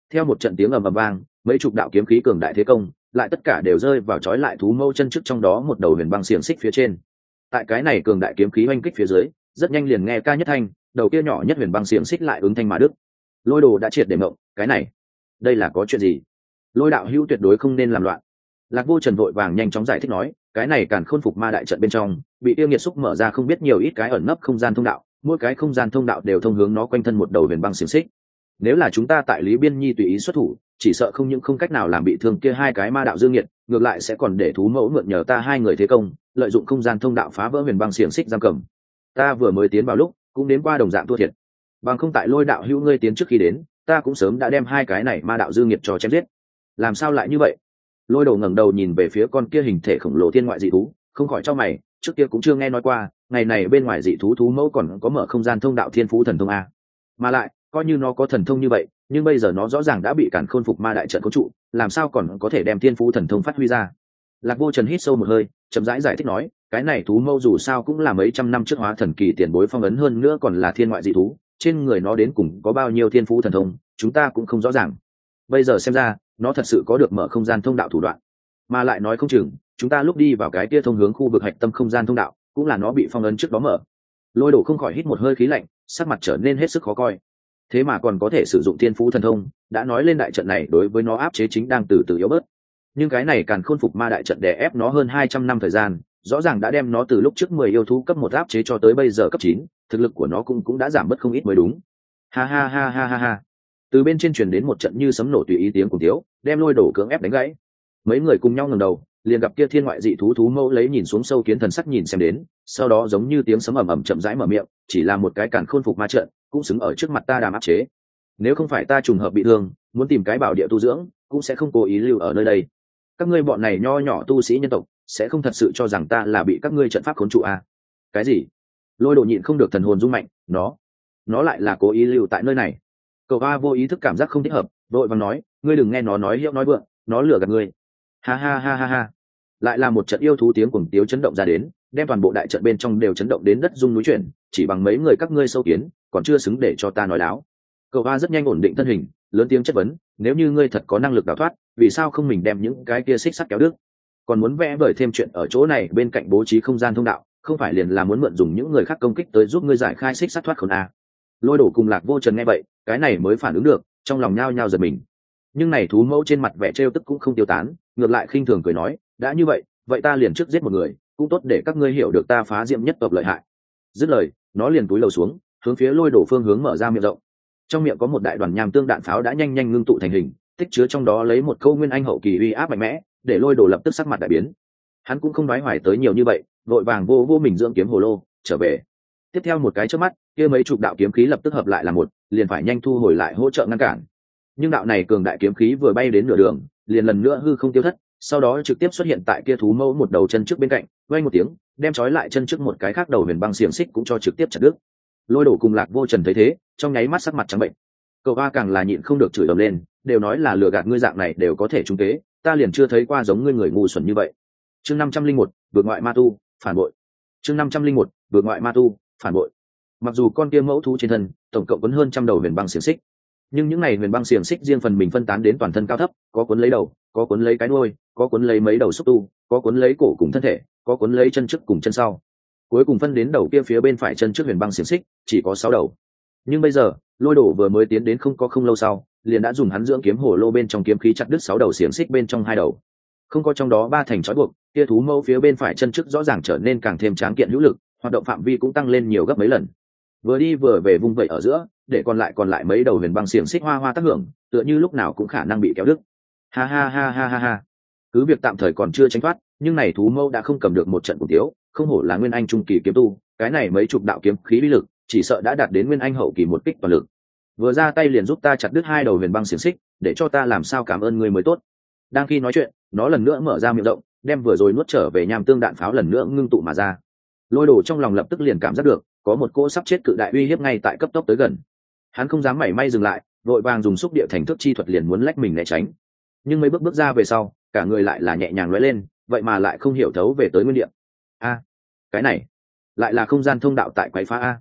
Theo một trận tiếng ầm ầm vang, mấy chục đạo kiếm khí cường đại thế công lại tất cả đều rơi vào trói lại thú mâu chân trước trong đó một đầu huyền băng xiềng xích phía trên. Tại cái này cường đại kiếm khí oanh kích phía dưới, rất nhanh liền nghe ca nhất thanh, đầu kia nhỏ nhất huyền băng xiềng xích lại ứng thanh mà đứt. Lôi Đồ đã triệt để mộng, cái này, đây là có chuyện gì? Lôi đạo hữu tuyệt đối không nên làm loạn. Lạc Vô Trần vội vàng nhanh chóng giải thích nói, cái này Càn Khôn Phục Ma đại trận bên trong, bị tiêu nghiệt xúc mở ra không biết nhiều ít cái ẩn nấp không gian thông đạo, mỗi cái không gian thông đạo đều thông hướng nó quanh thân một đầu huyền băng xiềng xích. Nếu là chúng ta tại Lý Biên Nhi tùy ý xuất thủ, chỉ sợ không những không cách nào làm bị thương kia hai cái ma đạo dương nghiệt, ngược lại sẽ còn để thú mẫu mượn nhờ ta hai người thế công, lợi dụng không gian thông đạo phá vỡ huyền băng xiềng xích giam cầm. Ta vừa mới tiến vào lúc, cũng đến qua đồng dạng thua thiệt. Bằng không tại Lôi đạo hữu ngươi tiến trước khi đến, ta cũng sớm đã đem hai cái này ma đạo dương nghiệt cho chém giết. Làm sao lại như vậy? Lôi Đồ ngẩng đầu nhìn về phía con kia hình thể khổng lồ thiên ngoại dị thú, không khỏi chau mày, trước kia cũng chưa nghe nói qua, ngày này bên ngoài dị thú thú mẫu còn có mở không gian thông đạo thiên phú thần thông a. Mà lại, coi như nó có thần thông như vậy, nhưng bây giờ nó rõ ràng đã bị Càn Khôn Phục Ma đại trận cố trụ, làm sao còn có thể đem thiên phú thần thông phát huy ra? Lạc Vô Trần hít sâu một hơi, chậm rãi giải thích nói, cái này thú mẫu dù sao cũng là mấy trăm năm trước hóa thần kỳ tiền bối phong ấn, hơn nữa còn là thiên ngoại dị thú, trên người nó đến cùng có bao nhiêu thiên phú thần thông, chúng ta cũng không rõ ràng. Bây giờ xem ra, nó thật sự có được mở không gian thông đạo thủ đoạn, mà lại nói không chừng chúng ta lúc đi vào cái kia thông hướng khu vực hạch tâm không gian thông đạo cũng là nó bị phong ấn trước đó mở. Lôi Đồ không khỏi hít một hơi khí lạnh, sắc mặt trở nên hết sức khó coi. Thế mà còn có thể sử dụng thiên phú thần thông, đã nói lên đại trận này đối với nó áp chế chính đang từ từ yếu bớt. Nhưng cái này Càn Khôn Phục Ma đại trận đè ép nó hơn 200 năm thời gian, rõ ràng đã đem nó từ lúc trước 10 yêu thú cấp 1 áp chế cho tới bây giờ cấp 9, thực lực của nó cũng đã giảm bớt không ít mới đúng. Ha ha ha ha ha ha. Từ bên trên truyền đến một trận như sấm nổ tùy ý tiếng cùng tiếu, đem Lôi Đồ cưỡng ép đánh gãy. Mấy người cùng nhau ngẩng đầu, liền gặp kia thiên ngoại dị thú thú mẫu lấy nhìn xuống sâu kiến thần sắc nhìn xem đến, sau đó giống như tiếng sấm ầm ầm chậm rãi mở miệng, chỉ là một cái Càn Khôn Phục Ma trận, cũng xứng ở trước mặt ta đàm áp chế. Nếu không phải ta trùng hợp bị thương, muốn tìm cái bảo địa tu dưỡng, cũng sẽ không cố ý lưu ở nơi đây. Các ngươi bọn này nho nhỏ tu sĩ nhân tộc, sẽ không thật sự cho rằng ta là bị các ngươi trận pháp khốn trụ à? Cái gì? Lôi Đồ nhịn không được thần hồn rung mạnh, nó lại là cố ý lưu tại nơi này. Cậu A vô ý thức cảm giác không thích hợp, vội vàng nói, ngươi đừng nghe nó nói hiệu nói vượng, nó lừa gạt ngươi. Ha ha ha ha ha. Lại là một trận yêu thú tiếng cuồng tiếu chấn động ra đến, đem toàn bộ đại trận bên trong đều chấn động đến đất rung núi chuyển, chỉ bằng mấy người các ngươi sâu kiến, còn chưa xứng để cho ta nói láo. Cậu A rất nhanh ổn định thân hình, lớn tiếng chất vấn, nếu như ngươi thật có năng lực đào thoát, vì sao không mình đem những cái kia xích sắt kéo đứt, còn muốn vẽ vời thêm chuyện ở chỗ này bên cạnh bố trí không gian thông đạo, không phải liền là muốn mượn dùng những người khác công kích tới giúp ngươi giải khai xích sắt thoát khốn a? Lôi Đồ cùng Lạc Vô Trần nghe vậy, cái này mới phản ứng được, trong lòng nhao nhao giật mình. Nhưng này thú mẫu trên mặt vẻ trêu tức cũng không tiêu tán, ngược lại khinh thường cười nói, đã như vậy, vậy ta liền trước giết một người, cũng tốt để các ngươi hiểu được ta phá diệm nhất tộc lợi hại. Dứt lời, nó liền cúi đầu xuống, hướng phía Lôi Đồ phương hướng mở ra miệng rộng. Trong miệng có một đại đoàn nham tương đạn pháo đã nhanh nhanh ngưng tụ thành hình, tích chứa trong đó lấy một câu nguyên anh hậu kỳ uy áp mạnh mẽ, để Lôi Đồ lập tức sắc mặt đại biến. Hắn cũng không nói hoài tới nhiều như vậy, vội vàng vô mình dưỡng kiếm hồ lô trở về. Tiếp theo một cái chớp mắt, kia mấy chục đạo kiếm khí lập tức hợp lại là một, liền phải nhanh thu hồi lại hỗ trợ ngăn cản. Nhưng đạo này cường đại kiếm khí vừa bay đến nửa đường, liền lần nữa hư không tiêu thất, sau đó trực tiếp xuất hiện tại kia thú mẫu một đầu chân trước bên cạnh, vang một tiếng, đem trói lại chân trước một cái khác đầu huyền băng xiềng xích cũng cho trực tiếp chặt đứt. Lôi Đồ cùng Lạc Vô Trần thấy thế, trong nháy mắt sắc mặt trắng bệnh. Cậu A càng là nhịn không được chửi ầm lên, đều nói là lừa gạt ngươi dạng này đều có thể trúng kế, ta liền chưa thấy qua giống ngươi người ngu xuẩn như vậy. Chương 501, vượt ngoại ma tu, phản bội. Chương 501, vượt ngoại ma tu, phản bội. Mặc dù con kia mẫu thú trên thân tổng cộng có hơn trăm đầu huyền băng xiềng xích, nhưng những này huyền băng xiềng xích riêng phần mình phân tán đến toàn thân cao thấp, có cuốn lấy đầu, có cuốn lấy cái đuôi, có cuốn lấy mấy đầu xúc tu, có cuốn lấy cổ cùng thân thể, có cuốn lấy chân trước cùng chân sau. Cuối cùng phân đến đầu kia phía bên phải chân trước huyền băng xiềng xích chỉ có 6 đầu. Nhưng bây giờ, Lôi Đồ vừa mới tiến đến không lâu sau, liền đã dùng hắn dưỡng kiếm hồ lô bên trong kiếm khí chặt đứt 6 đầu xiềng xích bên trong 2 đầu. Không có trong đó 3 thành trói buộc, kia thú mẫu phía bên phải chân trước rõ ràng trở nên càng thêm tráng kiện hữu lực, hoạt động phạm vi cũng tăng lên nhiều gấp mấy lần. Vừa đi vừa về vung vẩy ở giữa, để còn lại mấy đầu huyền băng xiềng xích hoa hoa tác hưởng, tựa như lúc nào cũng khả năng bị kéo đứt. Ha ha ha ha ha ha. Cứ việc tạm thời còn chưa tránh thoát, nhưng này thú mẫu đã không cầm được một trận cùng tiếu, không hổ là nguyên anh trung kỳ kiếm tu, cái này mấy chục đạo kiếm khí bí lực, chỉ sợ đã đạt đến nguyên anh hậu kỳ một kích toàn lực. Vừa ra tay liền giúp ta chặt đứt 2 đầu huyền băng xiềng xích, để cho ta làm sao cảm ơn ngươi mới tốt. Đang khi nói chuyện, nó lần nữa mở ra miệng rộng, đem vừa rồi nuốt trở về nham tương đạn pháo lần nữa ngưng tụ mà ra. Lôi Đồ trong lòng lập tức liền cảm giác được có một cỗ sắp chết cự đại uy hiếp ngay tại cấp tốc tới gần. Hắn không dám mảy may dừng lại, vội vàng dùng xúc địa thành thức chi thuật liền muốn lách mình né tránh. Nhưng mấy bước ra về sau, cả người lại là nhẹ nhàng lóe lên, vậy mà lại không hiểu thấu về tới nguyên địa. A, cái này lại là không gian thông đạo tại quái phá a.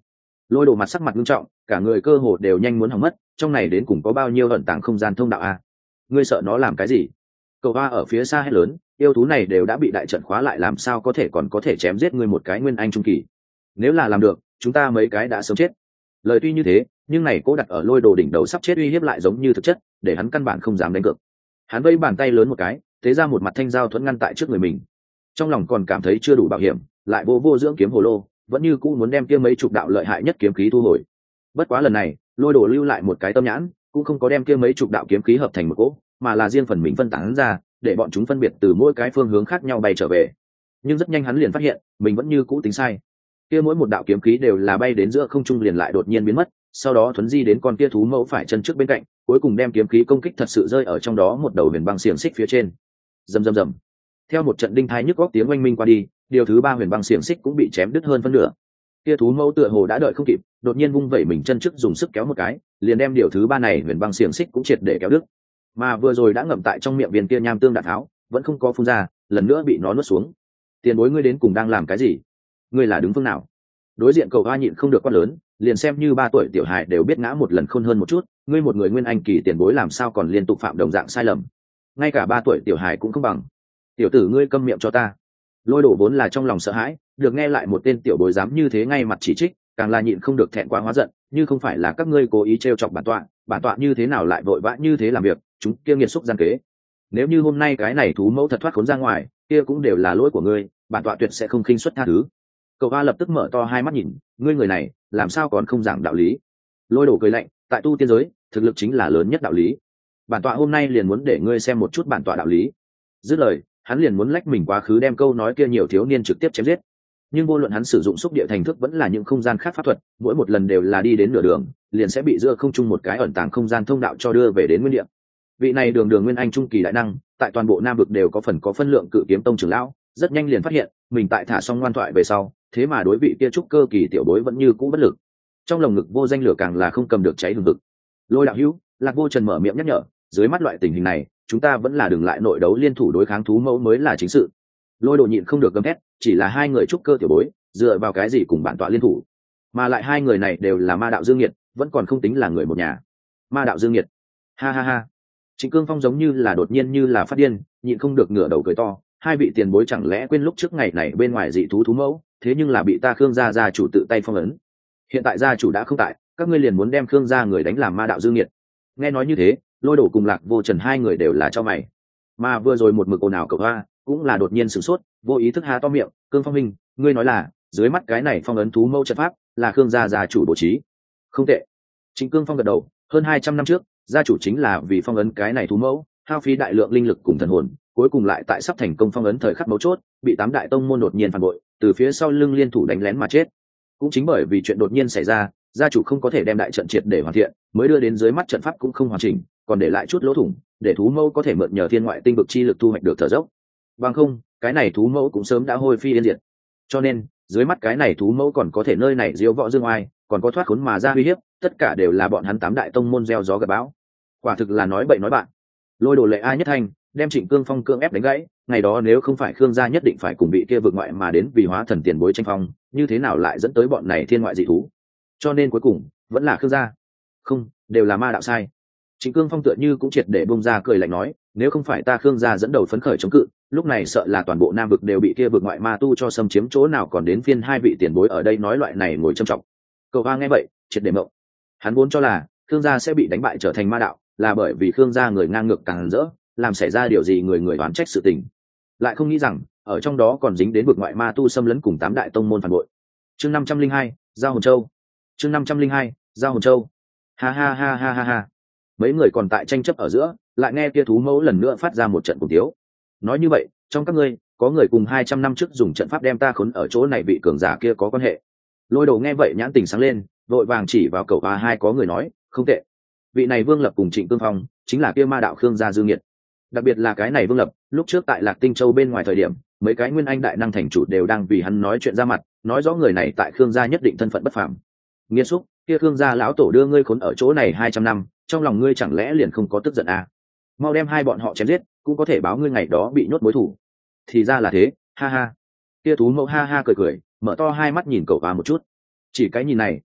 Lôi Đồ mặt sắc mặt nghiêm trọng, cả người cơ hồ đều nhanh muốn hỏng mất, trong này đến cùng có bao nhiêu ẩn tàng không gian thông đạo a? Ngươi sợ nó làm cái gì? Cậu Hoa ở phía xa hét lớn, yêu thú này đều đã bị đại trận khóa lại, làm sao có thể còn có thể chém giết ngươi một cái nguyên anh trung kỳ? Nếu là làm được, chúng ta mấy cái đã sớm chết. Lời tuy như thế, nhưng này cố đặt ở Lôi Đồ đỉnh đầu sắp chết uy hiếp lại giống như thực chất, để hắn căn bản không dám đánh cược. Hắn vẫy bàn tay lớn một cái, thế ra một mặt thanh dao thuẫn ngăn tại trước người mình. Trong lòng còn cảm thấy chưa đủ bảo hiểm, lại vô dưỡng kiếm hồ lô, vẫn như cũ muốn đem kia mấy chục đạo lợi hại nhất kiếm khí thu hồi. Bất quá lần này, Lôi Đồ lưu lại một cái tâm nhãn, cũng không có đem kia mấy chục đạo kiếm khí hợp thành một cỗ, mà là riêng phần mình phân tán ra, để bọn chúng phân biệt từ mỗi cái phương hướng khác nhau bay trở về. Nhưng rất nhanh hắn liền phát hiện, mình vẫn như cũ tính sai. Kia mỗi một đạo kiếm khí đều là bay đến giữa không trung liền lại đột nhiên biến mất, sau đó thuấn di đến con kia thú mẫu phải chân trước bên cạnh, cuối cùng đem kiếm khí công kích thật sự rơi ở trong đó một đầu huyền băng xiềng xích phía trên. Rầm rầm rầm. Theo một trận đinh thai nhức góc tiếng oanh minh qua đi, điều thứ ba huyền băng xiềng xích cũng bị chém đứt hơn phân nửa. Kia thú mẫu tựa hồ đã đợi không kịp, đột nhiên vung vẩy mình chân trước dùng sức kéo một cái, liền đem điều thứ ba này huyền băng xiềng xích cũng triệt để kéo đứt. Mà vừa rồi đã ngậm tại trong miệng viên kia nham tương đạn tháo, vẫn không có phun ra, lần nữa bị nó nuốt xuống. Tiền bối, ngươi đến cùng đang làm cái gì? Ngươi là đứng phương nào? Đối diện Cầu Hoa nhịn không được quát lớn, liền xem như 3 tuổi tiểu hài đều biết ngã một lần khôn hơn một chút, ngươi một người nguyên anh kỳ tiền bối làm sao còn liên tục phạm đồng dạng sai lầm? Ngay cả 3 tuổi tiểu hài cũng không bằng. Tiểu tử, ngươi câm miệng cho ta. Lôi Đồ vốn là trong lòng sợ hãi, được nghe lại một tên tiểu bối dám như thế ngay mặt chỉ trích, càng là nhịn không được thẹn quá hóa giận, như không phải là các ngươi cố ý trêu chọc bản tọa như thế nào lại vội vã như thế làm việc, chúng kia nghiệt xúc gian kế. Nếu như hôm nay cái này thú mẫu thật thoát khốn ra ngoài, kia cũng đều là lỗi của ngươi, bản tọa tuyệt sẽ không khinh suất tha thứ. Cậu Hoa lập tức mở to hai mắt nhìn, ngươi người này làm sao còn không giảng đạo lý? Lôi Đồ cười lạnh, tại tu tiên giới, thực lực chính là lớn nhất đạo lý. Bản tọa hôm nay liền muốn để ngươi xem một chút bản tọa đạo lý. Dứt lời, hắn liền muốn lách mình quá khứ đem câu nói kia nhiều thiếu niên trực tiếp chém giết. Nhưng vô luận hắn sử dụng xúc địa thành thức vẫn là những không gian khác pháp thuật, mỗi một lần đều là đi đến nửa đường, liền sẽ bị giữa không trung một cái ẩn tàng không gian thông đạo cho đưa về đến nguyên địa. Vị này đường nguyên anh trung kỳ đại năng, tại toàn bộ Nam vực đều có phân lượng Cự Kiếm Tông trưởng lão, rất nhanh liền phát hiện, mình tại thả xong ngoan thoại về sau, thế mà đối vị kia trúc cơ kỳ tiểu bối vẫn như cũ bất lực. Trong lồng ngực vô danh lửa càng là không cầm được cháy hừng hực. Lôi đạo hữu, Lạc Vô Trần mở miệng nhắc nhở, dưới mắt loại tình hình này, chúng ta vẫn là đừng lại nội đấu liên thủ đối kháng thú mẫu mới là chính sự. Lôi Đồ nhịn không được gầm thét, chỉ là 2 người trúc cơ tiểu bối, dựa vào cái gì cùng bản tọa liên thủ? Mà lại 2 người này đều là ma đạo dương nghiệt, vẫn còn không tính là người một nhà. Ma đạo dương nghiệt? Ha ha ha. Trịnh Cương Phong giống như là đột nhiên như là phát điên, nhịn không được ngửa đầu cười to, 2 vị tiền bối chẳng lẽ quên lúc trước ngày này bên ngoài dị thú mẫu, thế nhưng là bị ta Khương gia chủ tự tay phong ấn. Hiện tại gia chủ đã không tại, các ngươi liền muốn đem Khương gia người đánh làm ma đạo dương nghiệt. Nghe nói như thế, Lôi Đồ cùng Lạc Vô Trần 2 người đều là cho mày. Mà vừa rồi một mực ồn ào Cậu Hoa cũng là đột nhiên sửng sốt, vô ý thức há to miệng, Cương Phong minh, ngươi nói là dưới mắt cái này phong ấn thú mẫu trận pháp là Khương gia chủ bố trí? Không tệ. Trịnh Cương Phong gật đầu, hơn 200 năm trước, gia chủ chính là vì phong ấn cái này thú mẫu, hao phí đại lượng linh lực cùng thần hồn, cuối cùng lại tại sắp thành công phong ấn thời khắc mấu chốt, bị 8 đại tông môn đột nhiên phản bội, từ phía sau lưng liên thủ đánh lén mà chết. Cũng chính bởi vì chuyện đột nhiên xảy ra, gia chủ không có thể đem đại trận triệt để hoàn thiện, mới đưa đến dưới mắt trận pháp cũng không hoàn chỉnh, còn để lại chút lỗ thủng, để thú mẫu có thể mượn nhờ thiên ngoại tinh vực chi lực thu hoạch được thở dốc. Bằng không, cái này thú mẫu cũng sớm đã hôi phi yên diệt. Cho nên, dưới mắt cái này thú mẫu còn có thể nơi này diễu võ dương oai, còn có thoát khốn mà ra uy hiếp, tất cả đều là bọn hắn 8 đại tông môn gieo gió gặt bão. Quả thực là nói bậy nói bạn. Lôi Đồ lệ ai nhất thành, đem Trịnh Cương Phong cưỡng ép đánh gãy, ngày đó nếu không phải Khương gia nhất định phải cùng bị kia vượt ngoại mà đến vì hóa thần tiền bối tranh phong, như thế nào lại dẫn tới bọn này thiên ngoại dị thú? Cho nên cuối cùng vẫn là Khương gia. Không, đều là ma đạo sai. Trịnh Cương Phong tựa như cũng triệt để bung ra cười lạnh nói, nếu không phải ta Khương gia dẫn đầu phấn khởi chống cự, lúc này sợ là toàn bộ Nam vực đều bị kia vượt ngoại ma tu cho xâm chiếm, chỗ nào còn đến phiên 2 vị tiền bối ở đây nói loại này ngồi trầm trọng. Cậu Hoa nghe vậy, triệt để mộng. Hắn vốn cho là Khương gia sẽ bị đánh bại trở thành ma đạo, là bởi vì Khương gia người ngang ngược càng rỡ, làm xảy ra điều gì người đoán trách sự tình. Lại không nghĩ rằng, ở trong đó còn dính đến vượt ngoại ma tu xâm lấn cùng 8 đại tông môn phản bội. Chương 502, Giao Hồn Châu. Chương 502, Giao Hồn Châu. Ha ha ha ha ha ha. Mấy người còn tại tranh chấp ở giữa, lại nghe kia thú mẫu lần nữa phát ra một trận cùng tiếu. Nói như vậy, trong các ngươi, có người cùng 200 năm trước dùng trận pháp đem ta khốn ở chỗ này vị cường giả kia có quan hệ. Lôi Đồ nghe vậy nhãn tình sáng lên, vội vàng chỉ vào Cậu Hoa 2 có người nói, không tệ. Vị này Vương Lập cùng Trịnh Cương Phong, chính là kia ma đạo Khương gia dương nghiệt. Đặc biệt là cái này Vương Lập, lúc trước tại Lạc Tinh Châu bên ngoài thời điểm, mấy cái nguyên anh đại năng thành chủ đều đang vì hắn nói chuyện ra mặt, nói rõ người này tại Khương gia nhất định thân phận bất phàm. Nghiên xúc, kia Khương gia lão tổ đưa ngươi khốn ở chỗ này 200 năm, trong lòng ngươi chẳng lẽ liền không có tức giận à? Mau đem 2 bọn họ chém giết, cũng có thể báo ngươi ngày đó bị nhốt mối thủ. Thì ra là thế, ha ha. Kia thú mẫu ha ha cười cười, mở to 2 mắt nhìn Cậu Hoa một chút. Chỉ cái nhìn này,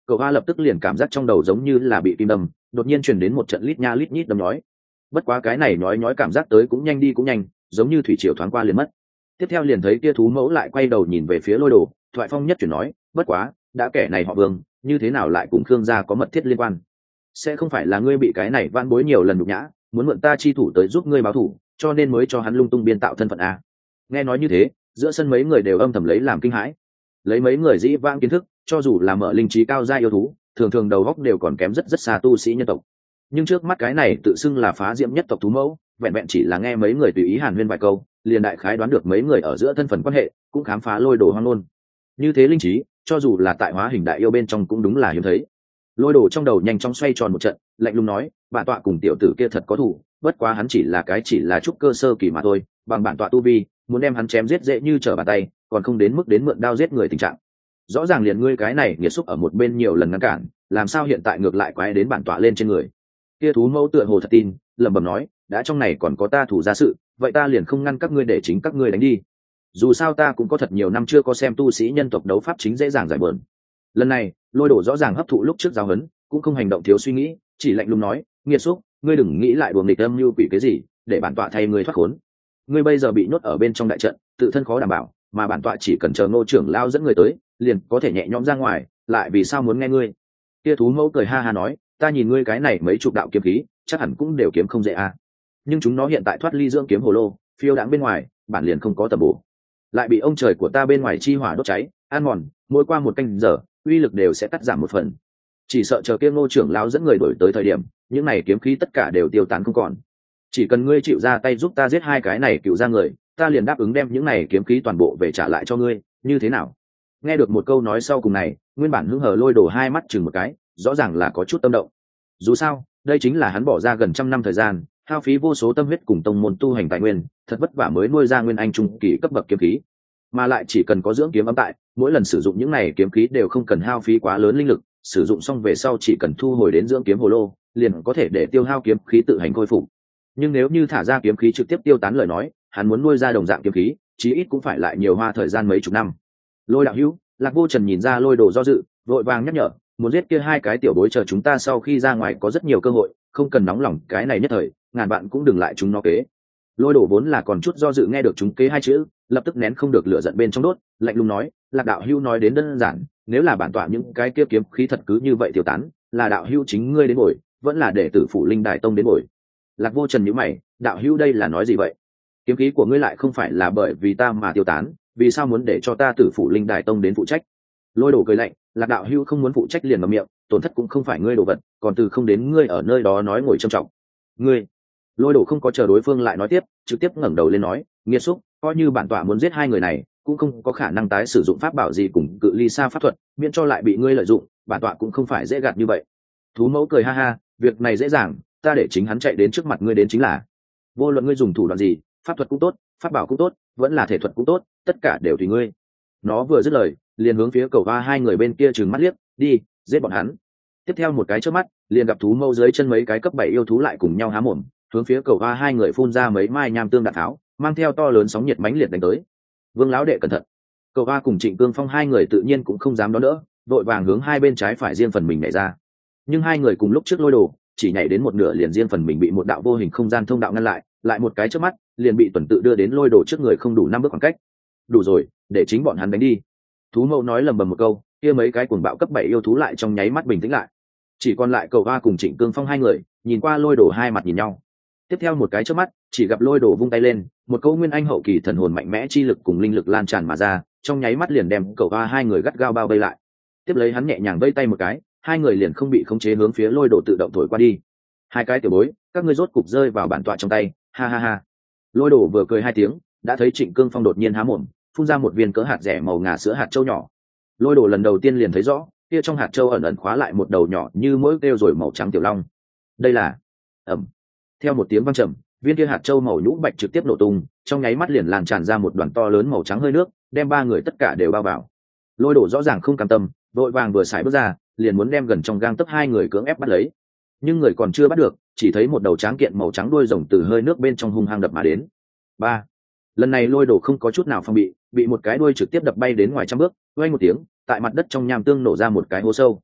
cậu hoa lập tức liền cảm giác trong đầu giống như là bị kim đâm, đột nhiên truyền đến một trận lít nha lít nhít đâm nhói. Bất quá cái này nhói nhói cảm giác tới cũng nhanh đi cũng nhanh, giống như thủy triều thoáng qua liền mất. Tiếp theo liền thấy kia thú mẫu lại quay đầu nhìn về phía Lôi Đồ, thoại phong nhất chuyển nói, bất quá đã kẻ này họ Vương, như thế nào lại cùng Khương gia có mật thiết liên quan? Sẽ không phải là ngươi bị cái này van bối nhiều lần nhục nhã, muốn mượn ta chi thủ tới giúp ngươi báo thù, cho nên mới cho hắn lung tung biên tạo thân phận à? Nghe nói như thế, giữa sân mấy người đều âm thầm lấy làm kinh hãi. Lấy mấy người dĩ vãng kiến thức, cho dù là mở linh trí cao gia yêu thú, thường thường đầu góc đều còn kém rất rất xa tu sĩ nhân tộc. Nhưng trước mắt cái này tự xưng là phá diễm nhất tộc thú mẫu, vẹn vẹn chỉ là nghe mấy người tùy ý hàn huyên vài câu, liền đại khái đoán được mấy người ở giữa thân phận quan hệ, cũng khám phá Lôi Đồ hoang luôn. Như thế linh trí, cho dù là tại hóa hình đại yêu bên trong cũng đúng là hiếm thấy. Lôi Đồ trong đầu nhanh chóng xoay tròn một trận, lạnh lùng nói, bản tọa cùng tiểu tử kia thật có thủ, bất quá hắn chỉ là trúc cơ sơ kỳ mà thôi, bằng bản tọa tu vi, muốn đem hắn chém giết dễ như trở bàn tay, còn không đến mức đến mượn đao giết người tình trạng. Rõ ràng liền ngươi cái này nghiệt xúc ở một bên nhiều lần ngăn cản, làm sao hiện tại ngược lại quái đến bản tọa lên trên người? Kia thú mẫu tựa hồ thật tin, lẩm bẩm nói, đã trong này còn có ta thủ gia sự, vậy ta liền không ngăn các ngươi để chính các ngươi đánh đi. Dù sao ta cũng có thật nhiều năm chưa có xem tu sĩ nhân tộc đấu pháp chính dễ dàng giải bờn. Lần này Lôi Đồ rõ ràng hấp thụ lúc trước giáo huấn, cũng không hành động thiếu suy nghĩ, chỉ lạnh lùng nói, nghiệt xúc, ngươi đừng nghĩ lại đùa nghịch âm mưu quỷ cái gì, để bản tọa thay ngươi thoát khốn. Ngươi bây giờ bị nhốt ở bên trong đại trận, tự thân khó đảm bảo, mà bản tọa chỉ cần chờ Ngô trưởng lao dẫn người tới, liền có thể nhẹ nhõm ra ngoài, lại vì sao muốn nghe ngươi? Kia thú mẫu cười ha ha nói, ta nhìn ngươi cái này mấy chục đạo kiếm khí, chắc hẳn cũng đều kiếm không dễ à. Nhưng chúng nó hiện tại thoát ly dưỡng kiếm hồ lô, phiêu đãng bên ngoài, bản liền không có tầm bổ, lại bị ông trời của ta bên ngoài chi hỏa đốt cháy, ăn mòn, mỗi qua một canh giờ, uy lực đều sẽ cắt giảm một phần. Chỉ sợ chờ kia Ngô trưởng lão dẫn người đổi tới thời điểm, những này kiếm khí tất cả đều tiêu tán không còn. Chỉ cần ngươi chịu ra tay giúp ta giết hai cái này cựu ra người, ta liền đáp ứng đem những này kiếm khí toàn bộ về trả lại cho ngươi, như thế nào? Nghe được một câu nói sau cùng này, nguyên bản hứng hờ Lôi Đồ hai mắt chừng một cái, rõ ràng là có chút tâm động. Dù sao, đây chính là hắn bỏ ra gần trăm năm thời gian, hao phí vô số tâm huyết cùng tông môn tu hành tài nguyên, thật vất vả mới nuôi ra nguyên anh trung kỳ cấp bậc kiếm khí, mà lại chỉ cần có dưỡng kiếm âm tại, mỗi lần sử dụng những này kiếm khí đều không cần hao phí quá lớn linh lực, sử dụng xong về sau chỉ cần thu hồi đến dưỡng kiếm hồ lô, liền có thể để tiêu hao kiếm khí tự hành khôi phục. Nhưng nếu như thả ra kiếm khí trực tiếp tiêu tán lời nói, hắn muốn nuôi ra đồng dạng kiếm khí, chí ít cũng phải lại nhiều hoa thời gian mấy chục năm. Lôi đạo hữu, Lạc Vô Trần nhìn ra Lôi Đồ do dự, vội vàng nhắc nhở, muốn giết kia hai cái tiểu bối chờ chúng ta sau khi ra ngoài có rất nhiều cơ hội, không cần nóng lòng cái này nhất thời, ngàn bạn cũng đừng lại chúng nó kế. Lôi Đồ vốn là còn chút do dự nghe được chúng kế hai chữ, lập tức nén không được lửa giận bên trong đốt, lạnh lùng nói, Lạc đạo hữu nói đến đơn giản, nếu là bản tọa những cái kia kiếm khí thật cứ như vậy tiêu tán, là đạo hữu chính ngươi đến bồi, vẫn là để tử phủ linh đại tông đến bồi? Lạc Vô Trần nhíu mày, đạo hữu đây là nói gì vậy? Kiếm khí của ngươi lại không phải là bởi vì ta mà tiêu tán, vì sao muốn để cho ta tử phủ linh đại tông đến phụ trách? Lôi Đồ cười lạnh, Lạc đạo hữu không muốn phụ trách liền ngậm miệng, tổn thất cũng không phải ngươi đồ vật, còn từ không đến ngươi ở nơi đó nói ngồi trầm trọng. Ngươi. Lôi Đồ không có chờ đối phương lại nói tiếp, trực tiếp ngẩng đầu lên nói, nghiệt xúc, coi như bản tọa muốn giết hai người này, cũng không có khả năng tái sử dụng pháp bảo gì cùng cự ly xa pháp thuật, miễn cho lại bị ngươi lợi dụng, bản tọa cũng không phải dễ gạt như vậy. Thú mẫu cười ha ha, việc này dễ dàng, ta để chính hắn chạy đến trước mặt ngươi đến chính là. Vô luận ngươi dùng thủ đoạn gì, pháp thuật cũng tốt, pháp bảo cũng tốt, vẫn là thể thuật cũng tốt, tất cả đều tùy ngươi. Nó vừa dứt lời, liền hướng phía cầu va hai người bên kia trừng mắt liếc, đi, giết bọn hắn. Tiếp theo một cái chớp mắt, liền gặp thú mẫu dưới chân mấy cái cấp 7 yêu thú lại cùng nhau há mồm, hướng phía cầu va hai người phun ra mấy mai nham tương đạn tháo, mang theo to lớn sóng nhiệt mãnh liệt đánh tới. Vương lão đệ cẩn thận. Cầu va cùng Trịnh Cương Phong hai người tự nhiên cũng không dám đón đỡ, đội vàng hướng hai bên trái phải riêng phần mình nhảy ra. Nhưng hai người cùng lúc trước Lôi Đồ, chỉ nhảy đến một nửa liền riêng phần mình bị một đạo vô hình không gian thông đạo ngăn lại một cái chớp mắt, liền bị tuần tự đưa đến Lôi Đồ trước người không đủ 5 bước khoảng cách. Đủ rồi, để chính bọn hắn đánh đi. Thú mẫu nói lầm bầm một câu, kia mấy cái cuồng bạo cấp 7 yêu thú lại trong nháy mắt bình tĩnh lại. Chỉ còn lại Cầu Va cùng Trịnh Cương Phong hai người, nhìn qua Lôi Đồ hai mặt nhìn nhau. Tiếp theo một cái chớp mắt, chỉ gặp Lôi Đồ vung tay lên, một câu nguyên anh hậu kỳ thần hồn mạnh mẽ chi lực cùng linh lực lan tràn mà ra, trong nháy mắt liền đem Cầu Va hai người gắt gao bao vây lại. Tiếp lấy hắn nhẹ nhàng vây tay một cái, hai người liền không bị khống chế hướng phía Lôi Đồ tự động thổi qua đi. Hai cái tiểu bối, các ngươi rốt cục rơi vào bản tọa trong tay, ha ha ha. Lôi Đồ vừa cười hai tiếng, đã thấy Trịnh Cương Phong đột nhiên há mồm, phun ra một viên cỡ hạt rẻ màu ngà sữa hạt châu nhỏ. Lôi Đồ lần đầu tiên liền thấy rõ, kia trong hạt châu ẩn ẩn khóa lại một đầu nhỏ như mỗi kêu rồi màu trắng tiểu long. Đây là ẩm. Theo một tiếng vang trầm, viên kia hạt châu màu nhũ bạch trực tiếp nổ tung, trong nháy mắt liền lan tràn ra một đoàn to lớn màu trắng hơi nước, đem ba người tất cả đều bao vào. Lôi Đồ rõ ràng không cam tâm, vội vàng vừa xài bước ra, liền muốn đem gần trong gang tấc hai người cưỡng ép bắt lấy. Nhưng người còn chưa bắt được, chỉ thấy một đầu tráng kiện màu trắng đuôi rồng từ hơi nước bên trong hung hăng đập mà đến. Ba. Lần này Lôi Đồ không có chút nào phòng bị một cái đuôi trực tiếp đập bay đến ngoài trăm bước, vang một tiếng, tại mặt đất trong nham tương nổ ra một cái hố sâu.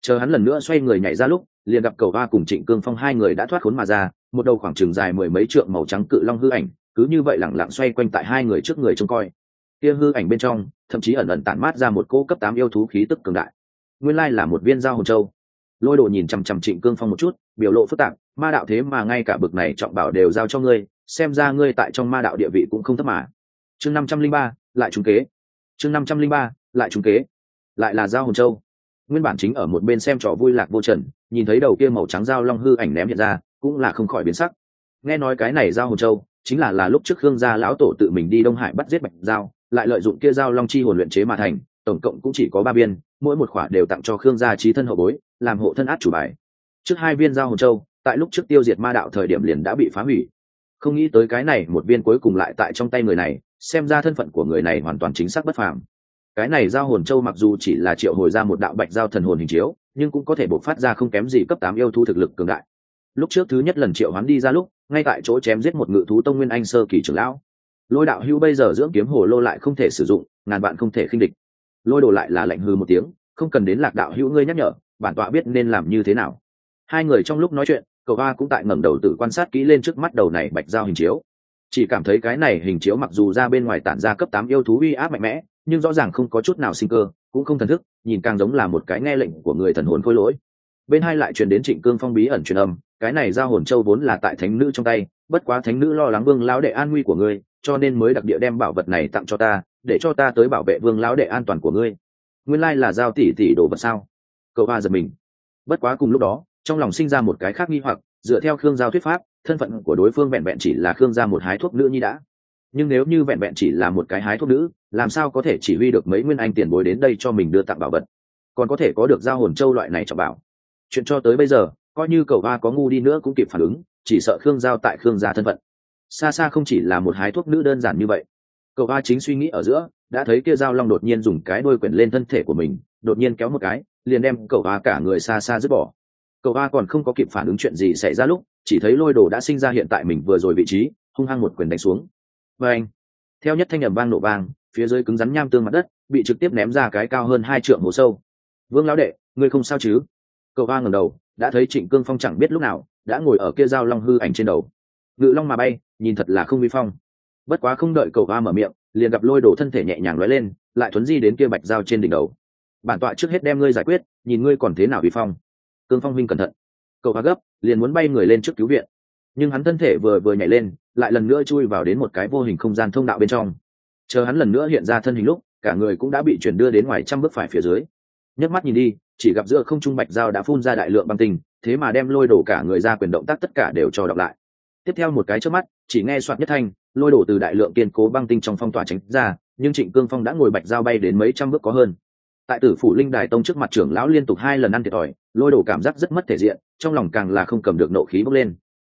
Chờ hắn lần nữa xoay người nhảy ra lúc, liền gặp Cầu Hoa cùng Trịnh Cương Phong hai người đã thoát khốn mà ra, một đầu khoảng chừng dài mười mấy trượng màu trắng cự long hư ảnh, cứ như vậy lẳng lặng xoay quanh tại hai người trước người trông coi. Kia hư ảnh bên trong, thậm chí ẩn ẩn tản mát ra một cỗ cấp 8 yêu thú khí tức cường đại. Nguyên lai là một viên giao hồn châu. Lôi Đồ nhìn chằm chằm Trịnh Cương Phong một chút, biểu lộ phức tạp, ma đạo thế mà ngay cả bực này trọng bảo đều giao cho ngươi, xem ra ngươi tại trong ma đạo địa vị cũng không thấp mà. Chương 503, lại trúng kế. Chương 503, lại trúng kế. Lại là giao hồn châu. Nguyên bản chính ở một bên xem trò vui Lạc Vô Trần, nhìn thấy đầu kia màu trắng giao long hư ảnh ném hiện ra, cũng là không khỏi biến sắc. Nghe nói cái này giao hồn châu chính là lúc trước Khương gia lão tổ tự mình đi Đông Hải bắt giết Bạch Giao, lại lợi dụng kia giao long chi hồn luyện chế mà thành, tổng cộng cũng chỉ có 3 viên, mỗi một khỏa đều tặng cho Khương gia chí thân hậu bối, làm hộ thân át chủ bài. Trước 2 viên giao hồn châu, tại lúc trước tiêu diệt ma đạo thời điểm liền đã bị phá hủy. Không nghĩ tới cái này một viên cuối cùng lại tại trong tay người này, xem ra thân phận của người này hoàn toàn chính xác bất phàm. Cái này giao hồn châu mặc dù chỉ là triệu hồi ra một đạo bạch giao thần hồn hình chiếu, nhưng cũng có thể bộc phát ra không kém gì cấp 8 yêu thú thực lực cường đại. Lúc trước thứ nhất lần triệu hoán đi ra lúc, ngay tại chỗ chém giết một ngự thú tông nguyên anh sơ kỳ trưởng lão. Lôi đạo hưu bây giờ dưỡng kiếm hồ lô lại không thể sử dụng, ngàn bạn không thể khinh địch. Lôi Đồ lại là lạnh hư một tiếng, không cần đến Lạc đạo hữu ngươi nhắc nhở, bản tọa biết nên làm như thế nào. Hai người trong lúc nói chuyện, Cầu Hoa cũng tại ngẩng đầu tự quan sát kỹ lên trước mắt đầu này bạch giao hình chiếu. Chỉ cảm thấy cái này hình chiếu mặc dù ra bên ngoài tản ra cấp 8 yêu thú uy áp mạnh mẽ, nhưng rõ ràng không có chút nào sinh cơ, cũng không thần thức, nhìn càng giống là một cái nghe lệnh của người thần hồn khôi lỗi. Bên hai lại truyền đến Trịnh Cương Phong bí ẩn truyền âm, cái này giao hồn châu vốn là tại thánh nữ trong tay, bất quá thánh nữ lo lắng Vương lão đệ an nguy của ngươi, cho nên mới đặc địa đem bảo vật này tặng cho ta, để cho ta tới bảo vệ Vương lão đệ an toàn của ngươi. Nguyên lai là giao tỷ tỷ đồ vật sao? Cầu Hoa giật mình. Bất quá cùng lúc đó, trong lòng sinh ra một cái khác nghi hoặc, dựa theo Khương Giao thuyết pháp, thân phận của đối phương vẹn vẹn chỉ là Khương gia một hái thuốc nữ nhi đã. Nhưng nếu như vẹn vẹn chỉ là một cái hái thuốc nữ, làm sao có thể chỉ huy được mấy nguyên anh tiền bối đến đây cho mình đưa tặng bảo vật, còn có thể có được giao hồn châu loại này trọng bảo. Chuyện cho tới bây giờ, coi như Cầu Hoa có ngu đi nữa cũng kịp phản ứng, chỉ sợ Khương Giao tại Khương gia thân phận xa xa không chỉ là một hái thuốc nữ đơn giản như vậy. Cầu Hoa chính suy nghĩ ở giữa, đã thấy kia giao long đột nhiên dùng cái đuôi quyển lên thân thể của mình, đột nhiên kéo một cái, liền đem Cầu Hoa cả người xa xa dứt bỏ. Cầu Hoa còn không có kịp phản ứng chuyện gì xảy ra lúc, chỉ thấy Lôi Đồ đã sinh ra hiện tại mình vừa rồi vị trí, hung hăng một quyền đánh xuống. Và anh, theo nhất thanh ầm vang nổ vang, phía dưới cứng rắn nham tương mặt đất bị trực tiếp ném ra cái cao hơn 2 trượng hố sâu. Vương lão đệ, ngươi không sao chứ? Cầu Hoa ngẩng đầu, đã thấy Trịnh Cương Phong chẳng biết lúc nào đã ngồi ở kia giao long hư ảnh trên đầu, ngự long mà bay, nhìn thật là không uy phong. Bất quá không đợi Cầu Hoa mở miệng, liền gặp Lôi Đồ thân thể nhẹ nhàng lóe lên, lại thuấn di đến kia bạch giao trên đỉnh đầu. Bản tọa trước hết đem ngươi giải quyết, nhìn ngươi còn thế nào uy phong. Cương Phong huynh cẩn thận. Cầu Hoa gấp, liền muốn bay người lên trước cứu viện, nhưng hắn thân thể vừa nhảy lên, lại lần nữa chui vào đến một cái vô hình không gian thông đạo bên trong. Chờ hắn lần nữa hiện ra thân hình lúc, cả người cũng đã bị chuyển đưa đến ngoài trăm bước phải phía dưới. Nhấc mắt nhìn đi, chỉ gặp giữa không trung bạch giao đã phun ra đại lượng băng tinh, thế mà đem Lôi Đồ cả người ra quyền động tác tất cả đều cho đọc lại. Tiếp theo một cái chớp mắt, chỉ nghe soạt nhất thanh, Lôi Đồ từ đại lượng kiên cố băng tinh trong phong tỏa tránh ra, nhưng Trịnh Cương Phong đã ngồi bạch giao bay đến mấy trăm bước có hơn. Tại Tử Phủ Linh Đài Tông trước mặt trưởng lão liên tục 2 lần ăn thiệt thòi, Lôi Đồ cảm giác rất mất thể diện, trong lòng càng là không cầm được nộ khí bốc lên.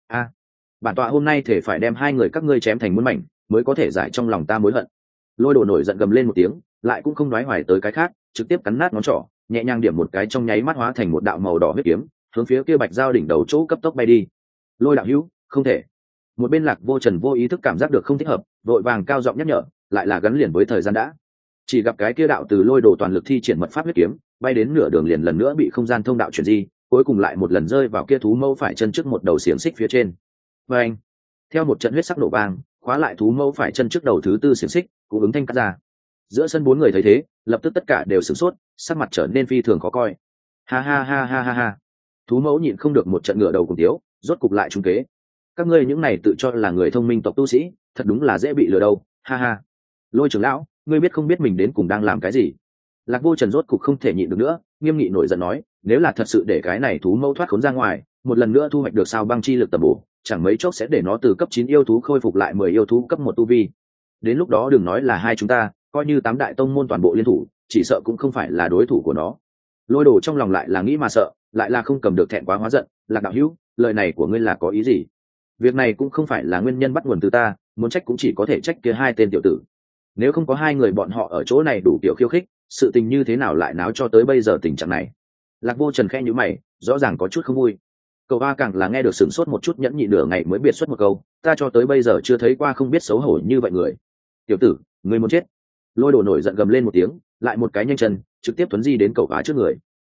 Bản tọa hôm nay thể phải đem 2 người các ngươi chém thành muôn mảnh, mới có thể giải trong lòng ta mối hận. Lôi Đồ nổi giận gầm lên một tiếng, lại cũng không đoái hoài tới cái khác, trực tiếp cắn nát ngón trỏ, nhẹ nhàng điểm một cái trong nháy mắt hóa thành một đạo màu đỏ huyết kiếm, hướng phía kia bạch giao đỉnh đầu chỗ cấp tốc bay đi. Lôi đạo hữu, không thể. Một bên Lạc Vô Trần vô ý thức cảm giác được không thích hợp, vội vàng cao giọng nhắc nhở, lại là gắn liền với thời gian đã. Chỉ gặp cái kia đạo từ Lôi Đồ toàn lực thi triển mật pháp huyết kiếm, bay đến nửa đường liền lần nữa bị không gian thông đạo chuyển di, cuối cùng lại một lần rơi vào kia thú mâu phải chân trước một đầu xiềng xích phía trên. Và anh, theo một trận huyết sắc nổ vang, khóa lại thú mâu phải chân trước đầu thứ tư xiềng xích, cũng ứng thanh cắt ra. Giữa sân 4 người thấy thế, lập tức tất cả đều sửng sốt, sắc mặt trở nên phi thường khó coi. Ha ha ha ha ha ha. Thú mẫu nhịn không được một trận ngửa đầu cùng tiếu, rốt cục lại trúng kế. Các ngươi những này tự cho là người thông minh tộc tu sĩ, thật đúng là dễ bị lừa đâu, ha ha. Lôi trưởng lão, ngươi biết không biết mình đến cùng đang làm cái gì? Lạc Vô Trần rốt cục không thể nhịn được nữa, nghiêm nghị nổi giận nói, nếu là thật sự để cái này thú mẫu thoát khốn ra ngoài, một lần nữa thu hoạch được sao băng chi lực tầm bổ, chẳng mấy chốc sẽ để nó từ cấp 9 yêu thú khôi phục lại 10 yêu thú cấp 1 tu vi. Đến lúc đó đừng nói là hai chúng ta, coi như 8 đại tông môn toàn bộ liên thủ, chỉ sợ cũng không phải là đối thủ của nó. Lôi Đồ trong lòng lại là nghĩ mà sợ, lại là không cầm được thẹn quá hóa giận. Lạc đạo hữu, lời này của ngươi là có ý gì? Việc này cũng không phải là nguyên nhân bắt nguồn từ ta, muốn trách cũng chỉ có thể trách kia 2 tên tiểu tử. Nếu không có 2 người bọn họ ở chỗ này đủ tiểu khiêu khích, sự tình như thế nào lại náo cho tới bây giờ tình trạng này? Lạc Vô Trần khẽ nhíu mày, rõ ràng có chút không vui. Cầu Hoa càng là nghe được sửng sốt một chút, nhẫn nhịn nửa ngày mới biệt xuất một câu, ta cho tới bây giờ chưa thấy qua không biết xấu hổ như vậy người. Tiểu tử, ngươi muốn chết. Lôi Đồ nổi giận gầm lên một tiếng, lại một cái nhanh chân, trực tiếp tuấn di đến Cầu Hoa trước người.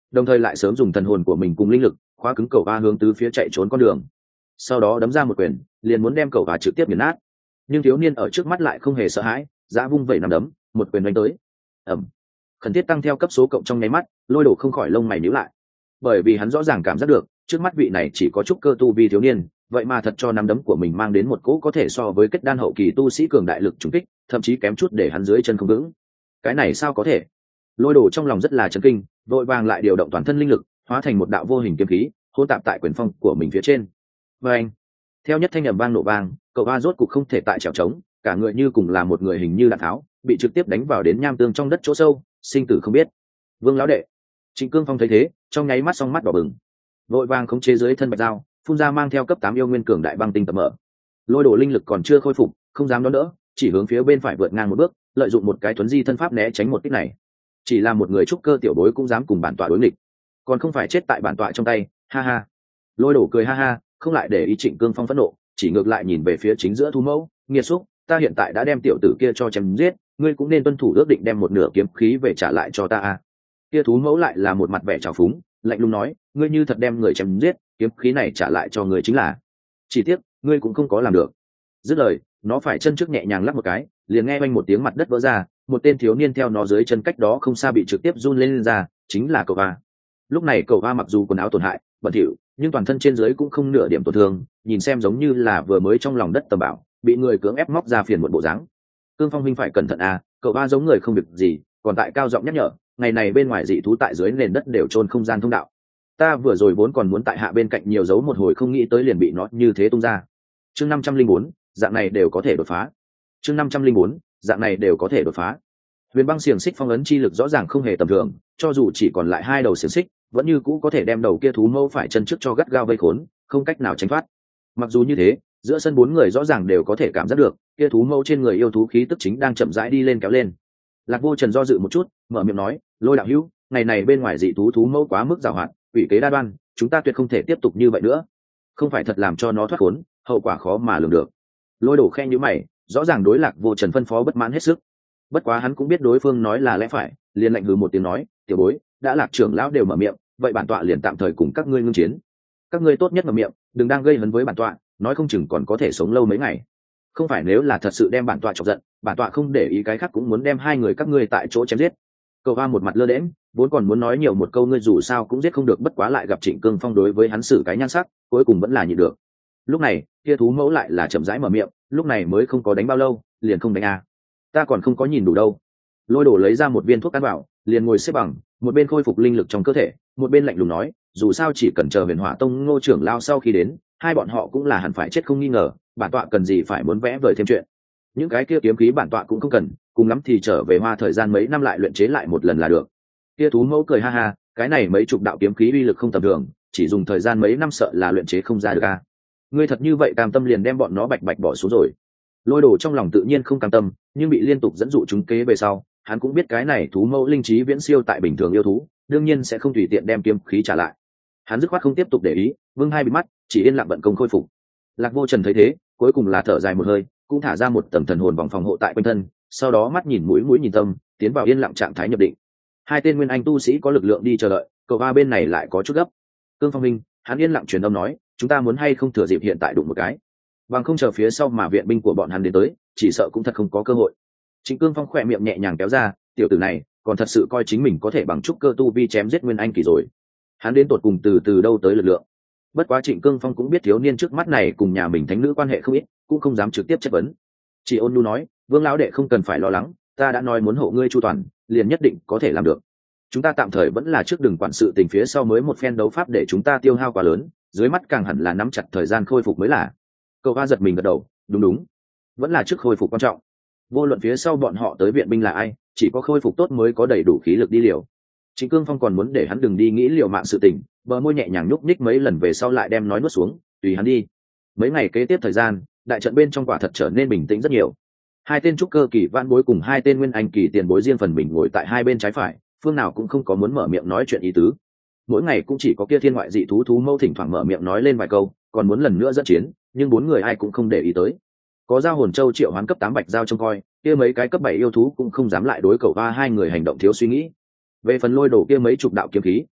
đồng thời lại sớm dùng thần hồn của mình cùng linh lực khóa cứng cầu va hướng tứ phía chạy trốn con đường, sau đó đấm ra một quyền liền muốn đem cầu va trực tiếp nghiền nát. Nhưng thiếu niên ở trước mắt lại không hề sợ hãi, giã vung vẩy nằm đấm, một quyền đánh tới. ẩm Khẩn thiết tăng theo cấp số cộng trong nháy mắt, Lôi Đồ không khỏi lông mày nhíu lại, bởi vì hắn rõ ràng cảm giác được trước mắt vị này chỉ có chút cơ tu vi thiếu niên, vậy mà thật cho nắm đấm của mình mang đến một cỗ có thể so với kết đan hậu kỳ tu sĩ cường đại lực trùng kích, thậm chí kém chút để hắn dưới chân không vững. Cái này sao có thể? Lôi Đồ trong lòng rất là chấn kinh, vội vàng lại điều động toàn thân linh lực, hóa thành một đạo vô hình kiếm khí, hỗn tạp tại quyền phong của mình phía trên. Và anh, theo nhất thanh ầm vang nổ vang, cậu va rốt cục không thể tại trèo trống, cả người như cùng là một người hình như đạn tháo, bị trực tiếp đánh vào đến nham tương trong đất chỗ sâu, sinh tử không biết. Vương lão đệ, Trịnh Cương Phong thấy thế, trong nháy mắt song mắt đỏ bừng, vội vàng khống chế dưới thân bạch dao, phun ra mang theo cấp 8 yêu nguyên cường đại băng tinh tập mở. Lôi Đồ linh lực còn chưa khôi phục, không dám đón đỡ, chỉ hướng phía bên phải vượt ngang một bước, lợi dụng một cái tuấn di thân pháp né tránh một kích này. Chỉ là một người trúc cơ tiểu bối cũng dám cùng bản tọa đối nghịch, còn không phải chết tại bản tọa trong tay, ha ha. Lôi Đồ cười ha ha, không lại để ý Trịnh Cương Phong phẫn nộ, chỉ ngược lại nhìn về phía chính giữa thú mẫu, nghiệt xúc, ta hiện tại đã đem tiểu tử kia cho chém giết, ngươi cũng nên tuân thủ ước định đem một nửa kiếm khí về trả lại cho ta a. Kia thú mẫu lại là một mặt vẻ trào phúng, lạnh lùng nói, ngươi như thật đem người chém giết, kiếm khí này trả lại cho ngươi chính là. Chỉ tiếc, ngươi cũng không có làm được. Dứt lời, nó phải chân trước nhẹ nhàng lắc một cái, liền nghe oanh một tiếng mặt đất vỡ ra, một tên thiếu niên theo nó dưới chân cách đó không xa bị trực tiếp run lên ra, chính là cậu va. Lúc này cậu va mặc dù quần áo tổn hại, bẩn thỉu, nhưng toàn thân trên dưới cũng không nửa điểm tổn thương, nhìn xem giống như là vừa mới trong lòng đất tầm bảo, bị người cưỡng ép móc ra phiền một bộ dáng. Cương Phong huynh phải cẩn thận a, cậu va giống người không việc gì, còn tại cao giọng nhắc nhở, ngày này bên ngoài dị thú tại dưới nền đất đều chôn không gian thông đạo. Ta vừa rồi vốn còn muốn tại hạ bên cạnh nhiều dấu một hồi không nghĩ tới liền bị nó như thế tung ra. Chương 504, dạng này đều có thể đột phá. Chương 504, dạng này đều có thể đột phá. Huyền băng xiềng xích phong ấn chi lực rõ ràng không hề tầm thường, cho dù chỉ còn lại 2 đầu xiềng xích, vẫn như cũ có thể đem đầu kia thú mâu phải chân trước cho gắt gao vây khốn, không cách nào tránh thoát. Mặc dù như thế, giữa sân 4 người rõ ràng đều có thể cảm giác được, kia thú mâu trên người yêu thú khí tức chính đang chậm rãi đi lên kéo lên. Lạc Vô Trần do dự một chút, mở miệng nói, Lôi đạo hữu, ngày này bên ngoài dị thú thú mâu quá mức giàu hạn, quỷ kế đa đoan, chúng ta tuyệt không thể tiếp tục như vậy nữa, không phải thật làm cho nó thoát khốn, hậu quả khó mà lường được. Lôi Đồ khen nhíu mày, rõ ràng đối Lạc Vô Trần phân phó bất mãn hết sức. Bất quá hắn cũng biết đối phương nói là lẽ phải, liền lạnh hừ một tiếng nói, tiểu bối, đã Lạc trưởng lão đều mở miệng, vậy bản tọa liền tạm thời cùng các ngươi ngưng chiến. Các ngươi tốt nhất ngậm miệng, đừng đang gây hấn với bản tọa, nói không chừng còn có thể sống lâu mấy ngày. Không phải nếu là thật sự đem bản tọa chọc giận, bản tọa không để ý cái khác cũng muốn đem 2 người các ngươi tại chỗ chém giết. Cậu va một mặt lơ đễnh, vốn còn muốn nói nhiều một câu ngươi dù sao cũng giết không được, bất quá lại gặp Trịnh Cương Phong đối với hắn xử cái nhan sắc, cuối cùng vẫn là nhịn được. Lúc này, kia thú mẫu lại là chậm rãi mở miệng, lúc này mới không có đánh bao lâu, liền không đánh a. Ta còn không có nhìn đủ đâu. Lôi Đồ lấy ra một viên thuốc can bảo, liền ngồi xếp bằng, một bên khôi phục linh lực trong cơ thể, một bên lạnh lùng nói, dù sao chỉ cần chờ Huyền Hỏa Tông Ngô trưởng lao sau khi đến, 2 bọn họ cũng là hẳn phải chết không nghi ngờ, bản tọa cần gì phải muốn vẽ vời thêm chuyện. Những cái kia kiếm khí bản tọa cũng không cần, cùng lắm thì trở về hoa thời gian mấy năm lại luyện chế lại một lần là được. Kia thú mẫu cười ha ha, cái này mấy chục đạo kiếm khí uy lực không tầm thường, chỉ dùng thời gian mấy năm sợ là luyện chế không ra được a. Ngươi thật như vậy cam tâm liền đem bọn nó bạch bạch bỏ xuống rồi? Lôi Đồ trong lòng tự nhiên không cam tâm, nhưng bị liên tục dẫn dụ chúng kế về sau, hắn cũng biết cái này thú mẫu linh trí viễn siêu tại bình thường yêu thú, đương nhiên sẽ không tùy tiện đem kiếm khí trả lại. Hắn dứt khoát không tiếp tục để ý, vương hai bị mắt, chỉ yên lặng vận công khôi phục. Lạc Vô Trần thấy thế, cuối cùng là thở dài một hơi, cũng thả ra một tầng thần hồn vòng phòng hộ tại quanh thân, sau đó mắt nhìn mũi mũi nhìn tâm, tiến vào yên lặng trạng thái nhập định. 2 tên nguyên anh tu sĩ có lực lượng đi chờ đợi, cậu ba bên này lại có chút gấp. Cương Phong minh, hắn yên lặng truyền âm nói, chúng ta muốn hay không thừa dịp hiện tại đụng một cái, bằng không chờ phía sau mà viện binh của bọn hắn đến tới, chỉ sợ cũng thật không có cơ hội. Trịnh Cương Phong khỏe miệng nhẹ nhàng kéo ra, tiểu tử này còn thật sự coi chính mình có thể bằng trúc cơ tu vi chém giết nguyên anh kỳ rồi. Hắn đến tột cùng từ đâu tới lực lượng? Bất quá Trịnh Cương Phong cũng biết thiếu niên trước mắt này cùng nhà mình thánh nữ quan hệ không ít, cũng không dám trực tiếp chất vấn. Chỉ ôn nhu nói, Vương lão đệ không cần phải lo lắng, ta đã nói muốn hộ ngươi chu toàn, liền nhất định có thể làm được. Chúng ta tạm thời vẫn là trước đừng quản sự tình phía sau mới một phen đấu pháp để chúng ta tiêu hao quá lớn, dưới mắt càng hẳn là nắm chặt thời gian khôi phục mới là. Cậu va giật mình gật đầu, đúng, vẫn là trước khôi phục quan trọng. Vô luận phía sau bọn họ tới viện binh là ai, chỉ có khôi phục tốt mới có đầy đủ khí lực đi liều. Trịnh Cương Phong còn muốn để hắn đừng đi nghĩ liều mạng sự tình, bờ môi nhẹ nhàng nhúc nhích mấy lần về sau lại đem nói nuốt xuống, tùy hắn đi. Mấy ngày kế tiếp thời gian, đại trận bên trong quả thật trở nên bình tĩnh rất nhiều. 2 tên trúc cơ kỳ vãn bối cùng 2 tên nguyên anh kỳ tiền bối riêng phần mình ngồi tại 2 bên trái phải, phương nào cũng không có muốn mở miệng nói chuyện ý tứ. Mỗi ngày cũng chỉ có kia thiên ngoại dị thú thú mâu thỉnh thoảng mở miệng nói lên vài câu, còn muốn lần nữa dẫn chiến, nhưng 4 người ai cũng không để ý tới. Có giao hồn châu triệu hoán cấp 8 bạch giao trông coi, kia mấy cái cấp 7 yêu thú cũng không dám lại đối cậu va 2 người hành động thiếu suy nghĩ. Về phần Lôi Đồ kia mấy chục đạo kiếm khí,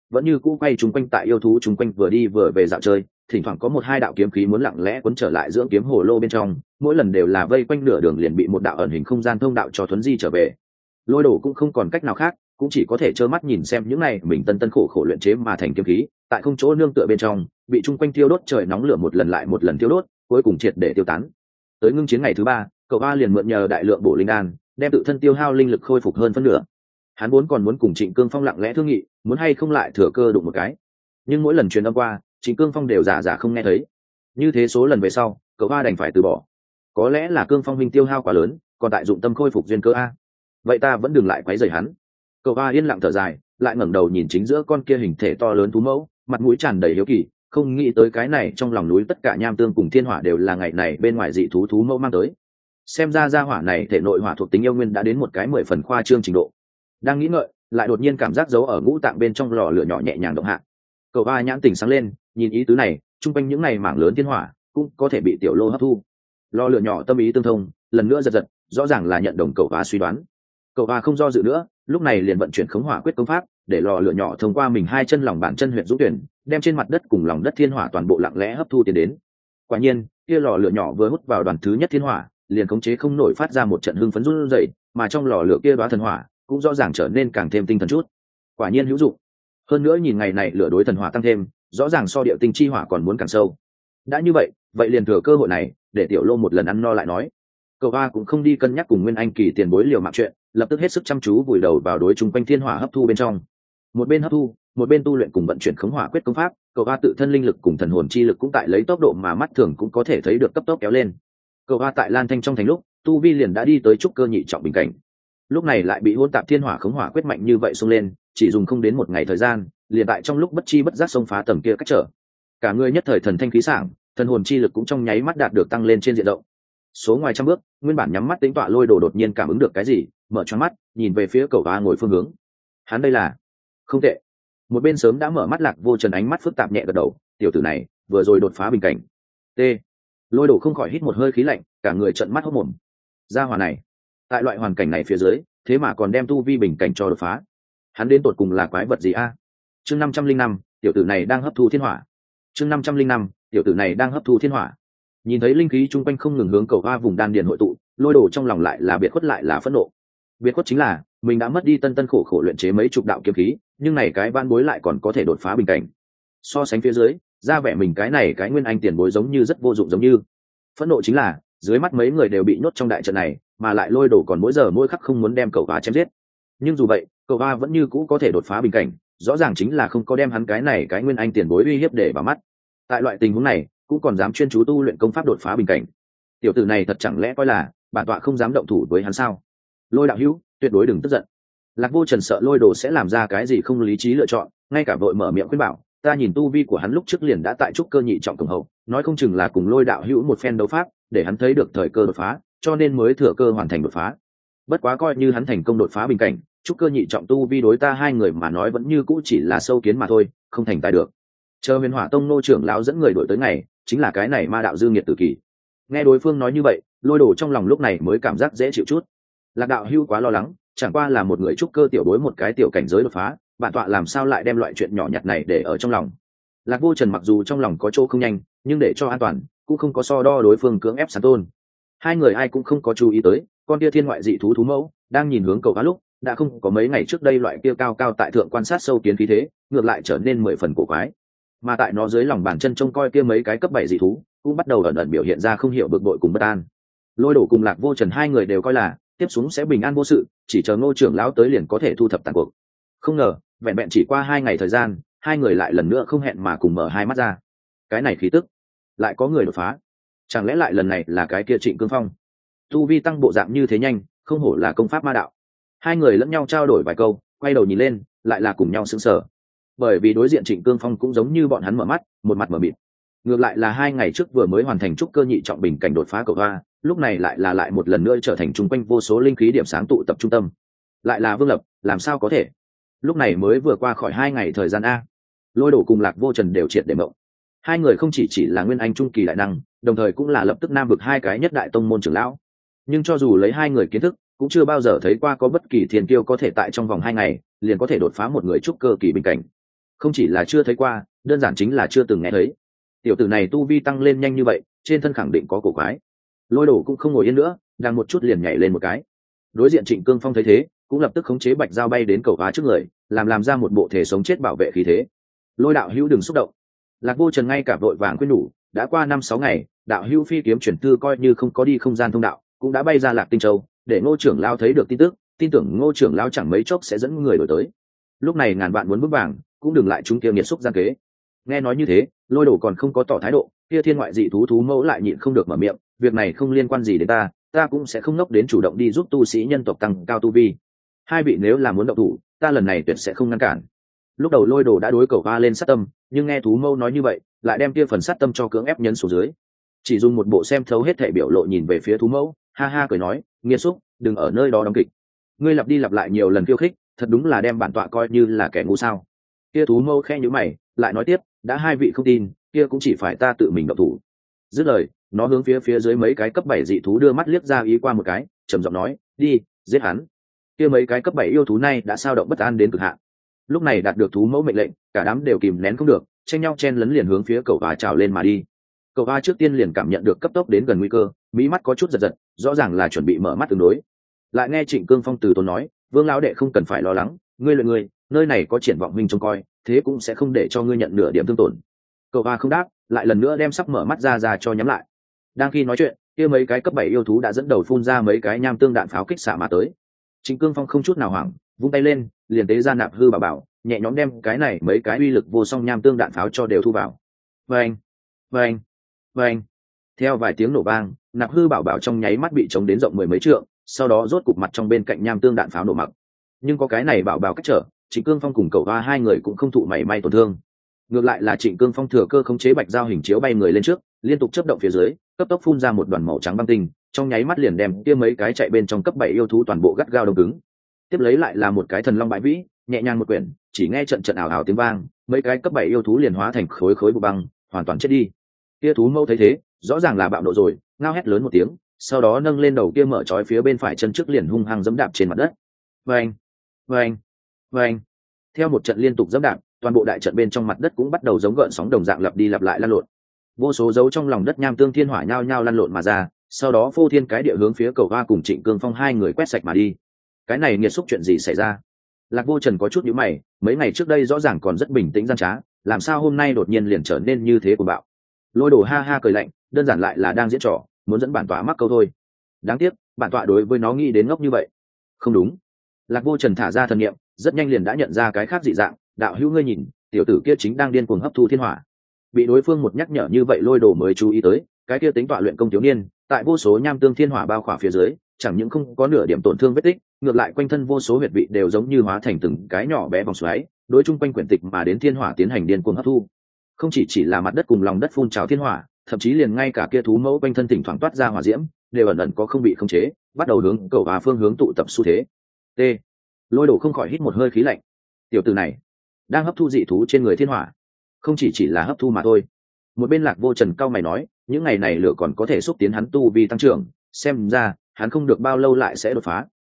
vẫn như cũ quay chung quanh tại yêu thú chung quanh vừa đi vừa về dạo chơi, thỉnh thoảng có một hai đạo kiếm khí muốn lặng lẽ cuốn trở lại dưỡng kiếm hồ lô bên trong, mỗi lần đều là vây quanh nửa đường liền bị một đạo ẩn hình không gian thông đạo cho thuấn di trở về. Lôi Đồ cũng không còn cách nào khác, cũng chỉ có thể trơ mắt nhìn xem những này mình tân tân khổ khổ luyện chế mà thành kiếm khí, tại không chỗ nương tựa bên trong, bị chung quanh thiêu đốt trời nóng lửa một lần lại một lần thiêu đốt, cuối cùng triệt để tiêu tán. Tới ngưng chiến ngày thứ 3, cậu ba liền mượn nhờ đại lượng bổ linh đan, đem tự thân tiêu hao linh lực khôi phục hơn phân nửa. Hắn vốn còn muốn cùng Trịnh Cương Phong lặng lẽ thương nghị, muốn hay không lại thừa cơ đụng một cái, nhưng mỗi lần truyền âm qua, Trịnh Cương Phong đều giả không nghe thấy. Như thế số lần về sau, cậu ba đành phải từ bỏ. Có lẽ là Cương Phong huynh tiêu hao quá lớn, còn tại dụng tâm khôi phục duyên cơ a. Vậy ta vẫn đừng lại quấy rầy hắn. Cậu ba yên lặng thở dài, lại ngẩng đầu nhìn chính giữa con kia hình thể to lớn thú mẫu, mặt mũi tràn đầy hiếu kỳ, không nghĩ tới cái này trong lòng núi tất cả nham tương cùng thiên hỏa đều là ngày này bên ngoài dị thú mẫu mang tới. Xem ra gia hỏa này thể nội hỏa thuộc tính yêu nguyên đã đến một cái 10 phần khoa trương trình độ. Đang nghĩ ngợi, lại đột nhiên cảm giác giấu ở ngũ tạng bên trong lò lửa nhỏ nhẹ nhàng động hạ. Cậu ba nhãn tỉnh sáng lên, nhìn ý tứ này, trung quanh những này mảng lớn thiên hỏa cũng có thể bị tiểu lô hấp thu. Lò lửa nhỏ tâm ý tương thông, lần nữa giật, rõ ràng là nhận đồng cậu ba suy đoán. Cậu ba không do dự nữa, lúc này liền vận chuyển khống hỏa quyết công pháp, để lò lửa nhỏ thông qua mình hai chân lòng bàn chân huyệt dũng tuyển, đem trên mặt đất cùng lòng đất thiên hỏa toàn bộ lặng lẽ hấp thu tiến đến. Quả nhiên, kia lò lửa nhỏ vừa hút vào đoàn thứ nhất thiên hỏa, liền khống chế không nổi phát ra một trận hưng phấn run rẩy, mà trong lò lửa kia đóa thần hỏa cũng rõ ràng trở nên càng thêm tinh thần chút. Quả nhiên hữu dụng. Hơn nữa nhìn ngày này lửa đối thần hỏa tăng thêm, rõ ràng so địa tinh chi hỏa còn muốn càng sâu. Đã như vậy, vậy liền thừa cơ hội này, để tiểu lô một lần ăn no lại nói. Cậu ba cũng không đi cân nhắc cùng Nguyên Anh kỳ tiền bối liều mạng chuyện, lập tức hết sức chăm chú vùi đầu vào đối chung quanh thiên hỏa hấp thu bên trong. Một bên hấp thu, một bên tu luyện cùng vận chuyển khống hỏa quyết công pháp, cậu ba tự thân linh lực cùng thần hồn chi lực cũng tại lấy tốc độ mà mắt thường cũng có thể thấy được cấp tốc kéo lên. Cậu ba tại Lan Thanh trong thành lúc, tu vi liền đã đi tới trúc cơ nhị trọng bình cảnh. Lúc này lại bị hỗn tạp thiên hỏa khống hỏa quyết mạnh như vậy xông lên, chỉ dùng không đến một ngày thời gian, liền tại trong lúc bất chi bất giác xông phá tầm kia cách trở. Cả người nhất thời thần thanh khí sảng, thần hồn chi lực cũng trong nháy mắt đạt được tăng lên trên diện rộng. Số ngoài trăm bước, nguyên bản nhắm mắt tính tọa Lôi Đồ đột nhiên cảm ứng được cái gì, mở choáng mắt, nhìn về phía cậu ba ngồi phương hướng. Hắn đây là không tệ. Một bên sớm đã mở mắt Lạc Vô Trần ánh mắt phức tạp nhẹ gật đầu, tiểu tử này vừa rồi đột phá bình cảnh. T. Lôi Đồ không khỏi hít một hơi khí lạnh, cả người trợn mắt hốt mồm. Gia hỏa này, tại loại hoàn cảnh này phía dưới, thế mà còn đem tu vi bình cảnh cho đột phá. Hắn đến tột cùng là quái vật gì a? Chương 505, tiểu tử này đang hấp thu thiên hỏa. Chương 505, tiểu tử này đang hấp thu thiên hỏa. Nhìn thấy linh khí chung quanh không ngừng hướng cầu hoa vùng đan điền hội tụ, Lôi Đồ trong lòng lại là biệt khuất lại là phẫn nộ. Biệt khuất chính là mình đã mất đi tân khổ khổ luyện chế mấy chục đạo kiếm khí, nhưng này cái van bối lại còn có thể đột phá bình cảnh. So sánh phía dưới, ra vẻ mình cái này cái Nguyên Anh tiền bối giống như rất vô dụng giống như. Phẫn nộ chính là dưới mắt mấy người đều bị nhốt trong đại trận này, mà lại Lôi Đồ còn mỗi giờ mỗi khắc không muốn đem cậu hoa chém giết. Nhưng dù vậy, cậu hoa vẫn như cũ có thể đột phá bình cảnh, rõ ràng chính là không có đem hắn cái này cái Nguyên Anh tiền bối uy hiếp để vào mắt. Tại loại tình huống này, cũng còn dám chuyên chú tu luyện công pháp đột phá bình cảnh. Tiểu tử này thật chẳng lẽ coi là bản tọa không dám động thủ với hắn sao? Lôi đạo hữu, tuyệt đối đừng tức giận. Lạc Vô Trần sợ Lôi Đồ sẽ làm ra cái gì không lý trí lựa chọn, ngay cả vội mở miệng khuyên bảo, ta nhìn tu vi của hắn lúc trước liền đã tại trúc cơ nhị trọng tổng hậu, nói không chừng là cùng Lôi đạo hữu một phen đấu pháp, để hắn thấy được thời cơ đột phá, cho nên mới thừa cơ hoàn thành đột phá. Bất quá coi như hắn thành công đột phá bình cảnh, trúc cơ nhị trọng tu vi đối ta hai người mà nói vẫn như cũ chỉ là sâu kiến mà thôi, không thành tài được. Chờ Huyền Hỏa Tông nô trưởng lão dẫn người đuổi tới ngày, chính là cái này ma đạo dư nghiệt tử kỳ. Nghe đối phương nói như vậy, Lôi Đồ trong lòng lúc này mới cảm giác dễ chịu chút. Lạc đạo hưu quá lo lắng, chẳng qua là một người trúc cơ tiểu đối một cái tiểu cảnh giới đột phá, bản tọa làm sao lại đem loại chuyện nhỏ nhặt này để ở trong lòng. Lạc Vô Trần mặc dù trong lòng có chỗ không nhanh, nhưng để cho an toàn, cũng không có so đo đối phương cưỡng ép sán tôn. Hai người ai cũng không có chú ý tới, con kia thiên ngoại dị thú mẫu đang nhìn hướng cậu cá lúc, đã không có mấy ngày trước đây loại kia cao cao tại thượng quan sát sâu kiến khí thế, ngược lại trở nên 10 phần cổ quái. Mà tại nó dưới lòng bàn chân trông coi kia mấy cái cấp 7 dị thú, cũng bắt đầu ẩn ẩn biểu hiện ra không hiểu bực bội cùng bất an. Lôi Đồ cùng Lạc Vô Trần hai người đều coi là tiếp xuống sẽ bình an vô sự, chỉ chờ Ngô trưởng lão tới liền có thể thu thập tàn cuộc. Không ngờ, vẹn vẹn chỉ qua 2 ngày thời gian, hai người lại lần nữa không hẹn mà cùng mở hai mắt ra. Cái này khí tức, lại có người đột phá. Chẳng lẽ lại lần này là cái kia Trịnh Cương Phong? Tu vi tăng bộ dạng như thế nhanh, không hổ là công pháp ma đạo. Hai người lẫn nhau trao đổi vài câu, quay đầu nhìn lên, lại là cùng nhau sững sờ. Bởi vì đối diện Trịnh Cương Phong cũng giống như bọn hắn mở mắt, một mặt mở mịt. Ngược lại là 2 ngày trước vừa mới hoàn thành trúc cơ nhị trọng bình cảnh đột phá cậu hoa, lúc này lại một lần nữa trở thành trung quanh vô số linh khí điểm sáng tụ tập trung tâm. Lại là Vương Lập, làm sao có thể? Lúc này mới vừa qua khỏi 2 ngày thời gian a. Lôi Đồ cùng Lạc Vô Trần đều triệt để mộng. Hai người không chỉ là nguyên anh trung kỳ đại năng, đồng thời cũng là lập tức nam vực hai cái nhất đại tông môn trưởng lão. Nhưng cho dù lấy hai người kiến thức, cũng chưa bao giờ thấy qua có bất kỳ thiên kiêu có thể tại trong vòng 2 ngày liền có thể đột phá một người trúc cơ kỳ bình cảnh. Không chỉ là chưa thấy qua, đơn giản chính là chưa từng nghe thấy. Tiểu tử này tu vi tăng lên nhanh như vậy, trên thân khẳng định có cổ quái. Lôi Đồ cũng không ngồi yên nữa, đang một chút liền nhảy lên một cái. Đối diện Trịnh Cương Phong thấy thế, cũng lập tức khống chế bạch dao bay đến cầu hóa trước người, làm ra một bộ thể sống chết bảo vệ khí thế. Lôi đạo hữu đừng xúc động. Lạc Vô Trần ngay cả vội vàng khuyên nhủ, đã qua 5-6 ngày, đạo hữu phi kiếm chuyển tư coi như không có đi không gian thông đạo, cũng đã bay ra Lạc Tinh Châu, để Ngô trưởng lao thấy được tin tức, tin tưởng Ngô trưởng lao chẳng mấy chốc sẽ dẫn người đổi tới. Lúc này ngàn vạn muốn bước vàng, cũng đừng lại chúng kia nghiệt xúc gian kế. Nghe nói như thế, Lôi Đồ còn không có tỏ thái độ, kia thiên ngoại dị thú mẫu lại nhịn không được mở miệng, việc này không liên quan gì đến ta cũng sẽ không nốc đến chủ động đi giúp tu sĩ nhân tộc tăng cao tu vi. Hai vị nếu là muốn động thủ, ta lần này tuyệt sẽ không ngăn cản. Lúc đầu Lôi Đồ đã đối cầu va lên sát tâm, nhưng nghe thú mẫu nói như vậy, lại đem kia phần sát tâm cho cưỡng ép nhấn xuống dưới. Chỉ dùng một bộ xem thấu hết thể biểu lộ nhìn về phía thú mẫu, ha ha cười nói, nghiệt xúc, đừng ở nơi đó đóng kịch. Ngươi lặp đi lặp lại nhiều lần khiêu khích, thật đúng là đem bản tọa coi như là kẻ ngu sao? Kia thú mẫu khẽ nhíu mày, lại nói tiếp, đã hai vị không tin, kia cũng chỉ phải ta tự mình động thủ. Dứt lời, nó hướng phía dưới mấy cái cấp 7 dị thú đưa mắt liếc ra ý qua một cái, trầm giọng nói, đi, giết hắn. Kia mấy cái cấp 7 yêu thú này đã sao động bất an đến cực hạn. Lúc này đạt được thú mẫu mệnh lệnh, cả đám đều kìm nén không được, tranh nhau chen lấn liền hướng phía cầu va trào lên mà đi. Cầu va trước tiên liền cảm nhận được cấp tốc đến gần nguy cơ, mí mắt có chút giật giật, rõ ràng là chuẩn bị mở mắt tương đối. Lại nghe Trịnh Cương Phong từ tốn nói, Vương lão đệ không cần phải lo lắng, ngươi luyện ngươi, nơi này có triển vọng minh trông coi, thế cũng sẽ không để cho ngươi nhận nửa điểm thương tổn. Cầu va không đáp, lại lần nữa đem sắp mở mắt ra cho nhắm lại. Đang khi nói chuyện, kia mấy cái cấp 7 yêu thú đã dẫn đầu phun ra mấy cái nham tương đạn pháo kích xạ mà tới. Trịnh Cương Phong không chút nào hoảng, vung tay lên, liền tế ra nạp hư bảo, nhẹ nhõm đem cái này mấy cái uy lực vô song nham tương đạn pháo cho đều thu vào. Vâng, vâng, vâng. Theo vài tiếng nổ vang, nạp hư bảo trong nháy mắt bị chống đến rộng 10 mấy trượng, sau đó rốt cục mặt trong bên cạnh nham tương đạn pháo nổ mặc. Nhưng có cái này bảo cách trở, Trịnh Cương Phong cùng Cẩu Va hai người cũng không thụ mảy may tổn thương. Ngược lại là Trịnh Cương Phong thừa cơ khống chế bạch dao hình chiếu bay người lên trước, liên tục chớp động phía dưới, cấp tốc phun ra một đoàn màu trắng băng tinh, trong nháy mắt liền đem kia mấy cái chạy bên trong cấp 7 yêu thú toàn bộ gắt gao đông cứng. Tiếp lấy lại là một cái thần long bãi vĩ, nhẹ nhàng một quyển, chỉ nghe trận trận ảo ảo tiếng vang, mấy cái cấp 7 yêu thú liền hóa thành khối vụ băng, hoàn toàn chết đi. Kia thú mâu thấy thế, rõ ràng là bạo nộ rồi, ngao hét lớn một tiếng, sau đó nâng lên đầu kia mở trói phía bên phải chân trước liền hung hăng giẫm đạp trên mặt đất. Vâng, vâng, vâng. Theo một trận liên tục giẫm đạp, toàn bộ đại trận bên trong mặt đất cũng bắt đầu giống gợn sóng đồng dạng lặp đi lặp lại lăn lộn. Vô số dấu trong lòng đất nham tương thiên hỏa nhao nhao lăn lộn mà ra, sau đó phô thiên cái địa hướng phía Cầu Va cùng Trịnh Cương Phong hai người quét sạch mà đi. Cái này nghiệt xúc chuyện gì xảy ra? Lạc Vô Trần có chút nhíu mày, mấy ngày trước đây rõ ràng còn rất bình tĩnh gian trá, làm sao hôm nay đột nhiên liền trở nên như thế cuồng bạo? Lôi Đồ ha ha cười lạnh, đơn giản lại là đang diễn trò, muốn dẫn bản tọa mắc câu thôi. Đáng tiếc, bản tọa đối với nó nghĩ đến ngốc như vậy. Không đúng. Lạc Vô Trần thả ra thần niệm, rất nhanh liền đã nhận ra cái khác dị dạng, đạo hữu ngươi nhìn, tiểu tử kia chính đang điên cuồng hấp thu thiên hỏa. Bị đối phương một nhắc nhở như vậy Lôi Đồ mới chú ý tới, cái kia tính tọa luyện công thiếu niên, tại vô số nham tương thiên hỏa bao khỏa phía dưới, chẳng những không có nửa điểm tổn thương vết tích, ngược lại quanh thân vô số huyệt vị đều giống như hóa thành từng cái nhỏ bé vòng xoáy, đối chung quanh quyển tịch mà đến thiên hỏa tiến hành điên cuồng hấp thu. Không chỉ là mặt đất cùng lòng đất phun trào thiên hỏa, thậm chí liền ngay cả kia thú mẫu quanh thân thỉnh thoảng toát ra hỏa diễm, đều ẩn ẩn có không bị khống chế, bắt đầu hướng Cầu Va phương hướng tụ tập xu thế. T. Lôi Đồ không khỏi hít một hơi khí lạnh. Tiểu tử này đang hấp thu dị thú trên người thiên hỏa, không chỉ là hấp thu mà thôi. Một bên Lạc Vô Trần cao mày nói, những ngày này lửa còn có thể xúc tiến hắn tu vi tăng trưởng, xem ra hắn không được bao lâu lại sẽ đột phá.